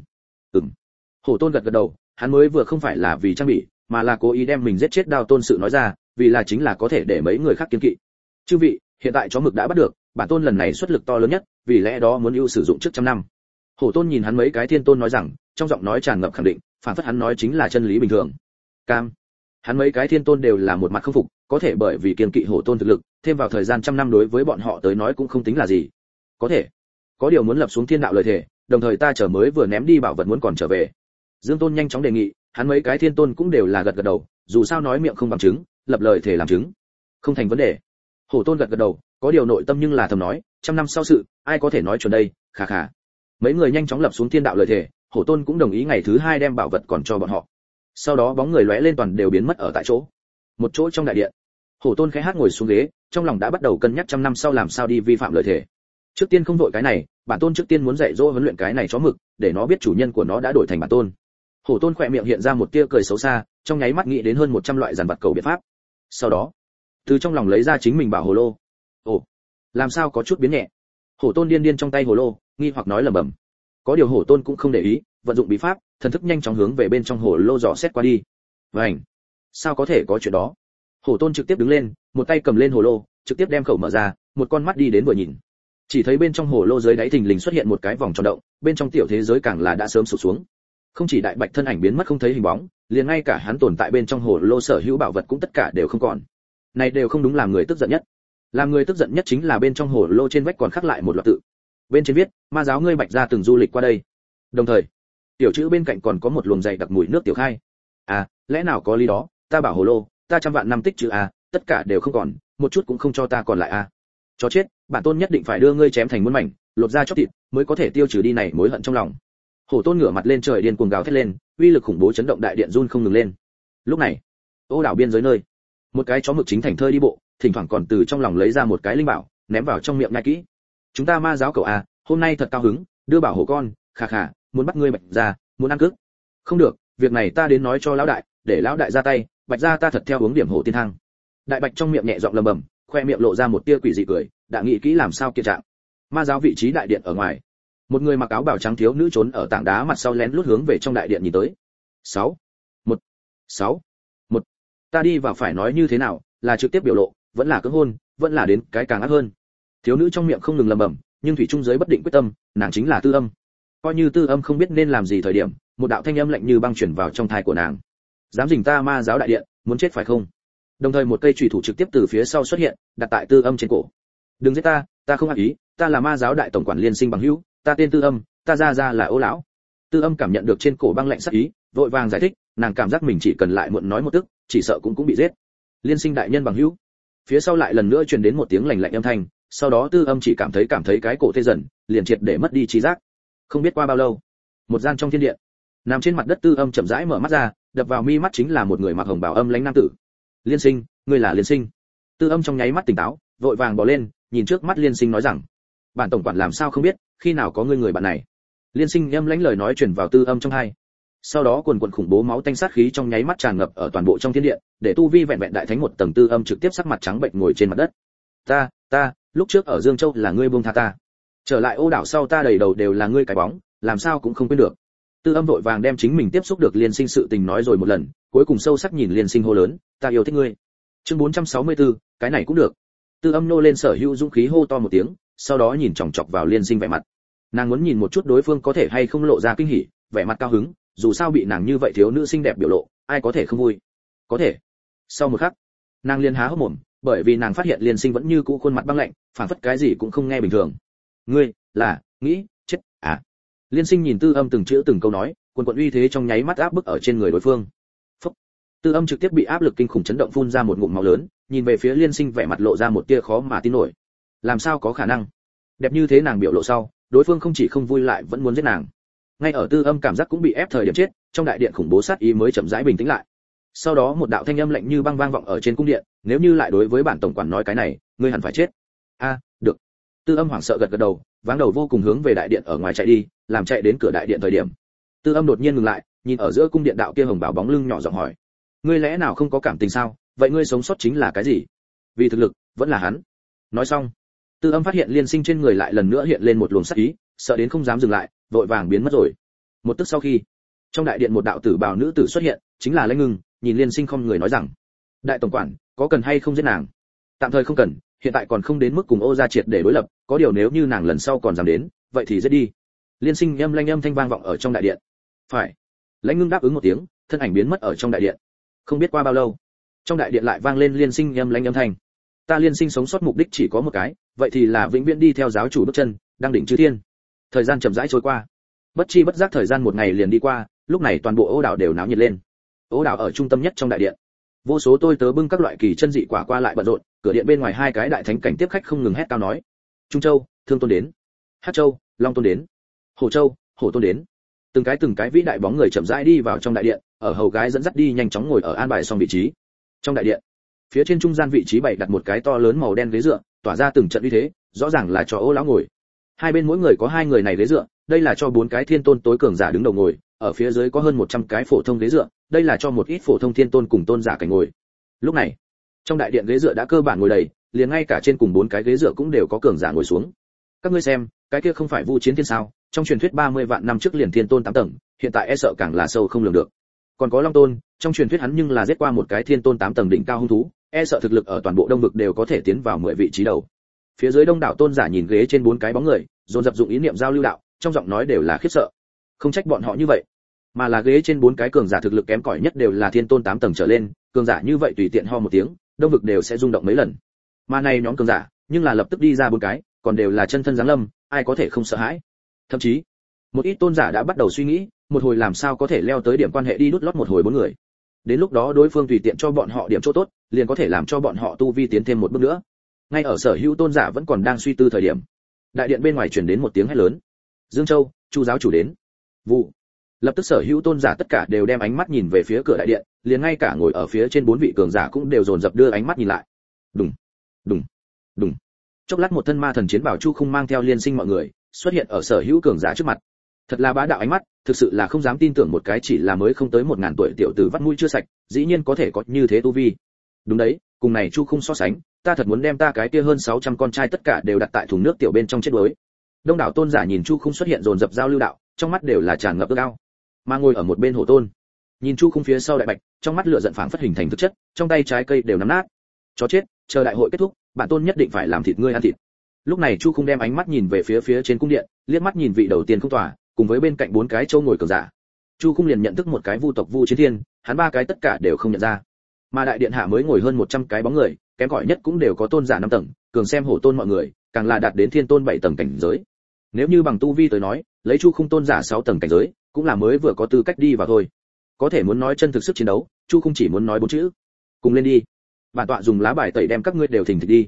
Hổ Tôn gật gật đầu, hắn mới vừa không phải là vì trang bị, mà là cố ý đem mình giết chết Đao Tôn sự nói ra, vì là chính là có thể để mấy người khác kiêng kỵ. Chư vị, hiện tại chó mực đã bắt được, bản tôn lần này xuất lực to lớn nhất, vì lẽ đó muốn ưu sử dụng trước trăm năm. Hổ Tôn nhìn hắn mấy cái thiên tôn nói rằng, trong giọng nói tràn ngập khẳng định, phản phất hắn nói chính là chân lý bình thường. Cam. Hắn mấy cái thiên tôn đều là một mặt không phục, có thể bởi vì kiêng kỵ Hổ Tôn thực lực, thêm vào thời gian trăm năm đối với bọn họ tới nói cũng không tính là gì. Có thể. Có điều muốn lập xuống thiên đạo lời thề, đồng thời ta chờ mới vừa ném đi bảo vật muốn còn trở về. Dương Tôn nhanh chóng đề nghị, hắn mấy cái thiên tôn cũng đều là gật gật đầu, dù sao nói miệng không bằng chứng, lập lời thề làm chứng, không thành vấn đề. Hổ Tôn gật gật đầu, có điều nội tâm nhưng là thầm nói, trăm năm sau sự, ai có thể nói chuẩn đây, khà khà. Mấy người nhanh chóng lập xuống thiên đạo lời thề, Hổ Tôn cũng đồng ý ngày thứ 2 đem bảo vật còn cho bọn họ. Sau đó bóng người lóe lên toàn đều biến mất ở tại chỗ. Một chỗ trong đại điện, Hổ Tôn khẽ hát ngồi xuống ghế, trong lòng đã bắt đầu cân nhắc trăm năm sau làm sao đi vi phạm lời thề. Trước tiên không vội cái này, bản tôn trước tiên muốn dạy dỗ huấn luyện cái này chó mực, để nó biết chủ nhân của nó đã đổi thành bản tôn. Hổ Tôn khỏe miệng hiện ra một tia cười xấu xa, trong nháy mắt nghĩ đến hơn 100 loại giàn vật cầu biện pháp. Sau đó, từ trong lòng lấy ra chính mình bảo hồ lô. Ồ, làm sao có chút biến nhẹ? Hổ Tôn điên điên trong tay hồ lô, nghi hoặc nói lẩm bẩm. Có điều Hổ Tôn cũng không để ý, vận dụng bí pháp, thần thức nhanh chóng hướng về bên trong hồ lô dò xét qua đi. Vành, sao có thể có chuyện đó? Hổ Tôn trực tiếp đứng lên, một tay cầm lên hồ lô, trực tiếp đem khẩu mở ra, một con mắt đi đến vừa nhìn. Chỉ thấy bên trong hồ lô dưới đáy thình lình xuất hiện một cái vòng tròn động, bên trong tiểu thế giới càng là đã sớm sụp xuống. Không chỉ Đại Bạch thân ảnh biến mất không thấy hình bóng, liền ngay cả hắn tồn tại bên trong hồ lô sở hữu bảo vật cũng tất cả đều không còn. Này đều không đúng làm người tức giận nhất. Làm người tức giận nhất chính là bên trong hồ lô trên vách còn khắc lại một loạt tự. Bên trên viết, ma giáo ngươi Bạch gia từng du lịch qua đây. Đồng thời, tiểu chữ bên cạnh còn có một luồng dày đặc mùi nước tiểu khai. À, lẽ nào có lý đó, ta bảo hồ lô, ta trăm vạn năm tích chữ a, tất cả đều không còn, một chút cũng không cho ta còn lại a. Chó chết, bản tôn nhất định phải đưa ngươi chém thành muôn mảnh, lột da chóc thịt, mới có thể tiêu trừ đi này mối hận trong lòng. Hổ Tôn ngửa mặt lên trời điên cuồng gào thét lên, uy lực khủng bố chấn động đại điện run không ngừng lên. Lúc này, ô đảo biên giới nơi, một cái chó mực chính thành thơi đi bộ, thỉnh thoảng còn từ trong lòng lấy ra một cái linh bảo, ném vào trong miệng nhai kỹ. Chúng ta ma giáo cậu a, hôm nay thật cao hứng, đưa bảo hộ con, khà khà, muốn bắt ngươi Bạch gia, muốn ăn cướp. Không được, việc này ta đến nói cho lão đại, để lão đại ra tay, Bạch gia ta thật theo hướng điểm hổ tiên thang. Đại Bạch trong miệng nhẹ giọng lầm bầm, khoe miệng lộ ra một tia quỷ dị cười, đã nghĩ kỹ làm sao kia trạng. Ma giáo vị trí đại điện ở ngoài, một người mặc áo bào trắng thiếu nữ trốn ở tảng đá mặt sau lén lút hướng về trong đại điện nhìn tới. 6. 1. 6. 1. Ta đi vào phải nói như thế nào, là trực tiếp biểu lộ, vẫn là cưỡng hôn, vẫn là đến cái càng ác hơn. Thiếu nữ trong miệng không ngừng lẩm bẩm, nhưng thủy trung giới bất định quyết tâm, nàng chính là Tư Âm. Coi như Tư Âm không biết nên làm gì thời điểm, một đạo thanh âm lạnh như băng truyền vào trong tai của nàng. Dám dình ta ma giáo đại điện, muốn chết phải không? Đồng thời một cây chùy thủ trực tiếp từ phía sau xuất hiện, đặt tại Tư Âm trên cổ. Đừng giết ta không ác ý, ta là ma giáo đại tổng quản liên sinh bằng hữu, ta tên Tư Âm, ta ra là Ô lão. Tư Âm cảm nhận được trên cổ băng lạnh sắc ý, vội vàng giải thích, nàng cảm giác mình chỉ cần lại muộn nói một tức, chỉ sợ cũng bị giết. Liên sinh đại nhân bằng hữu. Phía sau lại lần nữa truyền đến một tiếng lạnh lạnh âm thanh, sau đó Tư Âm chỉ cảm thấy cái cổ tê dần, liền triệt để mất đi trí giác. Không biết qua bao lâu, một gian trong thiên điện, nằm trên mặt đất Tư Âm chậm rãi mở mắt ra, đập vào mi mắt chính là một người mặc hồng bào âm lãnh nam tử. Liên Sinh, ngươi là Liên Sinh? Tư Âm trong nháy mắt tỉnh táo, vội vàng bò lên, nhìn trước mắt Liên Sinh nói rằng, bản tổng quản làm sao không biết, khi nào có ngươi người bạn này? Liên Sinh âm lãnh lời nói truyền vào Tư Âm trong tai. Sau đó quần quần khủng bố máu tanh sát khí trong nháy mắt tràn ngập ở toàn bộ trong thiên điện, để tu vi vẹn vẹn đại thánh một tầng Tư Âm trực tiếp sắc mặt trắng bệnh ngồi trên mặt đất. Ta, lúc trước ở Dương Châu là ngươi buông tha ta, trở lại Ô đảo sau ta đầy đầu đều là ngươi cái bóng, làm sao cũng không quên được. Tư Âm vội vàng đem chính mình tiếp xúc được Liên Sinh sự tình nói rồi một lần, cuối cùng sâu sắc nhìn Liên Sinh hô lớn, ta yêu thích ngươi. Chương 464, cái này cũng được. Tư Âm nô lên sở hữu dũng khí hô to một tiếng, sau đó nhìn chòng chọc vào Liên Sinh vẻ mặt. Nàng muốn nhìn một chút đối phương có thể hay không lộ ra kinh hỉ, vẻ mặt cao hứng, dù sao bị nàng như vậy thiếu nữ xinh đẹp biểu lộ, ai có thể không vui. Có thể. Sau một khắc, nàng liền há hốc mồm, bởi vì nàng phát hiện Liên Sinh vẫn như cũ khuôn mặt băng lạnh, phảng phất cái gì cũng không nghe bình thường. Ngươi là nghĩ chết à? Liên Sinh nhìn Tư Âm từng chữ từng câu nói, quần quần uy thế trong nháy mắt áp bức ở trên người đối phương. Phốc. Tư Âm trực tiếp bị áp lực kinh khủng chấn động phun ra một ngụm máu lớn, nhìn về phía Liên Sinh vẻ mặt lộ ra một tia khó mà tin nổi. Làm sao có khả năng? Đẹp như thế nàng biểu lộ sau, đối phương không chỉ không vui lại vẫn muốn giết nàng. Ngay ở Tư Âm cảm giác cũng bị ép thời điểm chết, trong đại điện khủng bố sát ý mới chậm rãi bình tĩnh lại. Sau đó một đạo thanh âm lạnh như băng vang vọng ở trên cung điện, nếu như lại đối với bản tổng quản nói cái này, ngươi hẳn phải chết. Được. Tư Âm hoảng sợ gật gật đầu, váng đầu vô cùng hướng về đại điện ở ngoài chạy đi, làm chạy đến cửa đại điện thời điểm, Tư Âm đột nhiên ngừng lại, nhìn ở giữa cung điện đạo kia hồng bảo bóng lưng nhỏ giọng hỏi, ngươi lẽ nào không có cảm tình sao? Vậy ngươi sống sót chính là cái gì? Vì thực lực, vẫn là hắn. Nói xong, Tư Âm phát hiện Liên Sinh trên người lại lần nữa hiện lên một luồng sát ý, sợ đến không dám dừng lại, vội vàng biến mất rồi. Một tức sau khi, trong đại điện một đạo tử bào nữ tử xuất hiện, chính là Lãnh Ngưng, nhìn Liên Sinh không người nói rằng, đại tổng quản, có cần hay không giết nàng? Tạm thời không cần, hiện tại còn không đến mức cùng Ô gia triệt để đối lập, có điều nếu như nàng lần sau còn dám đến, vậy thì giết đi. Liên Sinh âm thanh vang vọng ở trong đại điện. Phải. Lãnh Ngưng đáp ứng một tiếng, thân ảnh biến mất ở trong đại điện. Không biết qua bao lâu, trong đại điện lại vang lên Liên Sinh âm thanh. Ta Liên Sinh sống sót mục đích chỉ có một cái, vậy thì là vĩnh viễn đi theo giáo chủ bước chân, đang đỉnh chư thiên. Thời gian chậm rãi trôi qua, bất chi bất giác thời gian một ngày liền đi qua, lúc này toàn bộ Ô đảo đều náo nhiệt lên. Ô đảo ở trung tâm nhất trong đại điện, vô số tôi tớ bưng các loại kỳ chân dị quả qua lại bận rộn, cửa điện bên ngoài hai cái đại thánh cảnh tiếp khách không ngừng hét cao nói, Trung Châu, Thương Tôn đến, Hắc Châu, Long Tôn đến, Hồ Châu, Hổ Tôn đến. Từng cái vĩ đại bóng người chậm rãi đi vào trong đại điện, ở hầu gái dẫn dắt đi nhanh chóng ngồi ở an bài xong vị trí. Trong đại điện, phía trên trung gian vị trí bày đặt một cái to lớn màu đen ghế dựa, tỏa ra từng trận uy thế, rõ ràng là cho Ô lão ngồi. Hai bên mỗi người có hai người này ghế dựa, đây là cho bốn cái thiên tôn tối cường giả đứng đầu ngồi, ở phía dưới có hơn 100 cái phổ thông ghế dựa, đây là cho một ít phổ thông thiên tôn cùng tôn giả cảnh ngồi. Lúc này, trong đại điện ghế dựa đã cơ bản ngồi đầy, liền ngay cả trên cùng bốn cái ghế dựa cũng đều có cường giả ngồi xuống. Các ngươi xem, cái kia không phải Vu Chiến Thiên sao? Trong truyền thuyết 30 vạn năm trước liền thiên tôn 8 tầng, hiện tại e sợ càng là sâu không lường được. Còn có Long Tôn, trong truyền thuyết hắn nhưng là giết qua một cái thiên tôn 8 tầng đỉnh cao hung thú, e sợ thực lực ở toàn bộ Đông vực đều có thể tiến vào 10 vị trí đầu. Phía dưới đông đảo tôn giả nhìn ghế trên bốn cái bóng người, dồn dập dụng ý niệm giao lưu đạo, trong giọng nói đều là khiếp sợ. Không trách bọn họ như vậy, mà là ghế trên bốn cái cường giả thực lực kém cỏi nhất đều là thiên tôn 8 tầng trở lên, cường giả như vậy tùy tiện ho một tiếng, Đông vực đều sẽ rung động mấy lần. Mà này nhóm cường giả, nhưng là lập tức đi ra bốn cái, còn đều là chân thân giáng lâm, ai có thể không sợ hãi. Thậm chí, một ít tôn giả đã bắt đầu suy nghĩ, một hồi làm sao có thể leo tới điểm quan hệ đi đút lót một hồi bốn người. Đến lúc đó đối phương tùy tiện cho bọn họ điểm chỗ tốt, liền có thể làm cho bọn họ tu vi tiến thêm một bước nữa. Ngay ở sở hữu tôn giả vẫn còn đang suy tư thời điểm, đại điện bên ngoài truyền đến một tiếng hét lớn. Dương Châu, Chu giáo chủ đến. Vụ. Lập tức sở hữu tôn giả tất cả đều đem ánh mắt nhìn về phía cửa đại điện, liền ngay cả ngồi ở phía trên bốn vị cường giả cũng đều dồn dập đưa ánh mắt nhìn lại. Đùng, đùng, đùng. Chốc lát một thân ma thần chiến bảo Chu Khung mang theo Liên Sinh mọi người xuất hiện ở sở hữu cường giả trước mặt. Thật là bá đạo ánh mắt, thực sự là không dám tin tưởng một cái chỉ là mới không tới 1000 tuổi tiểu tử vắt mũi chưa sạch, dĩ nhiên có thể có như thế tu vi. Đúng đấy, cùng này Chu Khung so sánh, ta thật muốn đem ta cái kia hơn 600 con trai tất cả đều đặt tại thùng nước tiểu bên trong chết đuối. Đông đảo tôn giả nhìn Chu Khung xuất hiện dồn dập giao lưu đạo, trong mắt đều là tràn ngập ước ao. Mà ngồi ở một bên Hổ Tôn, nhìn Chu Khung phía sau đại bạch, trong mắt lửa giận phảng phất hình thành thực chất, trong tay trái cây đều nắm nát. Chó chết, chờ đại hội kết thúc, bản tôn nhất định phải làm thịt ngươi ăn thịt. Lúc này Chu Khung đem ánh mắt nhìn về phía trên cung điện, liếc mắt nhìn vị đầu tiên không tỏa, cùng với bên cạnh bốn cái châu ngồi cường giả. Chu Khung liền nhận thức một cái Vu tộc Vu Chiến Thiên, hắn ba cái tất cả đều không nhận ra. Mà đại điện hạ mới ngồi hơn 100 cái bóng người, kém cỏi nhất cũng đều có tôn giả 5 tầng, cường xem Hổ Tôn mọi người, càng là đạt đến thiên tôn 7 tầng cảnh giới. Nếu như bằng tu vi tới nói, lấy Chu Khung tôn giả 6 tầng cảnh giới, cũng là mới vừa có tư cách đi vào thôi. Có thể muốn nói chân thực sức chiến đấu, Chu Khung chỉ muốn nói 4 chữ: cùng lên đi. Bản tọa dùng lá bài tẩy đem các ngươi đều thình thịch đi.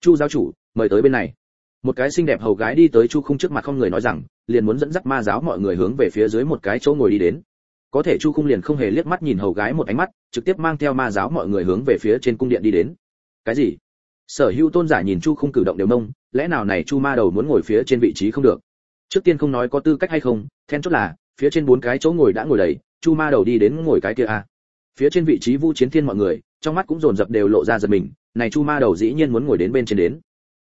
Chu giáo chủ, mời tới bên này. Một cái xinh đẹp hầu gái đi tới Chu Khung trước mặt không người nói rằng, liền muốn dẫn dắt ma giáo mọi người hướng về phía dưới một cái chỗ ngồi đi đến. Có thể Chu Khung liền không hề liếc mắt nhìn hầu gái một ánh mắt, trực tiếp mang theo ma giáo mọi người hướng về phía trên cung điện đi đến. Cái gì? Sở Hữu tôn giả nhìn Chu Khung cử động đều nông, lẽ nào này Chu ma đầu muốn ngồi phía trên vị trí không được? Trước tiên không nói có tư cách hay không, then chốt là phía trên 4 cái chỗ ngồi đã ngồi đầy, Chu ma đầu đi đến ngồi cái kia a. Phía trên vị trí Vu Chiến Thiên mọi người, trong mắt cũng dồn dập đều lộ ra giật mình, này Chu ma đầu dĩ nhiên muốn ngồi đến bên trên đến.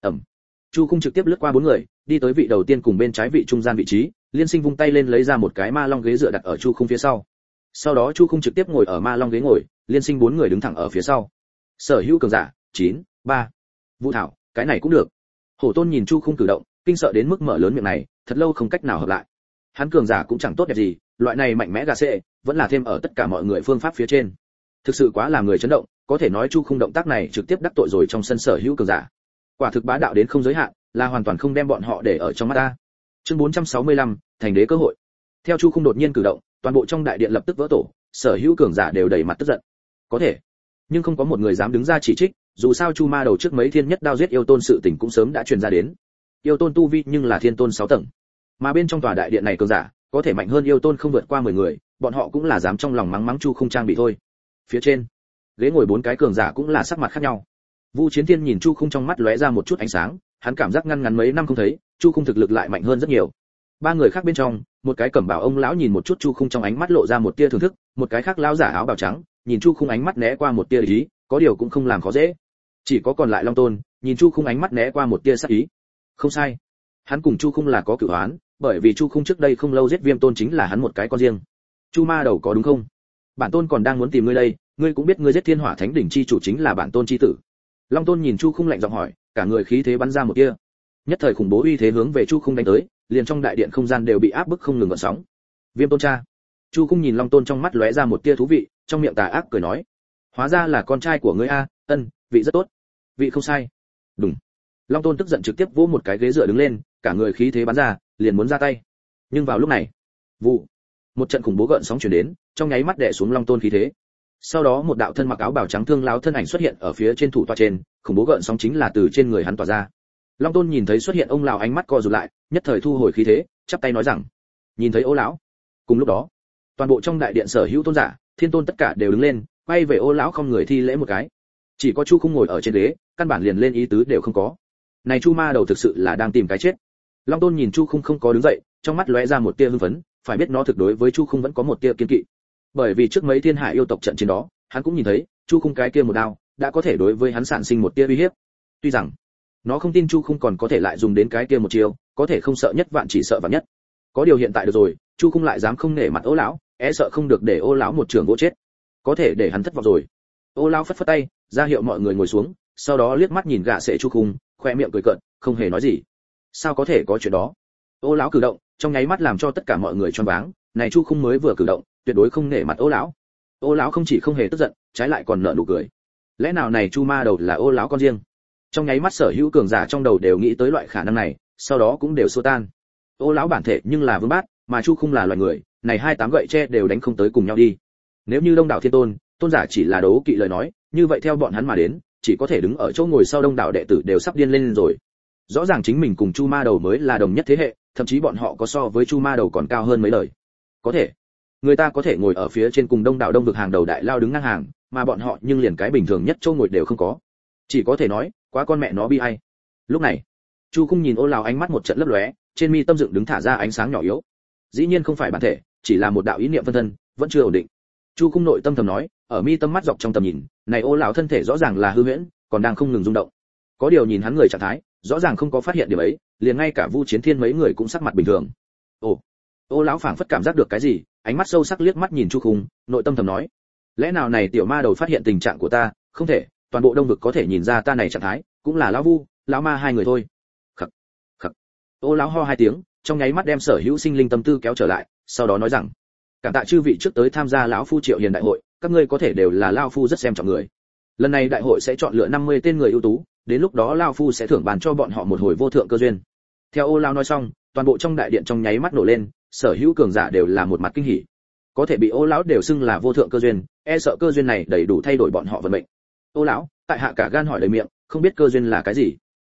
Chu Khung trực tiếp lướt qua 4 người, đi tới vị đầu tiên cùng bên trái vị trung gian vị trí, Liên Sinh vung tay lên lấy ra một cái ma long ghế dựa đặt ở Chu Khung phía sau. Sau đó Chu Khung trực tiếp ngồi ở ma long ghế ngồi, Liên Sinh 4 người đứng thẳng ở phía sau. Sở Hữu cường giả, 9, 3. Vũ Thảo, cái này cũng được. Hổ Tôn nhìn Chu Khung cử động, kinh sợ đến mức mở lớn miệng này, thật lâu không cách nào hợp lại. Hắn cường giả cũng chẳng tốt đẹp gì, loại này mạnh mẽ gà xệ, vẫn là thêm ở tất cả mọi người phương pháp phía trên. Thực sự quá làm người chấn động, có thể nói Chu Khung động tác này trực tiếp đắc tội rồi trong sân Sở Hữu cường giả. Quả thực bá đạo đến không giới hạn, là hoàn toàn không đem bọn họ để ở trong mắt ta. Chương 465, thành đế cơ hội. Theo Chu Khung đột nhiên cử động, toàn bộ trong đại điện lập tức vỡ tổ, Sở Hữu cường giả đều đầy mặt tức giận. Có thể, nhưng không có một người dám đứng ra chỉ trích, dù sao Chu ma đầu trước mấy thiên nhất đao giết yêu tôn sự tình cũng sớm đã truyền ra đến. Yêu tôn tu vi nhưng là thiên tôn 6 tầng, mà bên trong tòa đại điện này cường giả có thể mạnh hơn yêu tôn không vượt qua 10 người, bọn họ cũng là dám trong lòng mắng mắng Chu Khung trang bị thôi. Phía trên, ghế ngồi 4 cái cường giả cũng là sắc mặt khác nhau. Vu Chiến Thiên nhìn Chu Khung trong mắt lóe ra một chút ánh sáng, hắn cảm giác ngăn ngắn mấy năm không thấy, Chu Khung thực lực lại mạnh hơn rất nhiều. 3 người khác bên trong, một cái cẩm bào ông lão nhìn một chút Chu Khung trong ánh mắt lộ ra một tia thưởng thức, một cái khác lão giả áo bào trắng, nhìn Chu Khung ánh mắt né qua một tia ý, có điều cũng không làm khó dễ. Chỉ có còn lại Long Tôn, nhìn Chu Khung ánh mắt né qua một tia sát ý. Không sai, hắn cùng Chu Khung là có cửu oán, bởi vì Chu Khung trước đây không lâu giết Viêm Tôn chính là hắn một cái con riêng. Chu ma đầu có đúng không? Bản tôn còn đang muốn tìm ngươi đây, ngươi cũng biết ngươi giết Thiên Hỏa Thánh đỉnh chi chủ chính là bản tôn chi tử. Long Tôn nhìn Chu Khung lạnh giọng hỏi, cả người khí thế bắn ra một tia. Nhất thời khủng bố uy thế hướng về Chu Khung đánh tới, liền trong đại điện không gian đều bị áp bức không ngừng gợn sóng. Viêm Tôn cha. Chu Khung nhìn Long Tôn trong mắt lóe ra một tia thú vị, trong miệng tà ác cười nói, hóa ra là con trai của ngươi a, ân, vị rất tốt. Vị không sai. Đúng. Long Tôn tức giận trực tiếp vỗ một cái ghế dựa đứng lên, cả người khí thế bắn ra, liền muốn ra tay. Nhưng vào lúc này, vụ, một trận khủng bố gợn sóng truyền đến, trong nháy mắt đè xuống Long Tôn khí thế. Sau đó một đạo thân mặc áo bào trắng thương lão thân ảnh xuất hiện ở phía trên thủ tọa trên, khủng bố gợn sóng chính là từ trên người hắn tỏa ra. Long Tôn nhìn thấy xuất hiện ông lão ánh mắt co rụt lại, nhất thời thu hồi khí thế, chắp tay nói rằng: "Nhìn thấy Ô lão." Cùng lúc đó, toàn bộ trong đại điện Sở Hữu tôn giả, thiên tôn tất cả đều đứng lên, quay về Ô lão không người thi lễ một cái. Chỉ có Chu Khung ngồi ở trên ghế, căn bản liền lên ý tứ đều không có. Này Chu ma đầu thực sự là đang tìm cái chết. Long Tôn nhìn Chu Khung không có đứng dậy, trong mắt lóe ra một tia hưng phấn, phải biết nó thực đối với Chu Khung vẫn có một tia kiên kỵ. Bởi vì trước mấy thiên hải yêu tộc trận chiến đó, hắn cũng nhìn thấy, Chu Khung cái kia một đao, đã có thể đối với hắn sản sinh một tia uy hiếp. Tuy rằng, nó không tin Chu Khung còn có thể lại dùng đến cái kia một chiêu, có thể không sợ nhất vạn chỉ sợ vạn nhất. Có điều hiện tại được rồi, Chu Khung lại dám không nể mặt Ô lão, e sợ không được để Ô lão một trường gỗ chết. Có thể để hắn thất vọng rồi. Ô lão phất phất tay, ra hiệu mọi người ngồi xuống, sau đó liếc mắt nhìn gã sệ Chu Khung, khoe miệng cười cợt, không hề nói gì. Sao có thể có chuyện đó? Ô lão cử động, trong nháy mắt làm cho tất cả mọi người choáng váng, này Chu Khung mới vừa cử động, tuyệt đối không nể mặt Ô lão. Ô lão không chỉ không hề tức giận, trái lại còn nở nụ cười. Lẽ nào này Chu ma đầu là Ô lão con riêng? Trong nháy mắt Sở Hữu cường giả trong đầu đều nghĩ tới loại khả năng này, sau đó cũng đều xua tan. Ô lão bản thể nhưng là vương bát, mà Chu Khung là loài người, này 28 gậy tre đều đánh không tới cùng nhau đi. Nếu như Đông đảo thiên tôn, tôn giả chỉ là đấu kỵ lời nói, như vậy theo bọn hắn mà đến, chỉ có thể đứng ở chỗ ngồi sau đông đảo đệ tử đều sắp điên lên rồi. Rõ ràng chính mình cùng Chu ma đầu mới là đồng nhất thế hệ, thậm chí bọn họ có so với Chu ma đầu còn cao hơn mấy lời. Có thể, người ta có thể ngồi ở phía trên cùng đông đảo đông vực hàng đầu đại lao đứng ngang hàng, mà bọn họ nhưng liền cái bình thường nhất chỗ ngồi đều không có. Chỉ có thể nói, quá con mẹ nó bi ai. Lúc này, Chu Khung nhìn Ô lão ánh mắt một trận lấp lóe, trên mi tâm dựng đứng thả ra ánh sáng nhỏ yếu. Dĩ nhiên không phải bản thể, chỉ là một đạo ý niệm phân thân, vẫn chưa ổn định. Chu Khung nội tâm thầm nói, ở mi tâm mắt dọc trong tầm nhìn, này Ô lão thân thể rõ ràng là hư huyễn, còn đang không ngừng rung động. Có điều nhìn hắn người trạng thái, rõ ràng không có phát hiện điểm ấy, liền ngay cả Vu Chiến Thiên mấy người cũng sắc mặt bình thường. Ồ, Ô lão phảng phất cảm giác được cái gì, ánh mắt sâu sắc liếc mắt nhìn Chu Khung, nội tâm thầm nói, lẽ nào này tiểu ma đầu phát hiện tình trạng của ta, không thể, toàn bộ đông vực có thể nhìn ra ta này trạng thái, cũng là lão Vu, lão ma hai người thôi. Khặc, khặc. Ô lão ho hai tiếng, trong nháy mắt đem Sở Hữu sinh linh tâm tư kéo trở lại, sau đó nói rằng, cảm tạ chư vị trước tới tham gia lão phu Triệu Hiền đại hội, các ngươi có thể đều là lão phu rất xem trọng người. Lần này đại hội sẽ chọn lựa 50 tên người ưu tú, đến lúc đó lão phu sẽ thưởng bàn cho bọn họ một hồi vô thượng cơ duyên. Theo Ô lão nói xong, toàn bộ trong đại điện trong nháy mắt nổ lên, Sở Hữu cường giả đều là một mặt kinh hỉ. Có thể bị Ô lão đều xưng là vô thượng cơ duyên, e sợ cơ duyên này đầy đủ thay đổi bọn họ vận mệnh. Ô lão, tại hạ cả gan hỏi đầy miệng, không biết cơ duyên là cái gì?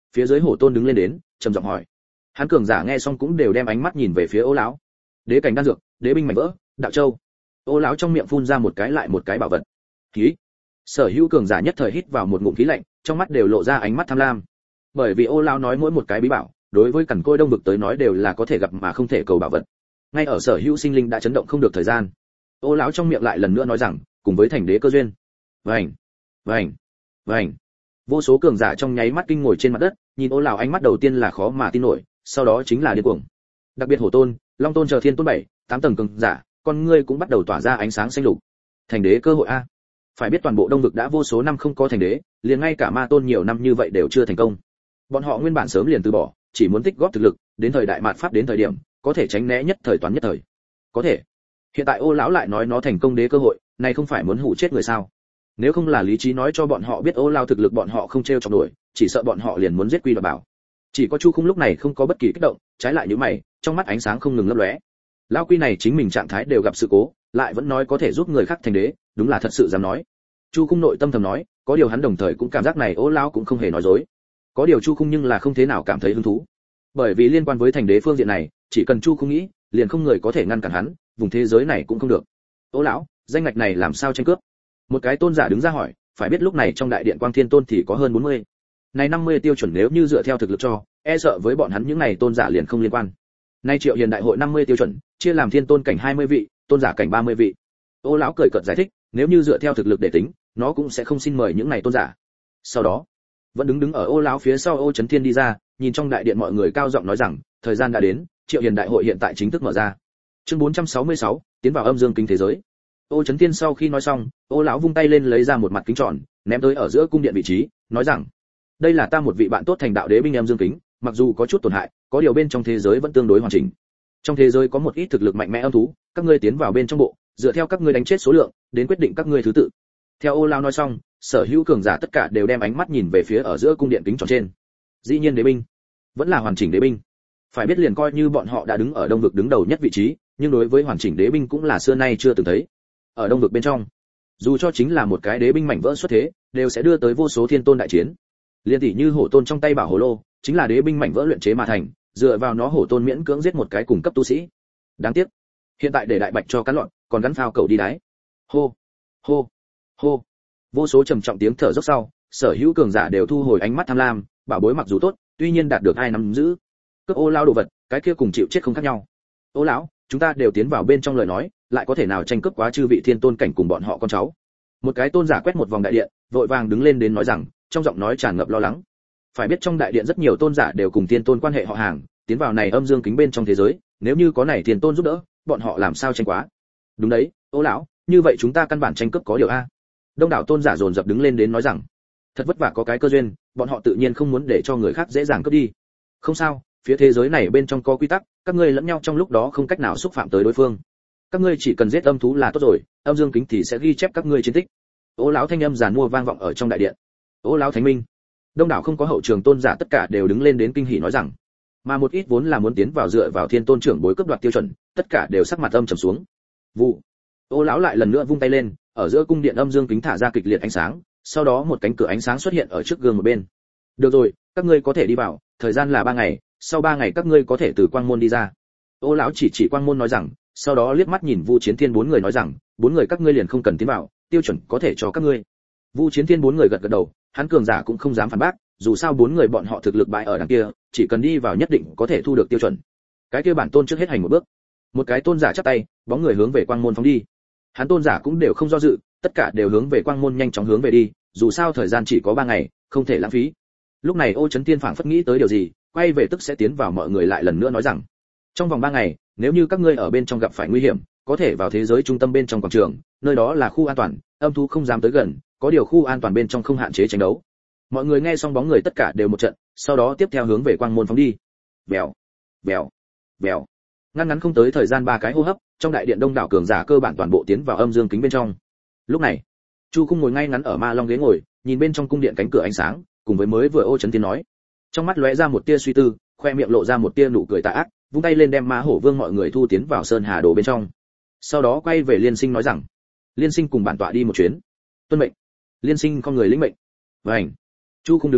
Phía dưới hổ tôn đứng lên đến, trầm giọng hỏi. Hắn cường giả nghe xong cũng đều đem ánh mắt nhìn về phía Ô lão. Đế cảnh đan dược, đế binh mảnh vỡ, đạo châu. Ô lão trong miệng phun ra một cái lại một cái bảo vật. Khí. Sở hữu cường giả nhất thời hít vào một ngụm khí lạnh, trong mắt đều lộ ra ánh mắt tham lam. Bởi vì Ô lão nói mỗi một cái bí bảo, đối với cẩn côi đông vực tới nói đều là có thể gặp mà không thể cầu bảo vật. Ngay ở sở hữu sinh linh đã chấn động không được thời gian, Ô lão trong miệng lại lần nữa nói rằng, cùng với thành đế cơ duyên. Vành, vành, vành. Vô số cường giả trong nháy mắt kinh ngồi trên mặt đất, nhìn Ô lão ánh mắt đầu tiên là khó mà tin nổi, sau đó chính là điên cuồng. Đặc biệt hổ tôn, long tôn chờ thiên tôn 7, 8 tầng cường giả, con ngươi cũng bắt đầu tỏa ra ánh sáng xanh lục. Thành đế cơ hội a. Phải biết toàn bộ đông vực đã vô số năm không có thành đế, liền ngay cả ma tôn nhiều năm như vậy đều chưa thành công. Bọn họ nguyên bản sớm liền từ bỏ, chỉ muốn tích góp thực lực, đến thời đại mạt pháp đến thời điểm, có thể tránh né nhất thời toán nhất thời. Có thể. Hiện tại Ô lão lại nói nó thành công đế cơ hội, này không phải muốn hủ chết người sao? Nếu không là lý trí nói cho bọn họ biết Ô lão thực lực bọn họ không trêu chọc nổi, chỉ sợ bọn họ liền muốn giết quy đoạt bảo. Chỉ có Chu Khung lúc này không có bất kỳ kích động, trái lại nhíu mày, trong mắt ánh sáng không ngừng lấp lóe. Lão quy này chính mình trạng thái đều gặp sự cố, lại vẫn nói có thể giúp người khác thành đế, đúng là thật sự dám nói. Chu Khung nội tâm thầm nói, có điều hắn đồng thời cũng cảm giác này Ô lão cũng không hề nói dối. Có điều Chu Khung nhưng là không thế nào cảm thấy hứng thú. Bởi vì liên quan với thành đế phương diện này, chỉ cần Chu Khung nghĩ, liền không người có thể ngăn cản hắn, vùng thế giới này cũng không được. Ô lão, danh ngạch này làm sao tranh cướp? Một cái tôn giả đứng ra hỏi, phải biết lúc này trong đại điện Quang Thiên Tôn thì có hơn 40. Này 50 tiêu chuẩn nếu như dựa theo thực lực cho, e sợ với bọn hắn những này tôn giả liền không liên quan. Nay Triệu Hiền đại hội 50 tiêu chuẩn, chia làm thiên tôn cảnh 20 vị, tôn giả cảnh 30 vị. Ô lão cười cợt giải thích, nếu như dựa theo thực lực để tính, nó cũng sẽ không xin mời những này tôn giả. Sau đó, vẫn đứng ở Ô lão phía sau Ô Chấn Thiên đi ra, nhìn trong đại điện mọi người cao giọng nói rằng, thời gian đã đến, Triệu Hiền đại hội hiện tại chính thức mở ra. Chương 466, tiến vào âm dương kính thế giới. Ô Chấn Thiên sau khi nói xong, Ô lão vung tay lên lấy ra một mặt kính tròn, ném tới ở giữa cung điện vị trí, nói rằng, đây là ta một vị bạn tốt thành đạo đế binh âm dương kính, mặc dù có chút tổn hại, có điều bên trong thế giới vẫn tương đối hoàn chỉnh. Trong thế giới có một ít thực lực mạnh mẽ âm thú, các ngươi tiến vào bên trong bộ, dựa theo các ngươi đánh chết số lượng, đến quyết định các ngươi thứ tự. Theo Ô lão nói xong, sở hữu cường giả tất cả đều đem ánh mắt nhìn về phía ở giữa cung điện kính tròn trên. Dĩ nhiên đế binh, vẫn là hoàn chỉnh đế binh. Phải biết liền coi như bọn họ đã đứng ở đông vực đứng đầu nhất vị trí, nhưng đối với hoàn chỉnh đế binh cũng là xưa nay chưa từng thấy. Ở đông vực bên trong, dù cho chính là một cái đế binh mảnh vỡ xuất thế, đều sẽ đưa tới vô số thiên tôn đại chiến. Liên tỷ như hổ tôn trong tay bảo hồ lô, chính là đế binh mảnh vỡ luyện chế mà thành, dựa vào nó hổ tôn miễn cưỡng giết một cái cùng cấp tu sĩ. Đáng tiếc, hiện tại để đại bạch cho cắn loạn, còn gắn phao cầu đi đáy. Hô, hô, hô. Vô số trầm trọng tiếng thở dốc sau, sở hữu cường giả đều thu hồi ánh mắt tham lam, bảo bối mặc dù tốt, tuy nhiên đạt được ai nắm giữ. Cướp Ô lão đồ vật, cái kia cùng chịu chết không khác nhau. Ô lão, chúng ta đều tiến vào bên trong lời nói, lại có thể nào tranh cướp quá chư vị thiên tôn cảnh cùng bọn họ con cháu. Một cái tôn giả quét một vòng đại điện, vội vàng đứng lên đến nói rằng, trong giọng nói tràn ngập lo lắng. Phải biết trong đại điện rất nhiều tôn giả đều cùng thiên tôn quan hệ họ hàng, tiến vào này âm dương kính bên trong thế giới, nếu như có này thiên tôn giúp đỡ, bọn họ làm sao tranh quá. Đúng đấy, Ô lão, như vậy chúng ta căn bản tranh cướp có điều a. Đông đảo tôn giả dồn dập đứng lên đến nói rằng, thật vất vả có cái cơ duyên, bọn họ tự nhiên không muốn để cho người khác dễ dàng cướp đi. Không sao, phía thế giới này bên trong có quy tắc, các ngươi lẫn nhau trong lúc đó không cách nào xúc phạm tới đối phương. Các ngươi chỉ cần giết âm thú là tốt rồi, âm dương kính thì sẽ ghi chép các ngươi chiến tích. Ô lão thanh âm giàn mua vang vọng ở trong đại điện. Ô lão thánh minh. Đông đảo không có hậu trường tôn giả tất cả đều đứng lên đến kinh hỉ nói rằng, mà một ít vốn là muốn tiến vào dựa vào thiên tôn trưởng bối cướp đoạt tiêu chuẩn, tất cả đều sắc mặt âm trầm xuống. Vụ. Ô lão lại lần nữa vung tay lên, ở giữa cung điện âm dương kính thả ra kịch liệt ánh sáng, sau đó một cánh cửa ánh sáng xuất hiện ở trước gương một bên. Được rồi, các ngươi có thể đi vào, thời gian là 3 ngày, sau 3 ngày các ngươi có thể từ quang môn đi ra. Ô lão chỉ quang môn nói rằng, sau đó liếc mắt nhìn Vu Chiến Thiên 4 người nói rằng, 4 người các ngươi liền không cần tiến vào, tiêu chuẩn có thể cho các ngươi. Vu Chiến Thiên 4 người gật gật đầu, hắn cường giả cũng không dám phản bác, dù sao 4 người bọn họ thực lực bại ở đằng kia, chỉ cần đi vào nhất định có thể thu được tiêu chuẩn. Cái kia bản tôn trước hết hành một bước. Một cái tôn giả chắp tay, bóng người hướng về quang môn phóng đi. Hắn tôn giả cũng đều không do dự, tất cả đều hướng về quang môn nhanh chóng hướng về đi, dù sao thời gian chỉ có 3 ngày, không thể lãng phí. Lúc này Ô Chấn Tiên phảng phất nghĩ tới điều gì, quay về tức sẽ tiến vào mọi người lại lần nữa nói rằng, trong vòng 3 ngày, nếu như các ngươi ở bên trong gặp phải nguy hiểm, có thể vào thế giới trung tâm bên trong quảng trường, nơi đó là khu an toàn, âm thú không dám tới gần, có điều khu an toàn bên trong không hạn chế tranh đấu. Mọi người nghe xong bóng người tất cả đều một trận, sau đó tiếp theo hướng về quang môn phóng đi. Vèo, vèo, vèo. Ngắn không tới thời gian 3 cái hô hấp, trong đại điện đông đảo cường giả cơ bản toàn bộ tiến vào âm dương kính bên trong. Lúc này, Chu Khung ngồi ngay ngắn ở ma long ghế ngồi, nhìn bên trong cung điện cánh cửa ánh sáng, cùng với mới vừa Ô Chấn Tiên nói. Trong mắt lóe ra một tia suy tư, khoe miệng lộ ra một tia nụ cười tà ác, vung tay lên đem Ma Hổ Vương mọi người thu tiến vào sơn hà đồ bên trong. Sau đó quay về Liên Sinh nói rằng, Liên Sinh cùng bản tọa đi một chuyến. Tuân mệnh. Liên Sinh con người lĩnh mệnh. Vành. Chu Khung đứng lên,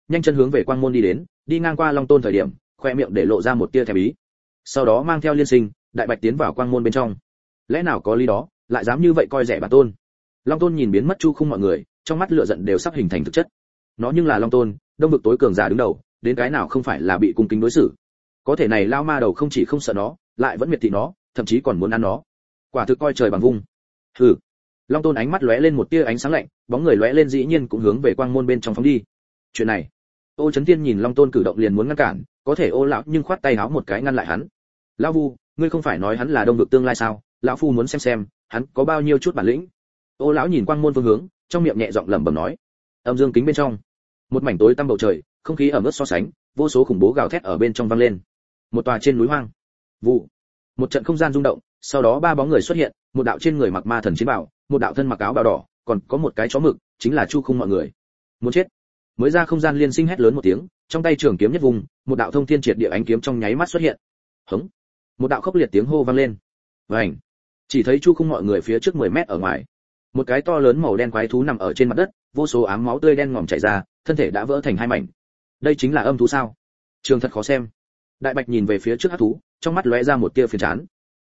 nhanh chân hướng về quang môn đi đến, đi ngang qua Long Tôn thời điểm, khoe miệng để lộ ra một tia thèm ý. Sau đó mang theo Liên Sinh, Đại Bạch tiến vào quang môn bên trong. Lẽ nào có lý đó, lại dám như vậy coi rẻ bản tôn? Long Tôn nhìn biến mất Chu Khung mọi người, trong mắt lửa giận đều sắp hình thành thực chất. Nó nhưng là Long Tôn, đông vực tối cường giả đứng đầu, đến cái nào không phải là bị cung kính đối xử. Có thể này lao ma đầu không chỉ không sợ nó, lại vẫn miệt thị nó, thậm chí còn muốn ăn nó. Quả thực coi trời bằng vung. Hừ. Long Tôn ánh mắt lóe lên một tia ánh sáng lạnh, bóng người lóe lên dĩ nhiên cũng hướng về quang môn bên trong phóng đi. Chuyện này, Ô Chấn Thiên nhìn Long Tôn cử động liền muốn ngăn cản, có thể Ô lão nhưng khoát tay háo một cái ngăn lại hắn. Lão Vu, ngươi không phải nói hắn là đông vực tương lai sao? Lão phu muốn xem hắn có bao nhiêu chút bản lĩnh. Ô lão nhìn quang môn phương hướng, trong miệng nhẹ giọng lẩm bẩm nói. Âm dương kính bên trong, một mảnh tối tăm bầu trời, không khí ẩm ướt so sánh, vô số khủng bố gào thét ở bên trong vang lên. Một tòa trên núi hoang, vụ, một trận không gian rung động, sau đó ba bóng người xuất hiện, một đạo trên người mặc ma thần chiến bào, một đạo thân mặc áo bào đỏ, còn có một cái chó mực, chính là Chu Khung mọi người. Muốn chết. Mới ra không gian Liên Sinh hét lớn một tiếng, trong tay trường kiếm nhất vùng, một đạo thông thiên triệt địa ánh kiếm trong nháy mắt xuất hiện. Hống. Một đạo khốc liệt tiếng hô vang lên. Vành. Chỉ thấy Chu Khung mọi người phía trước 10 mét ở ngoài, một cái to lớn màu đen quái thú nằm ở trên mặt đất, vô số ám máu tươi đen ngòm chảy ra, thân thể đã vỡ thành hai mảnh. Đây chính là âm thú sao? Trường thật khó xem. Đại Bạch nhìn về phía trước hắc thú, trong mắt lóe ra một tia phiền chán.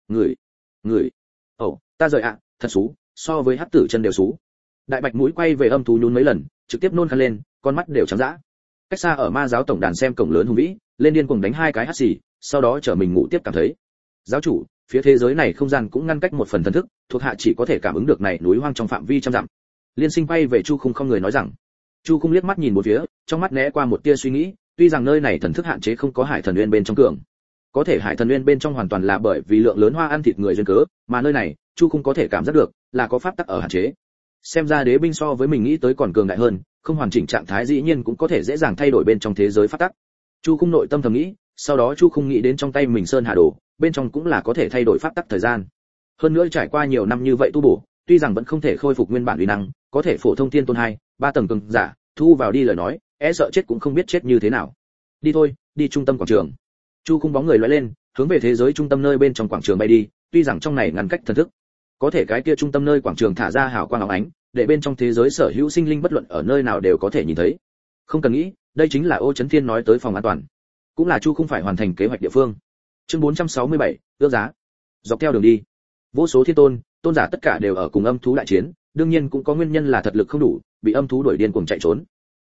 Người. Ồ, ta rời ạ, thật xú, so với hắc tử chân đều xú. Đại Bạch mũi quay về âm thú nhún mấy lần, trực tiếp nôn khăn lên, con mắt đều trắng dã. Cách xa ở ma giáo tổng đàn xem cổng lớn hùng vĩ, lên điên cuồng đánh hai cái hắt xì, sau đó trở mình ngủ tiếp cảm thấy. Giáo chủ, phía thế giới này không gian cũng ngăn cách một phần thần thức, thuộc hạ chỉ có thể cảm ứng được này núi hoang trong phạm vi trăm dặm. Liên Sinh bay về Chu Khung không người nói rằng. Chu Khung liếc mắt nhìn một phía, trong mắt né qua một tia suy nghĩ, tuy rằng nơi này thần thức hạn chế không có Hải Thần Uyên bên trong cường, có thể Hải Thần Uyên bên trong hoàn toàn là bởi vì lượng lớn hoa ăn thịt người duyên cớ, mà nơi này, Chu Khung có thể cảm giác được là có pháp tắc ở hạn chế. Xem ra đế binh so với mình nghĩ tới còn cường đại hơn, không hoàn chỉnh trạng thái dĩ nhiên cũng có thể dễ dàng thay đổi bên trong thế giới pháp tắc. Chu Khung nội tâm thầm nghĩ, sau đó Chu Khung nghĩ đến trong tay mình sơn hà đồ, bên trong cũng là có thể thay đổi pháp tắc thời gian. Hơn nữa trải qua nhiều năm như vậy tu bổ, tuy rằng vẫn không thể khôi phục nguyên bản uy năng, có thể phổ thông tiên tôn 2, 3 tầng cường giả, thu vào đi lời nói, e sợ chết cũng không biết chết như thế nào. Đi thôi, đi trung tâm quảng trường. Chu Khung bóng người lóe lên, hướng về thế giới trung tâm nơi bên trong quảng trường bay đi, tuy rằng trong này ngăn cách thần thức, có thể cái kia trung tâm nơi quảng trường thả ra hào quang óng ánh, để bên trong thế giới sở hữu sinh linh bất luận ở nơi nào đều có thể nhìn thấy. Không cần nghĩ, đây chính là Ô Chấn Thiên nói tới phòng an toàn, cũng là Chu Khung phải hoàn thành kế hoạch địa phương. Chương 467, ước giá. Dọc theo đường đi, vô số thiên tôn, tôn giả tất cả đều ở cùng âm thú đại chiến, đương nhiên cũng có nguyên nhân là thật lực không đủ, bị âm thú đuổi điên cuồng chạy trốn.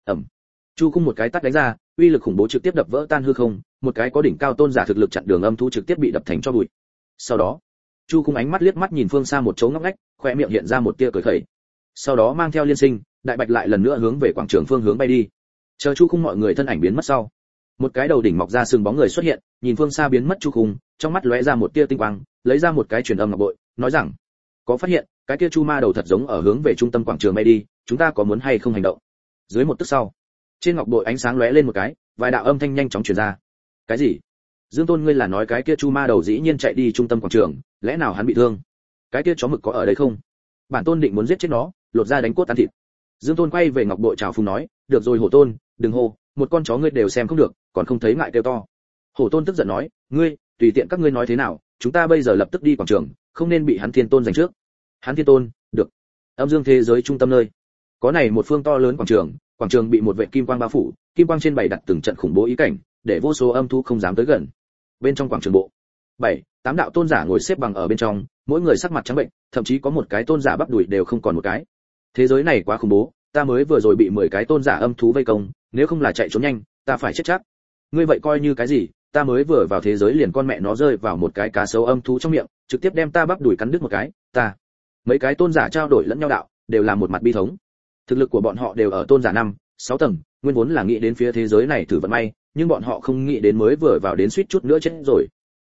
Chu Khung một cái tát đánh ra, uy lực khủng bố trực tiếp đập vỡ tan hư không, một cái có đỉnh cao tôn giả thực lực chặn đường âm thú trực tiếp bị đập thành tro bụi. Sau đó, Chu Khung ánh mắt liếc mắt nhìn phương xa một chỗ ngóc ngách, khoe miệng hiện ra một tia cười khẩy. Sau đó mang theo Liên Sinh, Đại Bạch lại lần nữa hướng về quảng trường phương hướng bay đi. Chờ Chu Khung mọi người thân ảnh biến mất sau, một cái đầu đỉnh mọc ra sừng bóng người xuất hiện, nhìn phương xa biến mất Chu Khung, trong mắt lóe ra một tia tinh quang, lấy ra một cái truyền âm ngọc bội, nói rằng: "Có phát hiện, cái kia Chu Ma đầu thật giống ở hướng về trung tâm quảng trường bay đi, chúng ta có muốn hay không hành động?" Dưới một tức sau, trên ngọc bội ánh sáng lóe lên một cái, vài đạo âm thanh nhanh chóng truyền ra. "Cái gì? Dương Tôn ngươi là nói cái kia Chu Ma đầu dĩ nhiên chạy đi trung tâm quảng trường, lẽ nào hắn bị thương? Cái kia chó mực có ở đây không? Bản tôn định muốn giết chết nó, lột ra đánh cốt ăn thịt." Dương Tôn quay về ngọc bội chào phúng nói: "Được rồi Hổ Tôn, đừng hô, một con chó ngươi đều xem không được, còn không thấy ngại kêu to." Hổ Tôn tức giận nói: "Ngươi, tùy tiện các ngươi nói thế nào, chúng ta bây giờ lập tức đi quảng trường, không nên bị hắn Thiên Tôn giành trước." Hắn Thiên Tôn, được. Âm dương thế giới trung tâm nơi, có này một phương to lớn quảng trường bị một vệt kim quang bao phủ, kim quang trên bày đặt từng trận khủng bố ý cảnh, để vô số âm thú không dám tới gần. Bên trong quảng trường bộ, 7, 8 đạo tôn giả ngồi xếp bằng ở bên trong, mỗi người sắc mặt trắng bệnh, thậm chí có một cái tôn giả bắp đùi đều không còn một cái. Thế giới này quá khủng bố, ta mới vừa rồi bị 10 cái tôn giả âm thú vây công, nếu không là chạy trốn nhanh, ta phải chết chắc. Ngươi vậy coi như cái gì, ta mới vừa vào thế giới liền con mẹ nó rơi vào một cái cá sấu âm thú trong miệng, trực tiếp đem ta bắp đùi cắn đứt một cái, ta. Mấy cái tôn giả trao đổi lẫn nhau đạo, đều là một mặt bi thống. Thực lực của bọn họ đều ở tôn giả 5, 6 tầng, nguyên vốn là nghĩ đến phía thế giới này thử vận may, nhưng bọn họ không nghĩ đến mới vừa vào đến suýt chút nữa chết rồi.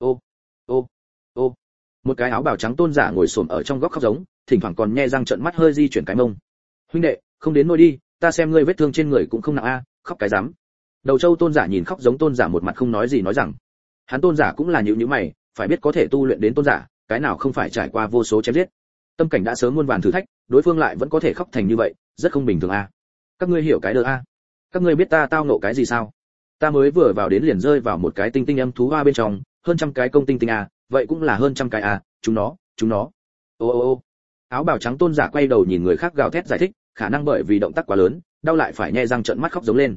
Ô, một cái áo bào trắng tôn giả ngồi xổm ở trong góc khóc giống, thỉnh thoảng còn nhe răng trợn mắt hơi di chuyển cái mông. "Huynh đệ, không đến nôi đi, ta xem ngươi vết thương trên người cũng không nặng a, khóc cái rắm." Đầu Châu tôn giả nhìn khóc giống tôn giả một mặt không nói gì nói rằng, hắn tôn giả cũng là nhíu mày, phải biết có thể tu luyện đến tôn giả, cái nào không phải trải qua vô số chém giết. Tâm cảnh đã sớm muôn vàn thử thách, đối phương lại vẫn có thể khóc thành như vậy, rất không bình thường a. Các ngươi hiểu cái đơ a? Các ngươi biết ta tao nộ cái gì sao? Ta mới vừa vào đến liền rơi vào một cái tinh tinh âm thú hoa bên trong, hơn trăm cái công tinh tinh a, vậy cũng là hơn trăm cái a, chúng nó. Ô. Áo bào trắng tôn giả quay đầu nhìn người khác gào thét giải thích, khả năng bởi vì động tác quá lớn, đau lại phải nhe răng trợn mắt khóc giống lên.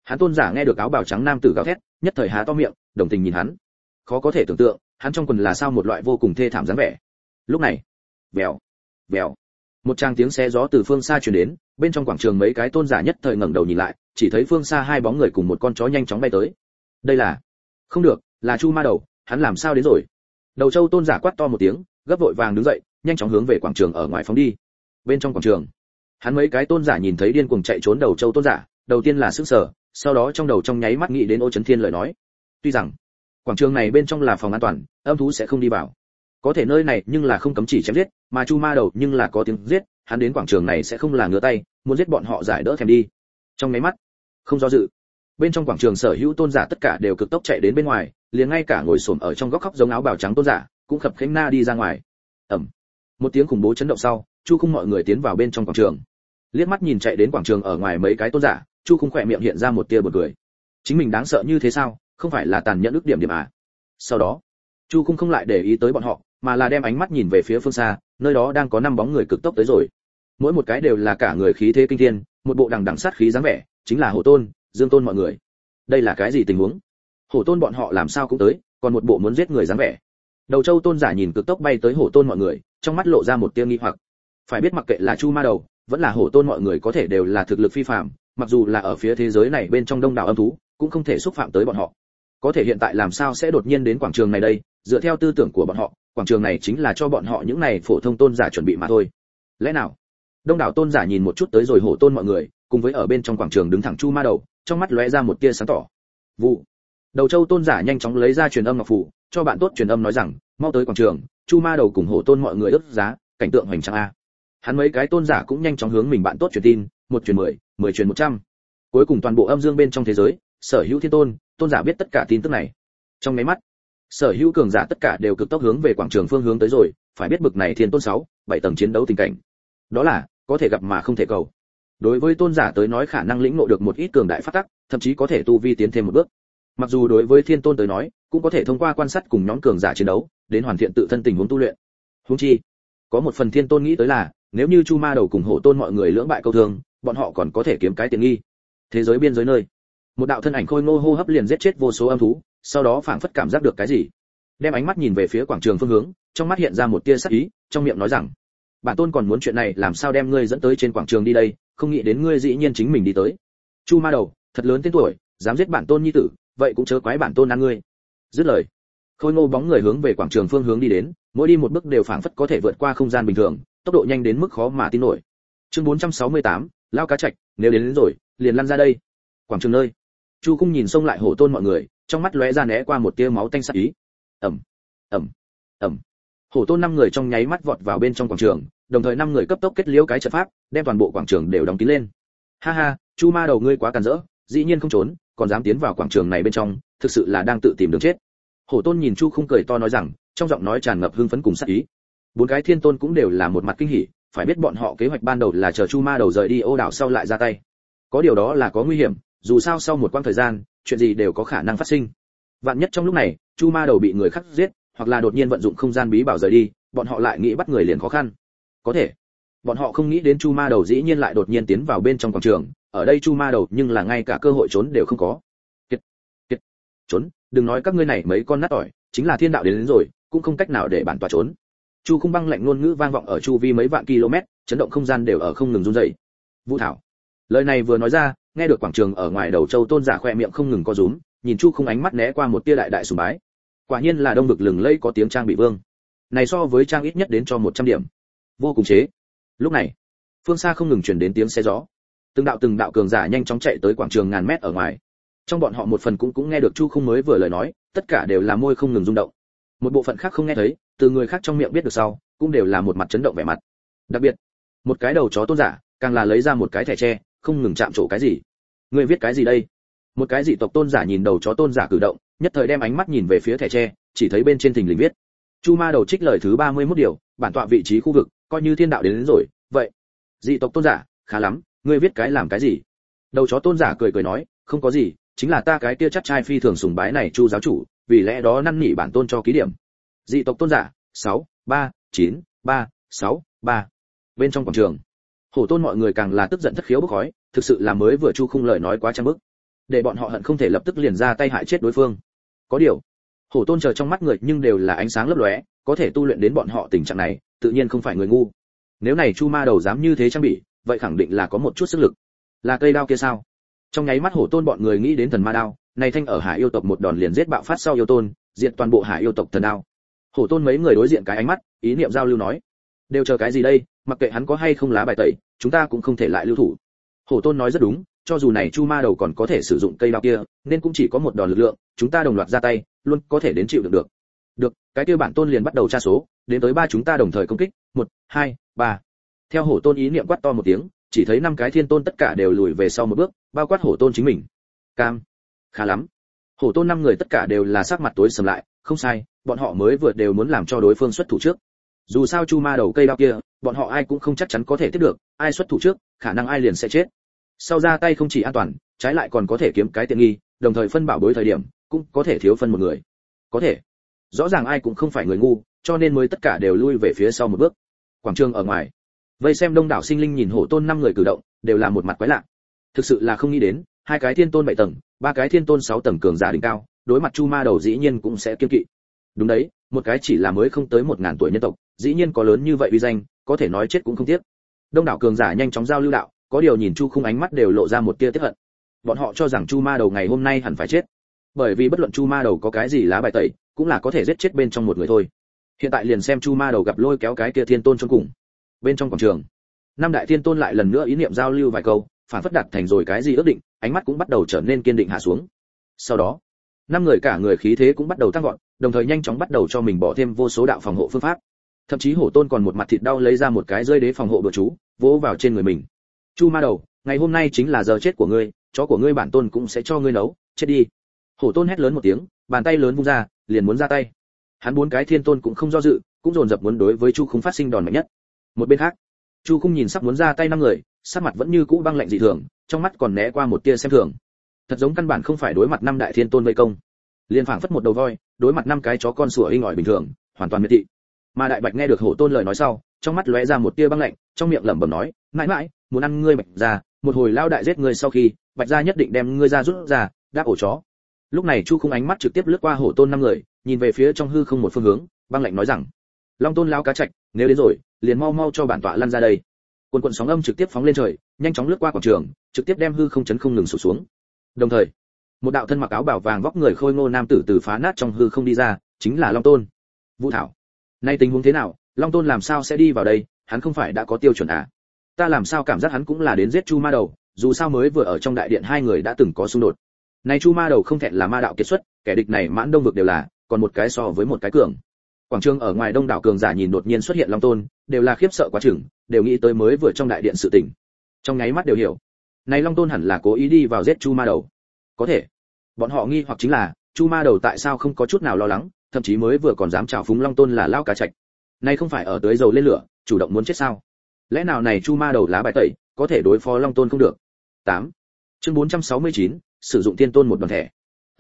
Hắn tôn giả nghe được áo bào trắng nam tử gào thét, nhất thời há to miệng, đồng tình nhìn hắn. Khó có thể tưởng tượng, hắn trong quần là sao một loại vô cùng thê thảm dáng vẻ. Lúc này, vèo, vèo, một tràng tiếng xé gió từ phương xa truyền đến, bên trong quảng trường mấy cái tôn giả nhất thời ngẩng đầu nhìn lại, chỉ thấy phương xa hai bóng người cùng một con chó nhanh chóng bay tới. Đây là, không được, là Chu Ma Đầu, hắn làm sao đến rồi? Đầu Châu tôn giả quát to một tiếng, gấp vội vàng đứng dậy, nhanh chóng hướng về quảng trường ở ngoài phóng đi. Bên trong quảng trường, hắn mấy cái tôn giả nhìn thấy điên cuồng chạy trốn Đầu Châu tôn giả, đầu tiên là sửng sở, sau đó trong đầu trong nháy mắt nghĩ đến Ô Chấn Thiên lời nói. Tuy rằng quảng trường này bên trong là phòng an toàn, âm thú sẽ không đi vào, có thể nơi này nhưng là không cấm chỉ chém giết, mà Chu Ma Đầu nhưng là có tiếng giết, hắn đến quảng trường này sẽ không là ngửa tay, muốn giết bọn họ giải đỡ thèm đi. Trong nháy mắt, không do dự, bên trong quảng trường sở hữu tôn giả tất cả đều cực tốc chạy đến bên ngoài, liền ngay cả ngồi xổm ở trong góc khóc giống áo bào trắng tôn giả cũng khập khiễng na đi ra ngoài. Ầm, một tiếng khủng bố chấn động sau, Chu Khung mọi người tiến vào bên trong quảng trường. Liếc mắt nhìn chạy đến quảng trường ở ngoài mấy cái tôn giả, Chu Khung khỏe miệng hiện ra một tia bật cười. Chính mình đáng sợ như thế sao, không phải là tàn nhẫn ức điểm à? Sau đó, Chu Khung không lại để ý tới bọn họ, mà là đem ánh mắt nhìn về phía phương xa, nơi đó đang có 5 bóng người cực tốc tới rồi. Mỗi một cái đều là cả người khí thế kinh thiên, một bộ đằng đằng sát khí dáng vẻ, chính là Hổ Tôn, Dương Tôn mọi người. Đây là cái gì tình huống? Hổ Tôn bọn họ làm sao cũng tới, còn một bộ muốn giết người dáng vẻ. Đầu Châu tôn giả nhìn cực tốc bay tới Hổ Tôn mọi người, trong mắt lộ ra một tia nghi hoặc. Phải biết mặc kệ là Chu Ma Đầu, vẫn là Hổ Tôn mọi người có thể đều là thực lực phi phàm, mặc dù là ở phía thế giới này bên trong đông đảo âm thú, cũng không thể xúc phạm tới bọn họ. Có thể hiện tại làm sao sẽ đột nhiên đến quảng trường này đây? Dựa theo tư tưởng của bọn họ, quảng trường này chính là cho bọn họ những này phổ thông tôn giả chuẩn bị mà thôi. Lẽ nào? Đông đảo tôn giả nhìn một chút tới rồi Hổ Tôn mọi người, cùng với ở bên trong quảng trường đứng thẳng Chu Ma Đầu, trong mắt lóe ra một tia sáng tỏ. Vụ. Đầu Châu tôn giả nhanh chóng lấy ra truyền âm ngọc phù, cho bạn tốt truyền âm nói rằng, mau tới quảng trường, Chu Ma Đầu cùng Hổ Tôn mọi người ức giá, cảnh tượng hoành tráng a. Hắn mấy cái tôn giả cũng nhanh chóng hướng mình bạn tốt truyền tin, 1 truyền 10, 10 truyền 100. Cuối cùng toàn bộ âm dương bên trong thế giới, sở hữu thiên tôn, tôn giả biết tất cả tin tức này. Trong mấy mắt, sở hữu cường giả tất cả đều cực tốc hướng về quảng trường phương hướng tới rồi, phải biết bực này thiên tôn 6, 7 tầng chiến đấu tình cảnh. Đó là có thể gặp mà không thể cầu. Đối với tôn giả tới nói khả năng lĩnh ngộ được một ít cường đại phát tắc, thậm chí có thể tu vi tiến thêm một bước. Mặc dù đối với thiên tôn tới nói, cũng có thể thông qua quan sát cùng nhóm cường giả chiến đấu, đến hoàn thiện tự thân tình huống tu luyện. Huống chi, có một phần thiên tôn nghĩ tới là, nếu như Chu Ma Đầu cùng Hổ Tôn mọi người lưỡng bại câu thương, bọn họ còn có thể kiếm cái tiện nghi. Thế giới biên giới nơi, một đạo thân ảnh khôi ngô hô hấp liền giết chết vô số âm thú, sau đó phảng phất cảm giác được cái gì, đem ánh mắt nhìn về phía quảng trường phương hướng, trong mắt hiện ra một tia sắc ý, trong miệng nói rằng: bản tôn còn muốn chuyện này làm sao đem ngươi dẫn tới trên quảng trường đi đây, không nghĩ đến ngươi dĩ nhiên chính mình đi tới. Chu Ma Đầu, thật lớn tên tuổi, dám giết bản tôn nhi tử, vậy cũng chớ quái bản tôn ăn ngươi. Dứt lời, khôi ngô bóng người hướng về quảng trường phương hướng đi đến, mỗi đi một bước đều phảng phất có thể vượt qua không gian bình thường, tốc độ nhanh đến mức khó mà tin nổi. Chương 468, lao cá trạch, nếu đến rồi, liền lăn ra đây. Quảng trường nơi, Chu Khung nhìn xông lại Hổ Tôn mọi người, trong mắt lóe ra né qua một tia máu tanh sắc ý. Ầm, ầm, ầm. Hổ Tôn 5 người trong nháy mắt vọt vào bên trong quảng trường, đồng thời 5 người cấp tốc kết liễu cái trận pháp, đem toàn bộ quảng trường đều đóng kín lên. Ha ha, Chu Ma Đầu ngươi quá càn rỡ, dĩ nhiên không trốn, còn dám tiến vào quảng trường này bên trong, thực sự là đang tự tìm đường chết. Hổ Tôn nhìn Chu Khung cười to nói rằng, trong giọng nói tràn ngập hưng phấn cùng sát ý. 4 cái thiên tôn cũng đều là một mặt kinh hỉ, phải biết bọn họ kế hoạch ban đầu là chờ Chu Ma Đầu rời đi Ô đảo sau lại ra tay. Có điều đó là có nguy hiểm, dù sao sau một quãng thời gian, chuyện gì đều có khả năng phát sinh. Vạn nhất trong lúc này, Chu Ma Đầu bị người khác giết, hoặc là đột nhiên vận dụng không gian bí bảo rời đi, bọn họ lại nghĩ bắt người liền khó khăn. Có thể, bọn họ không nghĩ đến Chu Ma Đầu dĩ nhiên lại đột nhiên tiến vào bên trong quảng trường, ở đây Chu Ma Đầu nhưng là ngay cả cơ hội trốn đều không có. Kiệt, trốn, đừng nói các ngươi này mấy con nát ỏi, chính là thiên đạo đến rồi, cũng không cách nào để bản tọa trốn. Chu Khung băng lạnh ngôn ngữ vang vọng ở chu vi mấy vạn km, chấn động không gian đều ở không ngừng run rẩy. Vũ Thảo, lời này vừa nói ra, nghe được quảng trường ở ngoài Đầu Châu tôn giả khoe miệng không ngừng co rúm, nhìn Chu Khung ánh mắt né qua một tia đại đại sùng bái. Quả nhiên là đông vực lừng lẫy có tiếng trang bị vương. Này so với trang ít nhất đến cho 100 điểm. Vô cùng chế. Lúc này, phương xa không ngừng truyền đến tiếng xe gió. Từng đạo cường giả nhanh chóng chạy tới quảng trường ngàn mét ở ngoài. Trong bọn họ một phần cũng nghe được Chu Khung mới vừa lời nói, tất cả đều là môi không ngừng rung động. Một bộ phận khác không nghe thấy, từ người khác trong miệng biết được sau, cũng đều là một mặt chấn động vẻ mặt. Đặc biệt, một cái đầu chó tôn giả, càng là lấy ra một cái thẻ tre, không ngừng chạm trổ cái gì. Người viết cái gì đây? Một cái dị tộc tôn giả nhìn đầu chó tôn giả cử động, nhất thời đem ánh mắt nhìn về phía thẻ tre, chỉ thấy bên trên thình lình viết: Chu Ma Đầu trích lời thứ 31 điều, bản tọa vị trí khu vực, coi như thiên đạo đến rồi, vậy. Dị tộc tôn giả, khá lắm, ngươi viết cái làm cái gì? Đầu chó tôn giả cười cười nói, không có gì, chính là ta cái kia chắc trai phi thường sùng bái này Chu giáo chủ, vì lẽ đó năn nỉ bản tôn cho ký điểm. Dị tộc tôn giả, 6, 3, 9, 3, 6, 3. Bên trong quảng trường, Hổ Tôn mọi người càng là tức giận thất khiếu bốc khói, thực sự là mới vừa Chu Khung lời nói quá trăm bức. để bọn họ hận không thể lập tức liền ra tay hại chết đối phương. Có điều, hổ tôn chờ trong mắt người nhưng đều là ánh sáng lấp lóe, có thể tu luyện đến bọn họ tình trạng này, tự nhiên không phải người ngu. Nếu này chu ma đầu dám như thế trang bị, vậy khẳng định là có một chút sức lực. Là cây đao kia sao? Trong nháy mắt hổ tôn bọn người nghĩ đến thần ma đao, này thanh ở hải yêu tộc một đòn liền giết bạo phát sau yêu tôn, diệt toàn bộ hải yêu tộc thần đao. Hổ tôn mấy người đối diện cái ánh mắt, ý niệm giao lưu nói, đều chờ cái gì đây, mặc kệ hắn có hay không lá bài tẩy, chúng ta cũng không thể lại lưu thủ. Hổ tôn nói rất đúng, cho dù này chu ma đầu còn có thể sử dụng cây đao kia, nên cũng chỉ có một đòn lực lượng, chúng ta đồng loạt ra tay, luôn có thể đến chịu được. Được, cái kia bản tôn liền bắt đầu tra số, đến tới 3 chúng ta đồng thời công kích, 1, 2, 3. Theo hổ tôn ý niệm quát to một tiếng, chỉ thấy 5 cái thiên tôn tất cả đều lùi về sau một bước, bao quát hổ tôn chính mình. Cam. Khá lắm. Hổ tôn 5 người tất cả đều là sắc mặt tối sầm lại, không sai, bọn họ mới vừa đều muốn làm cho đối phương xuất thủ trước. Dù sao chu ma đầu cây đao kia, bọn họ ai cũng không chắc chắn có thể tiếp được, ai xuất thủ trước, khả năng ai liền sẽ chết. Sau ra tay không chỉ an toàn, trái lại còn có thể kiếm cái tiện nghi, đồng thời phân bảo bối thời điểm, cũng có thể thiếu phân một người. Có thể. Rõ ràng ai cũng không phải người ngu, cho nên mới tất cả đều lui về phía sau một bước. Quảng trường ở ngoài, vây xem đông đảo sinh linh nhìn hổ tôn 5 người cử động, đều là một mặt quái lạ. Thực sự là không nghĩ đến, 2 cái thiên tôn 7 tầng, 3 cái thiên tôn 6 tầng cường giả đỉnh cao, đối mặt chu ma đầu dĩ nhiên cũng sẽ kiêng kỵ. Đúng đấy, một cái chỉ là mới không tới 1000 tuổi nhân tộc, dĩ nhiên có lớn như vậy uy danh, có thể nói chết cũng không tiếc. Đông đảo cường giả nhanh chóng giao lưu đạo, có điều nhìn chu khung ánh mắt đều lộ ra một tia tiếc hận. Bọn họ cho rằng chu ma đầu ngày hôm nay hẳn phải chết, bởi vì bất luận chu ma đầu có cái gì lá bài tẩy, cũng là có thể giết chết bên trong một người thôi. Hiện tại liền xem chu ma đầu gặp lôi kéo cái kia thiên tôn trong cùng. Bên trong quảng trường, 5 đại thiên tôn lại lần nữa ý niệm giao lưu vài câu, phản phất đạt thành rồi cái gì ước định, ánh mắt cũng bắt đầu trở nên kiên định hạ xuống. Sau đó, 5 người cả người khí thế cũng bắt đầu tăng vọt, đồng thời nhanh chóng bắt đầu cho mình bỏ thêm vô số đạo phòng hộ phương pháp. Thậm chí hổ tôn còn một mặt thịt đau lấy ra một cái rơi đế phòng hộ bừa chú, vỗ vào trên người mình. Chu ma đầu, ngày hôm nay chính là giờ chết của ngươi, chó của ngươi bản tôn cũng sẽ cho ngươi nấu, chết đi. Hổ tôn hét lớn một tiếng, bàn tay lớn vung ra, liền muốn ra tay. Hắn 4 cái thiên tôn cũng không do dự, cũng dồn dập muốn đối với chu khung phát sinh đòn mạnh nhất. Một bên khác, chu khung nhìn sắp muốn ra tay 5 người, sắc mặt vẫn như cũ băng lạnh dị thường, trong mắt còn né qua một tia xem thường. Thật giống căn bản không phải đối mặt 5 đại thiên tôn vây công, liền phảng phất một đầu voi đối mặt 5 cái chó con sủa inh ỏi bình thường, hoàn toàn miệt thị. Mà đại bạch nghe được hổ tôn lời nói sau, trong mắt lóe ra một tia băng lạnh, trong miệng lẩm bẩm nói, mãi mãi muốn ăn ngươi bạch ra, một hồi lao đại giết ngươi sau khi, bạch gia nhất định đem ngươi ra rút ra, đáp ổ chó. Lúc này chu khung ánh mắt trực tiếp lướt qua hổ tôn 5 người, nhìn về phía trong hư không một phương hướng, băng lạnh nói rằng, long tôn lao cá trạch, nếu đến rồi, liền mau mau cho bản tọa lăn ra đây. Cuồn sóng âm trực tiếp phóng lên trời, nhanh chóng lướt qua quảng trường, trực tiếp đem hư không chấn không ngừng sụp xuống. Đồng thời, một đạo thân mặc áo bảo vàng vóc người khôi ngô nam tử từ phá nát trong hư không đi ra, chính là long tôn. Vũ Thảo, nay tình huống thế nào, long tôn làm sao sẽ đi vào đây, hắn không phải đã có tiêu chuẩn à? Ta làm sao cảm giác hắn cũng là đến giết chu ma đầu, dù sao mới vừa ở trong đại điện 2 người đã từng có xung đột. Này chu ma đầu không thẹn là ma đạo kiệt xuất, kẻ địch này mãn đông vực đều là, còn một cái so với một cái cường. Quảng trường ở ngoài đông đảo cường giả nhìn đột nhiên xuất hiện long tôn, đều là khiếp sợ quá chừng, đều nghĩ tới mới vừa trong đại điện sự tình. Trong nháy mắt đều hiểu, này long tôn hẳn là cố ý đi vào giết chu ma đầu. Có thể, bọn họ nghi hoặc chính là, chu ma đầu tại sao không có chút nào lo lắng, thậm chí mới vừa còn dám chào phúng long tôn là lao cá trạch. Này không phải ở tới dầu lên lửa, chủ động muốn chết sao? Lẽ nào này chu ma đầu lá bài tẩy, có thể đối phó long tôn không được? 8. Chương 469, sử dụng tiên tôn một đòn thẻ.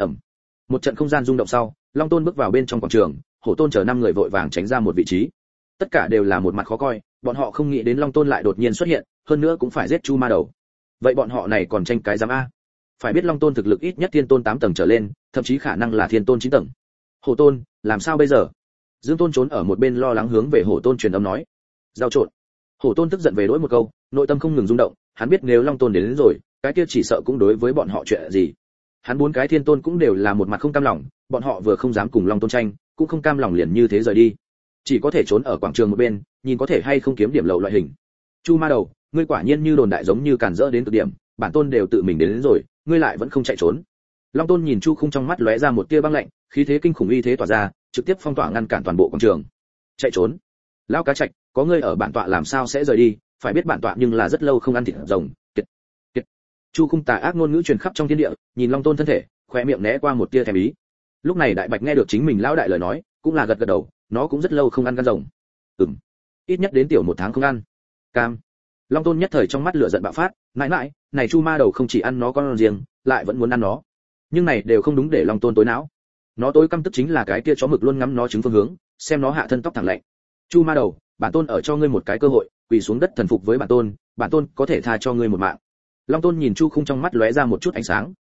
Một trận không gian rung động sau, long tôn bước vào bên trong quảng trường, hổ tôn chờ 5 người vội vàng tránh ra một vị trí. Tất cả đều là một mặt khó coi, bọn họ không nghĩ đến long tôn lại đột nhiên xuất hiện, hơn nữa cũng phải giết chu ma đầu. Vậy bọn họ này còn tranh cái giám a? Phải biết long tôn thực lực ít nhất thiên tôn 8 tầng trở lên, thậm chí khả năng là thiên tôn 9 tầng. Hổ tôn, làm sao bây giờ? Dương Tôn trốn ở một bên lo lắng hướng về hổ tôn truyền âm nói. Giao trộn. Hổ tôn tức giận về đối một câu, nội tâm không ngừng rung động, hắn biết nếu long tôn đến rồi, cái kia chỉ sợ cũng đối với bọn họ chuyện gì. Hắn 4 cái thiên tôn cũng đều là một mặt không cam lòng, bọn họ vừa không dám cùng long tôn tranh, cũng không cam lòng liền như thế rời đi, chỉ có thể trốn ở quảng trường một bên, nhìn có thể hay không kiếm điểm lậu loại hình. Chu ma đầu, ngươi quả nhiên như đồn đại giống như càn rỡ đến cực điểm, bản tôn đều tự mình đến rồi, ngươi lại vẫn không chạy trốn. Long tôn nhìn chu khung trong mắt lóe ra một tia băng lạnh, khí thế kinh khủng uy thế tỏa ra, trực tiếp phong tỏa ngăn cản toàn bộ quảng trường. Chạy trốn? Lão cá trạch, có ngươi ở bản tọa làm sao sẽ rời đi, phải biết bản tọa nhưng là rất lâu không ăn thịt rồng. Kiệt. Chu khung tà ác ngôn ngữ truyền khắp trong thiên địa, nhìn long tôn thân thể, khóe miệng né qua một tia thèm ý. Lúc này đại bạch nghe được chính mình lão đại lời nói, cũng là gật gật đầu, nó cũng rất lâu không ăn gan rồng. Ít nhất đến tiểu 1 tháng không ăn. Cam. Long tôn nhất thời trong mắt lửa giận bạo phát, mãi mãi, này chu ma đầu không chỉ ăn nó con riêng, lại vẫn muốn ăn nó. Nhưng này đều không đúng để long tôn tối não. Nó tối căm tức chính là cái kia chó mực luôn ngắm nó trứng phương hướng, xem nó hạ thân tóc thẳng lạnh. Chu ma đầu, bản tôn ở cho ngươi một cái cơ hội, quỳ xuống đất thần phục với bản tôn có thể tha cho ngươi một mạng. Long tôn nhìn chu khung trong mắt lóe ra một chút ánh sáng,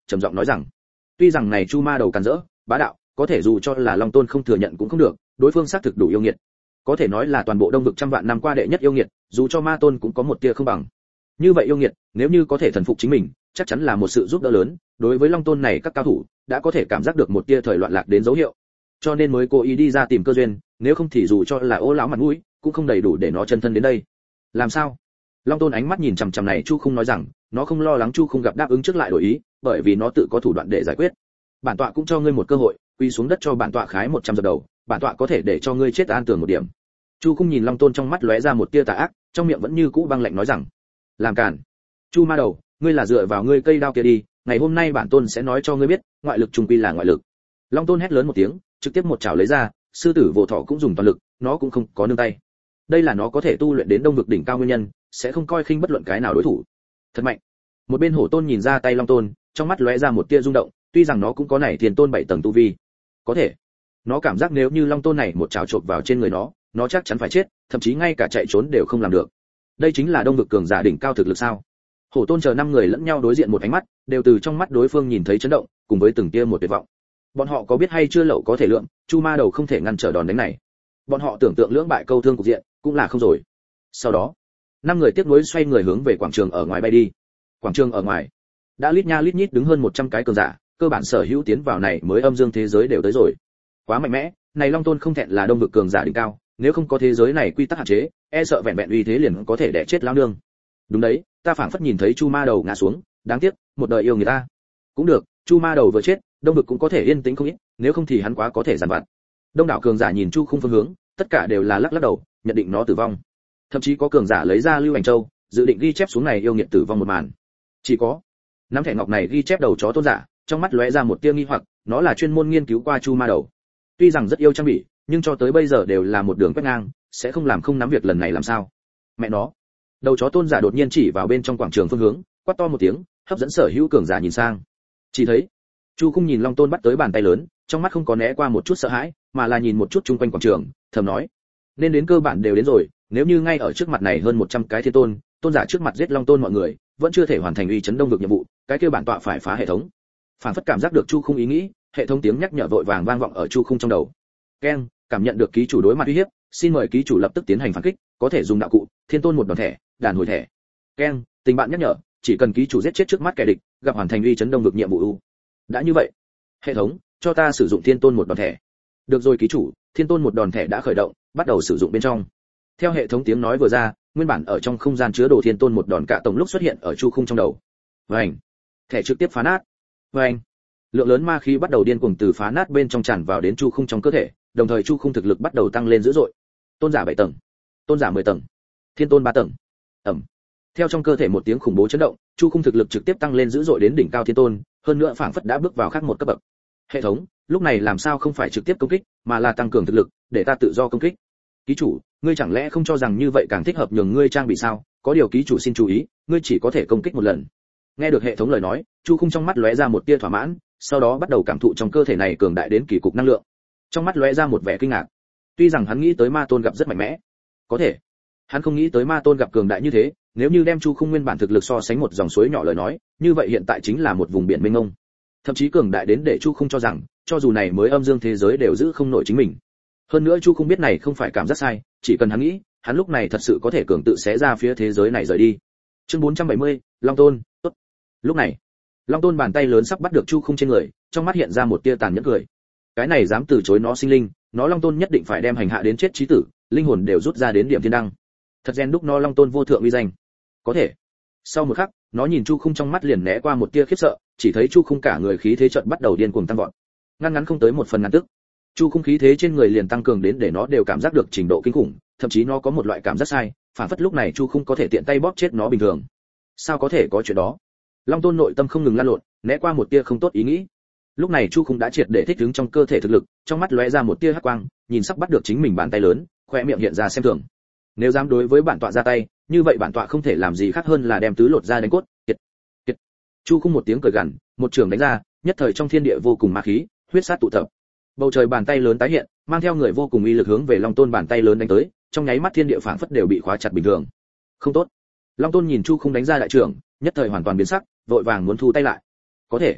trầm giọng nói rằng, tuy rằng này Chu Ma Đầu càn rỡ, bá đạo, có thể dù cho là Long Tôn không thừa nhận cũng không được, đối phương xác thực đủ yêu nghiệt. Có thể nói là toàn bộ Đông vực trăm vạn năm qua đệ nhất yêu nghiệt, dù cho Ma Tôn cũng có một tia không bằng. Như vậy yêu nghiệt, nếu như có thể thần phục chính mình, chắc chắn là một sự giúp đỡ lớn, đối với Long Tôn này các cao thủ, đã có thể cảm giác được một tia thời loạn lạc đến dấu hiệu. Cho nên mới cố ý đi ra tìm cơ duyên, nếu không thì dù cho là Ô lão mặt mũi, cũng không đầy đủ để nó chân thân đến đây. Làm sao? Long Tôn ánh mắt nhìn chằm chằm này Chu Khung nói rằng, nó không lo lắng Chu Khung gặp đáp ứng trước lại đổi ý, bởi vì nó tự có thủ đoạn để giải quyết. Bản tọa cũng cho ngươi một cơ hội, quy xuống đất cho bản tọa khái 100 giật đầu, bản tọa có thể để cho ngươi chết an tường một điểm. Chu Khung nhìn Long Tôn trong mắt lóe ra một tia tà ác, trong miệng vẫn như cũ băng lạnh nói rằng, làm cản. Chu Ma Đầu, ngươi là dựa vào ngươi cây đao kia đi, ngày hôm nay bản tôn sẽ nói cho ngươi biết, ngoại lực trung quy là ngoại lực. Long Tôn hét lớn một tiếng, trực tiếp một chảo lấy ra, sư tử vô thọ cũng dùng toàn lực, nó cũng không có nương tay. Đây là nó có thể tu luyện đến Đông vực đỉnh cao nguyên nhân, sẽ không coi khinh bất luận cái nào đối thủ. Thật mạnh. Một bên Hổ Tôn nhìn ra tay Long Tôn, trong mắt lóe ra một tia rung động, tuy rằng nó cũng có này Thiên Tôn 7 tầng tu vi. Có thể, nó cảm giác nếu như Long Tôn này một chảo chộp vào trên người nó chắc chắn phải chết, thậm chí ngay cả chạy trốn đều không làm được. Đây chính là Đông vực cường giả đỉnh cao thực lực sao? Hổ Tôn chờ 5 người lẫn nhau đối diện một ánh mắt, đều từ trong mắt đối phương nhìn thấy chấn động, cùng với từng tia một tuyệt vọng. Bọn họ có biết hay chưa lậu có thể lượng, Chu Ma Đầu không thể ngăn trở đòn đánh này. Bọn họ tưởng tượng lưỡng bại câu thương cục diện, cũng là không rồi. Sau đó, 5 người tiếp nối xoay người hướng về quảng trường ở ngoài bay đi. Quảng trường ở ngoài, đã lít nha lít nhít đứng hơn 100 cái cường giả, cơ bản sở hữu tiến vào này mới âm dương thế giới đều tới rồi. Quá mạnh mẽ, này Long Tôn không thẹn là Đông vực cường giả đỉnh cao, nếu không có thế giới này quy tắc hạn chế, e sợ vẹn vẹn uy thế liền có thể đè chết lão nương. Đúng đấy, ta phảng phất nhìn thấy Chu Ma Đầu ngã xuống, đáng tiếc, một đời yêu người ta. Cũng được, Chu Ma Đầu vừa chết, Đông vực cũng có thể yên tĩnh không ít, nếu không thì hắn quá có thể giàn vặt. Đông đảo cường giả nhìn Chu Khung phương hướng, tất cả đều là lắc lắc đầu, nhận định nó tử vong. Thậm chí có cường giả lấy ra Lưu Ảnh Châu, dự định ghi chép xuống này yêu nghiệt tử vong một màn. Chỉ có nắm thẻ ngọc này ghi chép đầu chó Tôn giả, trong mắt lóe ra một tia nghi hoặc, nó là chuyên môn nghiên cứu qua Chu Ma Đầu. Tuy rằng rất yêu trang bị, nhưng cho tới bây giờ đều là một đường quét ngang, sẽ không làm không nắm việc lần này làm sao? Mẹ nó. Đầu chó Tôn giả đột nhiên chỉ vào bên trong quảng trường phương hướng, quát to một tiếng, hấp dẫn sở hữu cường giả nhìn sang. Chỉ thấy Chu Khung nhìn Long Tôn bắt tới bàn tay lớn, trong mắt không có né qua một chút sợ hãi, mà là nhìn một chút chung quanh quảng trường, thầm nói: nên đến cơ bản đều đến rồi, nếu như ngay ở trước mặt này hơn 100 cái thiên tôn, tôn giả trước mặt giết Long Tôn mọi người, vẫn chưa thể hoàn thành uy chấn Đông vực nhiệm vụ, cái kia bản tọa phải phá hệ thống. Phản phất cảm giác được Chu Khung ý nghĩ, hệ thống tiếng nhắc nhở vội vàng vang vọng ở Chu Khung trong đầu. Keng, cảm nhận được ký chủ đối mặt uy hiếp, xin mời ký chủ lập tức tiến hành phản kích, có thể dùng đạo cụ, thiên tôn một đòn thẻ, đàn hồi thẻ. Keng, tình bạn nhắc nhở, chỉ cần ký chủ giết chết trước mắt kẻ địch, gặp hoàn thành uy chấn Đông vực nhiệm vụ ưu. Đã như vậy, hệ thống, cho ta sử dụng thiên tôn một đòn thẻ. Được rồi ký chủ, thiên tôn một đòn thẻ đã khởi động, bắt đầu sử dụng bên trong. Theo hệ thống tiếng nói vừa ra, nguyên bản ở trong không gian chứa đồ thiên tôn một đòn cả tổng lúc xuất hiện ở Chu Khung trong đầu. Vành, thẻ trực tiếp phá nát. Vành, lượng lớn ma khí bắt đầu điên cuồng từ phá nát bên trong tràn vào đến Chu Khung trong cơ thể, đồng thời Chu Khung thực lực bắt đầu tăng lên dữ dội. Tôn giả 7 tầng, tôn giả 10 tầng, thiên tôn 3 tầng. Ầm. Theo trong cơ thể một tiếng khủng bố chấn động, Chu Khung thực lực trực tiếp tăng lên dữ dội đến đỉnh cao thiên tôn, hơn nữa phảng phất đã bước vào khác một cấp bậc. Hệ thống, lúc này làm sao không phải trực tiếp công kích, mà là tăng cường thực lực, để ta tự do công kích. Ký chủ, ngươi chẳng lẽ không cho rằng như vậy càng thích hợp nhường ngươi trang bị sao? Có điều ký chủ xin chú ý, ngươi chỉ có thể công kích một lần. Nghe được hệ thống lời nói, Chu Khung trong mắt lóe ra một tia thỏa mãn, sau đó bắt đầu cảm thụ trong cơ thể này cường đại đến kỳ cục năng lượng. Trong mắt lóe ra một vẻ kinh ngạc. Tuy rằng hắn nghĩ tới Ma Tôn gặp rất mạnh mẽ, có thể hắn không nghĩ tới Ma Tôn gặp cường đại như thế. Nếu như đem Chu Khung nguyên bản thực lực so sánh một dòng suối nhỏ lời nói, như vậy hiện tại chính là một vùng biển mênh mông. Thậm chí cường đại đến để Chu Khung cho rằng, cho dù này mới âm dương thế giới đều giữ không nổi chính mình. Hơn nữa Chu Khung biết này không phải cảm giác sai, chỉ cần hắn nghĩ, hắn lúc này thật sự có thể cường tự xé ra phía thế giới này rời đi. Chương 470, Long Tôn, tốt. Lúc này, Long Tôn bàn tay lớn sắp bắt được Chu Khung trên người, trong mắt hiện ra một tia tàn nhẫn cười. Cái này dám từ chối nó sinh linh, nó Long Tôn nhất định phải đem hành hạ đến chết chí tử, linh hồn đều rút ra đến điểm thiên đăng. Thật gen đúc nó Long Tôn vô thượng uy danh. Có thể. Sau một khắc, nó nhìn Chu Khung trong mắt liền né qua một tia khiếp sợ, chỉ thấy Chu Khung cả người khí thế chợt bắt đầu điên cuồng tăng vọt. Ngắn không tới một phần ngàn tức. Chu Khung khí thế trên người liền tăng cường đến để nó đều cảm giác được trình độ kinh khủng, thậm chí nó có một loại cảm giác sai, phản phất lúc này Chu Khung có thể tiện tay bóp chết nó bình thường. Sao có thể có chuyện đó? Long Tôn nội tâm không ngừng lăn lộn, né qua một tia không tốt ý nghĩ. Lúc này Chu Khung đã triệt để thích ứng trong cơ thể thực lực, trong mắt lóe ra một tia hắc quang, nhìn sắp bắt được chính mình bàn tay lớn, khóe miệng hiện ra xem thường. Nếu dám đối với bản tọa ra tay, như vậy bản tọa không thể làm gì khác hơn là đem tứ lột ra đánh cốt. Kiệt, kiệt. Chu Khung một tiếng cười gằn, một trường đánh ra, nhất thời trong thiên địa vô cùng ma khí, huyết sát tụ tập. Bầu trời bàn tay lớn tái hiện, mang theo người vô cùng uy lực hướng về Long Tôn bàn tay lớn đánh tới, trong nháy mắt thiên địa phảng phất đều bị khóa chặt bình thường. Không tốt. Long Tôn nhìn Chu Khung đánh ra đại trưởng, nhất thời hoàn toàn biến sắc, vội vàng muốn thu tay lại. Có thể,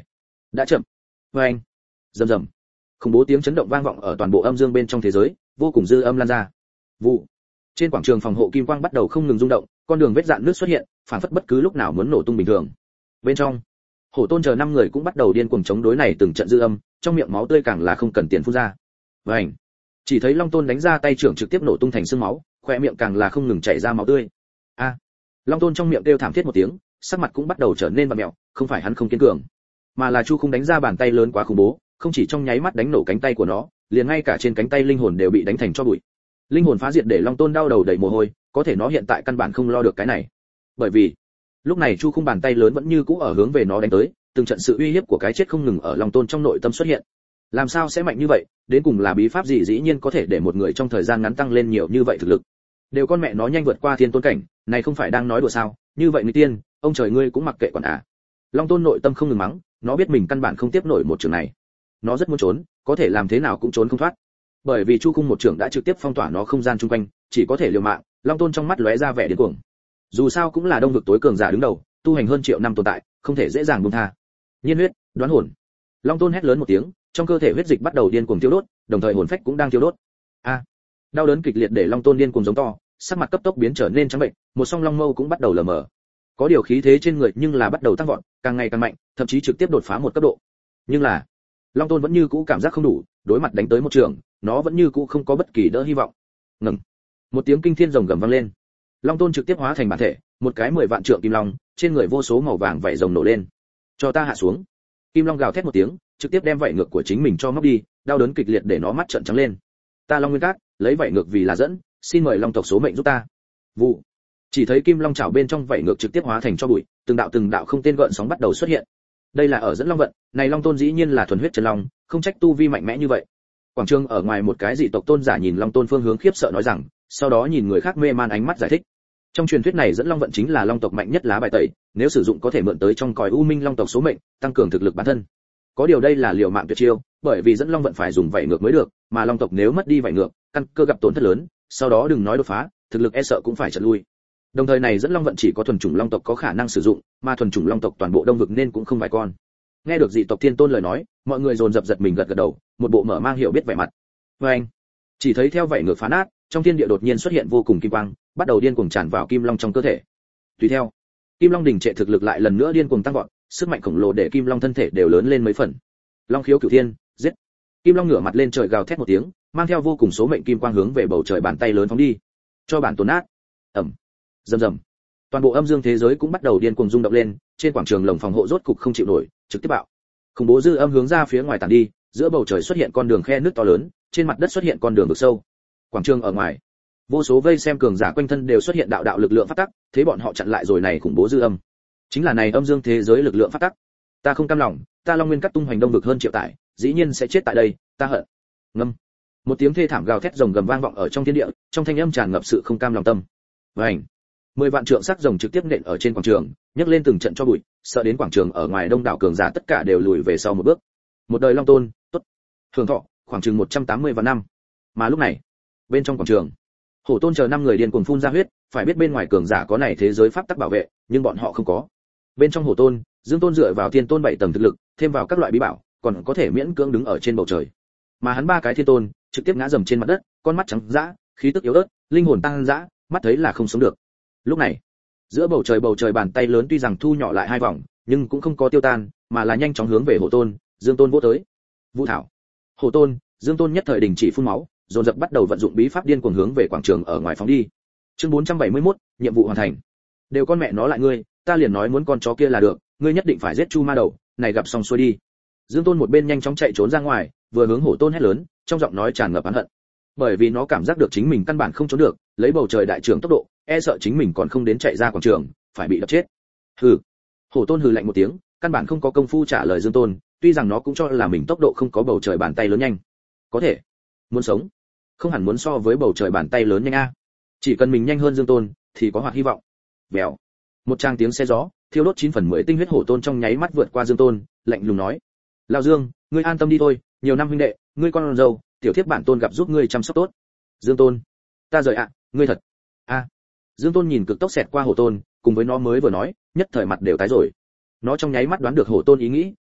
đã chậm. Và anh, rầm rầm, khủng bố tiếng chấn động vang vọng ở toàn bộ âm dương bên trong thế giới, vô cùng dư âm lan ra. Vụ. Trên quảng trường phòng hộ kim quang bắt đầu không ngừng rung động, con đường vết rạn nước xuất hiện, phản phất bất cứ lúc nào muốn nổ tung bình thường. Bên trong, Hổ Tôn chờ 5 người cũng bắt đầu điên cuồng chống đối này từng trận dư âm, trong miệng máu tươi càng là không cần tiền phun ra. Vành. Chỉ thấy Long Tôn đánh ra tay trưởng trực tiếp nổ tung thành xương máu, khóe miệng càng là không ngừng chảy ra máu tươi. A. Long Tôn trong miệng kêu thảm thiết một tiếng, sắc mặt cũng bắt đầu trở nên vặn mèo, không phải hắn không kiên cường, mà là Chu Khung đánh ra bàn tay lớn quá khủng bố, không chỉ trong nháy mắt đánh nổ cánh tay của nó, liền ngay cả trên cánh tay linh hồn đều bị đánh thành tro bụi. Linh hồn phá diệt để Long Tôn đau đầu đầy mồ hôi, có thể nó hiện tại căn bản không lo được cái này. Bởi vì, lúc này Chu Khung bàn tay lớn vẫn như cũ ở hướng về nó đánh tới, từng trận sự uy hiếp của cái chết không ngừng ở Long Tôn trong nội tâm xuất hiện. Làm sao sẽ mạnh như vậy, đến cùng là bí pháp gì dĩ nhiên có thể để một người trong thời gian ngắn tăng lên nhiều như vậy thực lực. Đều con mẹ nó nhanh vượt qua thiên tôn cảnh, này không phải đang nói đùa sao? Như vậy người tiên, ông trời ngươi cũng mặc kệ quản à? Long Tôn nội tâm không ngừng mắng, nó biết mình căn bản không tiếp nổi một trường này. Nó rất muốn trốn, có thể làm thế nào cũng trốn không thoát. Bởi vì Chu Khung một trường đã trực tiếp phong tỏa nó không gian chung quanh, chỉ có thể liều mạng. Long Tôn trong mắt lóe ra vẻ điên cuồng. Dù sao cũng là đông vực tối cường giả đứng đầu, tu hành hơn triệu năm tồn tại, không thể dễ dàng buông tha. Nhiên huyết, đoán hồn. Long Tôn hét lớn một tiếng, trong cơ thể huyết dịch bắt đầu điên cuồng thiêu đốt, đồng thời hồn phách cũng đang thiêu đốt. A! Đau đớn kịch liệt để Long Tôn điên cuồng giống to, sắc mặt cấp tốc biến trở nên trắng bệnh, một song long mâu cũng bắt đầu lờ mờ. Có điều khí thế trên người nhưng là bắt đầu tăng vọt, càng ngày càng mạnh, thậm chí trực tiếp đột phá một cấp độ. Nhưng là, Long Tôn vẫn như cũ cảm giác không đủ, đối mặt đánh tới một trường, nó vẫn như cũ không có bất kỳ đỡ hy vọng. Ngầm. Một tiếng kinh thiên rồng gầm vang lên. Long Tôn trực tiếp hóa thành bản thể, một cái 10 vạn trượng kim long, trên người vô số màu vàng vảy rồng nổ lên. Cho ta hạ xuống. Kim long gào thét một tiếng, trực tiếp đem vảy ngược của chính mình cho móc đi, đau đớn kịch liệt để nó mắt trợn trắng lên. Ta Long Nguyên Cát, lấy vảy ngược vì là dẫn, xin mời Long tộc số mệnh giúp ta. Vụ. Chỉ thấy kim long chảo bên trong vảy ngược trực tiếp hóa thành cho bụi, từng đạo không tên gợn sóng bắt đầu xuất hiện. Đây là ở dẫn long vận, này Long Tôn dĩ nhiên là thuần huyết chân long, không trách tu vi mạnh mẽ như vậy. Quảng trường ở ngoài một cái dị tộc tôn giả nhìn Long Tôn phương hướng khiếp sợ nói rằng, sau đó nhìn người khác mê man ánh mắt giải thích. Trong truyền thuyết này dẫn long vận chính là long tộc mạnh nhất lá bài tẩy, nếu sử dụng có thể mượn tới trong cõi u minh long tộc số mệnh, tăng cường thực lực bản thân. Có điều đây là liều mạng tuyệt chiêu, bởi vì dẫn long vận phải dùng vảy ngược mới được, mà long tộc nếu mất đi vảy ngược, căn cơ gặp tổn thất lớn, sau đó đừng nói đột phá, thực lực e sợ cũng phải chật lui. Đồng thời này dẫn long vận chỉ có thuần chủng long tộc có khả năng sử dụng, mà thuần chủng long tộc toàn bộ đông vực nên cũng không vài con. Nghe được dị tộc thiên tôn lời nói, mọi người dồn dập giật mình gật gật đầu, một bộ mở mang hiểu biết vẻ mặt. Và anh, chỉ thấy theo vảy ngược phá nát, trong thiên địa đột nhiên xuất hiện vô cùng kim quang, bắt đầu điên cuồng tràn vào kim long trong cơ thể. Tùy theo, kim long đỉnh trệ thực lực lại lần nữa điên cuồng tăng vọt, sức mạnh khổng lồ để kim long thân thể đều lớn lên mấy phần. Long khiếu cửu thiên, giết! Kim long ngửa mặt lên trời gào thét một tiếng, mang theo vô cùng số mệnh kim quang hướng về bầu trời bàn tay lớn phóng đi. Cho bản tổn nát. Ầm. Rầm rầm. Toàn bộ âm dương thế giới cũng bắt đầu điên cuồng rung động lên, trên quảng trường lồng phòng hộ rốt cục không chịu nổi, trực tiếp bạo. Khủng bố dư âm hướng ra phía ngoài tản đi, giữa bầu trời xuất hiện con đường khe nước to lớn, trên mặt đất xuất hiện con đường vực sâu. Quảng trường ở ngoài, vô số vây xem cường giả quanh thân đều xuất hiện đạo lực lượng phát tắc, thế bọn họ chặn lại rồi này khủng bố dư âm. Chính là này âm dương thế giới lực lượng phát tắc. Ta không cam lòng, ta Long Nguyên Cắt tung hoành đông vực hơn triệu tải, dĩ nhiên sẽ chết tại đây, ta hận. Ngâm. Một tiếng thê thảm gào thét rồng gầm vang vọng ở trong thiên địa, trong thanh âm tràn ngập sự không cam lòng tâm. Vành. 10 vạn trượng sắc rồng trực tiếp nện ở trên quảng trường, nhấc lên từng trận cho bụi, sợ đến quảng trường ở ngoài đông đảo cường giả tất cả đều lùi về sau một bước. Một đời Long Tôn, tốt. Hưởng thọ, khoảng chừng 180 vạn năm. Mà lúc này, bên trong quảng trường, Hổ Tôn chờ 5 người điên cuồng phun ra huyết, phải biết bên ngoài cường giả có này thế giới pháp tắc bảo vệ, nhưng bọn họ không có. Bên trong Hổ Tôn, Dương Tôn dựa vào Thiên Tôn 7 tầng thực lực, thêm vào các loại bí bảo, còn có thể miễn cưỡng đứng ở trên bầu trời. Mà hắn 3 cái Thiên Tôn, trực tiếp ngã dầm trên mặt đất, con mắt trắng dã, khí tức yếu ớt, linh hồn tăng dã, mắt thấy là không sống được. Lúc này, giữa bầu trời bàn tay lớn tuy rằng thu nhỏ lại 2 vòng, nhưng cũng không có tiêu tan, mà là nhanh chóng hướng về Hổ Tôn, Dương Tôn vỗ tới. Vũ thảo. Hổ Tôn, Dương Tôn nhất thời đình chỉ phun máu, dồn dập bắt đầu vận dụng bí pháp điên cuồng hướng về quảng trường ở ngoài phóng đi. Chương 471, nhiệm vụ hoàn thành. Đều con mẹ nó lại ngươi, ta liền nói muốn con chó kia là được, ngươi nhất định phải giết Chu Ma đầu, này gặp xong xuôi đi. Dương Tôn một bên nhanh chóng chạy trốn ra ngoài, vừa hướng Hổ Tôn hét lớn, trong giọng nói tràn ngập oán hận. Bởi vì nó cảm giác được chính mình căn bản không trốn được, lấy bầu trời đại trưởng tốc độ, e sợ chính mình còn không đến chạy ra quảng trường, phải bị đập chết. Hừ. Hổ Tôn hừ lạnh một tiếng, căn bản không có công phu trả lời Dương Tôn, tuy rằng nó cũng cho là mình tốc độ không có bầu trời bàn tay lớn nhanh. Có thể, muốn sống, không hẳn muốn so với bầu trời bàn tay lớn nhanh a. Chỉ cần mình nhanh hơn Dương Tôn, thì có hoạt hy vọng. Bèo. Một tràng tiếng xe gió, thiêu đốt 9/10 tinh huyết Hổ Tôn trong nháy mắt vượt qua Dương Tôn, lạnh lùng nói: "Lão Dương, ngươi an tâm đi thôi, nhiều năm huynh đệ, ngươi con dâu, tiểu thiếp bản tôn gặp giúp ngươi chăm sóc tốt." Dương Tôn: "Ta rời ạ, ngươi thật." A. Dương Tôn nhìn cực tốc xẹt qua Hổ Tôn, cùng với nó mới vừa nói, nhất thời mặt đều tái rồi. Nó trong nháy mắt đoán được Hổ Tôn ý nghĩ,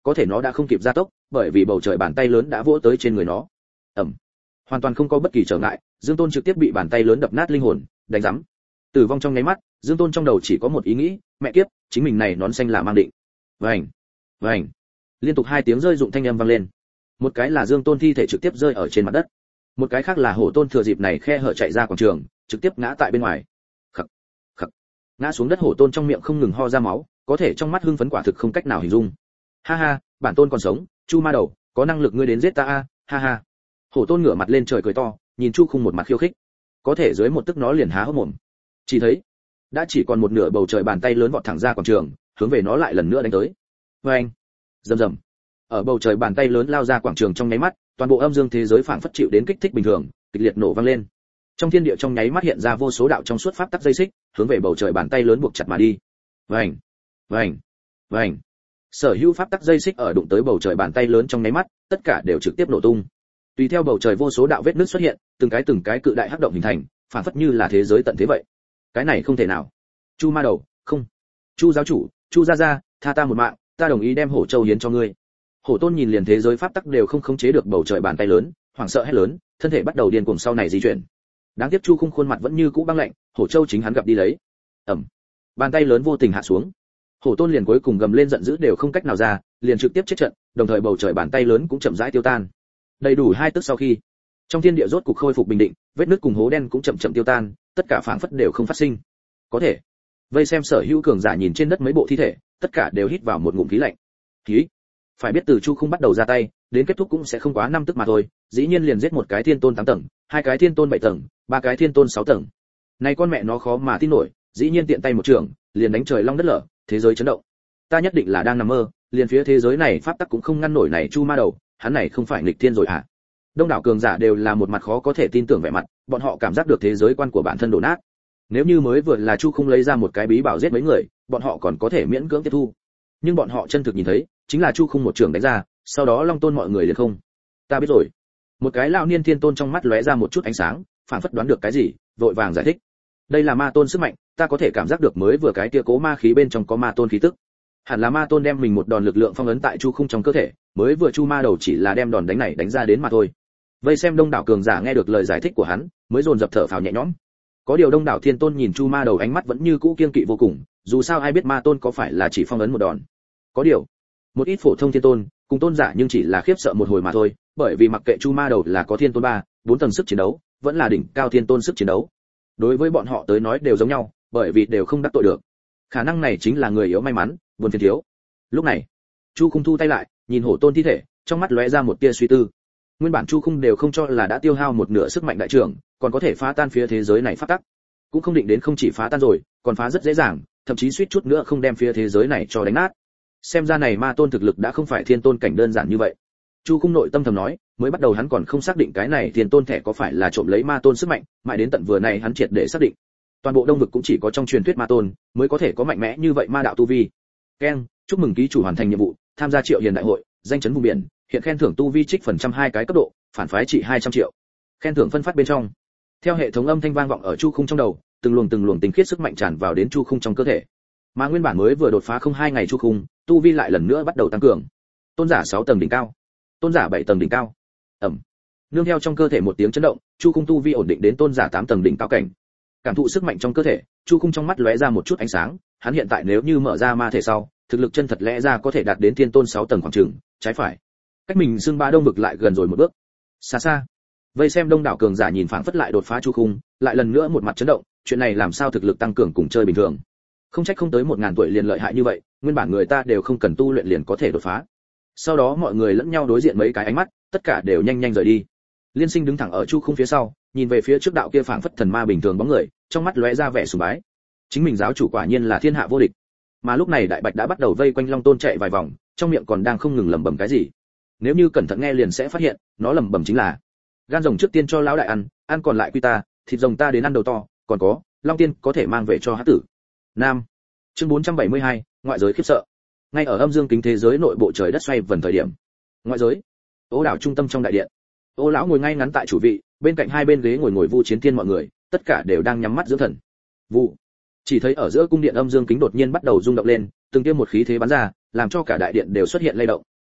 có thể nó đã không kịp gia tốc, bởi vì bầu trời bàn tay lớn đã vỗ tới trên người nó. Ầm. Hoàn toàn không có bất kỳ trở ngại, Dương Tôn trực tiếp bị bàn tay lớn đập nát linh hồn, đánh rắm. Tử vong trong nháy mắt, Dương Tôn trong đầu chỉ có một ý nghĩ, mẹ kiếp, chính mình này nón xanh là mang định. Vành, vành. Liên tục 2 tiếng rơi rụng thanh âm vang lên. Một cái là Dương Tôn thi thể trực tiếp rơi ở trên mặt đất, một cái khác là Hổ Tôn thừa dịp này khe hở chạy ra quảng trường, trực tiếp ngã tại bên ngoài. Khặc, khặc. Ngã xuống đất Hổ Tôn trong miệng không ngừng ho ra máu, có thể trong mắt hưng phấn quả thực không cách nào hình dung. Ha ha, bản tôn còn sống, Chu Ma Đầu, có năng lực ngươi đến giết ta a, ha ha. Hổ Tôn ngửa mặt lên trời cười to, nhìn Chu Khung một mặt khiêu khích. Có thể dưới một tức nó liền há hốc mồm. Chỉ thấy, đã chỉ còn một nửa bầu trời bàn tay lớn vọt thẳng ra quảng trường, hướng về nó lại lần nữa đánh tới. Oeng, rầm rầm. Ở bầu trời bàn tay lớn lao ra quảng trường trong nháy mắt, toàn bộ âm dương thế giới phảng phất chịu đến kích thích bình thường, kịch liệt nổ vang lên. Trong thiên địa trong nháy mắt hiện ra vô số đạo trong suốt pháp tắc dây xích, hướng về bầu trời bàn tay lớn buộc chặt mà đi. Oeng, oeng, oeng. Sở hữu pháp tắc dây xích ở đụng tới bầu trời bàn tay lớn trong nháy mắt, tất cả đều trực tiếp nổ tung. Tùy theo bầu trời vô số đạo vết nứt xuất hiện, từng cái cự đại hắc động hình thành, phảng phất như là thế giới tận thế vậy. Cái này không thể nào. Chu Ma Đầu, không. Chu giáo chủ, Chu gia gia, tha ta một mạng, ta đồng ý đem Hổ Châu hiến cho ngươi. Hổ Tôn nhìn liền thế giới pháp tắc đều không khống chế được bầu trời bàn tay lớn, hoảng sợ hét lớn, thân thể bắt đầu điên cuồng sau này di chuyển. Đáng tiếc Chu Khung khuôn mặt vẫn như cũ băng lạnh, Hổ Châu chính hắn gặp đi lấy. Ầm. Bàn tay lớn vô tình hạ xuống. Hổ Tôn liền cuối cùng gầm lên giận dữ đều không cách nào ra, liền trực tiếp chết trận, đồng thời bầu trời bàn tay lớn cũng chậm rãi tiêu tan. Đầy đủ 2 tức sau khi, trong thiên địa rốt cục khôi phục bình định, vết nứt cùng hố đen cũng chậm chậm tiêu tan, tất cả phảng phất đều không phát sinh. Có thể, vây xem sở hữu cường giả nhìn trên đất mấy bộ thi thể, tất cả đều hít vào một ngụm khí lạnh. Khí. Phải biết từ Chu Khung bắt đầu ra tay, đến kết thúc cũng sẽ không quá 5 tức mà thôi, dĩ nhiên liền giết một cái thiên tôn 8 tầng, 2 cái thiên tôn 7 tầng, 3 cái thiên tôn 6 tầng. Này con mẹ nó khó mà tin nổi, dĩ nhiên tiện tay một trường, liền đánh trời long đất lở, thế giới chấn động. Ta nhất định là đang nằm mơ, liền phía thế giới này pháp tắc cũng không ngăn nổi này Chu Ma Đầu, hắn này không phải nghịch thiên rồi hả? Đông đảo cường giả đều là một mặt khó có thể tin tưởng vẻ mặt, bọn họ cảm giác được thế giới quan của bản thân đổ nát. Nếu như mới vừa là Chu Khung lấy ra một cái bí bảo giết mấy người, bọn họ còn có thể miễn cưỡng tiếp thu. Nhưng bọn họ chân thực nhìn thấy, chính là Chu Khung một trường đánh ra, sau đó Long Tôn mọi người liền không. Ta biết rồi. Một cái lão niên thiên tôn trong mắt lóe ra một chút ánh sáng, phản phất đoán được cái gì, vội vàng giải thích. Đây là ma tôn sức mạnh, ta có thể cảm giác được mới vừa cái tia cố ma khí bên trong có ma tôn khí tức. Hẳn là ma tôn đem mình một đòn lực lượng phong ấn tại Chu Khung trong cơ thể, mới vừa Chu Ma Đầu chỉ là đem đòn đánh này đánh ra đến mà thôi. Vây xem đông đảo cường giả nghe được lời giải thích của hắn, mới dồn dập thở phào nhẹ nhõm. Có điều đông đảo thiên tôn nhìn Chu Ma Đầu ánh mắt vẫn như cũ kiêng kỵ vô cùng, dù sao ai biết ma tôn có phải là chỉ phong ấn một đòn. Có điều, một ít phổ thông thiên tôn, cùng tôn giả nhưng chỉ là khiếp sợ một hồi mà thôi, bởi vì mặc kệ Chu Ma Đầu là có thiên tôn 3, 4 tầng sức chiến đấu, vẫn là đỉnh cao thiên tôn sức chiến đấu. Đối với bọn họ tới nói đều giống nhau, bởi vì đều không đắc tội được. Khả năng này chính là người yếu may mắn, buồn phiền thiếu. Lúc này, Chu Khung thu tay lại, nhìn Hổ Tôn thi thể, trong mắt lóe ra một tia suy tư. Nguyên bản Chu Khung đều không cho là đã tiêu hao một nửa sức mạnh đại trưởng, còn có thể phá tan phía thế giới này pháp tắc. Cũng không định đến không chỉ phá tan rồi, còn phá rất dễ dàng, thậm chí suýt chút nữa không đem phía thế giới này cho đánh nát. Xem ra này ma tôn thực lực đã không phải thiên tôn cảnh đơn giản như vậy. Chu Khung nội tâm thầm nói, mới bắt đầu hắn còn không xác định cái này thiên tôn thẻ có phải là trộm lấy ma tôn sức mạnh, mãi đến tận vừa này hắn triệt để xác định. Toàn bộ Đông vực cũng chỉ có trong truyền thuyết ma tôn mới có thể có mạnh mẽ như vậy ma đạo tu vi. Ken, chúc mừng ký chủ hoàn thành nhiệm vụ, tham gia Triệu Hiền đại hội, danh chấn vùng biển, hiện khen thưởng tu vi trích phần trăm 2 cái cấp độ, phản phái trị 200 triệu. Khen thưởng phân phát bên trong. Theo hệ thống âm thanh vang vọng ở Chu Khung trong đầu, từng luồng tinh khiết sức mạnh tràn vào đến Chu Khung trong cơ thể. Mà nguyên bản mới vừa đột phá không 2 ngày Chu Khung, tu vi lại lần nữa bắt đầu tăng cường. Tôn giả 6 tầng đỉnh cao, tôn giả 7 tầng đỉnh cao. Ầm. Nương theo trong cơ thể một tiếng chấn động, Chu Khung tu vi ổn định đến tôn giả 8 tầng đỉnh cao cảnh. Cảm thụ sức mạnh trong cơ thể, Chu Khung trong mắt lóe ra một chút ánh sáng, hắn hiện tại nếu như mở ra ma thể sau, thực lực chân thật lẽ ra có thể đạt đến thiên tôn 6 tầng khoảng chừng, trái phải. Cách mình xưng ba Đông vực lại gần rồi một bước. Xa xa, vây xem đông đảo cường giả nhìn phảng phất lại đột phá Chu Khung, lại lần nữa một mặt chấn động, chuyện này làm sao thực lực tăng cường cùng chơi bình thường. Không trách không tới 1000 tuổi liền lợi hại như vậy, nguyên bản người ta đều không cần tu luyện liền có thể đột phá. Sau đó mọi người lẫn nhau đối diện mấy cái ánh mắt, tất cả đều nhanh nhanh rời đi. Liên Sinh đứng thẳng ở Chu Khung phía sau, nhìn về phía trước đạo kia phảng phất thần ma bình thường bóng người, trong mắt lóe ra vẻ sùng bái. Chính mình giáo chủ quả nhiên là thiên hạ vô địch. Mà lúc này Đại Bạch đã bắt đầu vây quanh Long Tôn chạy vài vòng, trong miệng còn đang không ngừng lẩm bẩm cái gì. Nếu như cẩn thận nghe liền sẽ phát hiện, nó lẩm bẩm chính là: gan rồng trước tiên cho lão đại ăn còn lại quy ta, thịt rồng ta đến ăn đầu to, còn có, Long Tiên có thể mang về cho hắc tử. Nam. Chương 472, ngoại giới khiếp sợ. Ngay ở âm dương kính thế giới nội bộ trời đất xoay vần thời điểm, ngoại giới, Ô đảo trung tâm trong đại điện, Ô lão ngồi ngay ngắn tại chủ vị, bên cạnh hai bên ghế ngồi Vu Chiến Thiên mọi người, tất cả đều đang nhắm mắt dưỡng thần. Vụ. Chỉ thấy ở giữa cung điện âm dương kính đột nhiên bắt đầu rung động lên, từng tiêm một khí thế bắn ra, làm cho cả đại điện đều xuất hiện lay động.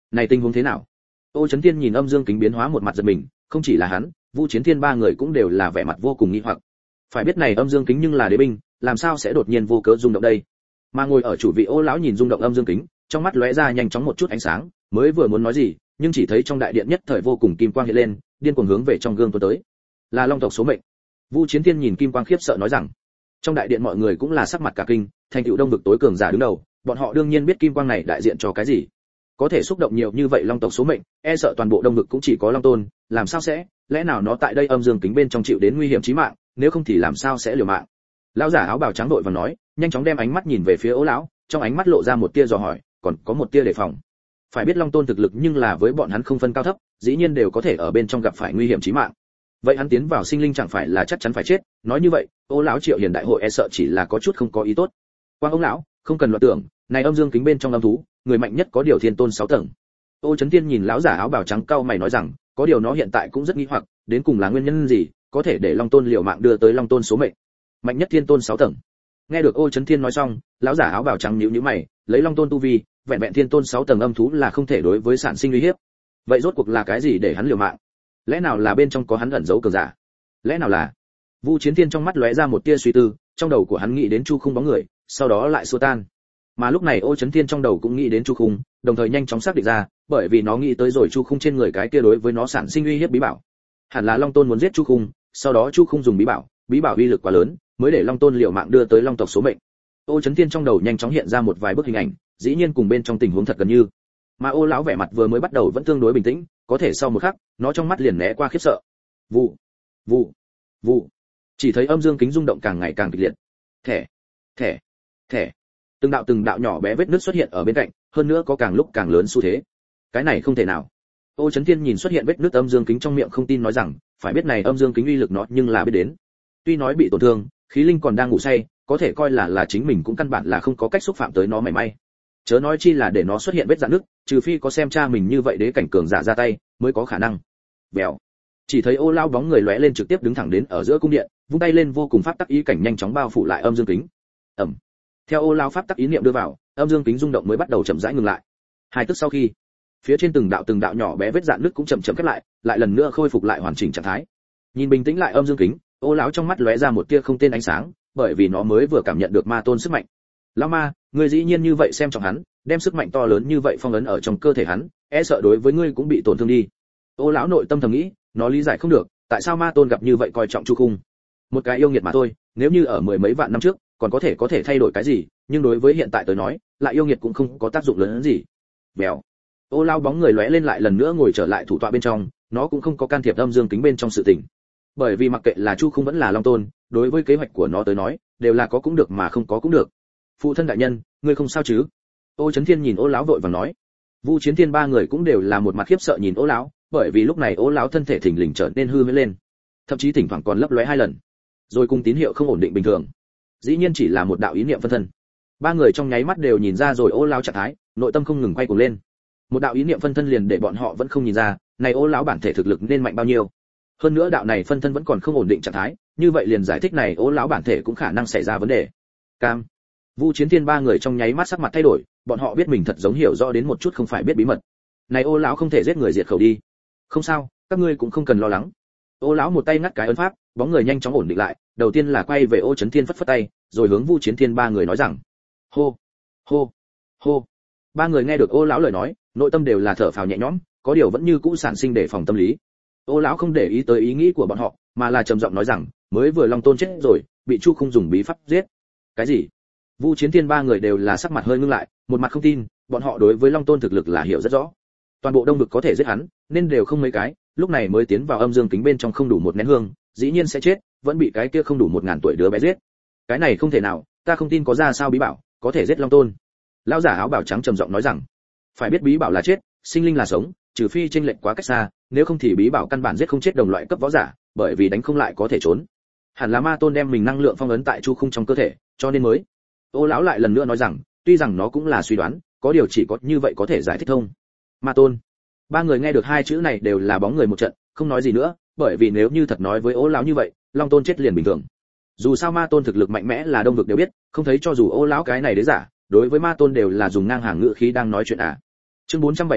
Này tình huống thế nào? Ô Chấn Thiên nhìn âm dương kính biến hóa một mặt giật mình, không chỉ là hắn, Vu Chiến Thiên ba người cũng đều là vẻ mặt vô cùng nghi hoặc. Phải biết này âm dương kính nhưng là đế binh, làm sao sẽ đột nhiên vô cớ rung động đây? Mà ngồi ở chủ vị Ô lão nhìn rung động âm dương kính, trong mắt lóe ra nhanh chóng một chút ánh sáng, mới vừa muốn nói gì, nhưng chỉ thấy trong đại điện nhất thời vô cùng kim quang hiện lên, điên cuồng hướng về trong gương tuôn tới. Là Long tộc số mệnh. Vu Chiến Thiên nhìn kim quang khiếp sợ nói rằng. Trong đại điện mọi người cũng là sắc mặt cả kinh, thành tựu Đông vực tối cường giả đứng đầu, bọn họ đương nhiên biết kim quang này đại diện cho cái gì. Có thể xúc động nhiều như vậy Long tộc số mệnh, e sợ toàn bộ Đông vực cũng chỉ có Long Tôn, làm sao sẽ, lẽ nào nó tại đây âm dương kính bên trong chịu đến nguy hiểm chí mạng, nếu không thì làm sao sẽ liều mạng. Lão giả áo bào trắng đội và nói, nhanh chóng đem ánh mắt nhìn về phía Ô lão, trong ánh mắt lộ ra một tia dò hỏi, còn có một tia đề phòng. Phải biết Long Tôn thực lực nhưng là với bọn hắn không phân cao thấp, dĩ nhiên đều có thể ở bên trong gặp phải nguy hiểm chí mạng. Vậy hắn tiến vào sinh linh chẳng phải là chắc chắn phải chết, nói như vậy, Ô lão Triệu Hiền đại hội e sợ chỉ là có chút không có ý tốt. Quang ông lão, không cần loạn tưởng, này âm dương kính bên trong âm thú, người mạnh nhất có điều thiên tôn 6 tầng. Ô Chấn Thiên nhìn lão giả áo bào trắng cau mày nói rằng, có điều nó hiện tại cũng rất nghi hoặc, đến cùng là nguyên nhân gì, có thể để Long Tôn liều mạng đưa tới Long Tôn số mệnh. Mạnh nhất thiên tôn 6 tầng. Nghe được Ô Chấn Thiên nói xong, lão giả áo bào trắng nhíu nhíu mày, lấy Long Tôn tu vi, vẹn vẹn thiên tôn 6 tầng âm thú là không thể đối với sản sinh uy hiếp. Vậy rốt cuộc là cái gì để hắn liều mạng? Lẽ nào là bên trong có hắn ẩn giấu cường giả? Lẽ nào là? Vu Chiến Thiên trong mắt lóe ra một tia suy tư, trong đầu của hắn nghĩ đến Chu Khung bóng người, sau đó lại xua tan. Mà lúc này Ô Chấn Thiên trong đầu cũng nghĩ đến Chu Khung, đồng thời nhanh chóng xác định ra, bởi vì nó nghĩ tới rồi Chu Khung trên người cái kia đối với nó sản sinh uy hiếp bí bảo. Hẳn là Long Tôn muốn giết Chu Khung, sau đó Chu Khung dùng bí bảo uy lực quá lớn, mới để Long Tôn liều mạng đưa tới Long tộc số mệnh. Ô Chấn Thiên trong đầu nhanh chóng hiện ra một vài bức hình ảnh, dĩ nhiên cùng bên trong tình huống thật gần như. Mà Ô lão vẻ mặt vừa mới bắt đầu vẫn tương đối bình tĩnh, có thể sau một khắc, nó trong mắt liền né qua khiếp sợ. Vụ, vụ, vụ. Chỉ thấy âm dương kính rung động càng ngày càng kịch liệt. Thẻ, thẻ, thẻ. Từng đạo nhỏ bé vết nứt xuất hiện ở bên cạnh, hơn nữa có càng lúc càng lớn xu thế. Cái này không thể nào. Ô Chấn Thiên nhìn xuất hiện vết nứt âm dương kính trong miệng không tin nói rằng, phải biết này âm dương kính uy lực nó nhưng là biết đến. Tuy nói bị tổn thương, khí linh còn đang ngủ say, có thể coi là chính mình cũng căn bản là không có cách xúc phạm tới nó mảy may. Chớ nói chi là để nó xuất hiện vết rạn nứt, trừ phi có xem cha mình như vậy đế cảnh cường giả ra tay, mới có khả năng. Bèo. Chỉ thấy Ô lão bóng người lóe lên trực tiếp đứng thẳng đến ở giữa cung điện, vung tay lên vô cùng pháp tắc ý cảnh nhanh chóng bao phủ lại âm dương kính. Ầm. Theo Ô lão pháp tắc ý niệm đưa vào, âm dương kính rung động mới bắt đầu chậm rãi ngừng lại. Hai tức sau khi, phía trên từng đạo nhỏ bé vết rạn nứt cũng chậm khép lại, lại lần nữa khôi phục lại hoàn chỉnh trạng thái. Nhìn bình tĩnh lại âm dương kính, Ô lão trong mắt lóe ra một tia không tên ánh sáng, bởi vì nó mới vừa cảm nhận được ma tôn sức mạnh. Lão ma, ngươi dĩ nhiên như vậy xem trọng hắn, đem sức mạnh to lớn như vậy phong ấn ở trong cơ thể hắn, e sợ đối với ngươi cũng bị tổn thương đi. Ô lão nội tâm thầm nghĩ, nó lý giải không được, tại sao ma tôn gặp như vậy coi trọng Chu Khung. Một cái yêu nghiệt mà thôi, nếu như ở mười mấy vạn năm trước, còn có thể thay đổi cái gì, nhưng đối với hiện tại tới nói, lại yêu nghiệt cũng không có tác dụng lớn hơn gì. Bèo. Ô lão bóng người lóe lên lại lần nữa ngồi trở lại thủ tọa bên trong, nó cũng không có can thiệp âm dương kính bên trong sự tình. Bởi vì mặc kệ là Chu Khung vẫn là Long Tôn, đối với kế hoạch của nó tới nói, đều là có cũng được mà không có cũng được. Phụ thân đại nhân, ngươi không sao chứ? Ô Chấn Thiên nhìn Ô lão vội vàng nói. Vu Chiến Thiên ba người cũng đều là một mặt khiếp sợ nhìn Ô lão, bởi vì lúc này Ô lão thân thể thình lình trở nên hư huyễn lên, thậm chí thỉnh thoảng còn lấp lóe 2 lần, rồi cùng tín hiệu không ổn định bình thường. Dĩ nhiên chỉ là một đạo ý niệm phân thân. Ba người trong nháy mắt đều nhìn ra rồi Ô lão trạng thái, nội tâm không ngừng quay cuồng lên. Một đạo ý niệm phân thân liền để bọn họ vẫn không nhìn ra, này Ô lão bản thể thực lực nên mạnh bao nhiêu. Hơn nữa đạo này phân thân vẫn còn không ổn định trạng thái, như vậy liền giải thích này Ô lão bản thể cũng khả năng xảy ra vấn đề. Cam. Vu Chiến Thiên ba người trong nháy mắt sắc mặt thay đổi, bọn họ biết mình thật giống hiểu rõ đến một chút không phải biết bí mật. Này Ô lão không thể giết người diệt khẩu đi. Không sao, các ngươi cũng không cần lo lắng. Ô lão một tay ngắt cái ấn pháp, bóng người nhanh chóng ổn định lại, đầu tiên là quay về Ô Chấn Thiên phất phất tay, rồi hướng Vu Chiến Thiên ba người nói rằng: "Hô, hô, hô." Ba người nghe được Ô lão lời nói, nội tâm đều là thở phào nhẹ nhõm, có điều vẫn như cũ sản sinh đề phòng tâm lý. Ô lão không để ý tới ý nghĩ của bọn họ, mà là trầm giọng nói rằng: "Mới vừa Long Tôn chết rồi, bị Chu Khung dùng bí pháp giết." Cái gì? Vu Chiến Thiên ba người đều là sắc mặt hơi ngưng lại, một mặt không tin, bọn họ đối với Long Tôn thực lực là hiểu rất rõ. Toàn bộ Đông vực có thể giết hắn, nên đều không mấy cái, lúc này mới tiến vào âm dương kính bên trong không đủ một nén hương, dĩ nhiên sẽ chết, vẫn bị cái kia không đủ 1000 tuổi đứa bé giết. Cái này không thể nào, ta không tin có ra sao bí bảo, có thể giết Long Tôn. Lão giả áo bào trắng trầm giọng nói rằng, phải biết bí bảo là chết, sinh linh là sống, trừ phi chênh lệch quá cách xa, nếu không thì bí bảo căn bản giết không chết đồng loại cấp võ giả, bởi vì đánh không lại có thể trốn. Hẳn là ma tôn đem mình năng lượng phong ấn tại Chu Khung trong cơ thể, cho nên mới. Ô lão lại lần nữa nói rằng, tuy rằng nó cũng là suy đoán, có điều chỉ có như vậy có thể giải thích thông. Ma tôn. Ba người nghe được hai chữ này đều là bóng người một trận, không nói gì nữa, bởi vì nếu như thật nói với Ô lão như vậy, Long Tôn chết liền bình thường. Dù sao ma tôn thực lực mạnh mẽ là Đông vực đều biết, không thấy cho dù Ô lão cái này đế giả, đối với ma tôn đều là dùng ngang hàng ngữ khí đang nói chuyện à. Chương 473,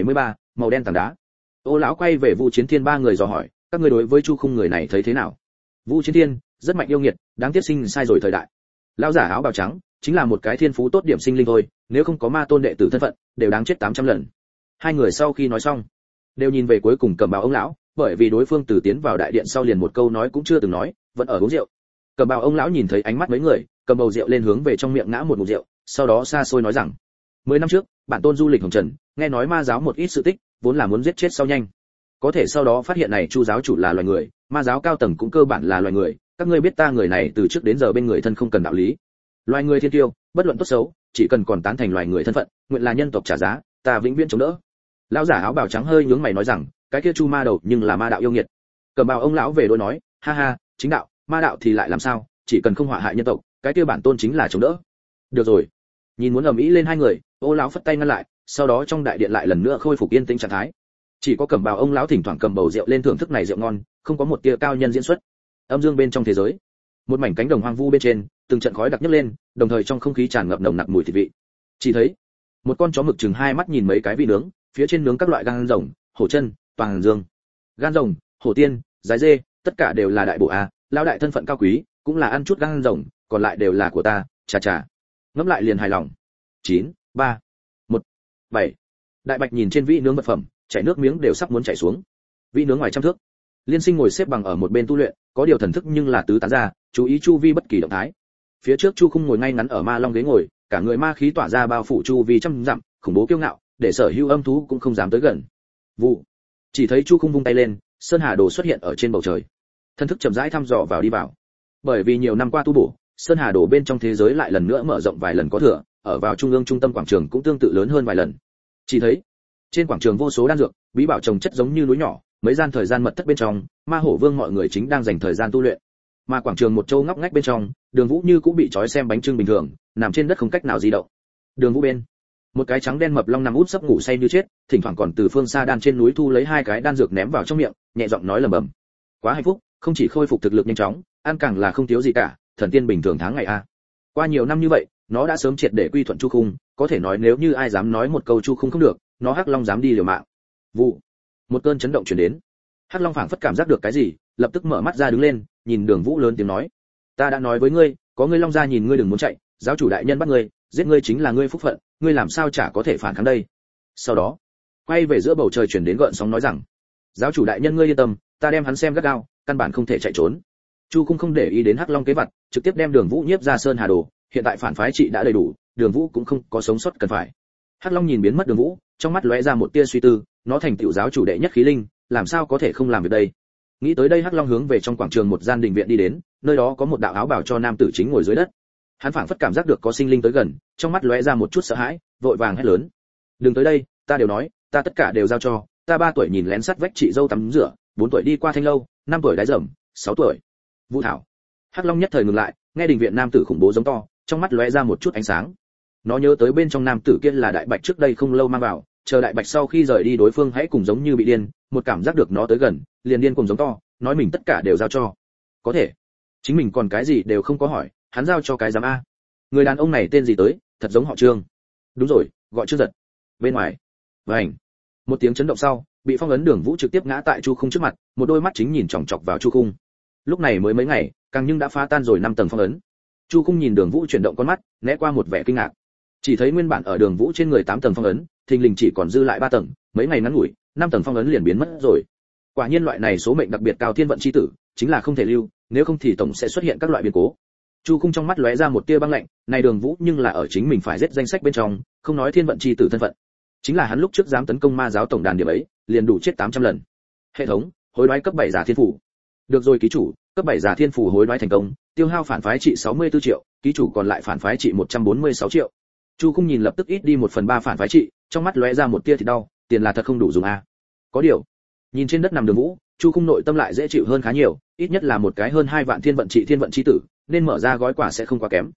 màu đen tảng đá. Ô lão quay về Vu Chiến Thiên ba người dò hỏi, các ngươi đối với Chu Khung người này thấy thế nào? Vu Chiến Thiên, rất mạnh yêu nghiệt, đáng tiếc sinh sai rồi thời đại. Lão giả áo bào trắng, chính là một cái thiên phú tốt điểm sinh linh thôi, nếu không có ma tôn đệ tử thân phận, đều đáng chết 800 lần. Hai người sau khi nói xong, đều nhìn về cuối cùng Cẩm Bào ông lão, bởi vì đối phương từ tiến vào đại điện sau liền một câu nói cũng chưa từng nói, vẫn ở uống rượu. Cẩm Bào ông lão nhìn thấy ánh mắt mấy người, cầm bầu rượu lên hướng về trong miệng ngã một ngụm rượu, sau đó xa xôi nói rằng: 10 năm trước, bản tôn du lịch hồng trần, nghe nói ma giáo một ít sự tích, vốn là muốn giết chết sau nhanh. Có thể sau đó phát hiện này Chu giáo chủ là loài người, ma giáo cao tầng cũng cơ bản là loài người, các ngươi biết ta người này từ trước đến giờ bên người thân không cần đạo lý. Loài người thiên tiêu, bất luận tốt xấu, chỉ cần còn tán thành loài người thân phận, nguyện là nhân tộc trả giá, ta vĩnh viễn chống đỡ. Lão giả áo bào trắng hơi nhướng mày nói rằng, cái kia Chu ma đầu nhưng là ma đạo yêu nghiệt. Cẩm Bào ông lão về đối nói, ha ha, chính đạo, ma đạo thì lại làm sao, chỉ cần không họa hại nhân tộc, cái kia bản tôn chính là chống đỡ. Được rồi. Nhìn muốn ầm ĩ lên hai người, Ô lão phất tay ngăn lại, sau đó trong đại điện lại lần nữa khôi phục yên tĩnh trạng thái. Chỉ có Cẩm Bào ông lão thỉnh thoảng cầm bầu rượu lên thưởng thức này rượu ngon, không có một tia cao nhân diễn xuất. Âm dương bên trong thế giới, một mảnh cánh đồng hoang vu bên trên, từng trận khói đặc nhấc lên, đồng thời trong không khí tràn ngập nồng nặc mùi thịt vị. Chỉ thấy một con chó mực chừng hai mắt nhìn mấy cái vị nướng, phía trên nướng các loại gan rồng, hổ chân, toàn dương, gan rồng, hổ tiên, dái dê, tất cả đều là đại bộ a, lão đại thân phận cao quý, cũng là ăn chút gan rồng, còn lại đều là của ta, chà chà. Ngẫm lại liền hài lòng. 9, 3, 1, 7. Đại bạch nhìn trên vị nướng vật phẩm, chảy nước miếng đều sắp muốn chảy xuống. Vị nướng ngoài trăm thước. Liên Sinh ngồi xếp bằng ở một bên tu luyện, có điều thần thức nhưng là tứ tán ra, chú ý chu vi bất kỳ động thái. Phía trước Chu Khung ngồi ngay ngắn ở ma long ghế ngồi, cả người ma khí tỏa ra bao phủ chu vi trăm dặm, khủng bố kiêu ngạo, để sở hữu âm thú cũng không dám tới gần. Vụ. Chỉ thấy Chu Khung vung tay lên, sơn hà đồ xuất hiện ở trên bầu trời. Thần thức chậm rãi thăm dò vào đi vào. Bởi vì nhiều năm qua tu bổ, sơn hà đồ bên trong thế giới lại lần nữa mở rộng vài lần có thừa, ở vào trung ương trung tâm quảng trường cũng tương tự lớn hơn vài lần. Chỉ thấy trên quảng trường vô số đan dược, bí bảo trồng chất giống như núi nhỏ, mấy gian thời gian mật thất bên trong, ma hổ vương mọi người chính đang dành thời gian tu luyện. Mà quảng trường một châu ngóc ngách bên trong, Đường Vũ như cũng bị trói xem bánh trưng bình thường, nằm trên đất không cách nào di động. Đường Vũ bên, một cái trắng đen mập long nằm út sấp ngủ say như chết, thỉnh thoảng còn từ phương xa đan trên núi thu lấy hai cái đan dược ném vào trong miệng, nhẹ giọng nói lẩm bẩm. Quá hạnh phúc, không chỉ khôi phục thực lực nhanh chóng, ăn càng là không thiếu gì cả, thần tiên bình thường tháng ngày a. Qua nhiều năm như vậy, nó đã sớm triệt để quy thuận Chu Khung, có thể nói nếu như ai dám nói một câu Chu Khung không được, nó Hắc Long dám đi liều mạng. Vụ. Một cơn chấn động truyền đến. Hắc Long phảng phất cảm giác được cái gì, lập tức mở mắt ra đứng lên, nhìn Đường Vũ lớn tiếng nói: "Ta đã nói với ngươi, có ngươi Long gia nhìn ngươi đừng muốn chạy, giáo chủ đại nhân bắt ngươi, giết ngươi chính là ngươi phúc phận, ngươi làm sao chả có thể phản kháng đây." Sau đó, quay về giữa bầu trời truyền đến gợn sóng nói rằng: "Giáo chủ đại nhân ngươi yên tâm, ta đem hắn xem gắt gao, căn bản không thể chạy trốn." Chu Khung không để ý đến Hắc Long kế vật, trực tiếp đem Đường Vũ nhiếp ra sơn hà đồ, hiện tại phản phái trị đã đầy đủ, Đường Vũ cũng không có sống sót cần phải. Hắc Long nhìn biến mất Đường Vũ, trong mắt lóe ra một tia suy tư, nó thành tiểu giáo chủ đệ nhất khí linh, làm sao có thể không làm việc đây. Nghĩ tới đây Hắc Long hướng về trong quảng trường một gian đình viện đi đến, nơi đó có một đạo áo bào cho nam tử chính ngồi dưới đất. Hắn phảng phất cảm giác được có sinh linh tới gần, trong mắt lóe ra một chút sợ hãi, vội vàng hét lớn: "Đừng tới đây, ta đều nói, ta tất cả đều giao cho, ta 3 tuổi nhìn lén sắt vách chị dâu tắm rửa, 4 tuổi đi qua thanh lâu, 5 tuổi đái dầm, 6 tuổi." Vũ Thảo. Hắc Long nhất thời ngừng lại, nghe đình viện nam tử khủng bố giống to, trong mắt lóe ra một chút ánh sáng. Nó nhớ tới bên trong nam tử kia là Đại Bạch trước đây không lâu mang vào, chờ Đại Bạch sau khi rời đi đối phương hãy cùng giống như bị điên, một cảm giác được nó tới gần, liền điên cùng giống to, nói mình tất cả đều giao cho. Có thể, chính mình còn cái gì đều không có hỏi, hắn giao cho cái dám a. Người đàn ông này tên gì tới, thật giống họ Trương. Đúng rồi, gọi Trương Giật. Bên ngoài. Vành. Một tiếng chấn động sau, bị phong ấn Đường Vũ trực tiếp ngã tại Chu Khung trước mặt, một đôi mắt chính nhìn chòng chọc vào Chu Khung. Lúc này mới mấy ngày, càng nhưng đã phá tan rồi 5 tầng phong ấn. Chu Khung nhìn Đường Vũ chuyển động con mắt, né qua một vẻ kinh ngạc. Chỉ thấy nguyên bản ở Đường Vũ trên người 8 tầng phong ấn, thình lình chỉ còn dư lại 3 tầng, mấy ngày ngắn ngủi, 5 tầng phong ấn liền biến mất rồi. Quả nhiên loại này số mệnh đặc biệt cao thiên vận chi tử, chính là không thể lưu, nếu không thì tổng sẽ xuất hiện các loại biến cố. Chu Khung trong mắt lóe ra một tia băng lạnh, này Đường Vũ nhưng là ở chính mình phải giết danh sách bên trong, không nói thiên vận chi tử thân phận. Chính là hắn lúc trước dám tấn công ma giáo tổng đàn điểm ấy, liền đủ chết 800 lần. Hệ thống, hối đoái cấp 7 giả thiên phủ. Được rồi ký chủ, cấp 7 giả thiên phủ hối đoái thành công, tiêu hao phản phái trị 64 triệu, ký chủ còn lại phản phái trị 146 triệu. Chu Khung nhìn lập tức ít đi 1/3 phản phái trị, trong mắt lóe ra một tia thì đau, tiền là thật không đủ dùng a. Có điều, nhìn trên đất nằm Đường Vũ, Chu Khung nội tâm lại dễ chịu hơn khá nhiều, ít nhất là một cái hơn 2 vạn thiên vận chi tử, nên mở ra gói quà sẽ không quá kém.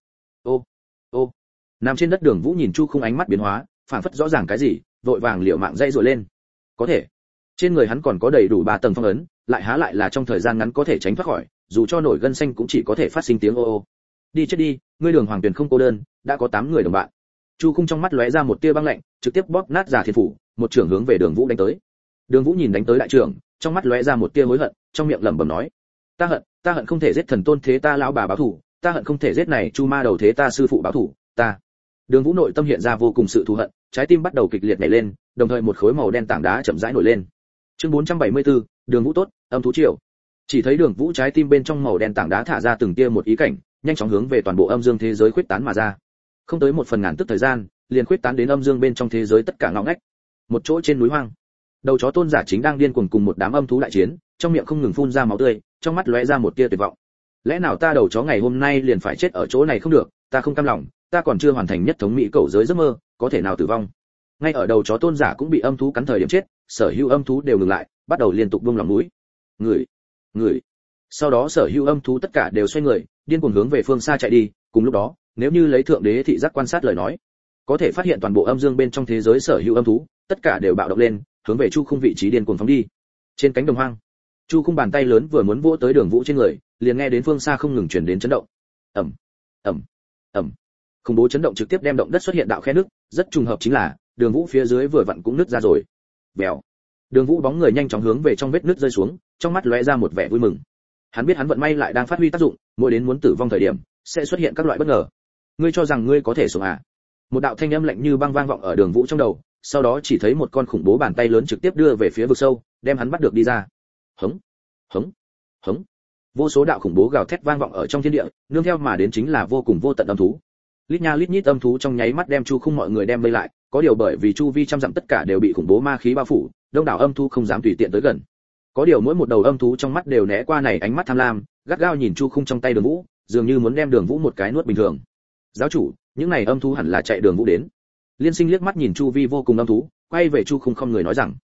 Ô, nằm trên đất Đường Vũ nhìn Chu Khung ánh mắt biến hóa, phản phất rõ ràng cái gì, vội vàng liều mạng dây rồi lên. Có thể, trên người hắn còn có đầy đủ 3 tầng phong ấn, lại há lại là trong thời gian ngắn có thể tránh thoát khỏi, dù cho nổi gân xanh cũng chỉ có thể phát sinh tiếng ô. Đi chết đi, ngươi Đường Hoàng Tuyền không cô đơn, đã có 8 người đồng bạn. Chu Khung trong mắt lóe ra một tia băng lạnh, trực tiếp bóp nát giả thiên phủ, một trưởng hướng về Đường Vũ đánh tới. Đường Vũ nhìn đánh tới đại trưởng, trong mắt lóe ra một tia hối hận, trong miệng lẩm bẩm nói: ta hận không thể giết thần tôn thế ta lão bà báo thù, ta hận không thể giết này chu ma đầu thế ta sư phụ báo thù, ta. Đường Vũ nội tâm hiện ra vô cùng sự thù hận, trái tim bắt đầu kịch liệt nhảy lên, đồng thời một khối màu đen tảng đá chậm rãi nổi lên. Chương 474, Đường Vũ tốt, âm thú triều. Chỉ thấy Đường Vũ trái tim bên trong màu đen tảng đá thả ra từng tia một ý cảnh, nhanh chóng hướng về toàn bộ âm dương thế giới khuếch tán mà ra. Không tới một phần ngàn tức thời gian, liền khuếch tán đến âm dương bên trong thế giới tất cả ngõ ngách. Một chỗ trên núi hoang, đầu chó tôn giả chính đang điên cuồng cùng một đám âm thú đại chiến, trong miệng không ngừng phun ra máu tươi, trong mắt lóe ra một tia tuyệt vọng. Lẽ nào ta đầu chó ngày hôm nay liền phải chết ở chỗ này không được, ta không cam lòng, ta còn chưa hoàn thành nhất thống mỹ cầu giới giấc mơ, có thể nào tử vong. Ngay ở đầu chó tôn giả cũng bị âm thú cắn thời điểm chết, sở hữu âm thú đều ngừng lại, bắt đầu liên tục buông lỏng mũi. Người. Sau đó sở hữu âm thú tất cả đều xoay người, điên cuồng hướng về phương xa chạy đi, cùng lúc đó, nếu như lấy thượng đế thị giác quan sát lời nói, có thể phát hiện toàn bộ âm dương bên trong thế giới sở hữu âm thú, tất cả đều bạo động lên, hướng về Chu Khung vị trí điên cuồng phóng đi. Trên cánh đồng hoang, Chu Khung bàn tay lớn vừa muốn vỗ tới Đường Vũ trên người, liền nghe đến phương xa không ngừng truyền đến chấn động. Ầm. Khủng bố chấn động trực tiếp đem động đất xuất hiện đạo khe nứt, rất trùng hợp chính là, Đường Vũ phía dưới vừa vặn cũng nứt ra rồi. Bèo. Đường Vũ bóng người nhanh chóng hướng về trong vết nứt rơi xuống, trong mắt lóe ra một vẻ vui mừng. Hắn biết hắn vận may lại đang phát huy tác dụng, mỗi đến muốn tử vong thời điểm, sẽ xuất hiện các loại bất ngờ. Ngươi cho rằng ngươi có thể sống à? Một đạo thanh âm lạnh như băng vang vọng ở Đường Vũ trong đầu, sau đó chỉ thấy một con khủng bố bàn tay lớn trực tiếp đưa về phía vực sâu, đem hắn bắt được đi ra. Hống. Vô số đạo khủng bố gào thét vang vọng ở trong thiên địa, nương theo mà đến chính là vô cùng vô tận âm thú. Lít nha lít nhít âm thú trong nháy mắt đem Chu Khung mọi người đem vây lại, có điều bởi vì chu vi trăm dặm tất cả đều bị khủng bố ma khí bao phủ, đông đảo âm thú không dám tùy tiện tới gần. Có điều mỗi một đầu âm thú trong mắt đều né qua này ánh mắt tham lam, gắt gao nhìn Chu Khung trong tay Đường Vũ, dường như muốn đem Đường Vũ một cái nuốt bình thường. Giáo chủ, những này âm thú hẳn là chạy Đường Vũ đến. Liên Sinh liếc mắt nhìn chu vi vô cùng âm thú, quay về Chu Khung không người nói rằng,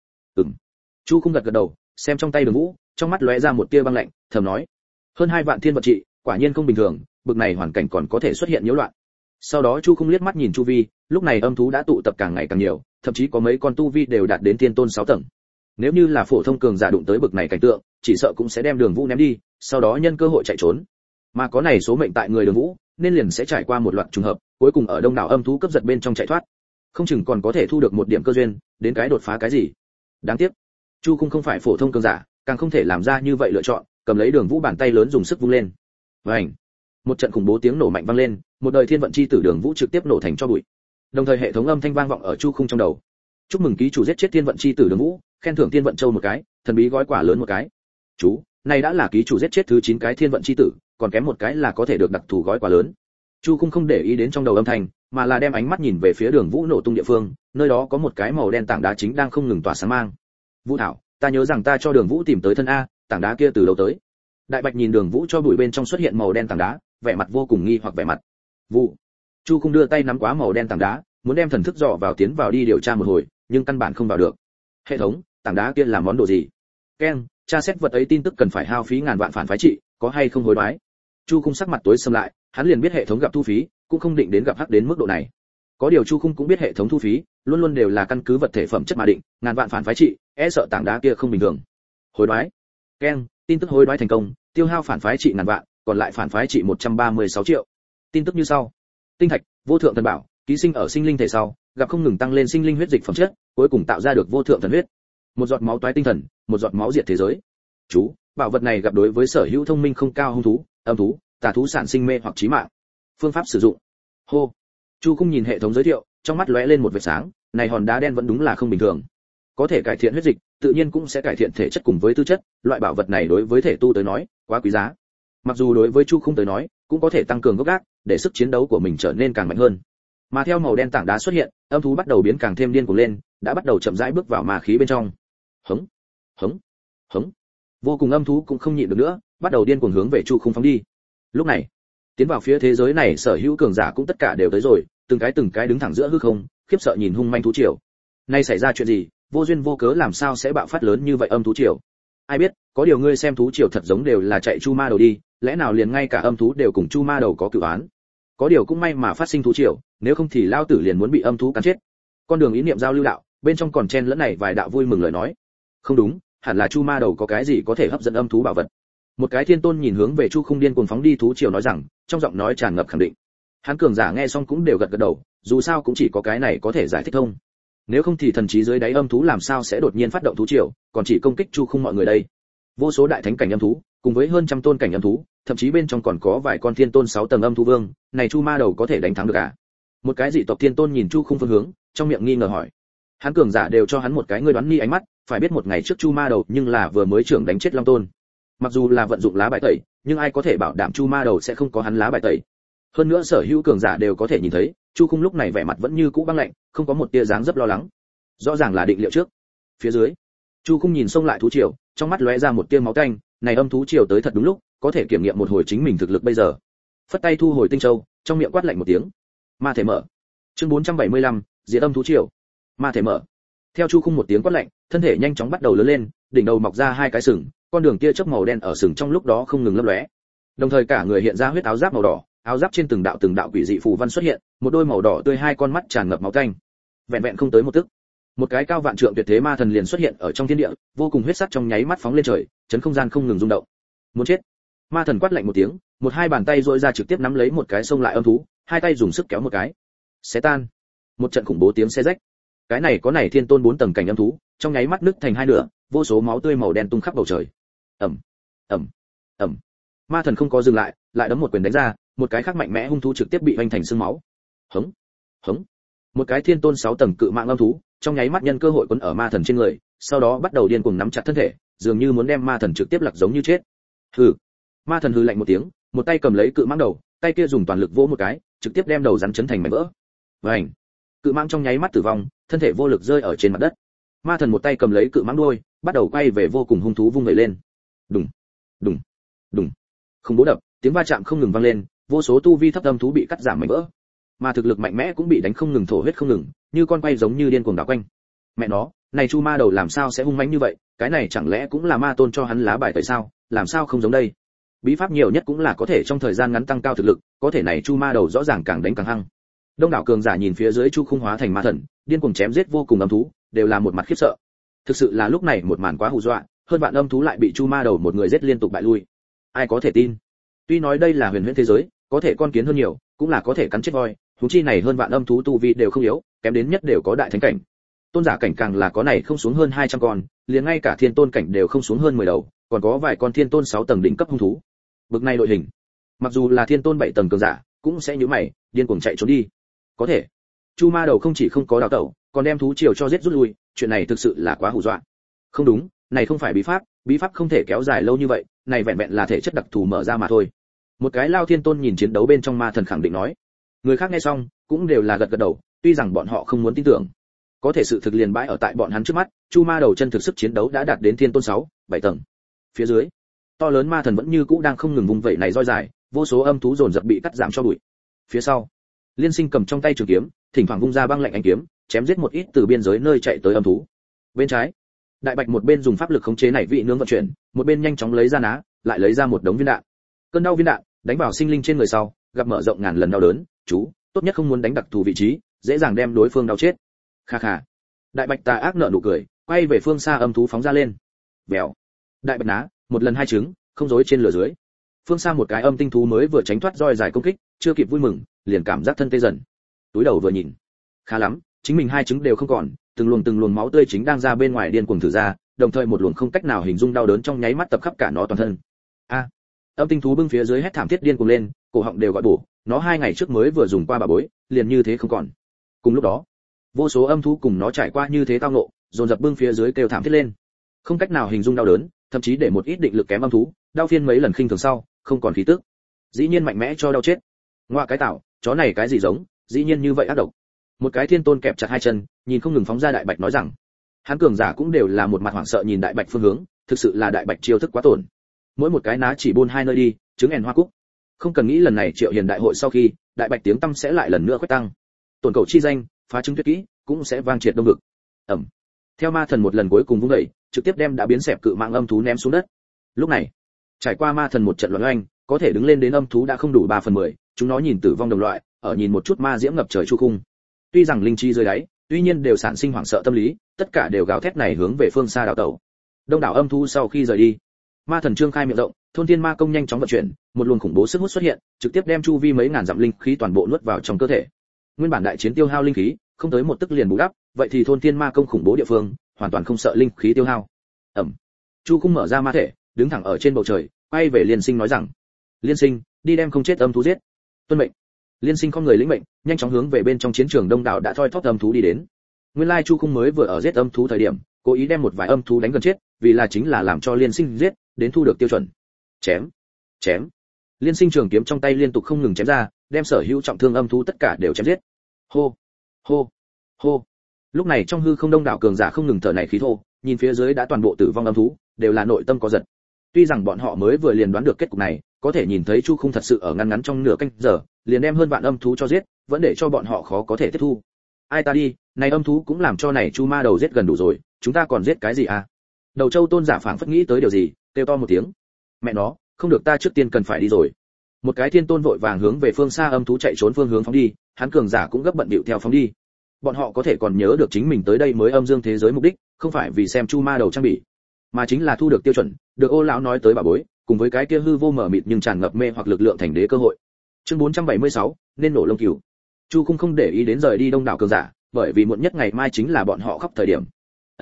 Chu Khung gật gật đầu, xem trong tay Đường Vũ, trong mắt lóe ra một tia băng lạnh, thầm nói: hơn 2 vạn thiên vật trị, quả nhiên không bình thường, bực này hoàn cảnh còn có thể xuất hiện nhiễu loạn. Sau đó Chu Khung liếc mắt nhìn chu vi, lúc này âm thú đã tụ tập càng ngày càng nhiều, thậm chí có mấy con tu vi đều đạt đến tiên tôn 6 tầng. Nếu như là phổ thông cường giả đụng tới bực này cảnh tượng, chỉ sợ cũng sẽ đem Đường Vũ ném đi, sau đó nhân cơ hội chạy trốn. Mà có này số mệnh tại người Đường Vũ, nên liền sẽ trải qua một loạt trùng hợp, cuối cùng ở đông đảo âm thú cấp giật bên trong chạy thoát. Không chừng còn có thể thu được một điểm cơ duyên, đến cái đột phá cái gì. Đáng tiếc, Chu Khung không phải phổ thông cường giả, càng không thể làm ra như vậy lựa chọn, cầm lấy Đường Vũ bàn tay lớn dùng sức vung lên. Vành. Một trận khủng bố tiếng nổ mạnh vang lên, một đời thiên vận chi tử Đường Vũ trực tiếp nổ thành tro bụi. Đồng thời hệ thống âm thanh vang vọng ở Chu Khung trong đầu. Chúc mừng ký chủ giết chết thiên vận chi tử Đường Vũ, khen thưởng thiên vận châu một cái, thần bí gói quả lớn một cái. Chú, này đã là ký chủ giết chết thứ 9 cái thiên vận chi tử, còn kém một cái là có thể được đặc thù gói quả lớn. Chu Khung không để ý đến trong đầu âm thanh, mà là đem ánh mắt nhìn về phía Đường Vũ nổ tung địa phương, nơi đó có một cái màu đen tảng đá chính đang không ngừng tỏa sáng mang. Vũ thảo, ta nhớ rằng ta cho Đường Vũ tìm tới thân a, tảng đá kia từ đâu tới? Đại Bạch nhìn Đường Vũ cho bụi bên trong xuất hiện màu đen tảng đá, vẻ mặt vô cùng nghi hoặc vẻ mặt. Vụ. Chu Khung đưa tay nắm quá màu đen tảng đá, muốn đem thần thức dò vào tiến vào đi điều tra một hồi, nhưng căn bản không vào được. Hệ thống, tảng đá kia là món đồ gì? Keng, tra xét vật ấy tin tức cần phải hao phí ngàn vạn phản phái trị, có hay không hối đoái? Chu Khung sắc mặt tối sầm lại, hắn liền biết hệ thống gặp thu phí, cũng không định đến gặp hắc đến mức độ này. Có điều Chu Khung cũng biết hệ thống thu phí, luôn luôn đều là căn cứ vật thể phẩm chất mà định, ngàn vạn phản phái trị, e sợ tảng đá kia không bình thường. Hối đoái. Keng, tin tức hối đoái thành công, tiêu hao phản phái trị ngàn vạn, còn lại phản phái trị 136 triệu. Tin tức như sau: tinh thạch, vô thượng thần bảo, ký sinh ở sinh linh thể sau, gặp không ngừng tăng lên sinh linh huyết dịch phẩm chất, cuối cùng tạo ra được vô thượng thần huyết. Một giọt máu toái tinh thần, một giọt máu diệt thế giới. Chú, bảo vật này gặp đối với sở hữu thông minh không cao hung thú, âm thú, tà thú sản sinh mê hoặc chí mạng. Phương pháp sử dụng. Hô. Chu Khung nhìn hệ thống giới thiệu, trong mắt lóe lên một vệt sáng, này hòn đá đen vẫn đúng là không bình thường. Có thể cải thiện huyết dịch, tự nhiên cũng sẽ cải thiện thể chất cùng với tư chất, loại bảo vật này đối với thể tu tới nói, quá quý giá. Mặc dù đối với Chu Khung tới nói, cũng có thể tăng cường gốc gác, để sức chiến đấu của mình trở nên càng mạnh hơn. Mà theo màu đen tảng đá xuất hiện, âm thú bắt đầu biến càng thêm điên cuồng lên, đã bắt đầu chậm rãi bước vào ma khí bên trong. Hống. Vô cùng âm thú cũng không nhịn được nữa, bắt đầu điên cuồng hướng về Chu Khung phóng đi. Lúc này, tiến vào phía thế giới này sở hữu cường giả cũng tất cả đều tới rồi, từng cái đứng thẳng giữa hư không, khiếp sợ nhìn hung manh thú triều. Nay xảy ra chuyện gì, vô duyên vô cớ làm sao sẽ bạo phát lớn như vậy âm thú triều? Ai biết, có điều ngươi xem thú triều thật giống đều là chạy chu ma đầu đi, lẽ nào liền ngay cả âm thú đều cùng chu ma đầu có cửu án? Có điều cũng may mà phát sinh thú triều, nếu không thì lao tử liền muốn bị âm thú cắn chết. Con đường ý niệm giao lưu đạo, bên trong còn chen lẫn này vài đạo vui mừng lời nói. Không đúng, hẳn là chu ma đầu có cái gì có thể hấp dẫn âm thú bảo vật. Một cái thiên tôn nhìn hướng về Chu Khung điên cuồng phóng đi thú triều nói rằng, trong giọng nói tràn ngập khẳng định. Hắn cường giả nghe xong cũng đều gật gật đầu, dù sao cũng chỉ có cái này có thể giải thích thông. Nếu không thì thần trí dưới đáy âm thú làm sao sẽ đột nhiên phát động thú triều, còn chỉ công kích Chu Khung mọi người đây. Vô số đại thánh cảnh âm thú, cùng với hơn trăm tôn cảnh âm thú, thậm chí bên trong còn có vài con thiên tôn 6 tầng âm thú vương, này Chu Ma Đầu có thể đánh thắng được à? Một cái dị tộc thiên tôn nhìn Chu Khung phương hướng, trong miệng nghi ngờ hỏi. Hắn cường giả đều cho hắn một cái ngươi đoán nghi ánh mắt, phải biết một ngày trước Chu Ma Đầu nhưng là vừa mới trưởng đánh chết Long Tôn. Mặc dù là vận dụng lá bài tẩy, nhưng ai có thể bảo đảm Chu Ma Đầu sẽ không có hắn lá bài tẩy. Hơn nữa sở hữu cường giả đều có thể nhìn thấy, Chu Khung lúc này vẻ mặt vẫn như cũ băng lạnh, không có một tia dáng dấp lo lắng. Rõ ràng là định liệu trước. Phía dưới, Chu Khung nhìn xông lại thú triều, trong mắt lóe ra một tia máu tanh, này âm thú triều tới thật đúng lúc, có thể kiểm nghiệm một hồi chính mình thực lực bây giờ. Phất tay thu hồi tinh châu, trong miệng quát lạnh một tiếng. Ma thể mở. Chương 475, diệt âm thú triều. Ma thể mở. Theo Chu Khung một tiếng quát lạnh, thân thể nhanh chóng bắt đầu lớn lên, đỉnh đầu mọc ra hai cái sừng, con đường tia chớp màu đen ở sừng trong lúc đó không ngừng lấp lóe. Đồng thời cả người hiện ra huyết áo giáp màu đỏ, áo giáp trên từng đạo quỷ dị phù văn xuất hiện, một đôi màu đỏ tươi hai con mắt tràn ngập máu tanh. Vẹn vẹn không tới một tức, một cái cao vạn trượng tuyệt thế ma thần liền xuất hiện ở trong thiên địa, vô cùng huyết sắc trong nháy mắt phóng lên trời, chấn không gian không ngừng rung động. Muốn chết! Ma thần quát lạnh một tiếng, một hai bàn tay duỗi ra trực tiếp nắm lấy một cái xông lại âm thú, hai tay dùng sức kéo một cái, xé tan. Một trận khủng bố tiếng xé rách. Cái này có này thiên tôn 4 tầng cảnh âm thú, trong nháy mắt nứt thành hai nửa, vô số máu tươi màu đen tung khắp bầu trời. Ầm, ầm, ầm. Ma thần không có dừng lại, lại đấm một quyền đánh ra, một cái khác mạnh mẽ hung thú trực tiếp bị vành thành xương máu. Hống, hống. Một cái thiên tôn 6 tầng cự mạng âm thú, trong nháy mắt nhân cơ hội quấn ở ma thần trên người, sau đó bắt đầu điên cuồng nắm chặt thân thể, dường như muốn đem ma thần trực tiếp lật giống như chết. Hừ. Ma thần hừ lạnh một tiếng, một tay cầm lấy cự mãng đầu, tay kia dùng toàn lực vỗ một cái, trực tiếp đem đầu rắn chấn thành mảnh vỡ. Vành. Cự mãng trong nháy mắt tử vong, thân thể vô lực rơi ở trên mặt đất. Ma thần một tay cầm lấy cự mãng đuôi, bắt đầu quay về vô cùng hung thú vung vẩy lên. Đùng, đùng, đùng. Không bố đập, tiếng va chạm không ngừng vang lên, vô số tu vi thấp âm thú bị cắt giảm mảnh vỡ. Mà thực lực mạnh mẽ cũng bị đánh không ngừng thổ huyết không ngừng, như con quay giống như điên cuồng đảo quanh. Mẹ nó, này Chu Ma Đầu làm sao sẽ hung mãnh như vậy, cái này chẳng lẽ cũng là ma tôn cho hắn lá bài tẩy sao, làm sao không giống đây? Bí pháp nhiều nhất cũng là có thể trong thời gian ngắn tăng cao thực lực, có thể này Chu Ma Đầu rõ ràng càng đánh càng hăng. Đông đảo cường giả nhìn phía dưới Chu Khung hóa thành ma thần, điên cuồng chém giết vô cùng âm thú, đều là một mặt khiếp sợ. Thực sự là lúc này một màn quá hù dọa, hơn vạn âm thú lại bị Chu Ma Đầu một người giết liên tục bại lui. Ai có thể tin? Tuy nói đây là huyền huyễn thế giới, có thể con kiến hơn nhiều, cũng là có thể cắn chết voi, huống chi này hơn vạn âm thú tu vi đều không yếu, kém đến nhất đều có đại thánh cảnh. Tôn giả cảnh càng là có này không xuống hơn 200 con, liền ngay cả thiên tôn cảnh đều không xuống hơn 10 đầu, còn có vài con thiên tôn 6 tầng đỉnh cấp hung thú. Bực này đội hình, mặc dù là thiên tôn 7 tầng cường giả, cũng sẽ nhíu mày, điên cuồng chạy trốn đi. Có thể, Chu Ma Đầu không chỉ không có đào tẩu, còn đem thú triều cho giết rút lui, chuyện này thực sự là quá hù dọa. Không đúng, này không phải bí pháp không thể kéo dài lâu như vậy, này vẹn vẹn là thể chất đặc thù mở ra mà thôi. Một cái lao thiên tôn nhìn chiến đấu bên trong ma thần khẳng định nói. Người khác nghe xong cũng đều là gật gật đầu, tuy rằng bọn họ không muốn tin tưởng, có thể sự thực liền bãi ở tại bọn hắn trước mắt, Chu Ma Đầu chân thực sức chiến đấu đã đạt đến thiên tôn 6, 7 tầng. Phía dưới, to lớn ma thần vẫn như cũ đang không ngừng vung vẩy này roi dài, vô số âm thú dồn dập bị cắt giảm cho bụi. Phía sau, Liên Sinh cầm trong tay trường kiếm, thỉnh thoảng vung ra băng lạnh ánh kiếm, chém giết một ít từ biên giới nơi chạy tới âm thú. Bên trái, Đại Bạch một bên dùng pháp lực khống chế này vị nướng vận chuyển, một bên nhanh chóng lấy ra ná, lại lấy ra một đống viên đạn. Cơn đau viên đạn đánh vào sinh linh trên người sau, gặp mở rộng ngàn lần đau đớn, chú, tốt nhất không muốn đánh đặc thù vị trí, dễ dàng đem đối phương đau chết. Kha kha. Đại Bạch tà ác nở nụ cười, quay về phương xa âm thú phóng ra lên. Bèo. Đại Bạch ná, một lần hai trứng, không dối trên lửa dưới. Phương xa một cái âm tinh thú mới vừa tránh thoát roi dài công kích, chưa kịp vui mừng, liền cảm giác thân tê dần. Túi đầu vừa nhìn, khá lắm, chính mình hai trứng đều không còn, từng luồng máu tươi chính đang ra bên ngoài điên cuồng thử ra, đồng thời một luồng không cách nào hình dung đau đớn trong nháy mắt tập khắp cả nó toàn thân. A! Âm tinh thú bưng phía dưới hét thảm thiết điên cuồng lên, cổ họng đều gọi bổ, nó 2 ngày trước mới vừa dùng qua bà bối, liền như thế không còn. Cùng lúc đó, vô số âm thú cùng nó trải qua như thế tao ngộ, dồn dập bưng phía dưới kêu thảm thiết lên. Không cách nào hình dung đau đớn, thậm chí để một ít định lực kém âm thú, đau phiên mấy lần khinh thường sau, không còn khí tức. Dĩ nhiên mạnh mẽ cho đau chết. Ngoa cái tạo, chó này cái gì giống, dĩ nhiên như vậy ác độc. Một cái thiên tôn kẹp chặt hai chân, nhìn không ngừng phóng ra Đại Bạch nói rằng, hắn cường giả cũng đều là một mặt hoảng sợ nhìn Đại Bạch phương hướng, thực sự là Đại Bạch chiêu thức quá tổn. Mỗi một cái ná chỉ buôn hai nơi đi, trứng ẻn hoa cúc. Không cần nghĩ lần này Triệu Hiền đại hội sau khi, Đại Bạch tiếng tăm sẽ lại lần nữa khuếch tăng. Tổn cầu chi danh, phá trứng tuyệt kỹ, cũng sẽ vang triệt đông vực. Ầm. Theo ma thần một lần cuối cùng vung dậy, trực tiếp đem đã biến sẹp cự mạng âm thú ném xuống đất. Lúc này, trải qua ma thần một trận loạn oanh, có thể đứng lên đến âm thú đã không đủ 3/10, chúng nó nhìn tử vong đồng loại, ở nhìn một chút ma diễm ngập trời chu khung. Tuy rằng linh chi rơi đáy, tuy nhiên đều sản sinh hoảng sợ tâm lý, tất cả đều gào thét này hướng về phương xa đảo tẩu. Đông đảo âm thú sau khi rời đi, ma thần trương khai miệng rộng, thôn thiên ma công nhanh chóng vận chuyển, một luồng khủng bố sức hút xuất hiện, trực tiếp đem chu vi mấy ngàn dặm linh khí toàn bộ nuốt vào trong cơ thể. Nguyên bản đại chiến tiêu hao linh khí, không tới một tức liền bù đắp, vậy thì thôn thiên ma công khủng bố địa phương, hoàn toàn không sợ linh khí tiêu hao. Chu Khung mở ra ma thể, đứng thẳng ở trên bầu trời, quay về Liên Sinh nói rằng: "Liên Sinh, đi đem không chết âm thú giết." Tuân mệnh. Liên Sinh không người lĩnh mệnh, nhanh chóng hướng về bên trong chiến trường đông đảo đã thoi thóp âm thú đi đến. Nguyên lai Chu Khung mới vừa ở giết âm thú thời điểm, cố ý đem một vài âm thú đánh gần chết, vì là chính là làm cho Liên Sinh giết, đến thu được tiêu chuẩn. Chém, chém. Liên Sinh trường kiếm trong tay liên tục không ngừng chém ra, đem sở hữu trọng thương âm thú tất cả đều chém giết. Hô, hô, hô. Lúc này trong hư không đông đảo cường giả không ngừng thở này khí thô, nhìn phía dưới đã toàn bộ tử vong âm thú, đều là nội tâm có giật. Tuy rằng bọn họ mới vừa liền đoán được kết cục này, có thể nhìn thấy Chu Khung thật sự ở ngăn ngắn trong nửa canh giờ, liền đem hơn vạn âm thú cho giết, vẫn để cho bọn họ khó có thể tiếp thu. Ai ta đi, này âm thú cũng làm cho này Chu Ma đầu giết gần đủ rồi, chúng ta còn giết cái gì à? Đầu Châu Tôn giả phảng phất nghĩ tới điều gì, kêu to một tiếng. Mẹ nó, không được, ta trước tiên cần phải đi rồi. Một cái thiên tôn vội vàng hướng về phương xa âm thú chạy trốn phương hướng phóng đi, hắn cường giả cũng gấp bận bịu theo phóng đi. Bọn họ có thể còn nhớ được chính mình tới đây mới âm dương thế giới mục đích, không phải vì xem Chu Ma đầu trang bị, mà chính là thu được tiêu chuẩn, được Ô lão nói tới bà bối, cùng với cái kia hư vô mở mịt nhưng tràn ngập mê hoặc lực lượng thành đế cơ hội. Chương 476, nên nổ lông cừu. Chu Khung không để ý đến rời đi đông đảo cường giả, bởi vì muộn nhất ngày mai chính là bọn họ khóc thời điểm.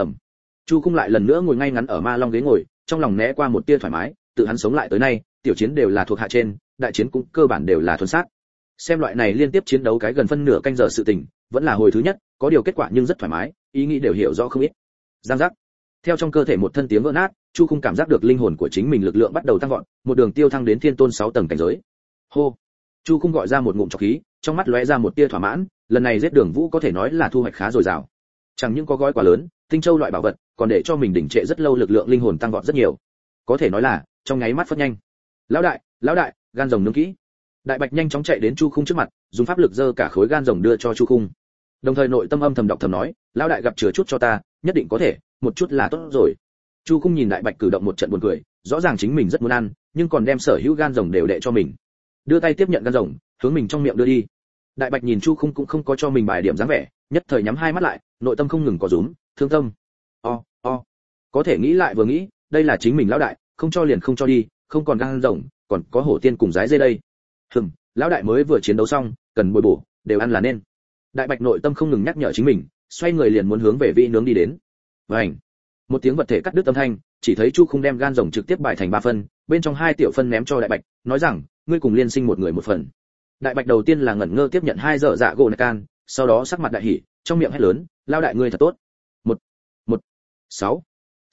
Chu Khung lại lần nữa ngồi ngay ngắn ở ma long ghế ngồi, trong lòng né qua một tia thoải mái, tự hắn sống lại tới nay, tiểu chiến đều là thuộc hạ trên, đại chiến cũng cơ bản đều là thuần sát. Xem loại này liên tiếp chiến đấu cái gần phân nửa canh giờ sự tình, vẫn là hồi thứ nhất, có điều kết quả nhưng rất thoải mái, ý nghĩ đều hiểu rõ không ít. Giang giác. Theo trong cơ thể một thân tiếng vỡ nát, Chu Khung cảm giác được linh hồn của chính mình lực lượng bắt đầu tăng vọt, một đường tiêu thăng đến thiên tôn 6 tầng cảnh giới. Hô. Chu Khung gọi ra một ngụm trọc khí, trong mắt lóe ra một tia thỏa mãn, lần này giết Đường Vũ có thể nói là thu hoạch khá dồi dào. Chẳng những có gói quà lớn, tinh châu loại bảo vật, còn để cho mình đỉnh trệ rất lâu lực lượng linh hồn tăng vọt rất nhiều. Có thể nói là trong nháy mắt phất nhanh. Lão đại, gan rồng nướng kỹ. Đại Bạch nhanh chóng chạy đến Chu Khung trước mặt, dùng pháp lực giơ cả khối gan rồng đưa cho Chu Khung. Đồng thời nội tâm âm thầm đọc thầm nói, lão đại gặp chừa chút cho ta, nhất định có thể, một chút là tốt rồi. Chu Khung nhìn Đại Bạch cử động một trận buồn cười, rõ ràng chính mình rất muốn ăn, nhưng còn đem sở hữu gan rồng đều đệ cho mình. Đưa tay tiếp nhận gan rồng, hướng mình trong miệng đưa đi. Đại Bạch nhìn Chu Khung cũng không có cho mình bài điểm dáng vẻ, nhất thời nhắm hai mắt lại, nội tâm không ngừng có rúm, thương tâm. Có thể nghĩ lại vừa nghĩ, đây là chính mình lão đại, không cho liền không cho đi, không còn gan rồng, còn có hổ tiên cùng giái dê đây. Lão đại mới vừa chiến đấu xong, cần bồi bổ, đều ăn là nên. Đại Bạch nội tâm không ngừng nhắc nhở chính mình, xoay người liền muốn hướng về vị nướng đi đến. Vành. Một tiếng vật thể cắt đứt âm thanh, chỉ thấy Chu Khung đem gan rồng trực tiếp bài thành 3 phân, bên trong 2 tiểu phân ném cho Đại Bạch, nói rằng, ngươi cùng Liên Sinh một người một phần. Đại Bạch đầu tiên là ngẩn ngơ tiếp nhận 2 dở dạ gỗ can, sau đó sắc mặt đại hỉ, trong miệng hét lớn, lao đại ngươi thật tốt. 6.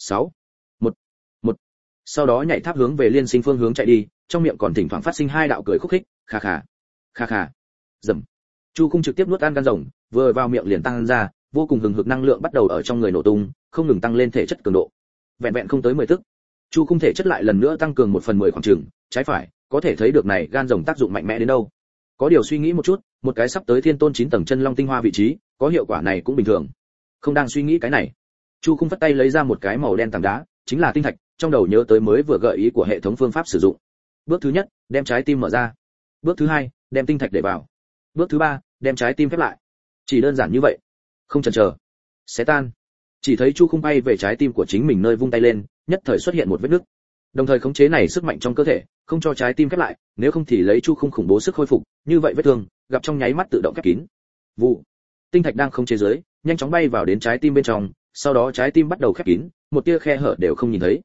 Sau đó nhảy tháp hướng về Liên Sinh phương hướng chạy đi, trong miệng còn thỉnh thoảng phát sinh 2 đạo cười khúc khích, kha kha. Dầm. Chu Khung trực tiếp nuốt ăn gan rồng, vừa vào miệng liền tăng ra, vô cùng hừng hực năng lượng bắt đầu ở trong người nổ tung, không ngừng tăng lên thể chất cường độ. Vẹn không tới 10 tức, Chu Khung thể chất lại lần nữa tăng cường 1/10 khoảng chừng, trái phải, có thể thấy được này gan rồng tác dụng mạnh mẽ đến đâu. Có điều suy nghĩ một chút, một cái sắp tới thiên tôn 9 tầng chân long tinh hoa vị trí, có hiệu quả này cũng bình thường. Không đang suy nghĩ cái này, Chu Khung vất tay lấy ra một cái màu đen tảng đá, chính là tinh thạch, trong đầu nhớ tới mới vừa gợi ý của hệ thống phương pháp sử dụng. Bước thứ nhất, đem trái tim mở ra. Bước thứ hai, đem tinh thạch để vào. Bước thứ ba, đem trái tim khép lại. Chỉ đơn giản như vậy, không chần chờ, xé tan. Chỉ thấy Chu Khung bay về trái tim của chính mình nơi vung tay lên, nhất thời xuất hiện một vết nứt. Đồng thời khống chế này sức mạnh trong cơ thể, không cho trái tim khép lại, nếu không thì lấy Chu Khung khủng bố sức khôi phục, như vậy vết thương gặp trong nháy mắt tự động khép kín. Vụ. Tinh thạch đang khống chế dưới, nhanh chóng bay vào đến trái tim bên trong, sau đó trái tim bắt đầu khép kín, một tia khe hở đều không nhìn thấy.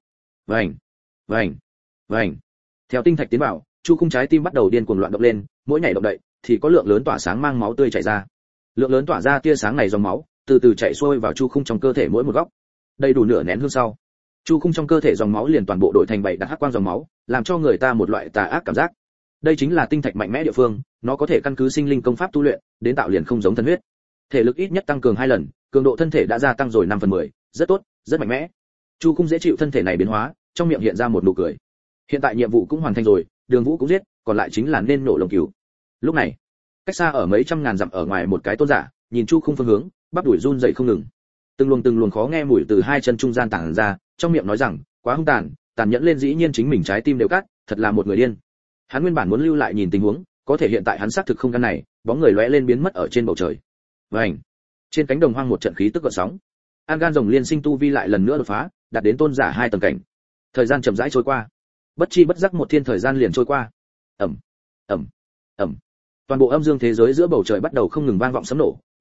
Vành. Theo tinh thạch tiến vào, Chu Khung trái tim bắt đầu điên cuồng loạn động lên, mỗi nhảy động đậy thì có lượng lớn tỏa sáng mang máu tươi chảy ra. Lượng lớn tỏa ra tia sáng này dòng máu, từ từ chạy xuôi vào Chu Khung trong cơ thể mỗi một góc. Đầy đủ nửa nén hương sau, Chu Khung trong cơ thể dòng máu liền toàn bộ đổi thành 7 đặc hắc quang dòng máu, làm cho người ta một loại tà ác cảm giác. Đây chính là tinh thạch mạnh mẽ địa phương, nó có thể căn cứ sinh linh công pháp tu luyện, đến tạo liền không giống thân huyết. Thể lực ít nhất tăng cường 2 lần, cường độ thân thể đã gia tăng rồi 5/10, rất tốt, rất mạnh mẽ. Chu Khung dễ chịu thân thể này biến hóa, trong miệng hiện ra một nụ cười. Hiện tại nhiệm vụ cũng hoàn thành rồi, Đường Vũ cũng giết, còn lại chính là nên nổ lồng cừu. Lúc này, cách xa ở mấy trăm ngàn dặm ở ngoài một cái tôn giả, nhìn Chu Khung phương hướng, bắp đuổi run rẩy không ngừng. Từng luồng khó nghe mùi từ 2 chân trung gian tản ra, trong miệng nói rằng, quá hung tàn nhẫn lên, dĩ nhiên chính mình trái tim đều cắt, thật là một người điên. Hắn nguyên bản muốn lưu lại nhìn tình huống, có thể hiện tại hắn xác thực không gan này, bóng người lóe lên biến mất ở trên bầu trời. Vành. Trên cánh đồng hoang một trận khí tức gợn sóng. An gan rồng Liên Sinh tu vi lại lần nữa đột phá, đạt đến tôn giả 2 tầng cảnh. Thời gian chậm rãi trôi qua, bất chi bất giác một thiên thời gian liền trôi qua. Ầm. Toàn bộ âm dương thế giới giữa bầu trời bắt đầu không ngừng vang vọng sấm nổ,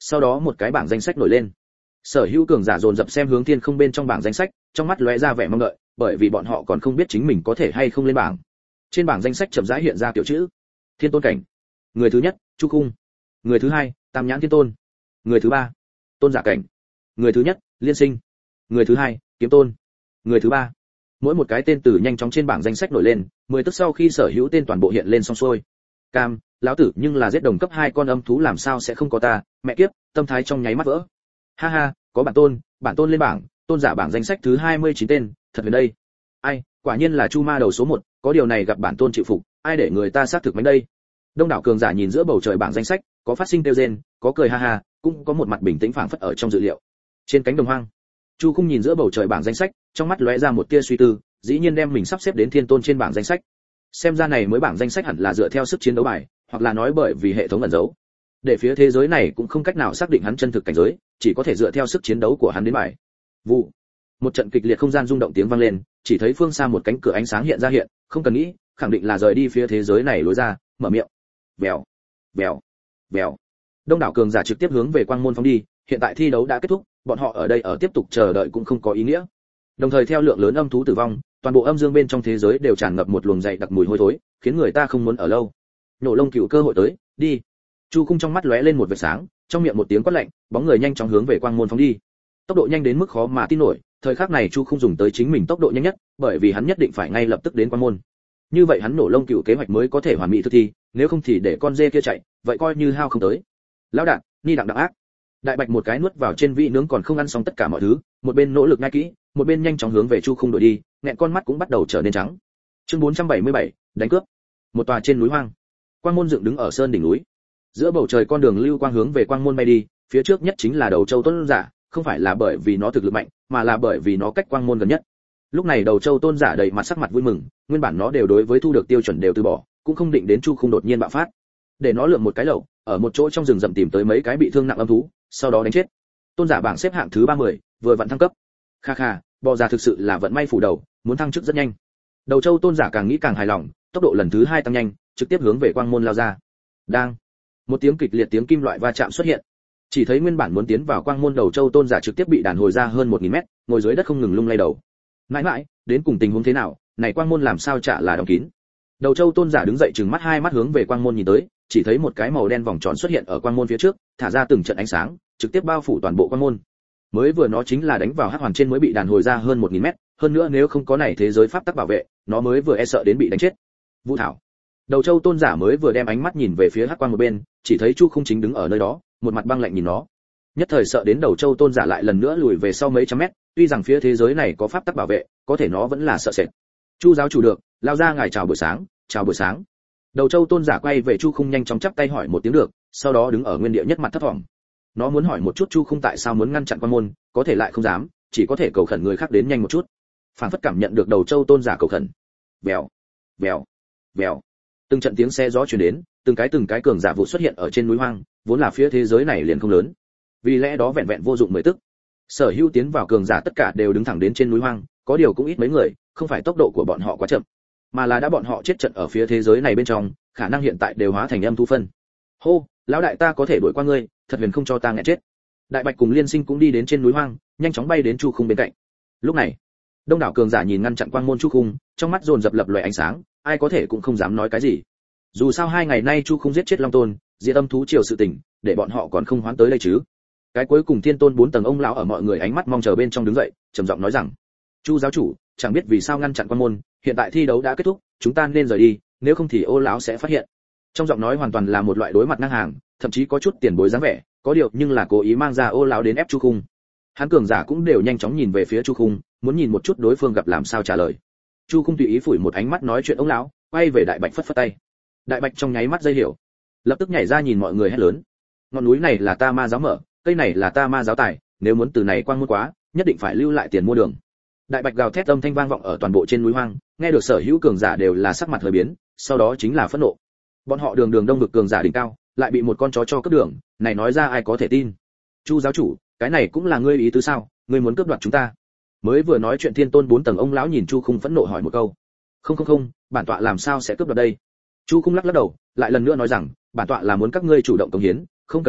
sau đó một cái bảng danh sách nổi lên. Sở hữu cường giả dồn dập xem hướng thiên không bên trong bảng danh sách, trong mắt lóe ra vẻ mong đợi, bởi vì bọn họ còn không biết chính mình có thể hay không lên bảng. Trên bảng danh sách chậm rãi hiện ra kiểu chữ: Thiên tôn cảnh. Người thứ nhất, Chu Cung. Người thứ hai, Tam Nhãn Thiên Tôn. Người thứ ba, Tôn giả cảnh. Người thứ nhất, Liên Sinh. Người thứ hai, Kiếm Tôn. Người thứ ba. Mỗi một cái tên từ nhanh chóng trên bảng danh sách nổi lên, 10 tức sau khi sở hữu tên toàn bộ hiện lên xong xuôi. Cam, lão tử nhưng là giết đồng cấp 2 con âm thú làm sao sẽ không có ta, mẹ kiếp, tâm thái trong nháy mắt vỡ. Ha ha, có bản tôn lên bảng, tôn giả bảng danh sách thứ 29 tên, thật huyền đây. Ai, quả nhiên là Chu Ma đầu số 1, có điều này gặp bản tôn chịu phục, ai để người ta xác thực mấy đây. Đông đảo cường giả nhìn giữa bầu trời bảng danh sách, có phát sinh tiêu rên, có cười ha ha, cũng có một mặt bình tĩnh phảng phất ở trong dự liệu. Trên cánh đồng hoang, Chu Khung nhìn giữa bầu trời bảng danh sách, trong mắt lóe ra một tia suy tư, dĩ nhiên đem mình sắp xếp đến thiên tôn trên bảng danh sách. Xem ra này mới bảng danh sách hẳn là dựa theo sức chiến đấu bài, hoặc là nói bởi vì hệ thống ẩn giấu. Để phía thế giới này cũng không cách nào xác định hắn chân thực cảnh giới, chỉ có thể dựa theo sức chiến đấu của hắn đến bài. Vụ. Một trận kịch liệt không gian rung động tiếng vang lên, chỉ thấy phương xa một cánh cửa ánh sáng hiện ra hiện, không cần nghĩ, khẳng định là rời đi phía thế giới này lối ra, mở miệng. Vèo, vèo, vèo. Đông đảo cường giả trực tiếp hướng về quang môn phóng đi, hiện tại thi đấu đã kết thúc, bọn họ ở đây ở tiếp tục chờ đợi cũng không có ý nghĩa. Đồng thời theo lượng lớn âm thú tử vong, toàn bộ âm dương bên trong thế giới đều tràn ngập một luồng dày đặc mùi hôi thối, khiến người ta không muốn ở lâu. Nổ lông cừu cơ hội tới, đi. Chu Khung trong mắt lóe lên một vệt sáng, trong miệng một tiếng quát lạnh, bóng người nhanh chóng hướng về quang môn phóng đi. Tốc độ nhanh đến mức khó mà tin nổi, thời khắc này Chu Khung dùng tới chính mình tốc độ nhanh nhất, bởi vì hắn nhất định phải ngay lập tức đến quang môn. Như vậy hắn nổ lông cừu kế hoạch mới có thể hoàn mỹ thực thi, nếu không thì để con dê kia chạy, vậy coi như hao không tới. Lão đạn, ni đặng đặng ác. Đại Bạch một cái nuốt vào trên vị nướng còn không ăn xong tất cả mọi thứ, một bên nỗ lực ngay kỹ, một bên nhanh chóng hướng về Chu Khung đuổi đi, nghẹn con mắt cũng bắt đầu trở nên trắng. Chương 477, đánh cướp. Một tòa trên núi hoang. Quang môn dựng đứng ở sơn đỉnh núi. Giữa bầu trời con đường lưu quang hướng về quang môn bay đi, phía trước nhất chính là Đầu Châu Tôn giả, không phải là bởi vì nó thực lực mạnh, mà là bởi vì nó cách quang môn gần nhất. Lúc này Đầu Châu Tôn giả đầy mặt sắc mặt vui mừng, nguyên bản nó đều đối với thu được tiêu chuẩn đều từ bỏ, cũng không định đến Chu Khung đột nhiên bạo phát. Để nó lượm một cái lẩu, ở một chỗ trong rừng rậm tìm tới mấy cái bị thương nặng âm thú, sau đó đánh chết. Tôn giả bảng xếp hạng thứ 30, vừa vặn thăng cấp. Kha kha, bò già thực sự là vận may phủ đầu, muốn thăng chức rất nhanh. Đầu Châu Tôn giả càng nghĩ càng hài lòng, tốc độ lần thứ 2 tăng nhanh, trực tiếp hướng về quang môn lao ra. Đang, một tiếng kịch liệt tiếng kim loại va chạm xuất hiện. Chỉ thấy nguyên bản muốn tiến vào quang môn Đầu Châu Tôn giả trực tiếp bị đàn hồi ra hơn 1000 mét, ngồi dưới đất không ngừng lung lay đầu. Mãi mãi, đến cùng tình huống thế nào, này quang môn làm sao chả là đóng kín. Đầu Châu Tôn giả đứng dậy trừng mắt hai mắt hướng về quang môn nhìn tới, chỉ thấy một cái màu đen vòng tròn xuất hiện ở quang môn phía trước, thả ra từng trận ánh sáng, trực tiếp bao phủ toàn bộ quang môn. Mới vừa nó chính là đánh vào hắc hoàn trên mới bị đàn hồi ra hơn 1000 mét, hơn nữa nếu không có này thế giới pháp tắc bảo vệ, nó mới vừa e sợ đến bị đánh chết. Vũ Thảo. Đầu Châu Tôn giả mới vừa đem ánh mắt nhìn về phía hắc quang một bên, chỉ thấy Chu Khung chính đứng ở nơi đó, một mặt băng lạnh nhìn nó. Nhất thời sợ đến Đầu Châu Tôn giả lại lần nữa lùi về sau mấy trăm mét, tuy rằng phía thế giới này có pháp tắc bảo vệ, có thể nó vẫn là sợ sệt. Chu giáo chủ được, lao ra ngài chào buổi sáng, chào buổi sáng. Đầu Châu Tôn giả quay về Chu Khung nhanh chóng chắp tay hỏi một tiếng được, sau đó đứng ở nguyên địa nhất mặt thấp thỏm. Nó muốn hỏi một chút Chu Khung tại sao muốn ngăn chặn quan môn, có thể lại không dám, chỉ có thể cầu khẩn người khác đến nhanh một chút. Phảng phất cảm nhận được Đầu Châu Tôn giả cầu khẩn. Vèo, vèo, vèo. Từng trận tiếng xe gió truyền đến, từng cái cường giả vụ xuất hiện ở trên núi hoang, vốn là phía thế giới này liền không lớn. Vì lẽ đó vẹn vẹn vô dụng 10 tức. Sở hữu tiến vào cường giả tất cả đều đứng thẳng đến trên núi hoang, có điều cũng ít mấy người, không phải tốc độ của bọn họ quá chậm, mà là đã bọn họ chết trận ở phía thế giới này bên trong, khả năng hiện tại đều hóa thành âm thu phân. Hô, lão đại ta có thể đuổi qua ngươi, thật huyền không cho ta nghẹn chết. Đại Bạch cùng Liên Sinh cũng đi đến trên núi hoang, nhanh chóng bay đến Chu Khung bên cạnh. Lúc này, đông đảo cường giả nhìn ngăn chặn quang môn Chu Khung, trong mắt dồn dập lập lòe ánh sáng, ai có thể cũng không dám nói cái gì. Dù sao 2 ngày nay Chu Khung giết chết Long Tôn, diệt âm thú triều sự tình, để bọn họ còn không hoán tới đây chứ. Cái cuối cùng Thiên Tôn 4 tầng ông lão ở mọi người ánh mắt mong chờ bên trong đứng dậy, trầm giọng nói rằng: "Chu giáo chủ, chẳng biết vì sao ngăn chặn quan môn, hiện tại thi đấu đã kết thúc, chúng ta nên rời đi, nếu không thì Ô lão sẽ phát hiện." Trong giọng nói hoàn toàn là một loại đối mặt ngang hàng, thậm chí có chút tiền bối dáng vẻ, có điều nhưng là cố ý mang ra Ô lão đến ép Chu Khung. Hắn cường giả cũng đều nhanh chóng nhìn về phía Chu Khung, muốn nhìn một chút đối phương gặp làm sao trả lời. Chu Khung tùy ý phủi một ánh mắt nói chuyện ông lão, quay về Đại Bạch phất phất tay. Đại Bạch trong nháy mắt dây hiểu, lập tức nhảy ra nhìn mọi người hét lớn: "Ngọn núi này là ta ma giáo mở, cây này là ta ma giáo tài, nếu muốn từ này quang môn quá, nhất định phải lưu lại tiền mua đường." Đại Bạch gào thét âm thanh vang vọng ở toàn bộ trên núi hoang, nghe được sở hữu cường giả đều là sắc mặt hơi biến, sau đó chính là phẫn nộ. Bọn họ đường đường đông vực cường giả đỉnh cao, lại bị một con chó cho cướp đường, này nói ra ai có thể tin. Chu giáo chủ, cái này cũng là ngươi ý tứ sao, ngươi muốn cướp đoạt chúng ta? Mới vừa nói chuyện Thiên Tôn 4 tầng ông lão nhìn Chu Khung phẫn nộ hỏi một câu. Không, bản tọa làm sao sẽ cướp đoạt đây? Chu Khung lắc lắc đầu, lại lần nữa nói rằng, bản tọa là muốn các ngươi chủ động cống hiến, không cần nhiều,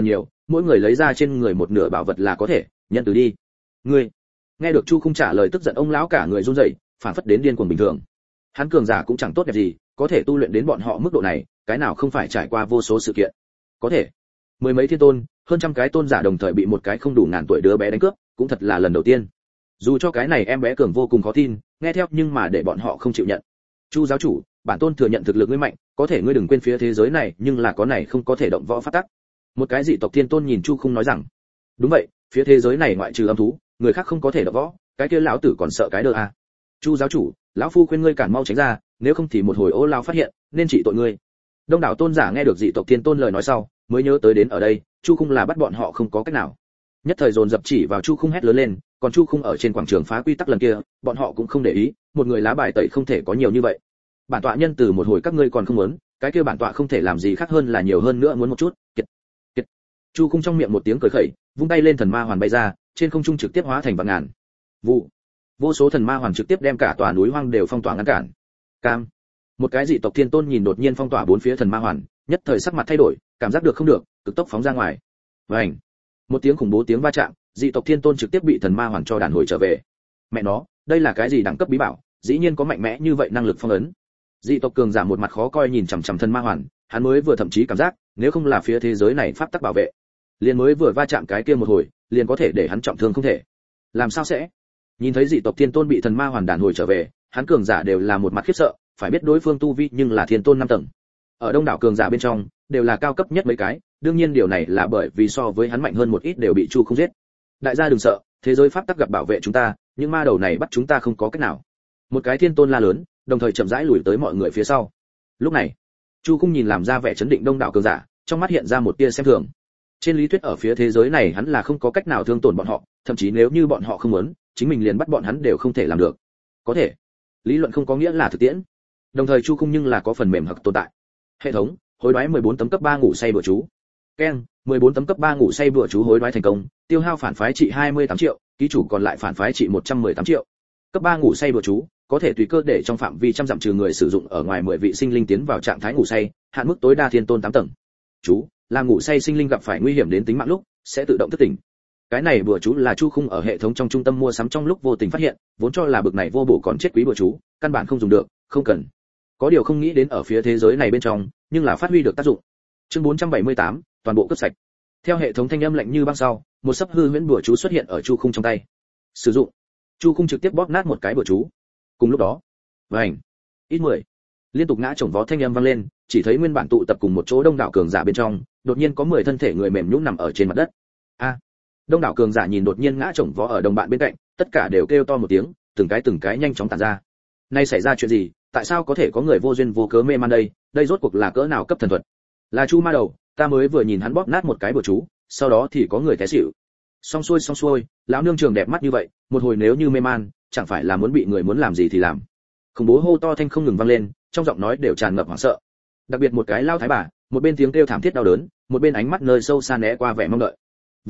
mỗi người lấy ra trên người một nửa bảo vật là có thể, nhận từ đi. Ngươi. Nghe được Chu Khung trả lời, tức giận ông lão cả người run rẩy, phản phất đến điên cuồng bình thường. Hắn cường giả cũng chẳng tốt đẹp gì, có thể tu luyện đến bọn họ mức độ này, cái nào không phải trải qua vô số sự kiện. Có thể, mười mấy thiên tôn, hơn trăm cái tôn giả đồng thời bị một cái không đủ ngàn tuổi đứa bé đánh cướp, cũng thật là lần đầu tiên. Dù cho cái này em bé cường vô cùng khó tin, nghe theo nhưng mà để bọn họ không chịu nhận. Chu giáo chủ, bản tôn thừa nhận thực lực ngươi mạnh, có thể ngươi đừng quên phía thế giới này nhưng là có này không có thể động võ pháp tắc. Một cái dị tộc thiên tôn nhìn Chu Khung nói rằng, đúng vậy, phía thế giới này ngoại trừ âm thú, người khác không có thể động võ, cái kia lão tử còn sợ cái đơ à. Chu giáo chủ, lão phu khuyên ngươi cản mau tránh ra, nếu không thì một hồi ô lao phát hiện, nên trị tội ngươi. Đông đảo tôn giả nghe được dị tộc thiên tôn lời nói sau, mới nhớ tới đến ở đây, Chu Khung là bắt bọn họ không có cách nào. Nhất thời dồn dập chỉ vào Chu Khung hét lớn lên, còn Chu Khung ở trên quảng trường phá quy tắc lần kia, bọn họ cũng không để ý, một người lá bài tẩy không thể có nhiều như vậy. Bản tọa nhân từ một hồi các ngươi còn không muốn, cái kia bản tọa không thể làm gì khác hơn là nhiều hơn nữa muốn một chút. Kiệt. Kiệt. Chu Khung trong miệng một tiếng cười khẩy, vung tay lên thần ma hoàn bay ra, trên không trung trực tiếp hóa thành vạn ngàn. Vụ. Vô số thần ma hoàn trực tiếp đem cả tòa núi hoang đều phong tỏa ngăn cản. Cam. Một cái dị tộc thiên tôn nhìn đột nhiên phong tỏa bốn phía thần ma hoàn, nhất thời sắc mặt thay đổi, cảm giác được không được, cực tốc phóng ra ngoài. Vành. Một tiếng khủng bố tiếng va chạm, dị tộc thiên tôn trực tiếp bị thần ma hoàn cho đàn hồi trở về. Mẹ nó, đây là cái gì đẳng cấp bí bảo, dĩ nhiên có mạnh mẽ như vậy năng lực phong ấn. Dị tộc cường giả một mặt khó coi nhìn chằm chằm thần ma hoàn, hắn mới vừa thậm chí cảm giác, nếu không là phía thế giới này pháp tắc bảo vệ, liền mới vừa va chạm cái kia một hồi, liền có thể để hắn trọng thương không thể. Làm sao sẽ? Nhìn thấy dị tộc thiên tôn bị thần ma hoàn đàn hồi trở về, hắn cường giả đều là một mặt khiếp sợ, phải biết đối phương tu vi nhưng là thiên tôn 5 tầng. Ở đông đảo cường giả bên trong, đều là cao cấp nhất mấy cái, đương nhiên điều này là bởi vì so với hắn mạnh hơn một ít đều bị Chu Khung giết. Đại gia đừng sợ, thế giới pháp tắc gặp bảo vệ chúng ta, nhưng ma đầu này bắt chúng ta không có cách nào. Một cái thiên tôn la lớn, đồng thời chậm rãi lùi tới mọi người phía sau. Lúc này, Chu Khung nhìn làm ra vẻ chấn định đông đảo cường giả, trong mắt hiện ra một tia xem thường. Trên lý thuyết ở phía thế giới này hắn là không có cách nào thương tổn bọn họ, thậm chí nếu như bọn họ không muốn, chính mình liền bắt bọn hắn đều không thể làm được. Có thể, lý luận không có nghĩa là thực tiễn. Đồng thời Chu Khung nhưng là có phần mềm hặc tồn tại. Hệ thống, hối đoái 14 tấm cấp 3 ngủ say bữa chú. Keng, 14 tấm cấp 3 ngủ say bữa chú hối đoái thành công, tiêu hao phản phái trị 28 triệu, ký chủ còn lại phản phái trị 118 triệu. Cấp 3 ngủ say bữa chú, có thể tùy cơ để trong phạm vi trăm dặm trừ người sử dụng ở ngoài 10 vị sinh linh tiến vào trạng thái ngủ say, hạn mức tối đa thiên tôn 8 tầng. Chú, làm ngủ say sinh linh gặp phải nguy hiểm đến tính mạng lúc, sẽ tự động thức tỉnh. Cái này bữa chú là Chu Khung ở hệ thống trong trung tâm mua sắm trong lúc vô tình phát hiện, vốn cho là bực này vô bổ còn chết quý bữa chú, căn bản không dùng được, không cần. Có điều không nghĩ đến ở phía thế giới này bên trong, nhưng là phát huy được tác dụng. Chương 478, toàn bộ cướp sạch. Theo hệ thống thanh âm lạnh như băng sau, một sấp hư huyễn bùa chú xuất hiện ở Chu Khung trong tay. Sử dụng. Chu Khung trực tiếp bóp nát một cái bùa chú. Cùng lúc đó, vành, ít 10. Liên tục ngã chồng vó thanh âm vang lên, chỉ thấy nguyên bản tụ tập cùng một chỗ đông đảo cường giả bên trong, đột nhiên có 10 thân thể người mềm nhũn nằm ở trên mặt đất. A. Đông đảo cường giả nhìn đột nhiên ngã chồng vó ở đồng bạn bên cạnh, tất cả đều kêu to một tiếng, từng cái nhanh chóng tản ra. Nay xảy ra chuyện gì, tại sao có thể có người vô duyên vô cớ mê man đây, đây rốt cuộc là cỡ nào cấp thần thuật? Là Chu ma đầu, ta mới vừa nhìn hắn bóp nát một cái bùa chú, sau đó thì có người té xỉu. Xong xuôi, lão nương trường đẹp mắt như vậy, một hồi nếu như mê man, chẳng phải là muốn bị người muốn làm gì thì làm. Khủng bố hô to thanh không ngừng vang lên, trong giọng nói đều tràn ngập hoảng sợ. Đặc biệt một cái lao thái bà, một bên tiếng kêu thảm thiết đau đớn, một bên ánh mắt nơi sâu xa né qua vẻ mong đợi.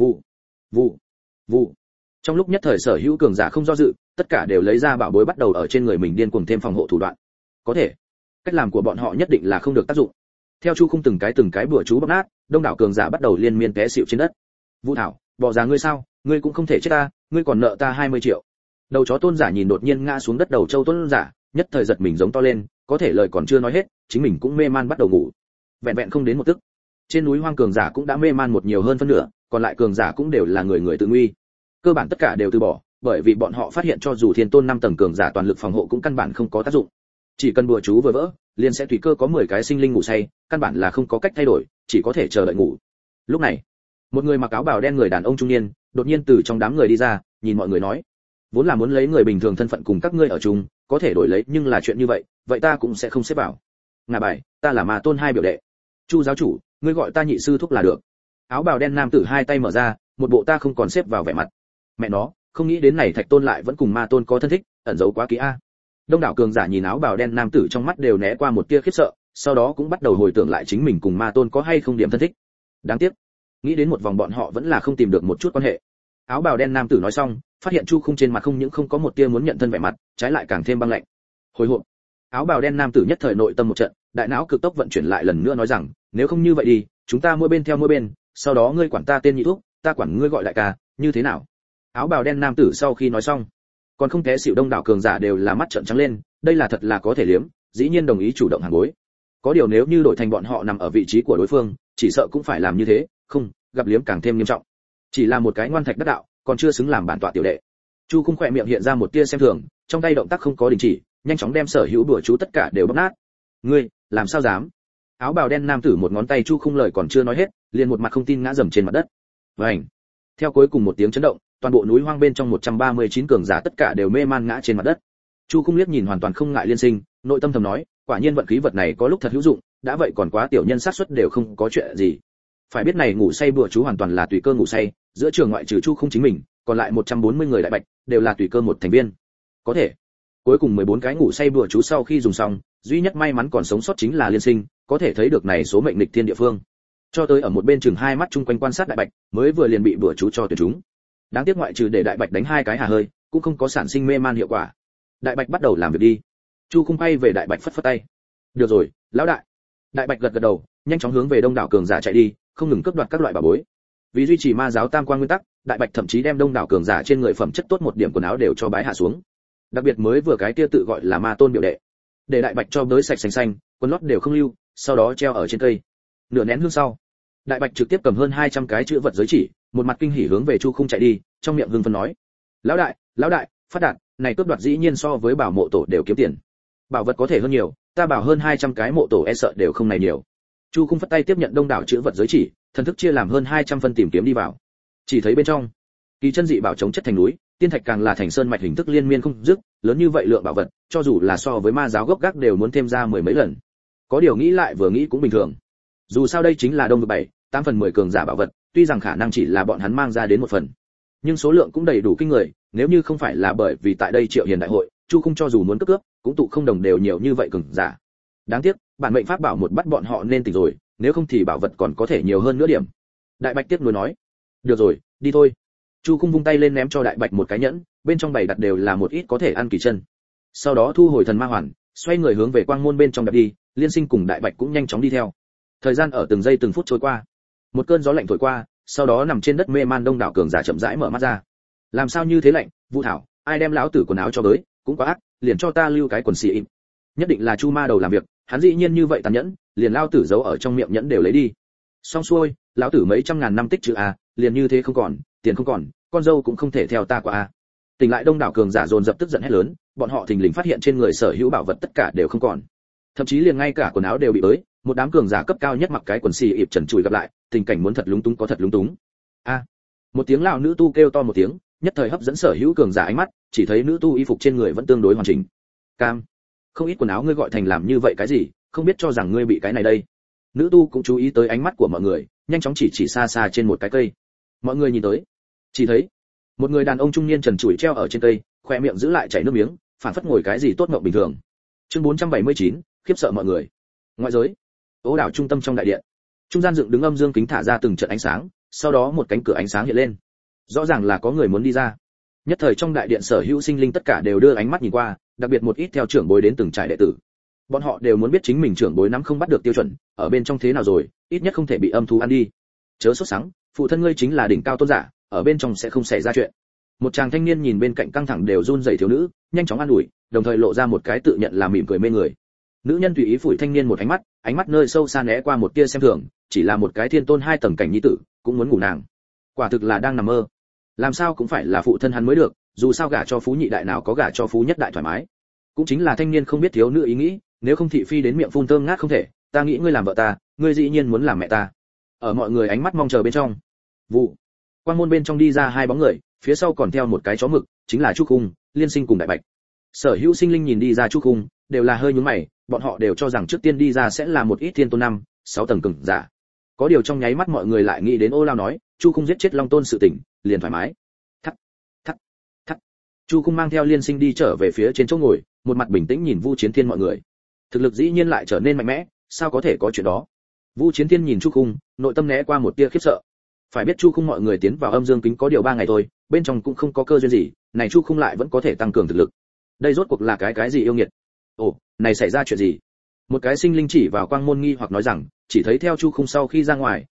Vụ. Trong lúc nhất thời sở hữu cường giả không do dự, tất cả đều lấy ra bảo bối bắt đầu ở trên người mình điên cuồng thêm phòng hộ thủ đoạn. Có thể, cách làm của bọn họ nhất định là không được tác dụng. Theo Chu Khung từng cái bùa chú bóc nát, đông đảo cường giả bắt đầu liên miên té xỉu trên đất. Vũ Thảo, bỏ ra ngươi sao, ngươi cũng không thể chết ta, ngươi còn nợ ta 20 triệu. Đầu chó tôn giả nhìn đột nhiên ngã xuống đất đầu châu tôn giả, nhất thời giật mình giống to lên, có thể lời còn chưa nói hết, chính mình cũng mê man bắt đầu ngủ. Vẹn không đến một tức, trên núi hoang cường giả cũng đã mê man một nhiều hơn phân nửa, còn lại cường giả cũng đều là người tự nguy. Cơ bản tất cả đều từ bỏ, bởi vì bọn họ phát hiện cho dù thiên tôn 5 tầng cường giả toàn lực phòng hộ cũng căn bản không có tác dụng. Chỉ cần bùa chú vừa vỡ, liền sẽ tùy cơ có 10 cái sinh linh ngủ say, căn bản là không có cách thay đổi, chỉ có thể chờ đợi ngủ. Lúc này, một người mặc áo bào đen người đàn ông trung niên, đột nhiên từ trong đám người đi ra, nhìn mọi người nói: "Vốn là muốn lấy người bình thường thân phận cùng các ngươi ở chung, có thể đổi lấy nhưng là chuyện như vậy, vậy ta cũng sẽ không xếp vào. Ngà bài, ta là Ma Tôn hai biểu đệ. Chu giáo chủ, ngươi gọi ta nhị sư thúc là được." Áo bào đen nam tử hai tay mở ra, một bộ ta không còn xếp vào vẻ mặt. Mẹ nó, không nghĩ đến này Thạch Tôn lại vẫn cùng Ma Tôn có thân thích, ẩn giấu quá kỹ a. Đông đảo cường giả nhìn áo bào đen nam tử trong mắt đều né qua một tia khiếp sợ, sau đó cũng bắt đầu hồi tưởng lại chính mình cùng Ma Tôn có hay không điểm thân thích. Đáng tiếc, nghĩ đến một vòng bọn họ vẫn là không tìm được một chút quan hệ. Áo bào đen nam tử nói xong, phát hiện Chu Khung trên mặt không những không có một tia muốn nhận thân vẻ mặt, trái lại càng thêm băng lạnh. Hồi hộp. Áo bào đen nam tử nhất thời nội tâm một trận, đại não cực tốc vận chuyển lại lần nữa nói rằng, nếu không như vậy đi, chúng ta mỗi bên theo mỗi bên, sau đó ngươi quản ta tên nhị thúc, ta quản ngươi gọi đại ca, như thế nào? Áo bào đen nam tử sau khi nói xong, còn không té xỉu đông đảo cường giả đều là mắt trợn trắng lên, đây là thật là có thể liếm, dĩ nhiên đồng ý chủ động hàng bối. Có điều nếu như đổi thành bọn họ nằm ở vị trí của đối phương, chỉ sợ cũng phải làm như thế, không, gặp liếm càng thêm nghiêm trọng. Chỉ là một cái ngoan thạch đắc đạo, còn chưa xứng làm bản tọa tiểu đệ. Chu Khung khỏe miệng hiện ra một tia xem thường, trong tay động tác không có đình chỉ, nhanh chóng đem sở hữu đùa chú tất cả đều bóp nát. Ngươi, làm sao dám? Áo bào đen nam tử một ngón tay Chu Khung lời còn chưa nói hết, liền một mặt không tin ngã dầm trên mặt đất. Vành. Theo cuối cùng một tiếng chấn động, toàn bộ núi hoang bên trong 139 cường giả tất cả đều mê man ngã trên mặt đất. Chu Khung liếc nhìn hoàn toàn không ngại liên sinh, nội tâm thầm nói, quả nhiên vận khí vật này có lúc thật hữu dụng, đã vậy còn quá tiểu nhân xác suất đều không có chuyện gì. Phải biết này ngủ say bùa chú hoàn toàn là tùy cơ ngủ say, giữa trường ngoại trừ Chu Khung chính mình, còn lại 140 người đại bạch đều là tùy cơ một thành viên. Có thể, cuối cùng 14 cái ngủ say bùa chú sau khi dùng xong, duy nhất may mắn còn sống sót chính là liên sinh, có thể thấy được này số mệnh nghịch thiên địa phương. Cho tới ở một bên chừng hai mắt chung quanh quan sát đại bạch, mới vừa liền bị bùa chú cho tuyệt chúng. Đáng tiếc ngoại trừ để đại bạch đánh hai cái hà hơi, cũng không có sản sinh mê man hiệu quả. Đại bạch bắt đầu làm việc đi. Chu Khung quay về đại bạch phất phất tay. Được rồi, lão đại. Đại bạch gật gật đầu, nhanh chóng hướng về đông đảo cường giả chạy đi, không ngừng cướp đoạt các loại bảo bối. Vì duy trì ma giáo tam quan nguyên tắc, đại bạch thậm chí đem đông đảo cường giả trên người phẩm chất tốt một điểm quần áo đều cho bái hạ xuống. Đặc biệt mới vừa cái kia tự gọi là ma tôn biểu đệ, để đại bạch cho bới sạch sành xanh, quần lót đều không lưu, sau đó treo ở trên cây. Nửa nén hương sau, đại bạch trực tiếp cầm hơn 200 cái chữ vật giới chỉ, một mặt kinh hỉ hướng về Chu Khung chạy đi, trong miệng hưng phấn nói: lão đại, phát đạt, này cướp đoạt dĩ nhiên so với bảo mộ tổ đều kiếm tiền. Bảo vật có thể hơn nhiều, ta bảo hơn 200 cái mộ tổ e sợ đều không này nhiều. Chu Khung phất tay tiếp nhận đông đảo chữ vật giới chỉ, thần thức chia làm hơn 200 phân tìm kiếm đi vào. Chỉ thấy bên trong, kỳ chân dị bảo chống chất thành núi, tiên thạch càng là thành sơn mạch hình thức liên miên không dứt, lớn như vậy lượng bảo vật, cho dù là so với ma giáo gốc gác đều muốn thêm ra mười mấy lần. Có điều nghĩ lại vừa nghĩ cũng bình thường. Dù sao đây chính là đông vực 7-8 phần 10 cường giả bảo vật, tuy rằng khả năng chỉ là bọn hắn mang ra đến một phần, nhưng số lượng cũng đầy đủ kinh người, nếu như không phải là bởi vì tại đây Triệu Hiền đại hội, Chu Khung cho dù muốn cướp, cũng tụ không đồng đều nhiều như vậy cường giả. Đáng tiếc, bản mệnh pháp bảo một bắt bọn họ nên tỉnh rồi, nếu không thì bảo vật còn có thể nhiều hơn nữa điểm. Đại Bạch tiếc nuối nói: "Được rồi, đi thôi." Chu Khung vung tay lên ném cho Đại Bạch một cái nhẫn, bên trong bày đặt đều là một ít có thể ăn kỳ chân. Sau đó thu hồi thần ma hoàn, xoay người hướng về quang môn bên trong đạp đi, Liên Sinh cùng Đại Bạch cũng nhanh chóng đi theo. Thời gian ở từng giây từng phút trôi qua. Một cơn gió lạnh thổi qua, sau đó nằm trên đất mê man đông đảo cường giả chậm rãi mở mắt ra. Làm sao như thế lạnh, Vũ Thảo, ai đem lão tử quần áo cho tới, cũng quá ác, liền cho ta lưu cái quần xì im. Nhất định là Chu Ma đầu làm việc, hắn dĩ nhiên như vậy tàn nhẫn, liền lao tử giấu ở trong miệng nhẫn đều lấy đi. Xong xuôi, lão tử mấy trăm ngàn năm tích chữ a, liền như thế không còn, tiền không còn, con dâu cũng không thể theo ta qua a. Tỉnh lại đông đảo cường giả dồn dập tức giận hét lớn, bọn họ thình lình phát hiện trên người sở hữu bảo vật tất cả đều không còn. Thậm chí liền ngay cả quần áo đều bị bới, một đám cường giả cấp cao nhất mặc cái quần xì ịp trần trụi gặp lại, tình cảnh muốn thật lúng túng có thật lúng túng. A! Một tiếng lão nữ tu kêu to một tiếng, nhất thời hấp dẫn sở hữu cường giả ánh mắt, chỉ thấy nữ tu y phục trên người vẫn tương đối hoàn chỉnh. Cam, không ít quần áo ngươi gọi thành làm như vậy cái gì, không biết cho rằng ngươi bị cái này đây. Nữ tu cũng chú ý tới ánh mắt của mọi người, nhanh chóng chỉ xa xa trên một cái cây. Mọi người nhìn tới, chỉ thấy một người đàn ông trung niên trần trụi treo ở trên cây, khoe miệng giữ lại chảy nước miếng, phản phất ngồi cái gì tốt mộng bình thường. Chương 479, khiếp sợ mọi người. Ngoại giới, ố đảo trung tâm trong đại điện, trung gian dựng đứng âm dương kính thả ra từng trận ánh sáng, sau đó một cánh cửa ánh sáng hiện lên, rõ ràng là có người muốn đi ra. Nhất thời trong đại điện sở hữu sinh linh tất cả đều đưa ánh mắt nhìn qua, đặc biệt một ít theo trưởng bối đến từng trại đệ tử. Bọn họ đều muốn biết chính mình trưởng bối nắm không bắt được tiêu chuẩn, ở bên trong thế nào rồi, ít nhất không thể bị âm thú ăn đi. Chớ sốt sắng, phụ thân ngươi chính là đỉnh cao tôn giả, ở bên trong sẽ không xảy ra chuyện. Một chàng thanh niên nhìn bên cạnh căng thẳng đều run rẩy thiếu nữ, nhanh chóng an ủi, đồng thời lộ ra một cái tự nhận là mỉm cười mê người. Nữ nhân tùy ý phủi thanh niên một ánh mắt nơi sâu xa né qua một tia xem thường, chỉ là một cái thiên tôn hai tầng cảnh nhi tử, cũng muốn ngủ nàng. Quả thực là đang nằm mơ. Làm sao cũng phải là phụ thân hắn mới được, dù sao gả cho phú nhị đại nào có gả cho phú nhất đại thoải mái. Cũng chính là thanh niên không biết thiếu nữ ý nghĩ, nếu không thị phi đến miệng phun thơm ngát không thể, ta nghĩ ngươi làm vợ ta, ngươi dĩ nhiên muốn làm mẹ ta. Ở mọi người ánh mắt mong chờ bên trong, vụ quang môn bên trong đi ra hai bóng người, phía sau còn theo một cái chó mực, chính là Trúc Khung, Liên Sinh cùng Đại Bạch. Sở hữu sinh linh nhìn đi ra Trúc Khung, đều là hơi nhướng mày, bọn họ đều cho rằng trước tiên đi ra sẽ là một ít thiên tôn 5-6 tầng cường giả. Có điều trong nháy mắt mọi người lại nghĩ đến Ô Lao nói, Chu Khung giết chết Long Tôn sự tình, liền thoải mái. Thắt, thắt, thắt. Chu Khung mang theo Liên Sinh đi trở về phía trên chỗ ngồi, một mặt bình tĩnh nhìn Vu Chiến Thiên mọi người. Thực lực dĩ nhiên lại trở nên mạnh mẽ, sao có thể có chuyện đó? Vu Chiến Thiên nhìn Chu Khung, nội tâm né qua một tia khiếp sợ. Phải biết Chu Khung mọi người tiến vào âm dương kính có điều 3 ngày thôi, bên trong cũng không có cơ duyên gì, này Chu Khung lại vẫn có thể tăng cường thực lực. Đây rốt cuộc là cái gì yêu nghiệt? Ồ, này xảy ra chuyện gì? Một cái sinh linh chỉ vào quang môn nghi hoặc nói rằng, chỉ thấy theo Chu Khung sau khi ra ngoài,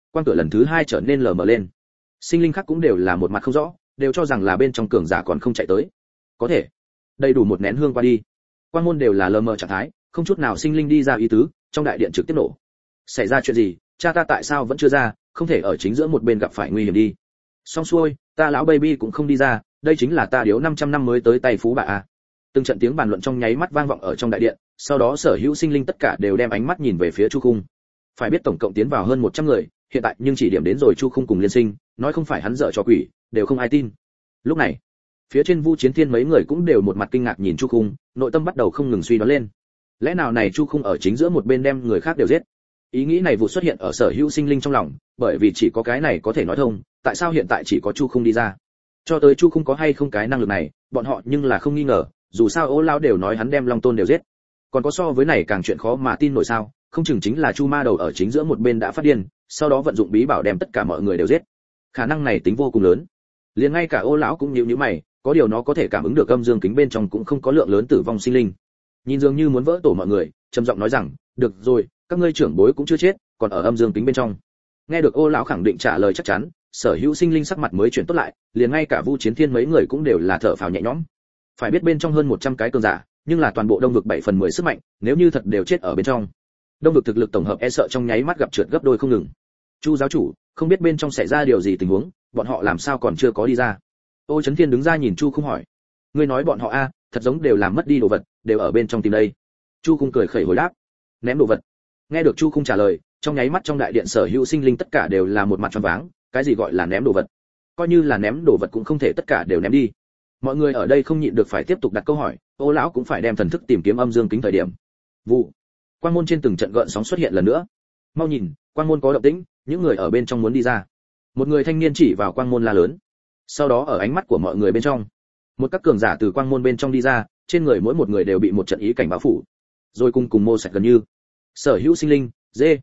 quan cửa lần thứ hai trở nên lờ mờ lên. Sinh linh khác cũng đều là một mặt không rõ, đều cho rằng là bên trong cường giả còn không chạy tới. Có thể, đầy đủ một nén hương qua đi, quan môn đều là lờ mờ trạng thái, không chút nào sinh linh đi ra ý tứ, trong đại điện trực tiếp nổ. Xảy ra chuyện gì, cha ta tại sao vẫn chưa ra, không thể ở chính giữa một bên gặp phải nguy hiểm đi. Xong xuôi, ta lão baby cũng không đi ra, đây chính là ta điếu 500 năm mới tới tay phú bà a. Từng trận tiếng bàn luận trong nháy mắt vang vọng ở trong đại điện, sau đó sở hữu sinh linh tất cả đều đem ánh mắt nhìn về phía Chu Khung. Phải biết tổng cộng tiến vào hơn 100 người, hiện tại nhưng chỉ điểm đến rồi Chu Khung cùng Liên Sinh, nói không phải hắn dở trò quỷ, đều không ai tin. Lúc này, phía trên Vu Chiến Thiên mấy người cũng đều một mặt kinh ngạc nhìn Chu Khung, nội tâm bắt đầu không ngừng suy đoán lên. Lẽ nào này Chu Khung ở chính giữa một bên đem người khác đều giết? Ý nghĩ này vụ xuất hiện ở sở hữu sinh linh trong lòng, bởi vì chỉ có cái này có thể nói thông, tại sao hiện tại chỉ có Chu Khung đi ra? Cho tới Chu Khung có hay không cái năng lực này, bọn họ nhưng là không nghi ngờ, dù sao Ô lão đều nói hắn đem Long Tôn đều giết. Còn có so với này càng chuyện khó mà tin nổi sao? Không chừng chính là Chu Ma đầu ở chính giữa một bên đã phát điên, sau đó vận dụng bí bảo đem tất cả mọi người đều giết. Khả năng này tính vô cùng lớn. Liền ngay cả Ô lão cũng nhíu nhíu mày, có điều nó có thể cảm ứng được âm dương kính bên trong cũng không có lượng lớn tử vong sinh linh. Nhìn dường như muốn vỡ tổ mọi người, trầm giọng nói rằng, "Được rồi, các ngươi trưởng bối cũng chưa chết, còn ở âm dương kính bên trong." Nghe được Ô lão khẳng định trả lời chắc chắn, sở hữu sinh linh sắc mặt mới chuyển tốt lại, liền ngay cả Vu Chiến Thiên mấy người cũng đều là thở phào nhẹ nhõm. Phải biết bên trong hơn 100 cái cường giả, nhưng là toàn bộ đông vực 7/10 sức mạnh, nếu như thật đều chết ở bên trong, đông vực thực lực tổng hợp e sợ trong nháy mắt gặp trượt gấp đôi không ngừng. Chu giáo chủ, không biết bên trong xảy ra điều gì tình huống, bọn họ làm sao còn chưa có đi ra? Ô Chấn Thiên đứng ra nhìn Chu Khung hỏi. Ngươi nói bọn họ a, thật giống đều làm mất đi đồ vật, đều ở bên trong tìm đây. Chu Khung cười khẩy hồi đáp. Ném đồ vật. Nghe được Chu Khung trả lời, trong nháy mắt trong đại điện sở hữu sinh linh tất cả đều là một mặt choáng váng, cái gì gọi là ném đồ vật? Coi như là ném đồ vật cũng không thể tất cả đều ném đi. Mọi người ở đây không nhịn được phải tiếp tục đặt câu hỏi, Ô lão cũng phải đem thần thức tìm kiếm âm dương kính thời điểm. Vụ. Quang môn trên từng trận gợn sóng xuất hiện lần nữa. Mau nhìn, quang môn có động tĩnh, những người ở bên trong muốn đi ra. Một người thanh niên chỉ vào quang môn la lớn. Sau đó ở ánh mắt của mọi người bên trong, một các cường giả từ quang môn bên trong đi ra, trên người mỗi một người đều bị một trận ý cảnh bao phủ, rồi cùng mô sạch gần như. Sở hữu sinh linh,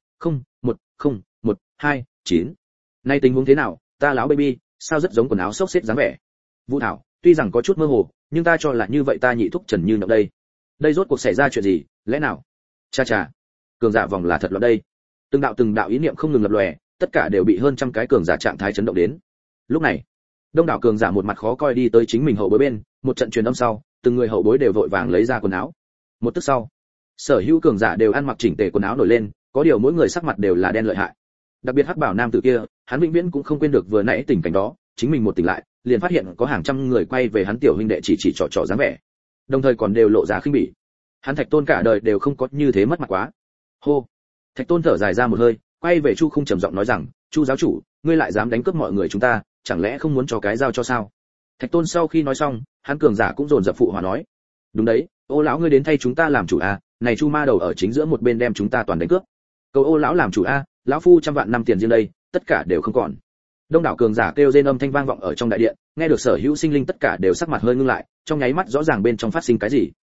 D010129. Nay tình huống thế nào, ta lão baby, sao rất giống quần áo xốc xếp dáng vẻ. Vũ Thảo, tuy rằng có chút mơ hồ, nhưng ta cho là như vậy ta nhị thúc Trần Như Nhộng đây. Đây rốt cuộc xảy ra chuyện gì, lẽ nào? Cha cha, cường giả vòng là thật loạn đây. Từng đạo ý niệm không ngừng lập lòe, tất cả đều bị hơn trăm cái cường giả trạng thái chấn động đến. Lúc này, đông đảo cường giả một mặt khó coi đi tới chính mình hậu bối bên, một trận truyền âm sau, từng người hậu bối đều vội vàng lấy ra quần áo. Một tức sau, sở hữu cường giả đều ăn mặc chỉnh tề quần áo nổi lên, có điều mỗi người sắc mặt đều là đen lợi hại. Đặc biệt hắc bảo nam tử kia, hắn vĩnh viễn cũng không quên được vừa nãy tình cảnh đó, chính mình một tỉnh lại, liền phát hiện có hàng trăm người quay về hắn tiểu huynh đệ chỉ trò dáng vẻ, đồng thời còn đều lộ ra khinh bỉ. Hắn Thạch Tôn cả đời đều không có như thế mất mặt quá. Hô. Thạch Tôn thở dài ra một hơi, quay về Chu Khung trầm giọng nói rằng, Chu giáo chủ, ngươi lại dám đánh cướp mọi người chúng ta, chẳng lẽ không muốn cho cái dao cho sao? Thạch Tôn sau khi nói xong, hắn cường giả cũng dồn dập phụ hòa nói, đúng đấy, Ô lão ngươi đến thay chúng ta làm chủ a, này Chu ma đầu ở chính giữa một bên đem chúng ta toàn đánh cướp. Cầu Ô lão làm chủ a, lão phu trăm vạn năm tiền riêng đây, tất cả đều không còn. Đông đảo cường giả kêu rên âm thanh vang vọng ở trong đại điện, nghe được sở hữu sinh linh tất cả đều sắc mặt hơi ngưng lại, trong nháy mắt rõ ràng bên trong phát sinh cái gì.